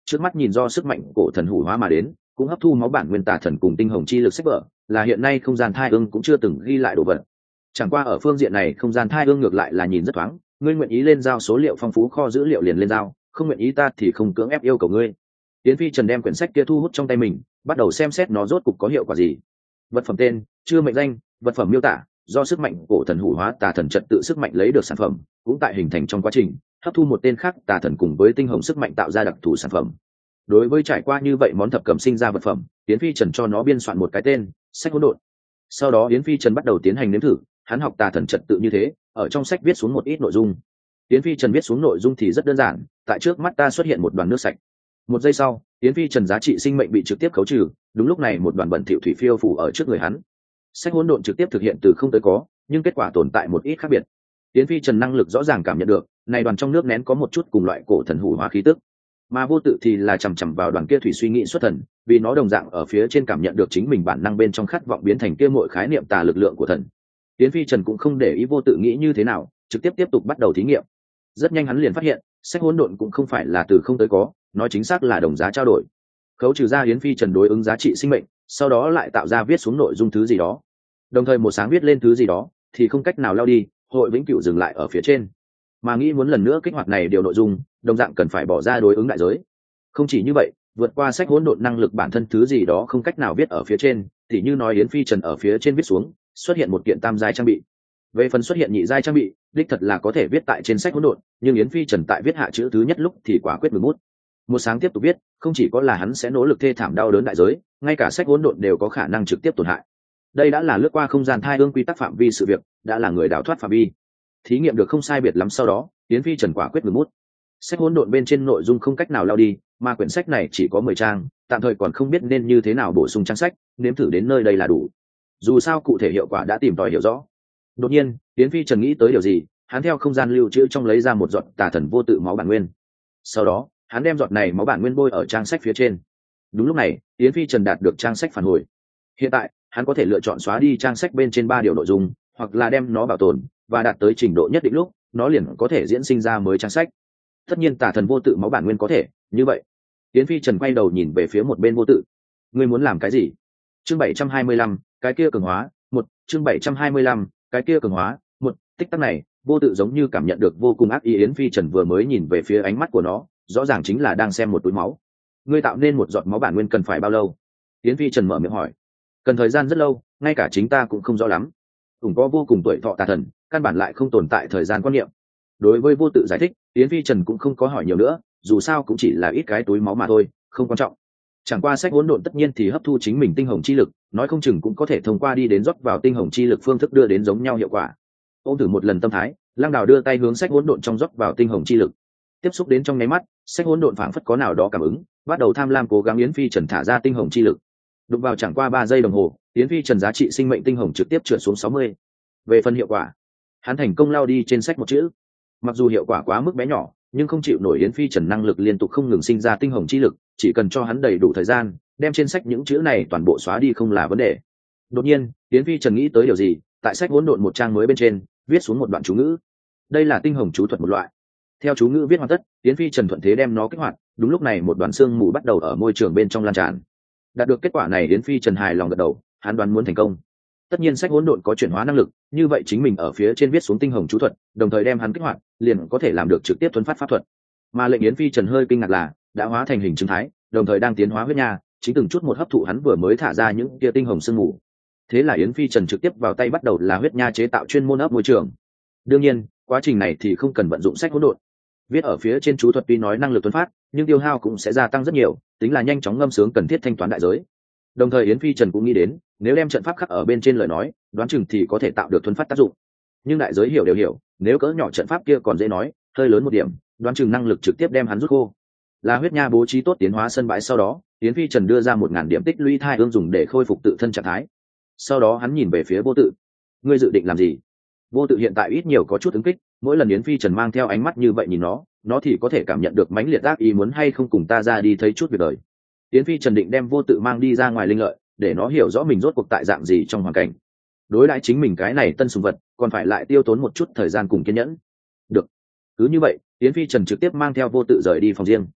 trước mắt nhìn do sức mạnh cổ thần hủ hóa mà đến, cũng hấp thu máu bản nguyên tà thần cùng tinh hồng chi lực sách vở, là hiện nay không gian thai ương cũng chưa từng ghi lại đồ vật. Chẳng qua ở phương diện này không gian thai ương ngược lại là nhìn rất thoáng, ngươi nguyện ý lên giao số liệu phong phú kho dữ liệu liền lên giao, không nguyện ý ta thì không cưỡng ép yêu cầu ngươi. Yến Phi Trần đem quyển sách kia thu hút trong tay mình, bắt đầu xem xét nó rốt cục có hiệu quả gì. Vật phẩm tên chưa mệnh danh, vật phẩm miêu tả do sức mạnh cổ thần hủ hóa tà thần trật tự sức mạnh lấy được sản phẩm, cũng tại hình thành trong quá trình hấp thu một tên khác tà thần cùng với tinh hồng sức mạnh tạo ra đặc thù sản phẩm. Đối với trải qua như vậy món thập cẩm sinh ra vật phẩm, Yến Phi Trần cho nó biên soạn một cái tên sách hỗn độn. Sau đó Yến Phi Trần bắt đầu tiến hành nếm thử, hắn học tà thần trật tự như thế, ở trong sách viết xuống một ít nội dung. Yến Phi Trần viết xuống nội dung thì rất đơn giản, tại trước mắt ta xuất hiện một đoàn nước sạch. Một giây sau, Yến Phi Trần giá trị sinh mệnh bị trực tiếp khấu trừ, đúng lúc này một đoàn bẩn thỉu thủy phiêu phủ ở trước người hắn. Sách hỗn độn trực tiếp thực hiện từ không tới có, nhưng kết quả tồn tại một ít khác biệt. Yến Phi Trần năng lực rõ ràng cảm nhận được, này đoàn trong nước nén có một chút cùng loại cổ thần hủ hóa khí tức, mà vô tự thì là chằm chằm vào đoàn kia thủy suy nghĩ xuất thần, vì nó đồng dạng ở phía trên cảm nhận được chính mình bản năng bên trong khát vọng biến thành kia mọi khái niệm tà lực lượng của thần. Yến Phi Trần cũng không để ý vô tự nghĩ như thế nào, trực tiếp tục bắt đầu thí nghiệm. Rất nhanh hắn liền phát hiện, sách hỗn độn cũng không phải là từ không tới có, nói chính xác là đồng giá trao đổi. Khấu trừ ra Yến Phi Trần đối ứng giá trị sinh mệnh, sau đó lại tạo ra viết xuống nội dung thứ gì đó. Đồng thời một sáng viết lên thứ gì đó, thì không cách nào lao đi, hội vĩnh cửu dừng lại ở phía trên. Mà nghĩ muốn lần nữa kích hoạt này điều nội dung, đồng dạng cần phải bỏ ra đối ứng đại giới. Không chỉ như vậy, vượt qua sách hỗn độn năng lực bản thân thứ gì đó không cách nào viết ở phía trên, thì như nói Yến Phi Trần ở phía trên viết xuống, xuất hiện một kiện tam giai trang bị. Về phần xuất hiện nhị giai trang bị, đích thật là có thể viết tại trên sách hỗn độn, nhưng Yến Phi Trần tại viết hạ chữ thứ nhất lúc thì quả quyết ngừng bút. Một sáng tiếp tục viết, không chỉ có là hắn sẽ nỗ lực thê thảm đau đớn đại giới, ngay cả sách hỗn độn đều có khả năng trực tiếp tổn hại. Đây đã là lướt qua không gian thai ương quy tắc phạm vi sự việc, đã là người đào thoát phạm vi. Thí nghiệm được không sai biệt lắm sau đó, Yến Phi Trần quả quyết ngừng bút. Sách hỗn độn bên trên nội dung không cách nào lao đi, mà quyển sách này chỉ có 10 trang, tạm thời còn không biết nên như thế nào bổ sung trang sách, nếm thử đến nơi đây là đủ. Dù sao cụ thể hiệu quả đã tìm tòi hiểu rõ. Đột nhiên, Yến Phi Trần nghĩ tới điều gì, hắn theo không gian lưu trữ trong lấy ra một giọt tà thần vô tự máu bản nguyên. Sau đó, hắn đem giọt này máu bản nguyên bôi ở trang sách phía trên. Đúng lúc này, Yến Phi Trần đạt được trang sách phản hồi. Hiện tại, hắn có thể lựa chọn xóa đi trang sách bên trên 3 điều nội dung, hoặc là đem nó bảo tồn, và đạt tới trình độ nhất định lúc, nó liền có thể diễn sinh ra mới trang sách. Tất nhiên tà thần vô tự máu bản nguyên có thể, như vậy. Yến Phi Trần quay đầu nhìn về phía một bên vô tự. Ngươi muốn làm cái gì? Chương 725, cái kia cường hóa, một chương 725, cái kia cường hóa, một tích tắc này, vô tự giống như cảm nhận được vô cùng ác ý. Yến Phi Trần vừa mới nhìn về phía ánh mắt của nó, rõ ràng chính là đang xem một túi máu. Ngươi tạo nên một giọt máu bản nguyên cần phải bao lâu? Yến Phi Trần mở miệng hỏi. Cần thời gian rất lâu, ngay cả chính ta cũng không rõ lắm. Ủng có vô cùng tuổi thọ tà thần, căn bản lại không tồn tại thời gian quan niệm. Đối với vô tự giải thích, Yến Phi Trần cũng không có hỏi nhiều nữa, dù sao cũng chỉ là ít cái túi máu mà thôi, không quan trọng. Chẳng qua sách hỗn độn tất nhiên thì hấp thu chính mình tinh hồng chi lực, nói không chừng cũng có thể thông qua đi đến rót vào tinh hồng chi lực phương thức đưa đến giống nhau hiệu quả. Ôm thử một lần tâm thái, Lăng Đào đưa tay hướng sách hỗn độn trong rót vào tinh hồng chi lực. Tiếp xúc đến trong nháy mắt, sách hỗn độn phảng phất có nào đó cảm ứng, bắt đầu tham lam cố gắng Yến Phi Trần thả ra tinh hồng chi lực. Đụng vào chẳng qua 3 giây đồng hồ, Yến Phi Trần giá trị sinh mệnh tinh hồng trực tiếp trượt xuống 60. Về phần hiệu quả, hắn thành công lao đi trên sách một chữ. Mặc dù hiệu quả quá mức bé nhỏ, nhưng không chịu nổi Yến Phi Trần năng lực liên tục không ngừng sinh ra tinh hồng chi lực, chỉ cần cho hắn đầy đủ thời gian, đem trên sách những chữ này toàn bộ xóa đi không là vấn đề. Đột nhiên, Yến Phi Trần nghĩ tới điều gì, tại sách hỗn độn một trang mới bên trên, viết xuống một đoạn chú ngữ. Đây là tinh hồng chú thuật một loại. Theo chú ngữ viết hoàn tất, Yến Phi Trần thuận thế đem nó kích hoạt, đúng lúc này một đoàn xương mù bắt đầu ở môi trường bên trong lan tràn. Đạt được kết quả này, Yến Phi Trần hài lòng gật đầu, hắn đoán muốn thành công. Tất nhiên sách hỗn độn có chuyển hóa năng lực, như vậy chính mình ở phía trên viết xuống tinh hồng chú thuật, đồng thời đem hắn kích hoạt, liền có thể làm được trực tiếp thuấn phát pháp thuật. Mà lệnh Yến Phi Trần hơi kinh ngạc là, đã hóa thành hình chứng thái, đồng thời đang tiến hóa huyết nha, chính từng chút một hấp thụ hắn vừa mới thả ra những kia tinh hồng sương mù. Thế là Yến Phi Trần trực tiếp vào tay bắt đầu là huyết nha chế tạo chuyên môn ấp môi trường. Đương nhiên, quá trình này thì không cần vận dụng sách hỗn độn. Viết ở phía trên chú thuật tuy nói năng lực thuấn phát, nhưng tiêu hao cũng sẽ gia tăng rất nhiều, tính là nhanh chóng ngâm sướng cần thiết thanh toán đại giới. Đồng thời Yến Phi Trần cũng nghĩ đến, nếu đem trận pháp khắc ở bên trên lời nói, đoán chừng thì có thể tạo được thuấn phát tác dụng. Nhưng đại giới hiểu đều hiểu, nếu cỡ nhỏ trận pháp kia còn dễ nói, hơi lớn một điểm, đoán chừng năng lực trực tiếp đem hắn rút khô. Là huyết nha bố trí tốt tiến hóa sân bãi sau đó, Yến Phi Trần đưa ra 1000 điểm tích lũy thai ương dùng để khôi phục tự thân trạng thái. Sau đó hắn nhìn về phía vô tự. Ngươi dự định làm gì? Vô tự hiện tại ít nhiều có chút ứng kích, mỗi lần Yến Phi Trần mang theo ánh mắt như vậy nhìn nó thì có thể cảm nhận được mãnh liệt ác ý muốn hay không cùng ta ra đi thấy chút việc đời. Yến Phi Trần định đem vô tự mang đi ra ngoài linh lợi, để nó hiểu rõ mình rốt cuộc tại dạng gì trong hoàn cảnh. Đối đãi chính mình cái này tân sùng vật, còn phải lại tiêu tốn một chút thời gian cùng kiên nhẫn. Được. Cứ như vậy, Yến Phi Trần trực tiếp mang theo vô tự rời đi phòng riêng.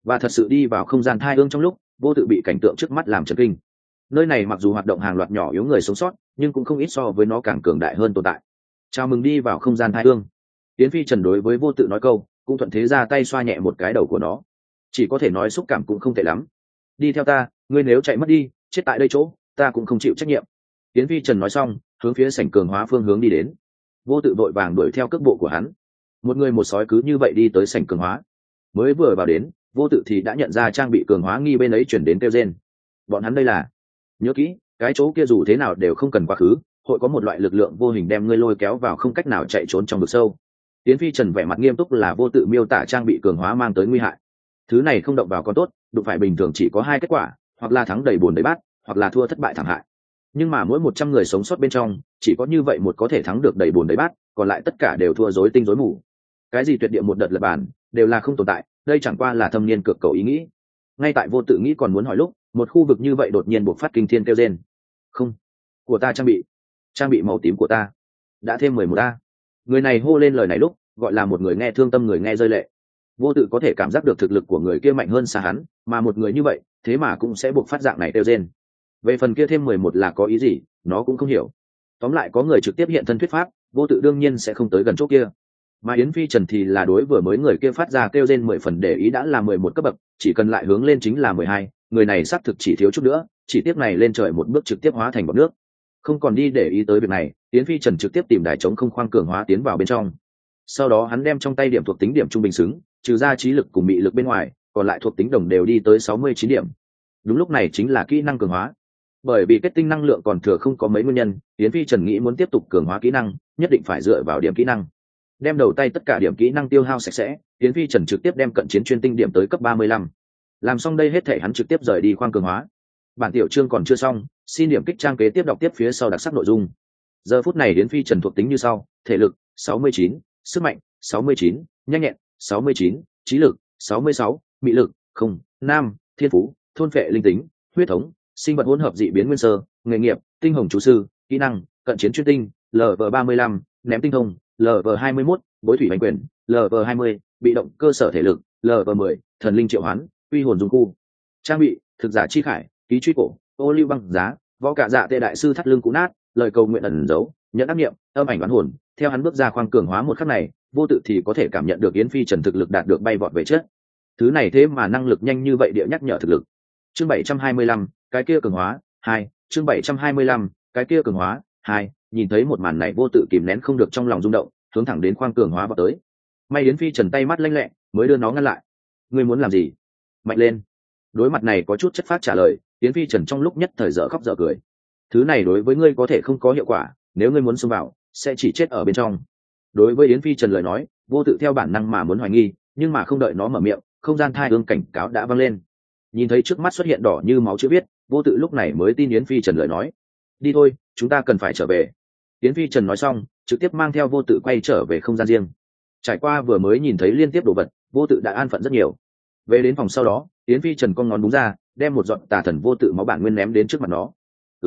và thật sự đi vào không gian thai ương trong lúc vô tự bị cảnh tượng trước mắt làm chấn kinh. Nơi này mặc dù hoạt động hàng loạt nhỏ yếu người sống sót nhưng cũng không ít so với nó càng cường đại hơn tồn tại. Chào mừng đi vào không gian thai ương. Yến Phi Trần đối với vô tự nói câu, cũng thuận thế ra tay xoa nhẹ một cái đầu của nó. Chỉ có thể nói xúc cảm cũng không tệ lắm. Đi theo ta, ngươi nếu chạy mất đi chết tại đây chỗ ta cũng không chịu trách nhiệm. Yến Phi Trần nói xong hướng phía sảnh cường hóa phương hướng đi đến. Vô tự vội vàng đuổi theo cước bộ của hắn. Một người một sói cứ như vậy đi tới sảnh cường hóa. Mới vừa vào đến, vô tự thì đã nhận ra trang bị cường hóa nghi bên ấy chuyển đến kêu rên. Bọn hắn đây là, nhớ kỹ, cái chỗ kia dù thế nào đều không cần quá khứ, hội có một loại lực lượng vô hình đem ngươi lôi kéo vào không cách nào chạy trốn trong vực sâu. Yến Phi Trần vẻ mặt nghiêm túc là vô tự miêu tả trang bị cường hóa mang tới nguy hại. Thứ này không động vào con tốt, đụng phải bình thường chỉ có hai kết quả, hoặc là thắng đầy bùn đầy bát, hoặc là thua thất bại thảm hại. Nhưng mà mỗi 100 người sống sót bên trong, chỉ có như vậy một có thể thắng được đầy bùn đầy bát, còn lại tất cả đều thua rối tinh rối mù. Cái gì tuyệt địa một đợt lật bàn, đều là không tồn tại, đây chẳng qua là thâm niên cực cầu ý nghĩ. Ngay tại vô tự nghĩ còn muốn hỏi lúc, một khu vực như vậy đột nhiên bộc phát kinh thiên kêu rên. Không, của ta trang bị màu tím của ta đã thêm 11 a. Người này hô lên lời này lúc, gọi là một người nghe thương tâm người nghe rơi lệ. Vô tự có thể cảm giác được thực lực của người kia mạnh hơn xa hắn, mà một người như vậy, thế mà cũng sẽ buộc phát dạng này kêu rên. Về phần kia thêm 11 là có ý gì, nó cũng không hiểu. Tóm lại có người trực tiếp hiện thân thuyết pháp, vô tự đương nhiên sẽ không tới gần chỗ kia. Mà Yến Phi Trần thì là đối vừa mới người kia phát ra kêu rên 10 phần để ý đã là 11 cấp bậc, chỉ cần lại hướng lên chính là 12, người này xác thực chỉ thiếu chút nữa, chỉ tiếp này lên trời một bước trực tiếp hóa thành bọt nước. Không còn đi để ý tới việc này, Yến Phi Trần trực tiếp tìm đài chống không khoang cường hóa tiến vào bên trong. Sau đó hắn đem trong tay điểm thuộc tính điểm trung bình xứng, trừ ra trí lực cùng mị lực bên ngoài, còn lại thuộc tính đồng đều đi tới 69 điểm. Đúng lúc này chính là kỹ năng cường hóa. Bởi vì kết tinh năng lượng còn thừa không có mấy nguyên nhân, Yến Phi Trần nghĩ muốn tiếp tục cường hóa kỹ năng, nhất định phải dựa vào điểm kỹ năng. Đem đầu tay tất cả điểm kỹ năng tiêu hao sạch sẽ, Yến Phi Trần trực tiếp đem cận chiến chuyên tinh điểm tới cấp 35. Làm xong đây hết thể hắn trực tiếp rời đi khoang cường hóa. Bản tiểu chương còn chưa xong, xin điểm kích trang kế tiếp đọc tiếp phía sau đặc sắc nội dung. Giờ phút này Yến Phi Trần thuộc tính như sau: thể lực 69, sức mạnh 69, nhanh nhẹn 69, trí lực 66, mị lực không, nam, thiên phú, thôn phệ linh tính, huyết thống, sinh vật hỗn hợp dị biến nguyên sơ, nghề nghiệp, tinh hồng chú sư, kỹ năng, cận chiến chuyên tinh, LV35, ném tinh thông, LV21, bối thủy hành quyền, LV20, bị động cơ sở thể lực, LV10, thần linh triệu hoán, uy hồn dung khu. Trang bị, thực giả chi khải, ký truy cổ, ô lưu băng giá, võ cả dạ tệ đại sư thắt lưng cũ nát, lời cầu nguyện ẩn giấu, nhận ác nghiệm, âm ảnh đoán hồn. Theo hắn bước ra khoang cường hóa một khắc này, vô tự thì có thể cảm nhận được Yến Phi Trần thực lực đạt được bay vọt về trước. Thứ này thế mà năng lực nhanh như vậy địa nhắc nhở thực lực. Chương 725, cái kia cường hóa 2, chương 725, cái kia cường hóa 2, nhìn thấy một màn này vô tự kìm nén không được trong lòng rung động, hướng thẳng đến khoang cường hóa vào tới. May Yến Phi Trần tay mắt lanh lẹ, mới đưa nó ngăn lại. Ngươi muốn làm gì? Mạnh lên. Đối mặt này có chút chất phác trả lời, Yến Phi Trần trong lúc nhất thời dở khóc dở cười. Thứ này đối với ngươi có thể không có hiệu quả, nếu ngươi muốn xông vào, sẽ chỉ chết ở bên trong. Đối với Yến Phi Trần lời nói, vô tự theo bản năng mà muốn hoài nghi, nhưng mà không đợi nó mở miệng, không gian thai ương cảnh cáo đã vang lên. Nhìn thấy trước mắt xuất hiện đỏ như máu chữ viết, vô tự lúc này mới tin Yến Phi Trần lời nói. Đi thôi, chúng ta cần phải trở về. Yến Phi Trần nói xong, trực tiếp mang theo vô tự quay trở về không gian riêng. Trải qua vừa mới nhìn thấy liên tiếp đồ vật, vô tự đã an phận rất nhiều. Về đến phòng sau đó, Yến Phi Trần con ngón đúng ra, đem một giọt tà thần vô tự máu bản nguyên ném đến trước mặt nó.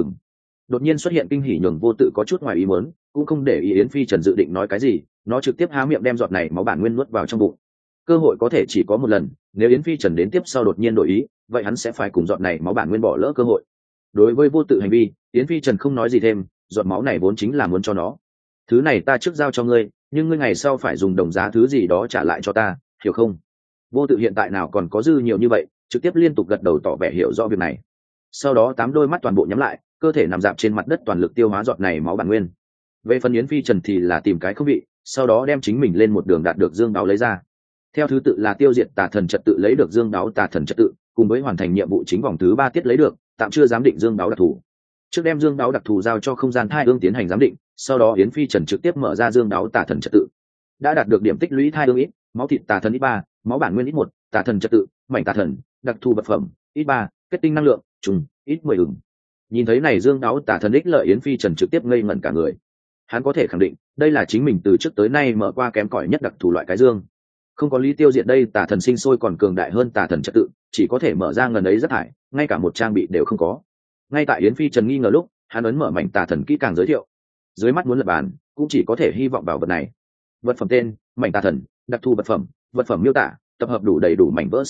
Đột nhiên xuất hiện kinh hỉ nhường vô tự có chút ngoài ý muốn, cũng không để ý Yến Phi Trần dự định nói cái gì, nó trực tiếp há miệng đem giọt này máu bản nguyên nuốt vào trong bụng. Cơ hội có thể chỉ có một lần, nếu Yến Phi Trần đến tiếp sau đột nhiên đổi ý, vậy hắn sẽ phải cùng giọt này máu bản nguyên bỏ lỡ cơ hội. Đối với vô tự hành vi, Yến Phi Trần không nói gì thêm, giọt máu này vốn chính là muốn cho nó. Thứ này ta trước giao cho ngươi, nhưng ngươi ngày sau phải dùng đồng giá thứ gì đó trả lại cho ta, hiểu không? Vô tự hiện tại nào còn có dư nhiều như vậy, trực tiếp liên tục gật đầu tỏ vẻ hiểu rõ việc này. Sau đó 8 đôi mắt toàn bộ nhắm lại, cơ thể nằm dạp trên mặt đất toàn lực tiêu hóa giọt này máu bản nguyên. Về phần Yến Phi Trần thì là tìm cái không vị, sau đó đem chính mình lên một đường đạt được dương đáo lấy ra. Theo thứ tự là tiêu diệt tà thần trật tự lấy được dương đáo tà thần trật tự, cùng với hoàn thành nhiệm vụ chính vòng thứ 3 tiết lấy được, tạm chưa giám định dương đáo đặc thù. Trước đem dương đáo đặc thù giao cho không gian thai ương tiến hành giám định, sau đó Yến Phi Trần trực tiếp mở ra dương đáo tà thần trật tự. Đã đạt được điểm tích lũy thai ương ít, máu thịt tà thần ít 3, máu bản nguyên ít 1, tà thần trật tự, mảnh tà thần, đặc thù vật phẩm ít 3, kết tinh năng lượng trùng ít 10 ửng. Nhìn thấy này dương đáo tà thần ích lợi, Yến Phi Trần trực tiếp ngây ngẩn cả người. Hắn có thể khẳng định đây là chính mình từ trước tới nay mở qua kém cỏi nhất đặc thù loại cái dương. Không có lý tiêu diệt đây tà thần sinh sôi còn cường đại hơn tà thần trật tự, chỉ có thể mở ra ngần ấy rất thải, ngay cả một trang bị đều không có. Ngay tại Yến Phi Trần nghi ngờ lúc, hắn ấn mở mảnh tà thần kỹ càng giới thiệu. Dưới mắt muốn lập bàn, cũng chỉ có thể hy vọng vào vật này. Vật phẩm tên: mảnh tà thần, đặc thù vật phẩm miêu tả: tập hợp đủ đầy đủ mảnh vỡ sau đó,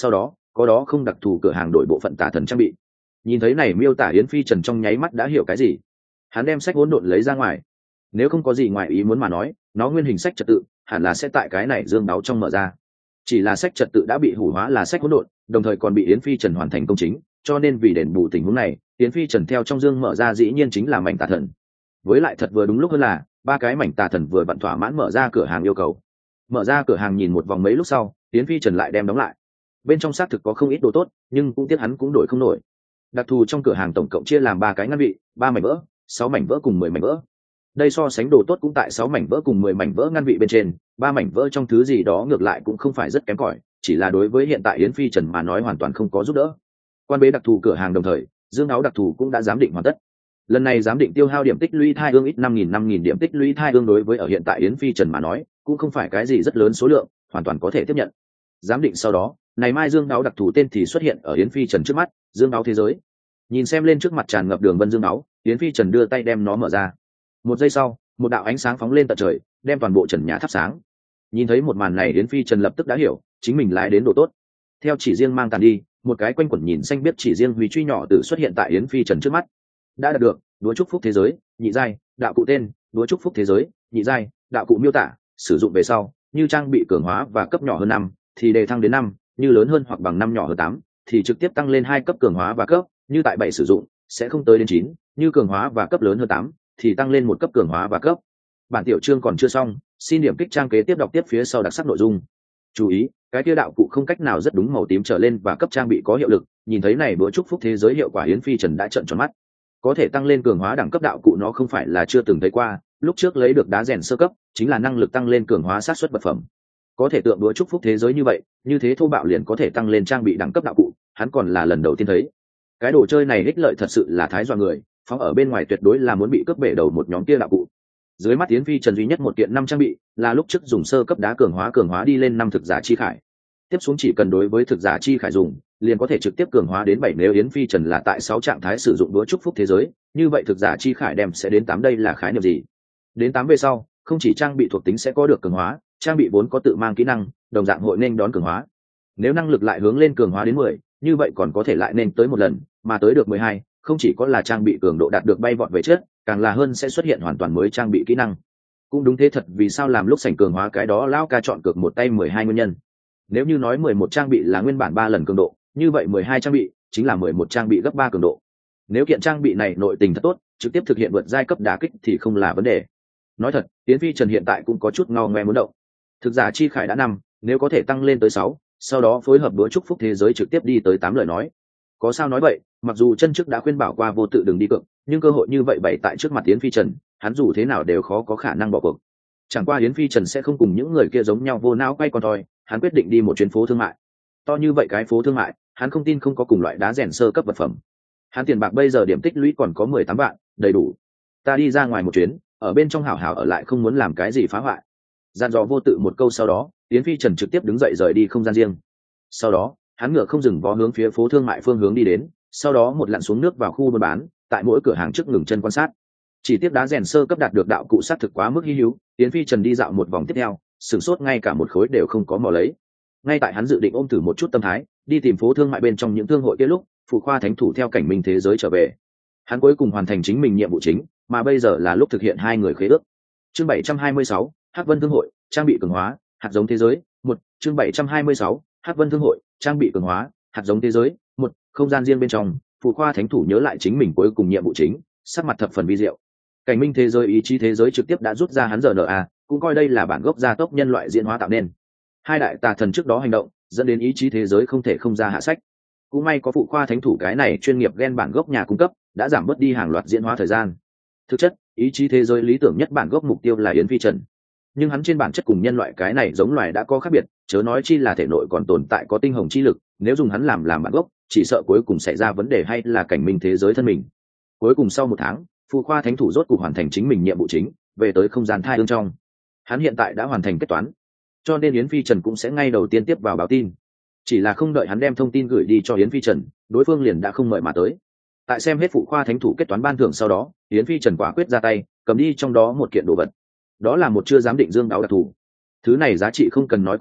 có đó không đặc thù cửa hàng đổi bộ phận tà thần trang bị. Nhìn thấy này miêu tả, Yến Phi Trần trong nháy mắt đã hiểu cái gì. Hắn đem sách hỗn độn lấy ra ngoài. Nếu không có gì ngoài ý muốn mà nói, nó nguyên hình sách trật tự hẳn là sẽ tại cái này dương đáo trong mở ra. Chỉ là sách trật tự đã bị hủ hóa là sách hỗn độn, đồng thời còn bị Yến Phi Trần hoàn thành công chính, cho nên vì đền bù tình huống này, Yến Phi Trần theo trong dương mở ra dĩ nhiên chính là mảnh tà thần. Với lại thật vừa đúng lúc hơn là ba cái mảnh tà thần vừa vặn thỏa mãn mở ra cửa hàng yêu cầu. Mở ra cửa hàng nhìn một vòng mấy lúc sau, Yến Phi Trần lại đem đóng lại. Bên trong xác thực có không ít đồ tốt, nhưng cũng tiếc hắn cũng đổi không nổi. Đặc thù trong cửa hàng tổng cộng chia làm 3 cái ngăn vị, 3 mảnh vỡ, 6 mảnh vỡ cùng 10 mảnh vỡ. Đây so sánh đồ tốt cũng tại 6 mảnh vỡ cùng 10 mảnh vỡ ngăn vị bên trên, 3 mảnh vỡ trong thứ gì đó ngược lại cũng không phải rất kém cỏi, chỉ là đối với hiện tại Yến Phi Trần mà nói hoàn toàn không có giúp đỡ. Quan bế đặc thù cửa hàng đồng thời, dương áo đặc thù cũng đã giám định hoàn tất. Lần này giám định tiêu hao điểm tích lũy thai ương ít 5.000 điểm tích lũy thai ương đối với ở hiện tại Yến Phi Trần mà nói, cũng không phải cái gì rất lớn số lượng, hoàn toàn có thể tiếp nhận. Giám định sau đó, này mai dương áo đặc thù tên thì xuất hiện ở Yến Phi Trần trước mắt, dương áo thế giới. Nhìn xem lên trước mặt tràn ngập đường vân dương áo, Yến Phi Trần đưa tay đem nó mở ra. Một giây sau, một đạo ánh sáng phóng lên tận trời, đem toàn bộ trần nhà thắp sáng. Nhìn thấy một màn này, Yến Phi Trần lập tức đã hiểu, chính mình lái đến độ tốt. Theo chỉ riêng mang tàn đi, một cái quanh quẩn nhìn xanh biết chỉ riêng huy truy nhỏ tự xuất hiện tại Yến Phi Trần trước mắt. Đã đạt được đúa chúc phúc thế giới nhị giai, đạo cụ tên đúa chúc phúc thế giới nhị giai, đạo cụ miêu tả sử dụng về sau, như trang bị cường hóa và cấp nhỏ hơn 5 thì đề thăng đến 5, như lớn hơn hoặc bằng 5 nhỏ hơn 8 thì trực tiếp tăng lên 2 cấp cường hóa và cấp, như tại 7 sử dụng sẽ không tới đến 9, như cường hóa và cấp lớn hơn 8 thì tăng lên 1 cấp cường hóa và cấp. Bản tiểu chương còn chưa xong, xin điểm kích trang kế tiếp đọc tiếp phía sau đặc sắc nội dung. Chú ý, cái kia đạo cụ không cách nào rất đúng màu tím trở lên và cấp trang bị có hiệu lực. Nhìn thấy này bữa chúc phúc thế giới hiệu quả, Yến Phi Trần đã trợn tròn mắt. Có thể tăng lên cường hóa đẳng cấp đạo cụ nó không phải là chưa từng thấy qua, lúc trước lấy được đá rèn sơ cấp chính là năng lực tăng lên cường hóa sát xuất vật phẩm. Có thể tượng bữa chúc phúc thế giới như vậy, như thế thô bạo liền có thể tăng lên trang bị đẳng cấp đạo cụ, hắn còn là lần đầu tiên thấy. Cái đồ chơi này ích lợi thật sự là thái dọa người, phóng ở bên ngoài tuyệt đối là muốn bị cướp bể đầu một nhóm kia đạo cụ. Dưới mắt Yến Phi Trần duy nhất một kiện 5 trang bị, là lúc trước dùng sơ cấp đá cường hóa đi lên 5 thực giả chi khải. Tiếp xuống chỉ cần đối với thực giả chi khải dùng, liền có thể trực tiếp cường hóa đến 7. Nếu Yến Phi Trần là tại 6 trạng thái sử dụng đũa chúc phúc thế giới, như vậy thực giả chi khải đem sẽ đến 8. Đây là khái niệm gì? Đến 8 về sau, không chỉ trang bị thuộc tính sẽ có được cường hóa, trang bị vốn có tự mang kỹ năng, đồng dạng hội nên đón cường hóa. Nếu năng lực lại hướng lên cường hóa đến 10, như vậy còn có thể lại nên tới một lần, mà tới được 12, không chỉ có là trang bị cường độ đạt được bay vọt về trước, càng là hơn sẽ xuất hiện hoàn toàn mới trang bị kỹ năng. Cũng đúng thế thật, vì sao làm lúc sảnh cường hóa cái đó lão ca chọn cược một tay 12 nguyên nhân. Nếu như nói 11 trang bị là nguyên bản 3 lần cường độ, như vậy 12 trang bị chính là 11 trang bị gấp 3 cường độ. Nếu kiện trang bị này nội tình thật tốt, trực tiếp thực hiện vượt giai cấp đả kích thì không là vấn đề. Nói thật, Yến Phi Trần hiện tại cũng có chút ngao ngoe muốn động. Thực giả chi khải đã 5, nếu có thể tăng lên tới 6, sau đó phối hợp bữa chúc phúc thế giới trực tiếp đi tới 8 lời nói. Có sao nói vậy, mặc dù chân trước đã khuyên bảo qua vô tự đừng đi cược, nhưng cơ hội như vậy bày tại trước mặt Yến Phi Trần, hắn dù thế nào đều khó có khả năng bỏ cuộc. Chẳng qua Yến Phi Trần sẽ không cùng những người kia giống nhau vô não quay con thôi, hắn quyết định đi một chuyến phố thương mại. To như vậy cái phố thương mại, hắn không tin không có cùng loại đá rèn sơ cấp vật phẩm. Hắn tiền bạc bây giờ điểm tích lũy còn có 18 vạn, đầy đủ. Ta đi ra ngoài một chuyến, ở bên trong hảo hảo ở lại, không muốn làm cái gì phá hoại. Dặn dò vô tự một câu sau đó, Yến Phi Trần trực tiếp đứng dậy rời đi không gian riêng. Sau đó, hắn ngựa không dừng vó hướng phía phố thương mại phương hướng đi đến, sau đó một lặn xuống nước vào khu buôn bán, tại mỗi cửa hàng trước ngừng chân quan sát. Chỉ tiếp đá rèn sơ cấp đạt được đạo cụ sát thực quá mức hi hữu, Yến Phi Trần đi dạo một vòng tiếp theo, sửng sốt ngay cả một khối đều không có mò lấy. Ngay tại hắn dự định ôm thử một chút tâm thái, đi tìm phố thương mại bên trong những thương hội kia lúc, phụ khoa thánh thủ theo cảnh minh thế giới trở về. Hắn cuối cùng hoàn thành chính mình nhiệm vụ chính, mà bây giờ là lúc thực hiện hai người khế ước. Chương 726, Hắc Vân thương hội, trang bị cường hóa, hạt giống thế giới, 1, chương 726, Hắc Vân thương hội, trang bị cường hóa, hạt giống thế giới, 1, không gian riêng bên trong, phụ khoa thánh thủ nhớ lại chính mình cuối cùng nhiệm vụ chính, sắc mặt thập phần vi diệu. Cảnh minh thế giới ý chí thế giới trực tiếp đã rút ra hắn RNA, cũng coi đây là bản gốc gia tốc nhân loại diễn hóa tạo nên. Hai đại tà thần trước đó hành động, dẫn đến ý chí thế giới không thể không ra hạ sách. Cũng may có phụ khoa thánh thủ cái này chuyên nghiệp gen bản gốc nhà cung cấp, đã giảm bớt đi hàng loạt diễn hóa thời gian. Thực chất, ý chí thế giới lý tưởng nhất bản gốc mục tiêu là Yến Phi Trần. Nhưng hắn trên bản chất cùng nhân loại cái này giống loài đã có khác biệt, chớ nói chi là thể nội còn tồn tại có tinh hồng chi lực, nếu dùng hắn làm bản gốc, chỉ sợ cuối cùng xảy ra vấn đề hay là cảnh minh thế giới thân mình. Cuối cùng sau 1 tháng, phụ khoa thánh thủ rốt cuộc hoàn thành chính mình nhiệm vụ chính, về tới không gian thai ương trong. Hắn hiện tại đã hoàn thành kết toán, cho nên Yến Phi Trần cũng sẽ ngay đầu tiên tiếp vào báo tin. Chỉ là không đợi hắn đem thông tin gửi đi cho Yến Phi Trần, đối phương liền đã không mời mà tới. Tại xem hết phụ khoa thánh thủ kết toán ban thưởng sau đó, Yến Phi Trần quả quyết ra tay, cầm đi trong đó một kiện đồ vật. Đó là một chưa giám định dương đáo đặc thù. Thứ này giá trị không cần nói cũng biết,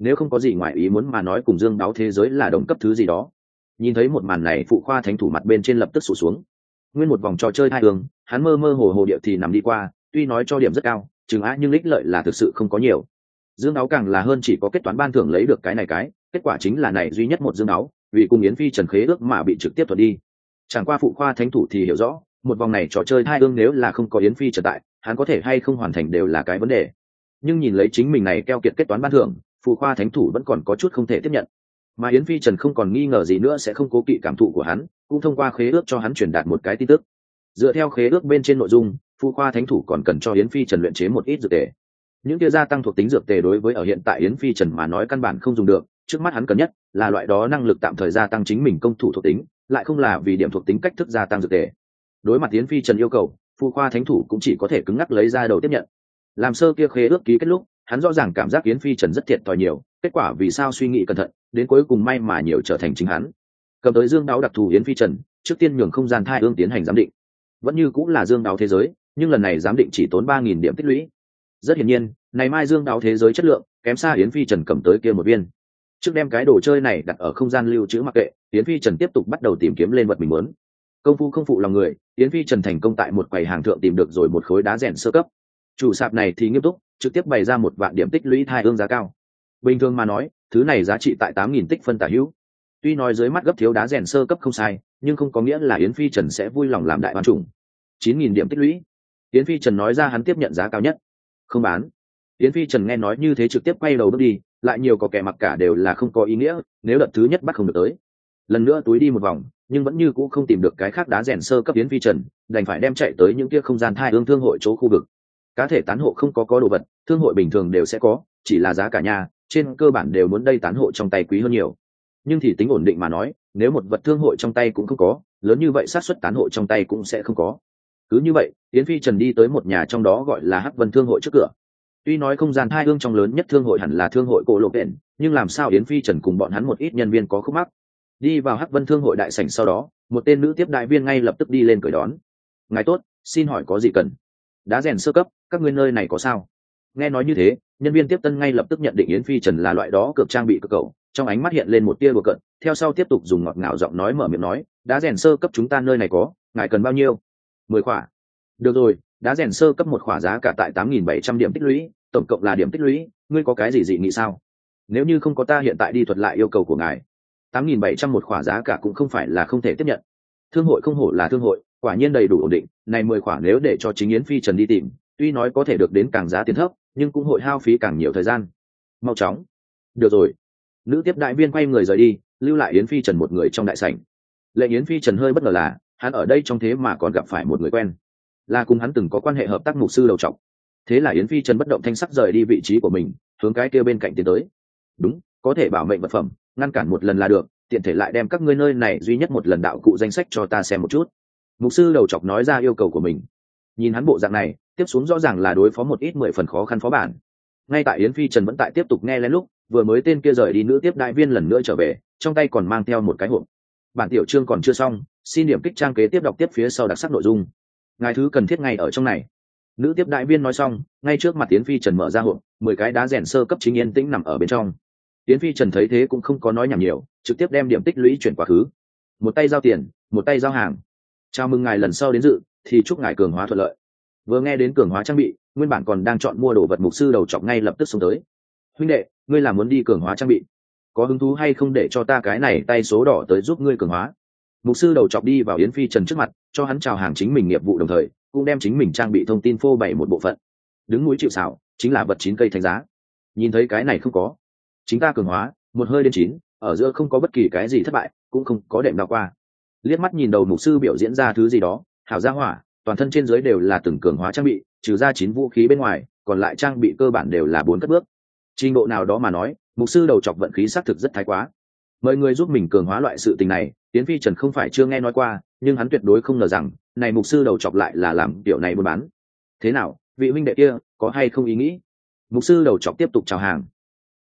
nếu không có gì ngoài ý muốn mà nói cùng dương đáo thế giới là đồng cấp thứ gì đó. Nhìn thấy một màn này, phụ khoa thánh thủ mặt bên trên lập tức sụt xuống. Nguyên một vòng trò chơi hai hương, hắn mơ mơ hồ hồ địa thì nằm đi qua, tuy nói cho điểm rất cao chừng á, nhưng ích lợi là thực sự không có nhiều. Dương đáo càng là hơn chỉ có kết toán ban thưởng lấy được cái này cái, kết quả chính là này duy nhất một dương đáo vì cùng Yến Phi Trần khế ước mà bị trực tiếp thuật đi. Chẳng qua phụ khoa thánh thủ thì hiểu rõ, một vòng này trò chơi hai hương nếu là không có Yến Phi Trần tại, hắn có thể hay không hoàn thành đều là cái vấn đề. Nhưng nhìn lấy chính mình này keo kiệt kết toán ban thưởng, phụ khoa thánh thủ vẫn còn có chút không thể tiếp nhận. Mà Yến Phi Trần không còn nghi ngờ gì nữa sẽ không cố kỵ cảm thụ của hắn, cũng thông qua khế ước cho hắn truyền đạt một cái tin tức. Dựa theo khế ước bên trên nội dung, phụ khoa thánh thủ còn cần cho Yến Phi Trần luyện chế một ít dược tề. Những kia gia tăng thuộc tính dược tề đối với ở hiện tại Yến Phi Trần mà nói căn bản không dùng được, trước mắt hắn cần nhất là loại đó năng lực tạm thời gia tăng chính mình công thủ thuộc tính, lại không là vì điểm thuộc tính cách thức gia tăng dược tề. Đối mặt Yến Phi Trần yêu cầu, phụ khoa thánh thủ cũng chỉ có thể cứng ngắc lấy ra đầu tiếp nhận. Làm sơ kia khế ước ký kết lúc, hắn rõ ràng cảm giác Yến Phi Trần rất thiệt thòi nhiều, kết quả vì sao suy nghĩ cẩn thận, đến cuối cùng may mà nhiều trở thành chính hắn. Cầm tới dương đáo đặc thù Yến Phi Trần, trước tiên nhường không gian thai ương tiến hành giám định. Vẫn như cũng là dương đáo thế giới, nhưng lần này giám định chỉ tốn 3000 điểm tích lũy. Rất hiển nhiên, này mai dương đáo thế giới chất lượng kém xa Yến Phi Trần cầm tới kia một viên. Trước đem cái đồ chơi này đặt ở không gian lưu trữ mặc kệ, Yến Phi Trần tiếp tục bắt đầu tìm kiếm lên vật mình muốn. Công phu không phụ lòng người, Yến Phi Trần thành công tại một quầy hàng thượng tìm được rồi một khối đá rèn sơ cấp. Chủ sạp này thì nghiêm túc, trực tiếp bày ra 1 vạn điểm tích lũy thai ương giá cao. Bình thường mà nói, thứ này giá trị tại 8000 tích phân tả hữu. Tuy nói dưới mắt gấp thiếu đá rèn sơ cấp không sai, nhưng không có nghĩa là Yến Phi Trần sẽ vui lòng làm đại ban trùng. 9000 điểm tích lũy. Yến Phi Trần nói ra hắn tiếp nhận giá cao nhất. Không bán. Yến Phi Trần nghe nói như thế trực tiếp quay đầu bước đi, lại nhiều có kẻ mặc cả đều là không có ý nghĩa, nếu đợt thứ nhất bắt không được tới. Lần nữa túi đi một vòng, nhưng vẫn như cũ không tìm được cái khác đá rèn sơ cấp Yến Phi Trần, đành phải đem chạy tới những kia không gian thai ương thương hội chỗ khu vực. Cá thể tán hộ không có đồ vật, thương hội bình thường đều sẽ có, chỉ là giá cả nhà, trên cơ bản đều muốn đây tán hộ trong tay quý hơn nhiều. Nhưng thì tính ổn định mà nói, nếu một vật thương hội trong tay cũng không có, lớn như vậy xác suất tán hộ trong tay cũng sẽ không có. Cứ như vậy, Yến Phi Trần đi tới một nhà trong đó gọi là Hắc Vân thương hội trước cửa. Tuy nói không gian hai hương trong lớn nhất thương hội hẳn là thương hội cổ lộ viện, nhưng làm sao Yến Phi Trần cùng bọn hắn một ít nhân viên có khúc mắc. Đi vào Hắc Vân thương hội đại sảnh sau đó, một tên nữ tiếp đại viên ngay lập tức đi lên cởi đón. Ngài tốt, xin hỏi có gì cần? Đá rèn sơ cấp, các ngươi nơi này có sao? Nghe nói như thế, nhân viên tiếp tân ngay lập tức nhận định Yến Phi Trần là loại đó cược trang bị cực cầu, trong ánh mắt hiện lên một tia đùa cợt, theo sau tiếp tục dùng ngọt ngào giọng nói mở miệng nói, đá rèn sơ cấp chúng ta nơi này có, ngài cần bao nhiêu? 10 khỏa. Được rồi, đá rèn sơ cấp một khỏa giá cả tại 8700 điểm tích lũy, tổng cộng là điểm tích lũy, ngươi có cái gì dị nghị sao? Nếu như không có ta hiện tại đi thuật lại yêu cầu của ngài. 8700 một khỏa giá cả cũng không phải là không thể tiếp nhận. Thương hội không hổ là thương hội, quả nhiên đầy đủ ổn định, này 10 khỏa nếu để cho chính Yến Phi Trần đi tìm, tuy nói có thể được đến càng giá tiền thấp, nhưng cũng hội hao phí càng nhiều thời gian. Mau chóng. Được rồi. Nữ tiếp đại viên quay người rời đi, lưu lại Yến Phi Trần một người trong đại sảnh. Lệnh Yến Phi Trần hơi bất ngờ là, hắn ở đây trong thế mà còn gặp phải một người quen, là cùng hắn từng có quan hệ hợp tác mục sư đầu trọc. Thế là Yến Phi Trần bất động thanh sắc rời đi vị trí của mình, hướng cái kia bên cạnh tiến tới. Đúng, có thể bảo mệnh vật phẩm, ngăn cản một lần là được, tiện thể lại đem các ngươi nơi này duy nhất một lần đạo cụ danh sách cho ta xem một chút. Mục sư đầu trọc nói ra yêu cầu của mình. Nhìn hắn bộ dạng này, tiếp xuống rõ ràng là đối phó một ít 10 phần khó khăn phó bản. Ngay tại Yến Phi Trần vẫn tại tiếp tục nghe lén lúc, vừa mới tên kia rời đi nữ tiếp đại viên lần nữa trở về, trong tay còn mang theo một cái hộp. Bản tiểu chương còn chưa xong, xin điểm kích trang kế tiếp đọc tiếp phía sau đặc sắc nội dung. Ngài thứ cần thiết ngay ở trong này. Nữ tiếp đại viên nói xong, ngay trước mặt Yến Phi Trần mở ra hộp, 10 cái đá rèn sơ cấp chính yên tĩnh nằm ở bên trong. Yến Phi Trần thấy thế cũng không có nói nhảm nhiều, trực tiếp đem điểm tích lũy chuyển quá khứ. Một tay giao tiền, một tay giao hàng. Chào mừng ngài lần sau đến dự, thì chúc ngài cường hóa thuận lợi. Vừa nghe đến cường hóa trang bị, nguyên bản còn đang chọn mua đồ vật mục sư đầu chọc ngay lập tức xông tới. Huynh đệ, ngươi là muốn đi cường hóa trang bị, có hứng thú hay không để cho ta cái này tay số đỏ tới giúp ngươi cường hóa? Mục sư đầu chọc đi vào Yến Phi Trần trước mặt, cho hắn chào hàng chính mình nghiệp vụ đồng thời cũng đem chính mình trang bị thông tin phô bày một bộ phận. Đứng núi chịu xảo, chính là vật 9 cây thánh giá. Nhìn thấy cái này không có, chính ta cường hóa, một hơi đến 9, ở giữa không có bất kỳ cái gì thất bại, cũng không có đệm nào qua. Liếc mắt nhìn đầu mục sư biểu diễn ra thứ gì đó, hảo gia hỏa, toàn thân trên dưới đều là từng cường hóa trang bị, trừ ra 9 vũ khí bên ngoài, còn lại trang bị cơ bản đều là 4 cất bước. Trình độ nào đó mà nói, mục sư đầu chọc vận khí xác thực rất thái quá. Mời người giúp mình cường hóa loại sự tình này, Yến Phi Trần không phải chưa nghe nói qua, nhưng hắn tuyệt đối không ngờ rằng, này mục sư đầu chọc lại là làm kiểu này buôn bán. Thế nào, vị huynh đệ kia, có hay không ý nghĩ? Mục sư đầu chọc tiếp tục chào hàng.